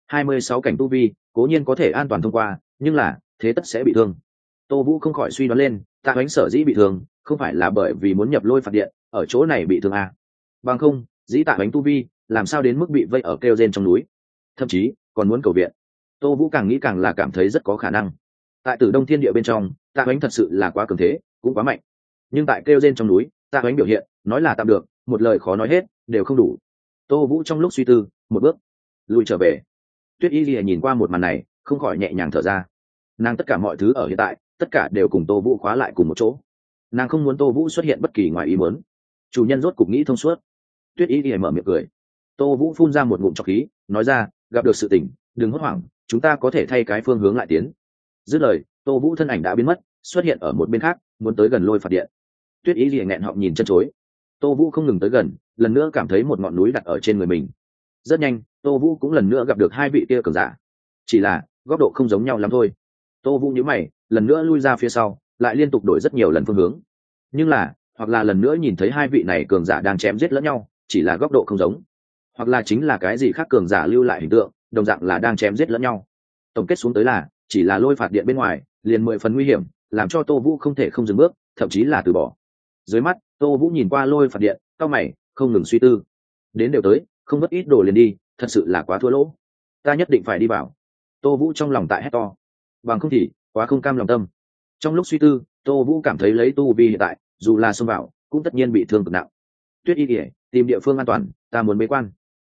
26 cảnh tu vi cố nhiên có thể an toàn thông qua, nhưng là thế tất sẽ bị thương. Tô Vũ không khỏi suy đoán lên, Tạ Hoánh sở dĩ bị thương không phải là bởi vì muốn nhập lôi phạt điện ở chỗ này bị thương à. Bằng không dĩ Tạ Hoánh tu vi làm sao đến mức bị vây ở kêu rên trong núi, thậm chí còn muốn cầu viện. Tô Vũ càng nghĩ càng là cảm thấy rất có khả năng. Tại Tử Đông Thiên Địa bên trong, Tạ Hoánh thật sự là quá cường thế, cũng quá mạnh. Nhưng tại kêu rên trong núi, Tạ Hoánh biểu hiện, nói là tạm được, một lời khó nói hết, đều không đủ. Tô Vũ trong lúc suy tư, một bước lùi trở về. Tuyết Y Lìa nhìn qua một màn này, không khỏi nhẹ nhàng thở ra. Nàng tất cả mọi thứ ở hiện tại, tất cả đều cùng Tô Vũ khóa lại cùng một chỗ. Nàng không muốn Tô Vũ xuất hiện bất kỳ ngoài ý muốn. Chủ nhân rốt cục nghĩ thông suốt. Tuyết Y Lìa mở miệng cười. Tô Vũ phun ra một ngụm trọc khí, nói ra, gặp được sự tình, đừng hốt hoảng, chúng ta có thể thay cái phương hướng lại tiến. Dứt lời, Tô Vũ thân ảnh đã biến mất, xuất hiện ở một bên khác, muốn tới gần lôi phạt điện. Tuyết Y Lìa nghẹn họng nhìn chân chối. Tô Vũ không ngừng tới gần, lần nữa cảm thấy một ngọn núi đặt ở trên người mình. Rất nhanh, Tô Vũ cũng lần nữa gặp được hai vị kia cường giả, chỉ là góc độ không giống nhau lắm thôi. Tô Vũ nhíu mày, lần nữa lui ra phía sau, lại liên tục đổi rất nhiều lần phương hướng. Nhưng là, hoặc là lần nữa nhìn thấy hai vị này cường giả đang chém giết lẫn nhau, chỉ là góc độ không giống, hoặc là chính là cái gì khác cường giả lưu lại hình tượng, đồng dạng là đang chém giết lẫn nhau. Tổng kết xuống tới là, chỉ là lôi phạt điện bên ngoài, liền 10 phần nguy hiểm, làm cho Tô Vũ không thể không dừng bước, thậm chí là từ bỏ. Dưới mắt, Tô Vũ nhìn qua lôi phạt điện, cau mày, không ngừng suy tư. Đến đều tới, không mất ít đồ liền đi, thật sự là quá thua lỗ. Ta nhất định phải đi vào. Tô Vũ trong lòng tại hét to. Bằng không thì, quá không cam lòng tâm. Trong lúc suy tư, Tô Vũ cảm thấy lấy tu vi hiện tại, dù là xông vào, cũng tất nhiên bị thương cực nặng. Tuyết Y Lìa, tìm địa phương an toàn, ta muốn bế quan.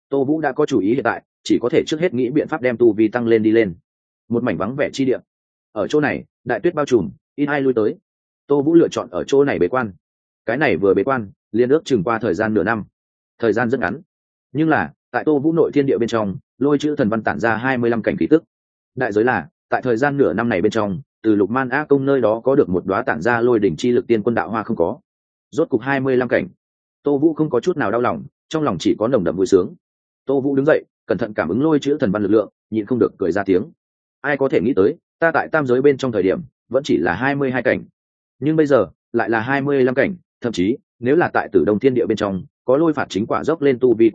Tô Vũ đã có chủ ý hiện tại, chỉ có thể trước hết nghĩ biện pháp đem tu vi tăng lên đi lên. Một mảnh vắng vẻ chi địa, ở chỗ này đại tuyết bao trùm, ít ai lui tới. Tô Vũ lựa chọn ở chỗ này bế quan. Cái này vừa bế quan liên ước chừng qua thời gian nửa năm, thời gian rất ngắn, nhưng là tại Tô Vũ nội thiên địa bên trong lôi chữ thần văn tản ra 25 cảnh khí tức. Đại giới là tại thời gian nửa năm này bên trong, từ Lục Man A Công nơi đó có được một đóa tản ra lôi đỉnh chi lực tiên quân đạo hoa không có. Rốt cục 25 cảnh. Tô Vũ không có chút nào đau lòng, trong lòng chỉ có nồng đậm vui sướng. Tô Vũ đứng dậy, cẩn thận cảm ứng lôi chữ thần văn lực lượng, nhịn không được cười ra tiếng. Ai có thể nghĩ tới, ta tại tam giới bên trong thời điểm vẫn chỉ là 22 cảnh, nhưng bây giờ lại là 25 cảnh, thậm chí nếu là tại Tử Đông Thiên Địa bên trong, có lôi phạt chính quả dốc lên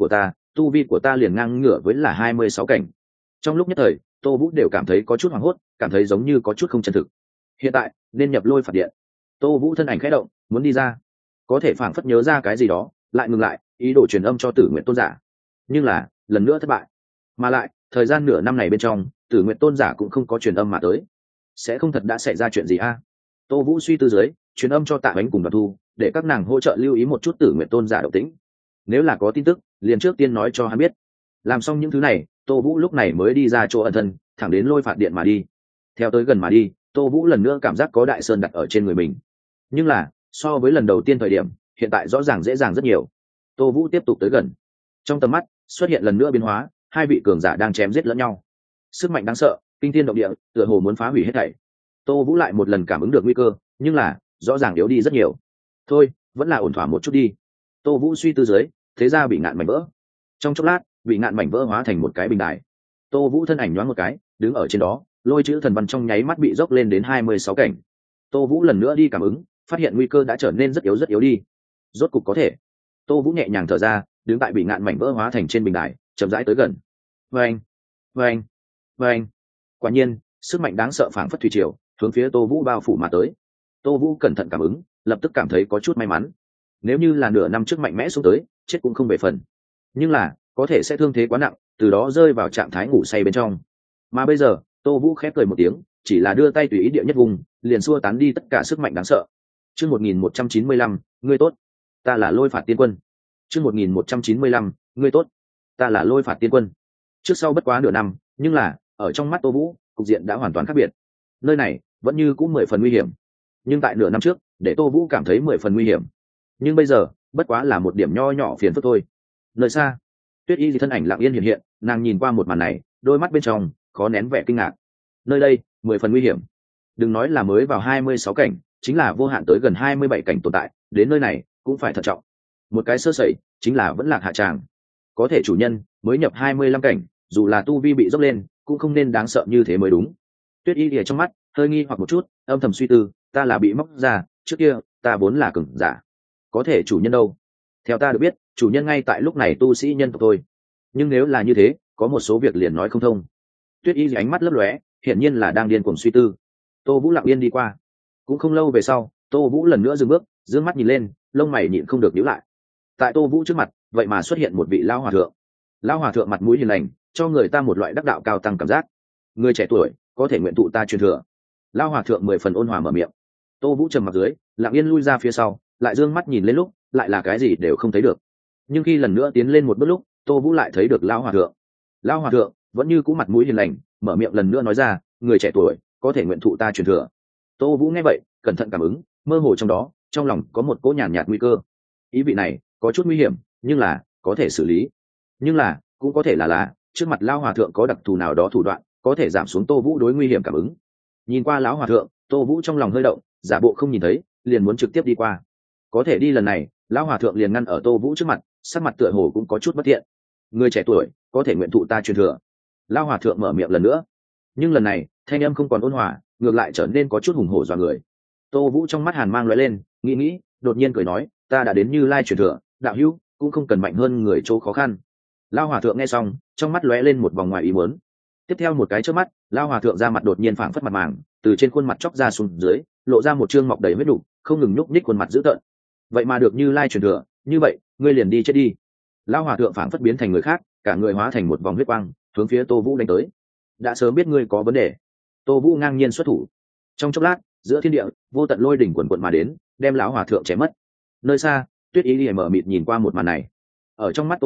tu vi của ta liền ngang ngửa với là 26 cảnh. Trong lúc nhất thời, Tô Vũ đều cảm thấy có chút hoảng hốt, cảm thấy giống như có chút không chân thực. Hiện tại nên nhập lôi phạt điện. Tô Vũ thân ảnh khẽ động, muốn đi ra, có thể phảng phất nhớ ra cái gì đó, lại ngừng lại, ý đồ truyền âm cho Tử Nguyện Tôn giả. Nhưng là lần nữa thất bại. Mà lại thời gian nửa năm này bên trong, Tử Nguyện Tôn giả cũng không có truyền âm mà tới. Sẽ không thật đã xảy ra chuyện gì a? Tô Vũ suy tư dưới, truyền âm cho Tạ Ánh cùng Đoàn Thu, để các nàng hỗ trợ lưu ý một chút Tử Nguyện Tôn giả động tĩnh. Nếu là có tin tức, liền trước tiên nói cho hắn biết. Làm xong những thứ này, Tô Vũ lúc này mới đi ra chỗ ẩn thân, thẳng đến lôi phạt điện mà đi. Theo tới gần mà đi, Tô Vũ lần nữa cảm giác có đại sơn đặt ở trên người mình. Nhưng là so với lần đầu tiên thời điểm, hiện tại rõ ràng dễ dàng rất nhiều. Tô Vũ tiếp tục tới gần. Trong tầm mắt xuất hiện lần nữa biến hóa, hai vị cường giả đang chém giết lẫn nhau. Sức mạnh đáng sợ, kinh thiên động địa, tựa hồ muốn phá hủy hết thảy. Tô Vũ lại một lần cảm ứng được nguy cơ, nhưng là rõ ràng yếu đi rất nhiều. Thôi, vẫn là ổn thỏa một chút đi. Tô Vũ suy tư dưới, thế ra bị ngạn mảnh vỡ. Trong chốc lát, bị ngạn mảnh vỡ hóa thành một cái bình đài. Tô Vũ thân ảnh nhoáng một cái, đứng ở trên đó, lôi chữ thần văn trong nháy mắt bị dốc lên đến 26 cảnh. Tô Vũ lần nữa đi cảm ứng, phát hiện nguy cơ đã trở nên rất yếu đi. Rốt cục có thể. Tô Vũ nhẹ nhàng thở ra, đứng tại bị ngạn mảnh vỡ hóa thành trên bình đài, chậm rãi tới gần. Vâng, vâng, vâng. Quả nhiên, sức mạnh đáng sợ phảng phất thủy triều, hướng phía Tô Vũ bao phủ mà tới. Tô Vũ cẩn thận cảm ứng, lập tức cảm thấy có chút may mắn. Nếu như là nửa năm trước mạnh mẽ xuống tới, chết cũng không về phần. Nhưng là, có thể sẽ thương thế quá nặng, từ đó rơi vào trạng thái ngủ say bên trong. Mà bây giờ, Tô Vũ khép cười một tiếng, chỉ là đưa tay tùy ý địa nhất vùng, liền xua tán đi tất cả sức mạnh đáng sợ. Chương 1195, ngươi tốt, ta là Lôi Phạt Tiên Quân. Chương 1195, ngươi tốt, ta là Lôi Phạt Tiên Quân. Trước sau bất quá nửa năm, nhưng là, ở trong mắt Tô Vũ, cục diện đã hoàn toàn khác biệt. Nơi này vẫn như cũng 10 phần nguy hiểm. Nhưng tại nửa năm trước, để Tô Vũ cảm thấy 10 phần nguy hiểm. Nhưng bây giờ, bất quá là một điểm nho nhỏ phiền phức thôi. Nơi xa, Tuyết Y thì thân ảnh lặng yên hiện, nàng nhìn qua một màn này, đôi mắt bên trong khó nén vẻ kinh ngạc. Nơi đây, 10 phần nguy hiểm. Đừng nói là mới vào 26 cảnh, chính là vô hạn tới gần 27 cảnh tồn tại, đến nơi này cũng phải thận trọng. Một cái sơ sẩy, chính là vẫn lạc hạ tràng. Có thể chủ nhân mới nhập 25 cảnh, dù là tu vi bị dốc lên, cũng không nên đáng sợ như thế mới đúng. Tuyết Y thì trong mắt hơi nghi hoặc một chút, âm thầm suy tư, ta là bị móc ra, trước kia ta vốn là cường giả. Có thể chủ nhân đâu? Theo ta được biết, chủ nhân ngay tại lúc này tu sĩ nhân tộc thôi. Nhưng nếu là như thế, có một số việc liền nói không thông. Tuyết Y thì ánh mắt lấp lóe, hiển nhiên là đang điên cuồng suy tư. Tô Vũ lặng yên đi qua. Cũng không lâu về sau, Tô Vũ lần nữa dừng bước, dương mắt nhìn lên, lông mày nhịn không được nhíu lại. Tại Tô Vũ trước mặt, vậy mà xuất hiện một vị lão hòa thượng. Lão hòa thượng mặt mũi hiền lành, cho người ta một loại đắc đạo cao tăng cảm giác. Người trẻ tuổi, có thể nguyện thụ ta truyền thừa. Lão hòa thượng 10 phần ôn hòa mở miệng. Tô Vũ trầm mặt dưới, lặng yên lui ra phía sau, lại dương mắt nhìn lên lúc, lại là cái gì đều không thấy được. Nhưng khi lần nữa tiến lên một bước lúc, Tô Vũ lại thấy được lão hòa thượng. Lão hòa thượng vẫn như cũ mặt mũi hiền lành, mở miệng lần nữa nói ra, người trẻ tuổi, có thể nguyện thụ ta truyền thừa. Tô Vũ nghe vậy, cẩn thận cảm ứng, mơ hồ trong đó, trong lòng có một cỗ nhàn nhạt nguy cơ. Ý vị này có chút nguy hiểm, nhưng là có thể xử lý. Nhưng là cũng có thể là trước mặt lão hòa thượng có đặc thù nào đó thủ đoạn, có thể giảm xuống Tô Vũ đối nguy hiểm cảm ứng. Nhìn qua lão hòa thượng, Tô Vũ trong lòng hơi động, giả bộ không nhìn thấy, liền muốn trực tiếp đi qua. Có thể đi lần này, lão hòa thượng liền ngăn ở Tô Vũ trước mặt, sắc mặt tựa hồ cũng có chút bất thiện. Người trẻ tuổi, có thể nguyện thụ ta truyền thừa. Lão hòa thượng mở miệng lần nữa, nhưng lần này thanh âm không còn ôn hòa, ngược lại trở nên có chút hùng hổ dọa người. Tô Vũ trong mắt hàn mang lóe lên, nghĩ, đột nhiên cười nói, ta đã đến Như Lai truyền thừa, đạo hữu cũng không cần mạnh hơn người chỗ khó khăn. Lão hòa thượng nghe xong, trong mắt lóe lên một vòng ngoài ý muốn. Tiếp theo một cái chớp mắt, lão hòa thượng ra mặt đột nhiên phảng phất mặt màng, từ trên khuôn mặt chóc ra xuống dưới, lộ ra một trương mọc đầy huyết đủ, không ngừng nhúc nhích khuôn mặt dữ tợn. Vậy mà được Như Lai truyền thừa, như vậy, ngươi liền đi chết đi. Lão hòa thượng phảng phất biến thành người khác, cả người hóa thành một vòng huyết quang, hướng phía Tô Vũ đánh tới. Đã sớm biết ngươi có vấn đề. Tô Vũ ngang nhiên xuất thủ. Trong chốc lát, giữa thiên địa, vô tận lôi đỉnh quần quần mà đến, đem lão hòa thượng chém mất. Nơi xa, Tuyết Y Lìa mở mịt nhìn qua một màn này. Ở trong mắt Tô Vũ,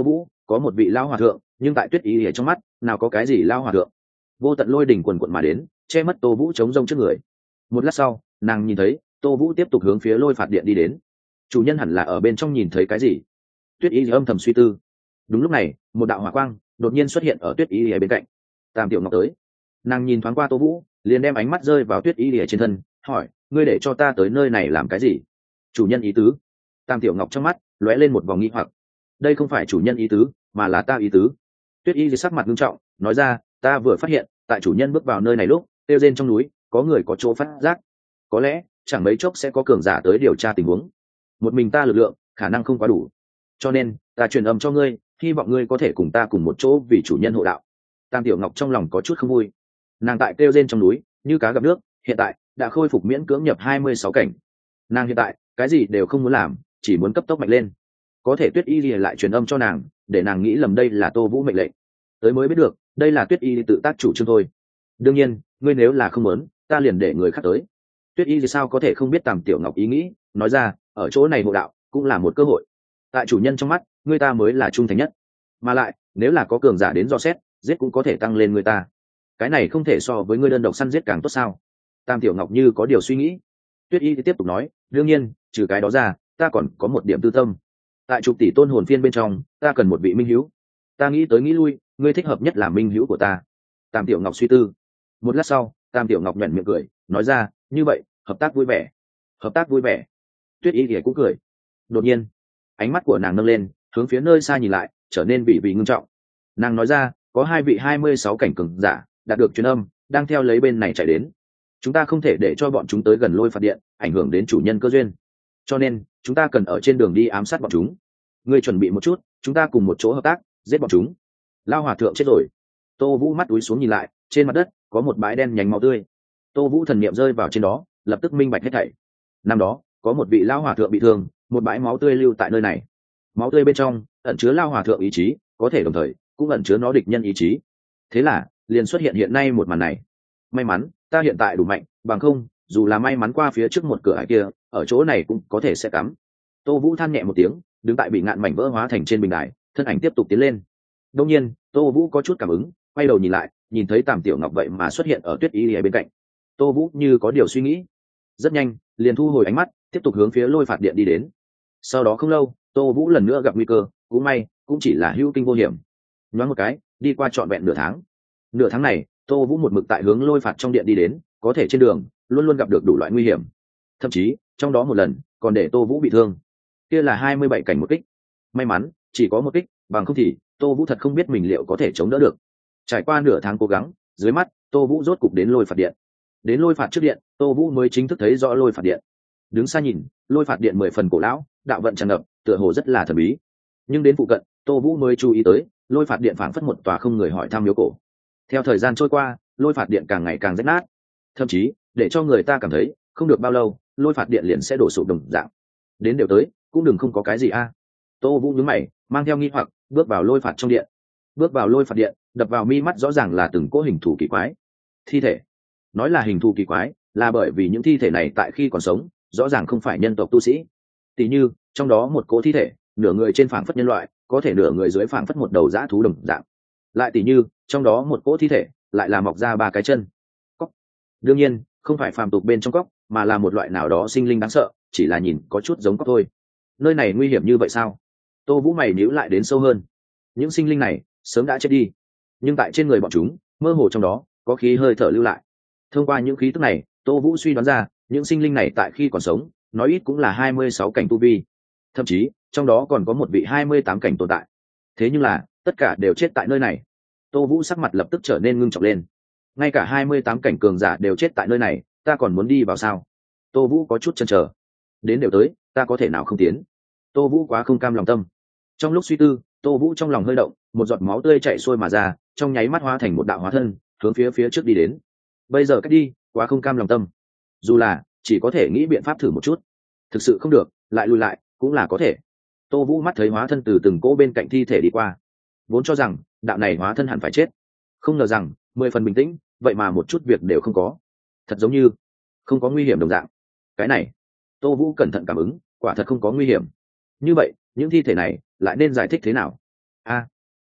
có một vị lao hòa thượng, nhưng tại Tuyết Y ở trong mắt nào có cái gì lao hòa thượng. Vô tận lôi đỉnh quần quận mà đến, che mất Tô Vũ chống rông trước người. Một lát sau, nàng nhìn thấy Tô Vũ tiếp tục hướng phía lôi phạt điện đi đến. Chủ nhân hẳn là ở bên trong nhìn thấy cái gì. Tuyết Y âm thầm suy tư. Đúng lúc này, một đạo hỏa quang đột nhiên xuất hiện ở Tuyết Y ở bên cạnh. Tam Tiểu Ngọc tới. Nàng nhìn thoáng qua Tô Vũ, liền đem ánh mắt rơi vào Tuyết Y ở trên thân, hỏi: ngươi để cho ta tới nơi này làm cái gì? Chủ nhân ý tứ. Tam Tiểu Ngọc trong mắt lóe lên một vòng nghi hoặc. Đây không phải chủ nhân ý tứ, mà là ta ý tứ. Tuyết Y sắc mặt nghiêm trọng, nói ra: ta vừa phát hiện, tại chủ nhân bước vào nơi này lúc, tiêu rên trong núi có người có chỗ phát giác, có lẽ chẳng mấy chốc sẽ có cường giả tới điều tra tình huống. Một mình ta lực lượng khả năng không quá đủ, cho nên ta truyền âm cho ngươi, hy vọng ngươi có thể cùng ta cùng một chỗ vì chủ nhân hộ đạo. Tam Tiểu Ngọc trong lòng có chút không vui. Nàng tại kêu rên trong núi như cá gặp nước, hiện tại đã khôi phục miễn cưỡng nhập 26 cảnh. Nàng hiện tại cái gì đều không muốn làm, chỉ muốn cấp tốc mạnh lên. Có thể Tuyết Y lại truyền âm cho nàng, để nàng nghĩ lầm đây là Tô Vũ mệnh lệnh. Tới mới biết được, đây là Tuyết Y tự tác chủ trương thôi. Đương nhiên, ngươi nếu là không muốn, ta liền để người khác tới. Tuyết Y thì sao có thể không biết Tam Tiểu Ngọc ý nghĩ, nói ra: ở chỗ này hộ đạo cũng là một cơ hội. Tại chủ nhân trong mắt, ngươi ta mới là trung thành nhất. Mà lại, nếu là có cường giả đến dò xét, giết cũng có thể tăng lên người ta. Cái này không thể so với ngươi đơn độc săn giết càng tốt sao? Tam Tiểu Ngọc như có điều suy nghĩ. Tuyết Y thì tiếp tục nói: đương nhiên, trừ cái đó ra, ta còn có một điểm tư tâm. Tại chục tỷ tôn hồn phiên bên trong, ta cần một vị minh hữu. Ta nghĩ tới nghĩ lui, ngươi thích hợp nhất là minh hữu của ta. Tam Tiểu Ngọc suy tư. Một lát sau, Tam Tiểu Ngọc nhoẻn miệng cười, nói ra: như vậy, hợp tác vui vẻ. Hợp tác vui vẻ. Tuyết Y thì cũng cười. Đột nhiên, ánh mắt của nàng nâng lên, hướng phía nơi xa nhìn lại, trở nên vì ngưng trọng. Nàng nói ra: có 2 vị 26 cảnh cường giả đạt được truyền âm, đang theo lấy bên này chạy đến. Chúng ta không thể để cho bọn chúng tới gần lôi phạt điện, ảnh hưởng đến chủ nhân cơ duyên. Cho nên, chúng ta cần ở trên đường đi ám sát bọn chúng. Ngươi chuẩn bị một chút, chúng ta cùng một chỗ hợp tác, giết bọn chúng. Lao hòa thượng chết rồi. Tô Vũ mắt túi xuống nhìn lại, trên mặt đất có một bãi đen nhánh máu tươi. Tô Vũ thần niệm rơi vào trên đó, lập tức minh bạch hết thảy. Năm đó, có một vị lao hòa thượng bị thương, một bãi máu tươi lưu tại nơi này. Máu tươi bên trong ẩn chứa lao hòa thượng ý chí, có thể đồng thời cũng ẩn chứa nó địch nhân ý chí. Thế là liền xuất hiện hiện nay một màn này. May mắn ta hiện tại đủ mạnh, bằng không dù là may mắn qua phía trước một cửa ải kia, ở chỗ này cũng có thể sẽ cắm. Tô Vũ than nhẹ một tiếng, đứng tại bị ngạn mảnh vỡ hóa thành trên bình đài, thân ảnh tiếp tục tiến lên. Đông nhiên Tô Vũ có chút cảm ứng, quay đầu nhìn lại, nhìn thấy Tam Tiểu Ngọc vậy mà xuất hiện ở Tuyết Y ở bên cạnh. Tô Vũ như có điều suy nghĩ, rất nhanh liền thu hồi ánh mắt, tiếp tục hướng phía lôi phạt điện đi đến. Sau đó không lâu, Tô Vũ lần nữa gặp nguy cơ, cũng may cũng chỉ là hữu kinh vô hiểm. Nhoáng một cái, đi qua trọn vẹn nửa tháng. Nửa tháng này, Tô Vũ một mực tại hướng lôi phạt trong điện đi đến, có thể trên đường luôn luôn gặp được đủ loại nguy hiểm. Thậm chí, trong đó một lần còn để Tô Vũ bị thương. Kia là 27 cảnh một kích. May mắn, chỉ có một kích, bằng không thì Tô Vũ thật không biết mình liệu có thể chống đỡ được. Trải qua nửa tháng cố gắng, dưới mắt, Tô Vũ rốt cục đến lôi phạt điện. Đến lôi phạt trước điện, Tô Vũ mới chính thức thấy rõ lôi phạt điện. Đứng xa nhìn, lôi phạt điện 10 phần cổ lão, đạo vận tràn ngập, tựa hồ rất là thần bí. Nhưng đến phụ cận, Tô Vũ mới chú ý tới, lôi phạt điện phảng phất một tòa không người hỏi thăm miếu cổ. Theo thời gian trôi qua, lôi phạt điện càng ngày càng rách nát, thậm chí để cho người ta cảm thấy không được bao lâu, lôi phạt điện liền sẽ đổ sụp đồng dạng. Đến đều tới, cũng đừng không có cái gì a. Tô Vũ nhướng mày, mang theo nghi hoặc, bước vào lôi phạt trong điện. Bước vào lôi phạt điện, đập vào mi mắt rõ ràng là từng cỗ hình thù kỳ quái. Thi thể. Nói là hình thù kỳ quái, là bởi vì những thi thể này tại khi còn sống, rõ ràng không phải nhân tộc tu sĩ. Tỷ như, trong đó một cỗ thi thể, nửa người trên phảng phất nhân loại, có thể nửa người dưới phảng phất một đầu dã thú đồng dạng. Lại tỷ như, trong đó một cỗ thi thể, lại là mọc ra 3 cái chân. Cóc. Đương nhiên, không phải phàm tục bên trong cóc, mà là một loại nào đó sinh linh đáng sợ, chỉ là nhìn có chút giống cóc thôi. Nơi này nguy hiểm như vậy sao? Tô Vũ mày nhíu lại đến sâu hơn. Những sinh linh này sớm đã chết đi, nhưng tại trên người bọn chúng, mơ hồ trong đó có khí hơi thở lưu lại. Thông qua những khí tức này, Tô Vũ suy đoán ra, những sinh linh này tại khi còn sống, nói ít cũng là 26 cảnh tu vi. Thậm chí, trong đó còn có một vị 28 cảnh tồn tại. Thế nhưng là, tất cả đều chết tại nơi này. Tô Vũ sắc mặt lập tức trở nên ngưng trọng lên. Ngay cả 28 cảnh cường giả đều chết tại nơi này, ta còn muốn đi vào sao? Tô Vũ có chút chần chờ. Đến đều tới, ta có thể nào không tiến? Tô Vũ quá không cam lòng tâm. Trong lúc suy tư, Tô Vũ trong lòng hơi động, một giọt máu tươi chảy xuôi mà ra, trong nháy mắt hóa thành một đạo hóa thân, hướng phía trước đi đến. Bây giờ cách đi, quá không cam lòng tâm. Dù là chỉ có thể nghĩ biện pháp thử một chút, thực sự không được, lại lùi lại cũng là có thể. Tô Vũ mắt thấy hóa thân từ từng cỗ bên cạnh thi thể đi qua, vốn cho rằng đạo này hóa thân hẳn phải chết, không ngờ rằng 10 phần bình tĩnh, vậy mà một chút việc đều không có, thật giống như không có nguy hiểm đồng dạng. Cái này, Tô Vũ cẩn thận cảm ứng, quả thật không có nguy hiểm. Như vậy, những thi thể này lại nên giải thích thế nào?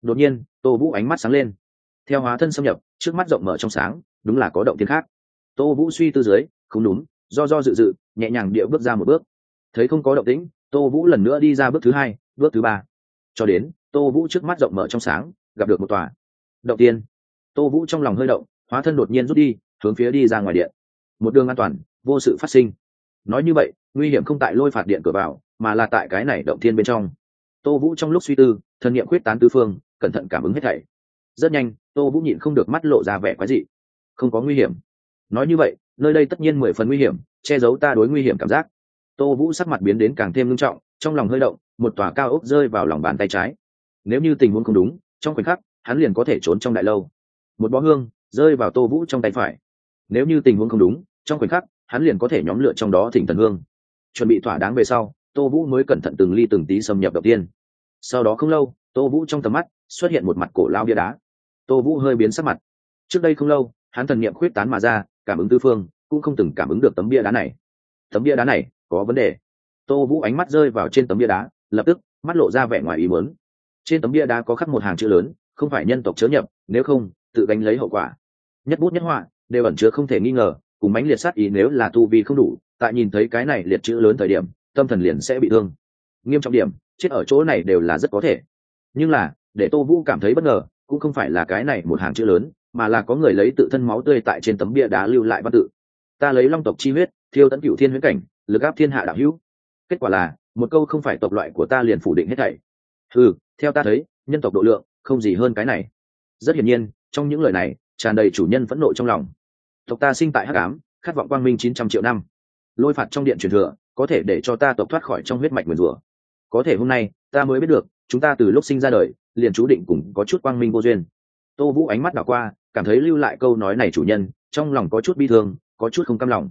Đột nhiên Tô Vũ ánh mắt sáng lên, theo hóa thân xâm nhập, trước mắt rộng mở trong sáng, đúng là có động thiên khác. Tô Vũ suy tư dưới, không đúng, do dự dự, nhẹ nhàng địa bước ra một bước. Thấy không có động tĩnh, Tô Vũ lần nữa đi ra bước thứ hai, bước thứ ba, cho đến Tô Vũ trước mắt rộng mở trong sáng, gặp được một tòa động tiên. Tô Vũ trong lòng hơi động, hóa thân đột nhiên rút đi, hướng phía đi ra ngoài điện. Một đường an toàn, vô sự phát sinh. Nói như vậy, nguy hiểm không tại lôi phạt điện cửa vào, mà là tại cái này động thiên bên trong. Tô Vũ trong lúc suy tư, thần niệm quyết tán tứ phương, cẩn thận cảm ứng hết thảy. Rất nhanh, Tô Vũ nhịn không được mắt lộ ra vẻ quái dị. Không có nguy hiểm. Nói như vậy, nơi đây tất nhiên 10 phần nguy hiểm, che giấu ta đối nguy hiểm cảm giác. Tô Vũ sắc mặt biến đến càng thêm nghiêm trọng, trong lòng hơi động, một tòa cao ốc rơi vào lòng bàn tay trái. Nếu như tình huống không đúng, trong khoảnh khắc, hắn liền có thể trốn trong đại lâu. Một bó hương rơi vào Tô Vũ trong tay phải. Nếu như tình huống không đúng, trong khoảnh khắc, hắn liền có thể nhóm lựa trong đó thỉnh thần hương. Chuẩn bị thỏa đáng về sau, Tô Vũ mới cẩn thận từng ly từng tí xâm nhập động tiên. Sau đó không lâu, Tô Vũ trong tầm mắt xuất hiện một mặt cổ lao bia đá. Tô Vũ hơi biến sắc mặt. Trước đây không lâu, hắn thần niệm khuyết tán mà ra, cảm ứng tứ phương, cũng không từng cảm ứng được tấm bia đá này. Tấm bia đá này có vấn đề. Tô Vũ ánh mắt rơi vào trên tấm bia đá, lập tức mắt lộ ra vẻ ngoài ý muốn. Trên tấm bia đá có khắc một hàng chữ lớn, không phải nhân tộc chớ nhập, nếu không tự gánh lấy hậu quả. Nhất bút nhất họa đều ẩn chứa không thể nghi ngờ, cùng mãnh liệt sát ý, nếu là tu vi không đủ, tại nhìn thấy cái này liệt chữ lớn thời điểm, tâm thần liền sẽ bị thương. Nghiêm trọng điểm, chết ở chỗ này đều là rất có thể. Nhưng là, để Tô Vũ cảm thấy bất ngờ, cũng không phải là cái này một hàng chữ lớn, mà là có người lấy tự thân máu tươi tại trên tấm bia đá lưu lại văn tự. Ta lấy long tộc chi huyết, thiêu tận cửu thiên huyễn cảnh, lực áp thiên hạ đạo hữu. Kết quả là, một câu không phải tộc loại của ta liền phủ định hết thảy. Theo ta thấy, nhân tộc độ lượng không gì hơn cái này. Rất hiển nhiên, trong những lời này tràn đầy chủ nhân phẫn nộ trong lòng. Tộc ta sinh tại hắc ám, khát vọng quang minh 900 triệu năm. Lôi phạt trong điện truyền thừa, có thể để cho ta tộc thoát khỏi trong huyết mạch nguyền rủa. Có thể hôm nay, ta mới biết được, chúng ta từ lúc sinh ra đời, liền chú định cùng có chút quang minh vô duyên. Tô Vũ ánh mắt đảo qua, cảm thấy lưu lại câu nói này chủ nhân, trong lòng có chút bi thương, có chút không cam lòng.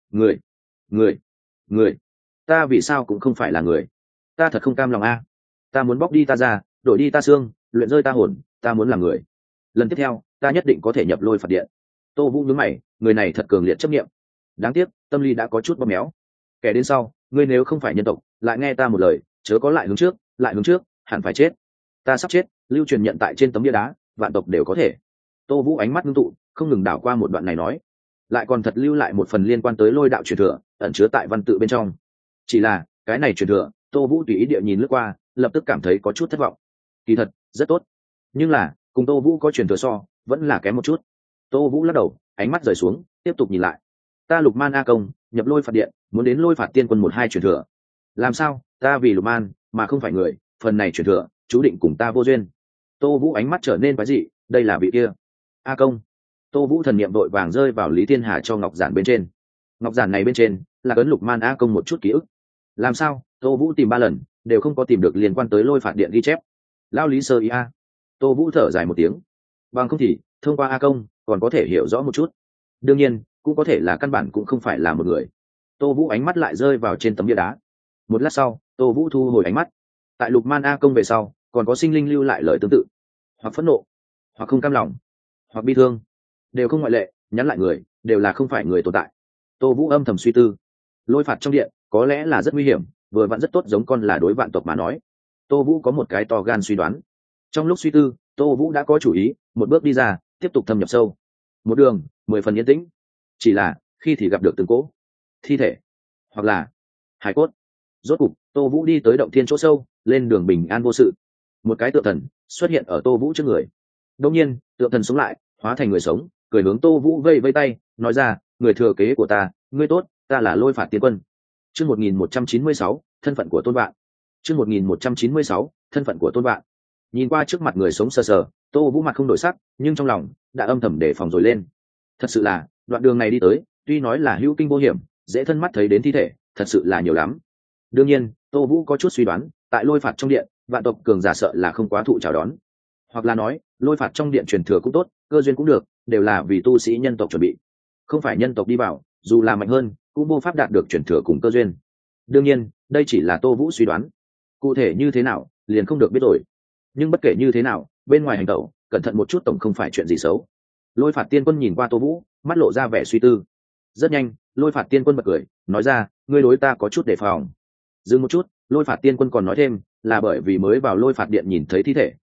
Người, ta vì sao cũng không phải là người? Ta thật không cam lòng a. Ta muốn bóc đi ta ra, đổi đi ta xương, luyện rơi ta hồn, ta muốn là người. Lần tiếp theo, ta nhất định có thể nhập lôi phạt điện. Tô Vũ nhướng mày, người này thật cường liệt chấp niệm. Đáng tiếc, tâm lý đã có chút bóp méo. Kẻ đến sau, ngươi nếu không phải nhân tộc, lại nghe ta một lời, chớ có lại hướng trước, hẳn phải chết. Ta sắp chết, lưu truyền nhận tại trên tấm bia đá, vạn tộc đều có thể. Tô Vũ ánh mắt ngưng tụ, không ngừng đảo qua một đoạn này nói, lại còn thật lưu lại một phần liên quan tới lôi đạo truyền thừa, ẩn chứa tại văn tự bên trong. Chỉ là, cái này truyền thừa, Tô Vũ tùy ý địa nhìn lướt qua, lập tức cảm thấy có chút thất vọng. Kỳ thật, rất tốt. Nhưng là, cùng Tô Vũ có truyền thừa so, vẫn là kém một chút. Tô Vũ lắc đầu, ánh mắt rời xuống, tiếp tục nhìn lại. Ta Lục Man A Công, nhập lôi phạt điện, muốn đến lôi phạt tiên quân 1-2 truyền thừa. Làm sao, ta vì Lục Man, mà không phải người, phần này truyền thừa, chú định cùng ta vô duyên. Tô Vũ ánh mắt trở nên quái dị, đây là vị kia. A Công. Tô Vũ thần niệm đội vàng rơi vào Lý Thiên Hà cho ngọc giản bên trên. Ngọc giản này bên trên là ấn Lục Man A Công một chút ký ức. Làm sao, Tô Vũ tìm 3 lần, đều không có tìm được liên quan tới lôi phạt điện ghi chép. Lao Lý sơ ý a. Tô Vũ thở dài một tiếng. Bằng không thì, thông qua A Công, còn có thể hiểu rõ một chút. Đương nhiên, cũng có thể là căn bản cũng không phải là một người. Tô Vũ ánh mắt lại rơi vào trên tấm bia đá. Một lát sau, Tô Vũ thu hồi ánh mắt. Tại Lục Man A Công về sau, còn có sinh linh lưu lại lời tương tự, hoặc phẫn nộ, hoặc không cam lòng, hoặc bi thương, đều không ngoại lệ, nhắn lại người đều là không phải người tồn tại. Tô Vũ âm thầm suy tư, lôi phạt trong điện có lẽ là rất nguy hiểm, vừa vặn rất tốt giống con là đối vạn tộc mà nói. Tô Vũ có một cái to gan suy đoán. Trong lúc suy tư, Tô Vũ đã có chủ ý, một bước đi ra, tiếp tục thâm nhập sâu. Một đường 10 phần yên tĩnh. Chỉ là khi thì gặp được từng cỗ thi thể, hoặc là hải cốt. Rốt cục, Tô Vũ đi tới động thiên chỗ sâu, lên đường bình an vô sự. Một cái tượng thần xuất hiện ở Tô Vũ trước người. Đương nhiên, tượng thần sống lại, hóa thành người sống, cười hướng Tô Vũ vây vây tay, nói ra, người thừa kế của ta, ngươi tốt, ta là lôi phạt tiên quân. Chương 1196, thân phận của Tôn Vạn. Chương 1196, thân phận của Tôn Vạn. Nhìn qua trước mặt người sống sờ sờ, Tô Vũ mặt không đổi sắc, nhưng trong lòng đã âm thầm đề phòng rồi lên. Thật sự là, đoạn đường này đi tới, tuy nói là hữu kinh vô hiểm, dễ thân mắt thấy đến thi thể, thật sự là nhiều lắm. Đương nhiên, Tô Vũ có chút suy đoán, tại lôi phạt trong điện, vạn tộc cường giả sợ là không quá thụ chào đón. Hoặc là nói, lôi phạt trong điện truyền thừa cũng tốt, cơ duyên cũng được, đều là vì tu sĩ nhân tộc chuẩn bị. Không phải nhân tộc đi vào, dù là mạnh hơn, cũng vô pháp đạt được truyền thừa cùng cơ duyên. Đương nhiên, đây chỉ là Tô Vũ suy đoán. Cụ thể như thế nào, liền không được biết rồi. Nhưng bất kể như thế nào, bên ngoài hành tẩu, cẩn thận một chút tổng không phải chuyện gì xấu. Lôi phạt tiên quân nhìn qua Tô Vũ, mắt lộ ra vẻ suy tư. Rất nhanh, lôi phạt tiên quân bật cười, nói ra, ngươi đối ta có chút đề phòng. Dừng một chút, lôi phạt tiên quân còn nói thêm, là bởi vì mới vào lôi phạt điện nhìn thấy thi thể,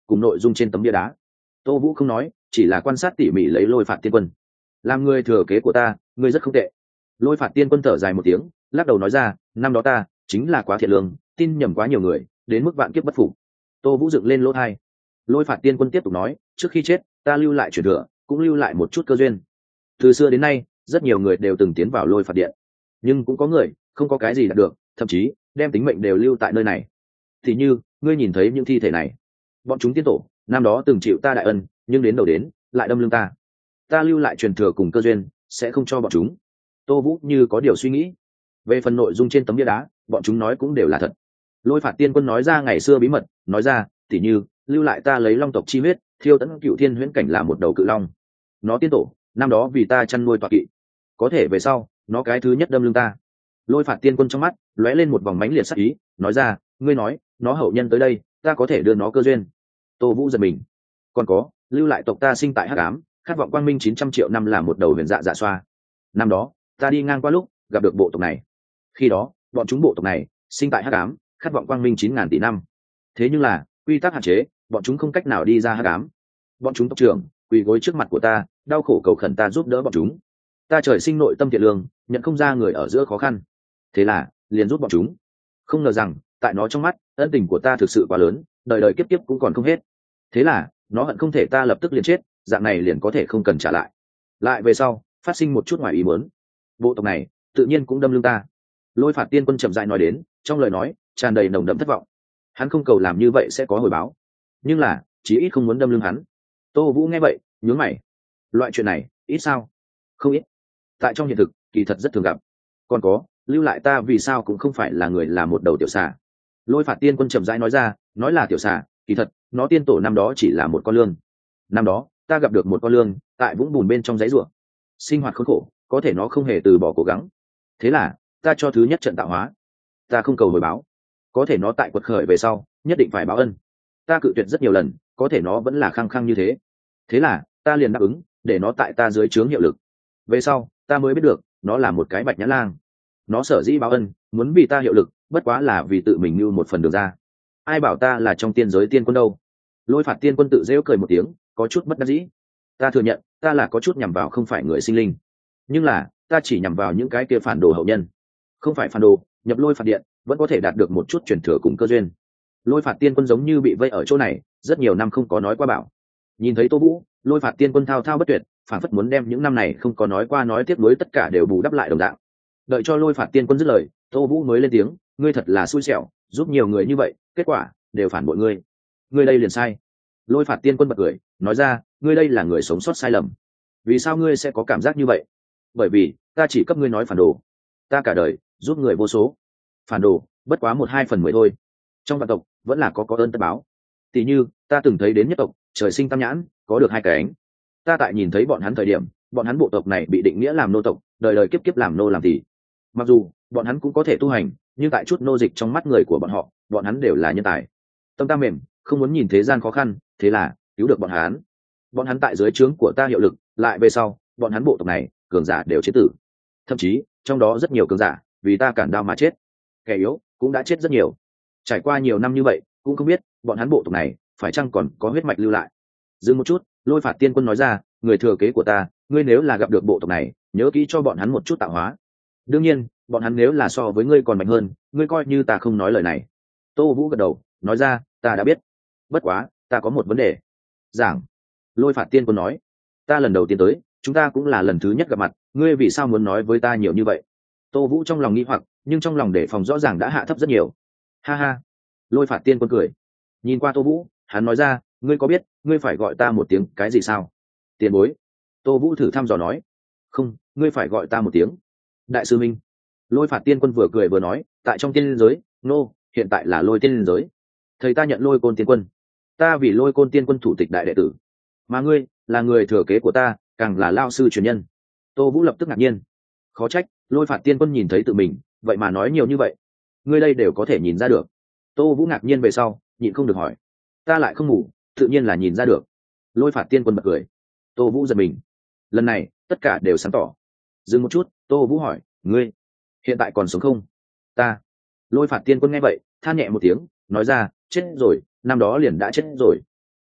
cùng nội dung trên tấm bia đá. Tô Vũ không nói, chỉ là quan sát tỉ mỉ lấy Lôi Phạt Tiên Quân. Làm người thừa kế của ta, ngươi rất không tệ. Lôi Phạt Tiên Quân thở dài một tiếng, lắc đầu nói ra, năm đó ta chính là quá thiện lương, tin nhầm quá nhiều người, đến mức vạn kiếp bất phục. Tô Vũ dựng lên lỗ tai. Lôi Phạt Tiên Quân tiếp tục nói, trước khi chết ta lưu lại truyền thừa, cũng lưu lại một chút cơ duyên. Từ xưa đến nay rất nhiều người đều từng tiến vào Lôi Phạt Điện, nhưng cũng có người không có cái gì đạt được, thậm chí đem tính mệnh đều lưu tại nơi này. Thì như ngươi nhìn thấy những thi thể này, bọn chúng tiên tổ năm đó từng chịu ta đại ân, nhưng đến đầu đến lại đâm lưng ta. Ta lưu lại truyền thừa cùng cơ duyên sẽ không cho bọn chúng. Tô Vũ như có điều suy nghĩ. Về phần nội dung trên tấm bia đá, bọn chúng nói cũng đều là thật. Lôi Phạt Tiên Quân nói ra ngày xưa bí mật, nói ra tỉ như lưu lại ta lấy long tộc chi huyết thiêu tẫn cựu thiên huyễn cảnh là một đầu cự long, nó tiên tổ năm đó vì ta chăn nuôi tọa kỵ, có thể về sau nó cái thứ nhất đâm lưng ta. Lôi Phạt Tiên Quân trong mắt lóe lên một vòng mãnh liệt sắc ý, nói ra ngươi nói nó hậu nhân tới đây, ta có thể đưa nó cơ duyên. Tô Vũ giật mình. Còn có lưu lại tộc ta sinh tại hắc ám, khát vọng quang minh 900 triệu năm là một đầu huyền dạ dạ xoa. Năm đó ta đi ngang qua lúc gặp được bộ tộc này, khi đó bọn chúng bộ tộc này sinh tại hắc ám, khát vọng quang minh 9.000 tỷ năm. Thế nhưng là quy tắc hạn chế, bọn chúng không cách nào đi ra hắc ám. Bọn chúng tộc trưởng quỳ gối trước mặt của ta, đau khổ cầu khẩn ta giúp đỡ bọn chúng. Ta trời sinh nội tâm thiện lương, nhận không ra người ở giữa khó khăn, thế là liền giúp bọn chúng. Không ngờ rằng tại nó trong mắt ân tình của ta thực sự quá lớn, đời đời kiếp kiếp cũng còn không hết. Thế là nó hận không thể ta lập tức liền chết, dạng này liền có thể không cần trả lại. Lại về sau phát sinh một chút ngoài ý muốn, bộ tộc này tự nhiên cũng đâm lưng ta. Lôi Phạt Tiên Quân chậm rãi nói đến, trong lời nói tràn đầy nồng đậm thất vọng. Hắn không cầu làm như vậy sẽ có hồi báo, nhưng là chí ít không muốn đâm lưng hắn. Tô Vũ nghe vậy nhướng mày. Loại chuyện này ít sao? Không ít, tại trong hiện thực kỳ thật rất thường gặp. Còn có lưu lại ta vì sao cũng không phải là người, là một đầu tiểu xà. Lôi Phạt Tiên Quân chậm rãi nói ra, nói là tiểu xà, kỳ thật nó tiên tổ năm đó chỉ là một con lương. Năm đó ta gặp được một con lương tại vũng bùn bên trong giấy ruộng, sinh hoạt khốn khổ, có thể nó không hề từ bỏ cố gắng. Thế là ta cho thứ nhất trận tạo hóa. Ta không cầu hồi báo, có thể nó tại quật khởi về sau nhất định phải báo ân. Ta cự tuyệt rất nhiều lần, có thể nó vẫn là khăng khăng như thế. Thế là ta liền đáp ứng để nó tại ta dưới trướng hiệu lực. Về sau ta mới biết được nó là một cái bạch nhã lang. Nó sở dĩ báo ân, muốn vì ta hiệu lực, bất quá là vì tự mình mưu một phần được ra. Ai bảo ta là trong tiên giới tiên quân đâu. Lôi Phạt Tiên Quân tự rêu cười một tiếng, có chút bất đắc dĩ. Ta thừa nhận ta là có chút nhằm vào không phải người sinh linh, nhưng là ta chỉ nhằm vào những cái kia phản đồ hậu nhân. Không phải phản đồ nhập Lôi Phạt Điện vẫn có thể đạt được một chút truyền thừa cùng cơ duyên. Lôi Phạt Tiên Quân giống như bị vây ở chỗ này rất nhiều năm không có nói qua bảo. Nhìn thấy Tô Vũ, Lôi Phạt Tiên Quân thao thao bất tuyệt, phản phất muốn đem những năm này không có nói qua nói tiếp nối tất cả đều bù đắp lại đồng dạng. Đợi cho Lôi Phạt Tiên Quân dứt lời, Tô Vũ mới lên tiếng, ngươi thật là xui xẻo, giúp nhiều người như vậy, kết quả đều phản bội ngươi. Ngươi đây liền sai. Lôi Phạt Tiên Quân bật cười, nói ra, ngươi đây là người sống sót sai lầm. Vì sao ngươi sẽ có cảm giác như vậy? Bởi vì ta chỉ cấp ngươi nói phản đồ. Ta cả đời giúp người vô số, phản đồ bất quá 1/2/10 thôi. Trong vạn tộc vẫn là có ơn tất báo. Tỷ như ta từng thấy đến nhất tộc trời sinh tam nhãn, có được 2 cánh. Ta tại nhìn thấy bọn hắn thời điểm, bọn hắn bộ tộc này bị định nghĩa làm nô tộc, đời đời kiếp kiếp làm nô làm tỳ. Mặc dù bọn hắn cũng có thể tu hành, nhưng tại chút nô dịch trong mắt người của bọn họ, bọn hắn đều là nhân tài. Tâm ta mềm, không muốn nhìn thế gian khó khăn, thế là cứu được bọn hắn. Bọn hắn tại dưới trướng của ta hiệu lực, lại về sau bọn hắn bộ tộc này cường giả đều chết tử. Thậm chí trong đó rất nhiều cường giả vì ta cản đao mà chết, kẻ yếu cũng đã chết rất nhiều. Trải qua nhiều năm như vậy, cũng không biết bọn hắn bộ tộc này phải chăng còn có huyết mạch lưu lại. Dừng một chút, Lôi Phạt Tiên Quân nói ra, người thừa kế của ta, ngươi nếu là gặp được bộ tộc này, nhớ kỹ cho bọn hắn một chút tạo hóa. Đương nhiên bọn hắn nếu là so với ngươi còn mạnh hơn, ngươi coi như ta không nói lời này. Tô Vũ gật đầu, nói ra, ta đã biết. Bất quá ta có một vấn đề. Giảng. Lôi Phạt Tiên Quân nói, ta lần đầu tiên tới, chúng ta cũng là lần thứ nhất gặp mặt, ngươi vì sao muốn nói với ta nhiều như vậy? Tô Vũ trong lòng nghi hoặc, nhưng trong lòng đề phòng rõ ràng đã hạ thấp rất nhiều. Ha ha. Lôi Phạt Tiên Quân cười, nhìn qua Tô Vũ, hắn nói ra, ngươi có biết ngươi phải gọi ta một tiếng cái gì sao? Tiền bối. Tô Vũ thử thăm dò nói. Không, ngươi phải gọi ta một tiếng đại sư minh. Lôi Phạt Tiên Quân vừa cười vừa nói, tại trong tiên giới, hiện tại là Lôi tiên giới. Thầy ta nhận Lôi Côn Tiên Quân, ta vì Lôi Côn Tiên Quân thủ tịch đại đệ tử, mà ngươi là người thừa kế của ta, càng là lao sư truyền nhân. Tô Vũ lập tức ngạc nhiên, khó trách Lôi Phạt Tiên Quân nhìn thấy tự mình vậy mà nói nhiều như vậy, ngươi đây đều có thể nhìn ra được. Tô Vũ ngạc nhiên về sau nhịn không được hỏi, ta lại không ngủ, tự nhiên là nhìn ra được. Lôi Phạt Tiên Quân bật cười. Tô Vũ giật mình, lần này tất cả đều sáng tỏ. Dừng một chút, Tô Vũ hỏi, ngươi hiện tại còn sống không? Ta. Lôi Phạt Tiên Quân nghe vậy than nhẹ một tiếng, nói ra, chết rồi, năm đó liền đã chết rồi.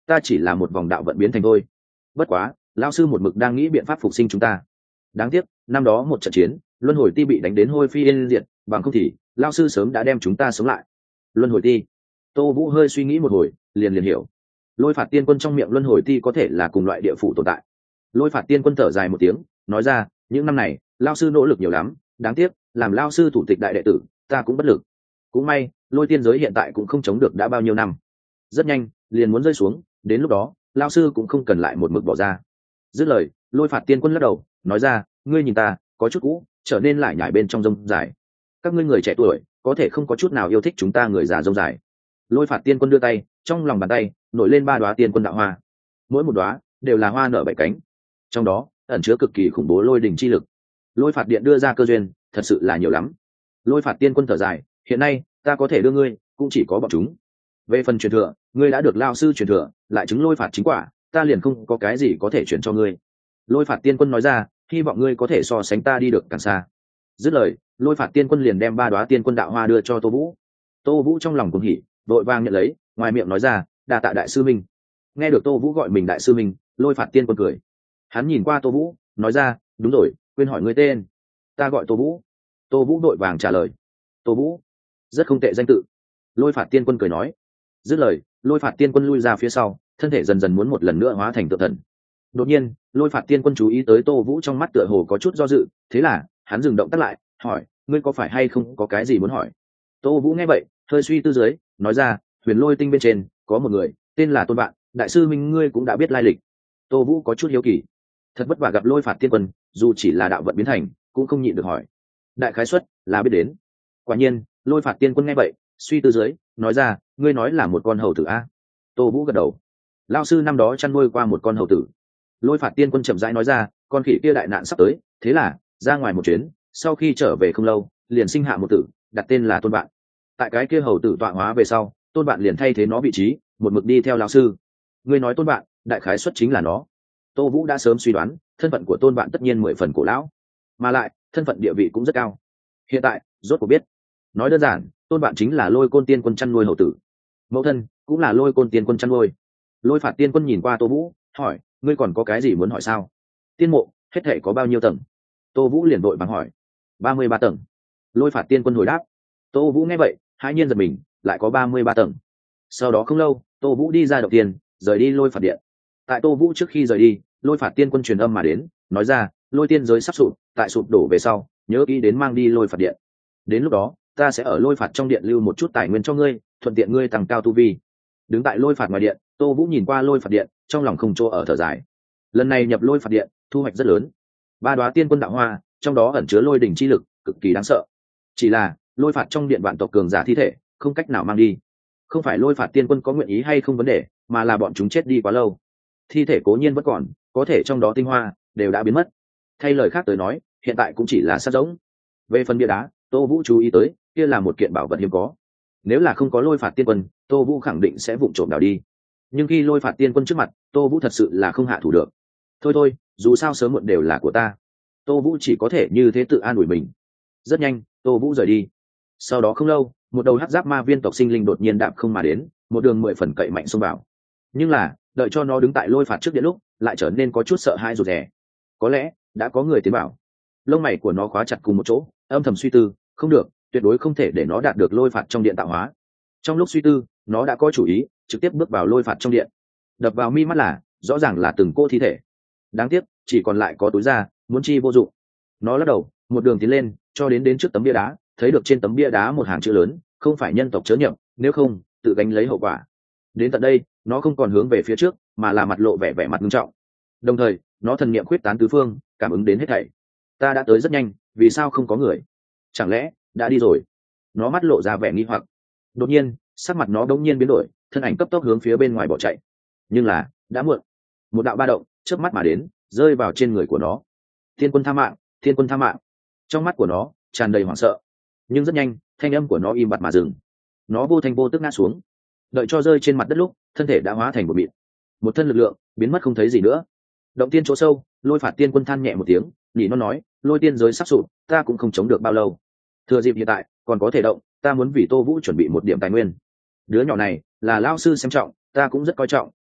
ta chỉ là một vòng đạo vận biến thành thôi. Bất quá lao sư một mực đang nghĩ biện pháp phục sinh chúng ta. Đáng tiếc năm đó một trận chiến, luân hồi ti bị đánh đến hôi phi yên diệt, bằng không thì lao sư sớm đã đem chúng ta sống lại. Luân hồi ti. Tô Vũ hơi suy nghĩ một hồi, liền hiểu. Lôi Phạt Tiên Quân trong miệng luân hồi ti có thể là cùng loại địa phủ tồn tại. Lôi Phạt Tiên Quân thở dài một tiếng, nói ra, những năm này lao sư nỗ lực nhiều lắm, đáng tiếc làm lao sư thủ tịch đại đệ tử, ta cũng bất lực. Cũng may lôi tiên giới hiện tại cũng không chống được đã bao nhiêu năm, rất nhanh liền muốn rơi xuống, đến lúc đó lao sư cũng không cần lại một mực bỏ ra. Dứt lời, Lôi Phạt Tiên Quân lắc đầu, nói ra, ngươi nhìn ta có chút cũ, trở nên lại nhảy bên trong rông dài. Các ngươi người trẻ tuổi có thể không có chút nào yêu thích chúng ta người già rông dài. Lôi Phạt Tiên Quân đưa tay, trong lòng bàn tay nổi lên 3 đóa tiên quân đạo hoa, mỗi một đóa đều là hoa nở 7 cánh, trong đó ẩn chứa cực kỳ khủng bố lôi đỉnh chi lực. Lôi Phạt Điện đưa ra cơ duyên thật sự là nhiều lắm. Lôi Phạt Tiên Quân thở dài, hiện nay ta có thể đưa ngươi cũng chỉ có bọn chúng. Về phần truyền thừa, ngươi đã được lao sư truyền thừa, lại chứng lôi phạt chính quả, ta liền không có cái gì có thể chuyển cho ngươi. Lôi Phạt Tiên Quân nói ra, hy vọng ngươi có thể so sánh ta đi được càng xa. Dứt lời, Lôi Phạt Tiên Quân liền đem 3 đóa tiên quân đạo hoa đưa cho Tô Vũ. Tô Vũ trong lòng cuồng hỉ, vội vàng nhận lấy, ngoài miệng nói ra, đa tạ đại sư minh. Nghe được Tô Vũ gọi mình đại sư minh, Lôi Phạt Tiên Quân cười. Hắn nhìn qua Tô Vũ, nói ra, đúng rồi, quên hỏi ngươi tên. Ta gọi Tô Vũ. Tô Vũ vội vàng trả lời. Tô Vũ, rất không tệ danh tự. Lôi Phạt Tiên Quân cười nói. Dứt lời, Lôi Phạt Tiên Quân lui ra phía sau, thân thể dần dần muốn một lần nữa hóa thành tượng thần. Đột nhiên, Lôi Phạt Tiên Quân chú ý tới Tô Vũ trong mắt tựa hồ có chút do dự, thế là hắn dừng động tác lại, hỏi, ngươi có phải hay không có cái gì muốn hỏi? Tô Vũ nghe vậy, hơi suy tư dưới, nói ra, Huyền Lôi Tinh bên trên có một người tên là Tôn Bạn, đại sư minh ngươi cũng đã biết lai lịch. Tô Vũ có chút hiếu kỳ, thật vất vả gặp Lôi Phạt Tiên Quân, dù chỉ là đạo vận biến thành, cũng không nhịn được hỏi. Đại khái suất là biết đến. Quả nhiên, Lôi Phạt Tiên Quân nghe vậy, suy tư dưới, nói ra, ngươi nói là một con hầu tử a? Tô Vũ gật đầu. Lão sư năm đó chăn nuôi qua một con hầu tử. Lôi Phạt Tiên Quân chậm rãi nói ra, con khỉ kia đại nạn sắp tới, thế là ra ngoài một chuyến, sau khi trở về không lâu, liền sinh hạ một tử, đặt tên là Tôn Bạn. Tại cái kia hầu tử tọa hóa về sau, Tôn Bạn liền thay thế nó vị trí, một mực đi theo lão sư. Ngươi nói Tôn Bạn, đại khái xuất chính là nó. Tô Vũ đã sớm suy đoán, thân phận của Tôn Bạn tất nhiên 10 phần cổ lão, mà lại thân phận địa vị cũng rất cao. Hiện tại, rốt cuộc biết. Nói đơn giản, Tôn Bạn chính là Lôi Côn Tiên Quân chăn nuôi hầu tử. Mẫu thân cũng là Lôi Côn Tiên Quân chăn nuôi. Lôi Phạt Tiên Quân nhìn qua Tô Vũ, hỏi, ngươi còn có cái gì muốn hỏi sao? Tiên mộ hết thể có bao nhiêu tầng? Tô Vũ liền vội vàng hỏi. 33 tầng. Lôi Phạt Tiên Quân hồi đáp. Tô Vũ nghe vậy, hãi nhiên giật mình, lại có 33 tầng. Sau đó không lâu, Tô Vũ đi ra động tiên, rời đi Lôi Phạt Điện. Tại Tô Vũ trước khi rời đi, Lôi Phạt Tiên Quân truyền âm mà đến, nói ra, lôi tiên giới sắp sụp, tại sụp đổ về sau, nhớ kỹ đến mang đi Lôi Phạt Điện. Đến lúc đó, ta sẽ ở Lôi Phạt trong điện lưu một chút tài nguyên cho ngươi, thuận tiện ngươi tăng cao tu vi. Đứng tại Lôi Phạt ngoài điện, Tô Vũ nhìn qua Lôi Phạt điện, trong lòng không chỗ ở thở dài. Lần này nhập Lôi Phạt điện, thu hoạch rất lớn. 3 đóa tiên quân đạo hoa, trong đó ẩn chứa lôi đỉnh chi lực, cực kỳ đáng sợ. Chỉ là, Lôi Phạt trong điện vạn tộc cường giả thi thể, không cách nào mang đi. Không phải Lôi Phạt tiên quân có nguyện ý hay không vấn đề, mà là bọn chúng chết đi quá lâu. Thi thể cố nhiên vẫn còn, có thể trong đó tinh hoa đều đã biến mất. Thay lời khác tới nói, hiện tại cũng chỉ là xác giống. Về phần bia đá, Tô Vũ chú ý tới, kia là một kiện bảo vật hiếm có. Nếu là không có Lôi Phạt tiên quân, Tô Vũ khẳng định sẽ vụng trộm đào đi. Nhưng khi Lôi Phạt tiên quân trước mặt, Tô Vũ thật sự là không hạ thủ được. Thôi, dù sao sớm muộn đều là của ta. Tô Vũ chỉ có thể như thế tự an ủi mình. Rất nhanh, Tô Vũ rời đi. Sau đó không lâu, một đầu hắc giáp ma viên tộc sinh linh đột nhiên đạp không mà đến, một đường 10 phần cậy mạnh xông vào. Nhưng là, đợi cho nó đứng tại Lôi Phạt trước điện lúc, lại trở nên có chút sợ hãi rụt rè. Có lẽ đã có người tiến vào. Lông mày của nó khóa chặt cùng một chỗ, âm thầm suy tư, không được, tuyệt đối không thể để nó đạt được Lôi Phạt trong điện tạo hóa. Trong lúc suy tư, nó đã có chủ ý, trực tiếp bước vào Lôi Phạt trong điện. Đập vào mi mắt là, rõ ràng là từng cô thi thể. Đáng tiếc, chỉ còn lại có túi da, muốn chi vô dụng. Nó lắc đầu, một đường tiến lên, cho đến trước tấm bia đá, thấy được trên tấm bia đá một hàng chữ lớn, không phải nhân tộc chớ nhập, nếu không, tự gánh lấy hậu quả. Đến tận đây, nó không còn hướng về phía trước, mà là mặt lộ vẻ mặt nghiêm trọng. Đồng thời, nó thần niệm khuyết tán tứ phương, cảm ứng đến hết thảy. Ta đã tới rất nhanh, vì sao không có người? Chẳng lẽ đã đi rồi? Nó mắt lộ ra vẻ nghi hoặc. Đột nhiên, sắc mặt nó đống nhiên biến đổi, thân ảnh cấp tốc hướng phía bên ngoài bỏ chạy. Nhưng là đã muộn. Một đạo ba động chớp mắt mà đến, rơi vào trên người của nó. Thiên quân tha mạng, thiên quân tha mạng. Trong mắt của nó tràn đầy hoảng sợ. Nhưng rất nhanh, thanh âm của nó im bặt mà dừng. Nó vô thanh vô tức ngã xuống. Đợi cho rơi trên mặt đất lúc, thân thể đã hóa thành một mịn. Một thân lực lượng biến mất không thấy gì nữa. Động tiên chỗ sâu, Lôi Phạt tiên quân than nhẹ một tiếng, nhỉ nó nói, lôi tiên giới sắp sụp, ta cũng không chống được bao lâu. Thừa dịp hiện tại còn có thể động, ta muốn vì Tô Vũ chuẩn bị một điểm tài nguyên. Đứa nhỏ này là lao sư xem trọng, ta cũng rất coi trọng,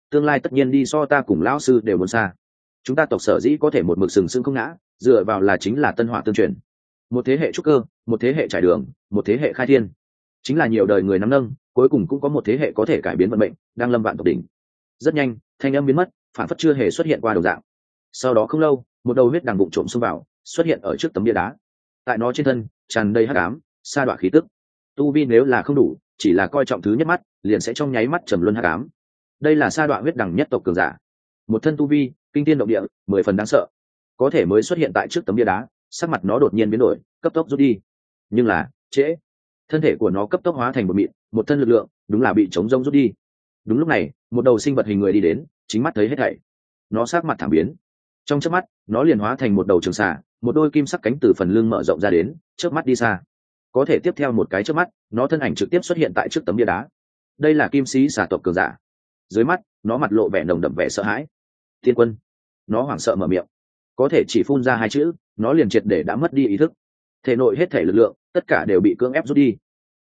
tương lai tất nhiên đi so ta cùng lão sư đều muốn xa. Chúng ta tộc sở dĩ có thể một mực sừng sững không ngã, dựa vào là chính là tân hỏa tương truyền. Một thế hệ trúc cơ, một thế hệ trải đường, một thế hệ khai thiên, chính là nhiều đời người nắm nâng, cuối cùng cũng có một thế hệ có thể cải biến vận mệnh, đang lâm vạn tộc đỉnh. Rất nhanh, thanh âm biến mất, phản phất chưa hề xuất hiện qua đồng dạng. Sau đó không lâu, một đầu huyết đằng bụng trộm xông vào, xuất hiện ở trước tấm bia đá. Tại nó trên thân tràn đầy hắc ám, sa đọa khí tức. Tu vi nếu là không đủ, chỉ là coi trọng thứ nhất mắt, liền sẽ trong nháy mắt trầm luân hắc ám. Đây là sa đọa huyết đằng nhất tộc cường giả, một thân tu vi kinh thiên động địa, 10 phần đáng sợ. Có thể mới xuất hiện tại trước tấm bia đá, sắc mặt nó đột nhiên biến đổi, cấp tốc rút đi. Nhưng là trễ, thân thể của nó cấp tốc hóa thành một mịn, một thân lực lượng đúng là bị chống rông rút đi. Đúng lúc này, một đầu sinh vật hình người đi đến, chính mắt thấy hết thảy. Nó sắc mặt thảm biến, trong chớp mắt nó liền hóa thành một đầu trường xà, một đôi kim sắc cánh từ phần lưng mở rộng ra đến, chớp mắt đi xa. Có thể tiếp theo một cái chớp mắt, nó thân ảnh trực tiếp xuất hiện tại trước tấm bia đá. Đây là kim sĩ xà tộc cường giả. Dưới mắt nó mặt lộ vẻ nồng đậm vẻ sợ hãi. Thiên quân. Nó hoảng sợ mở miệng, có thể chỉ phun ra hai chữ, nó liền triệt để đã mất đi ý thức. Thể nội hết thể lực lượng tất cả đều bị cưỡng ép rút đi.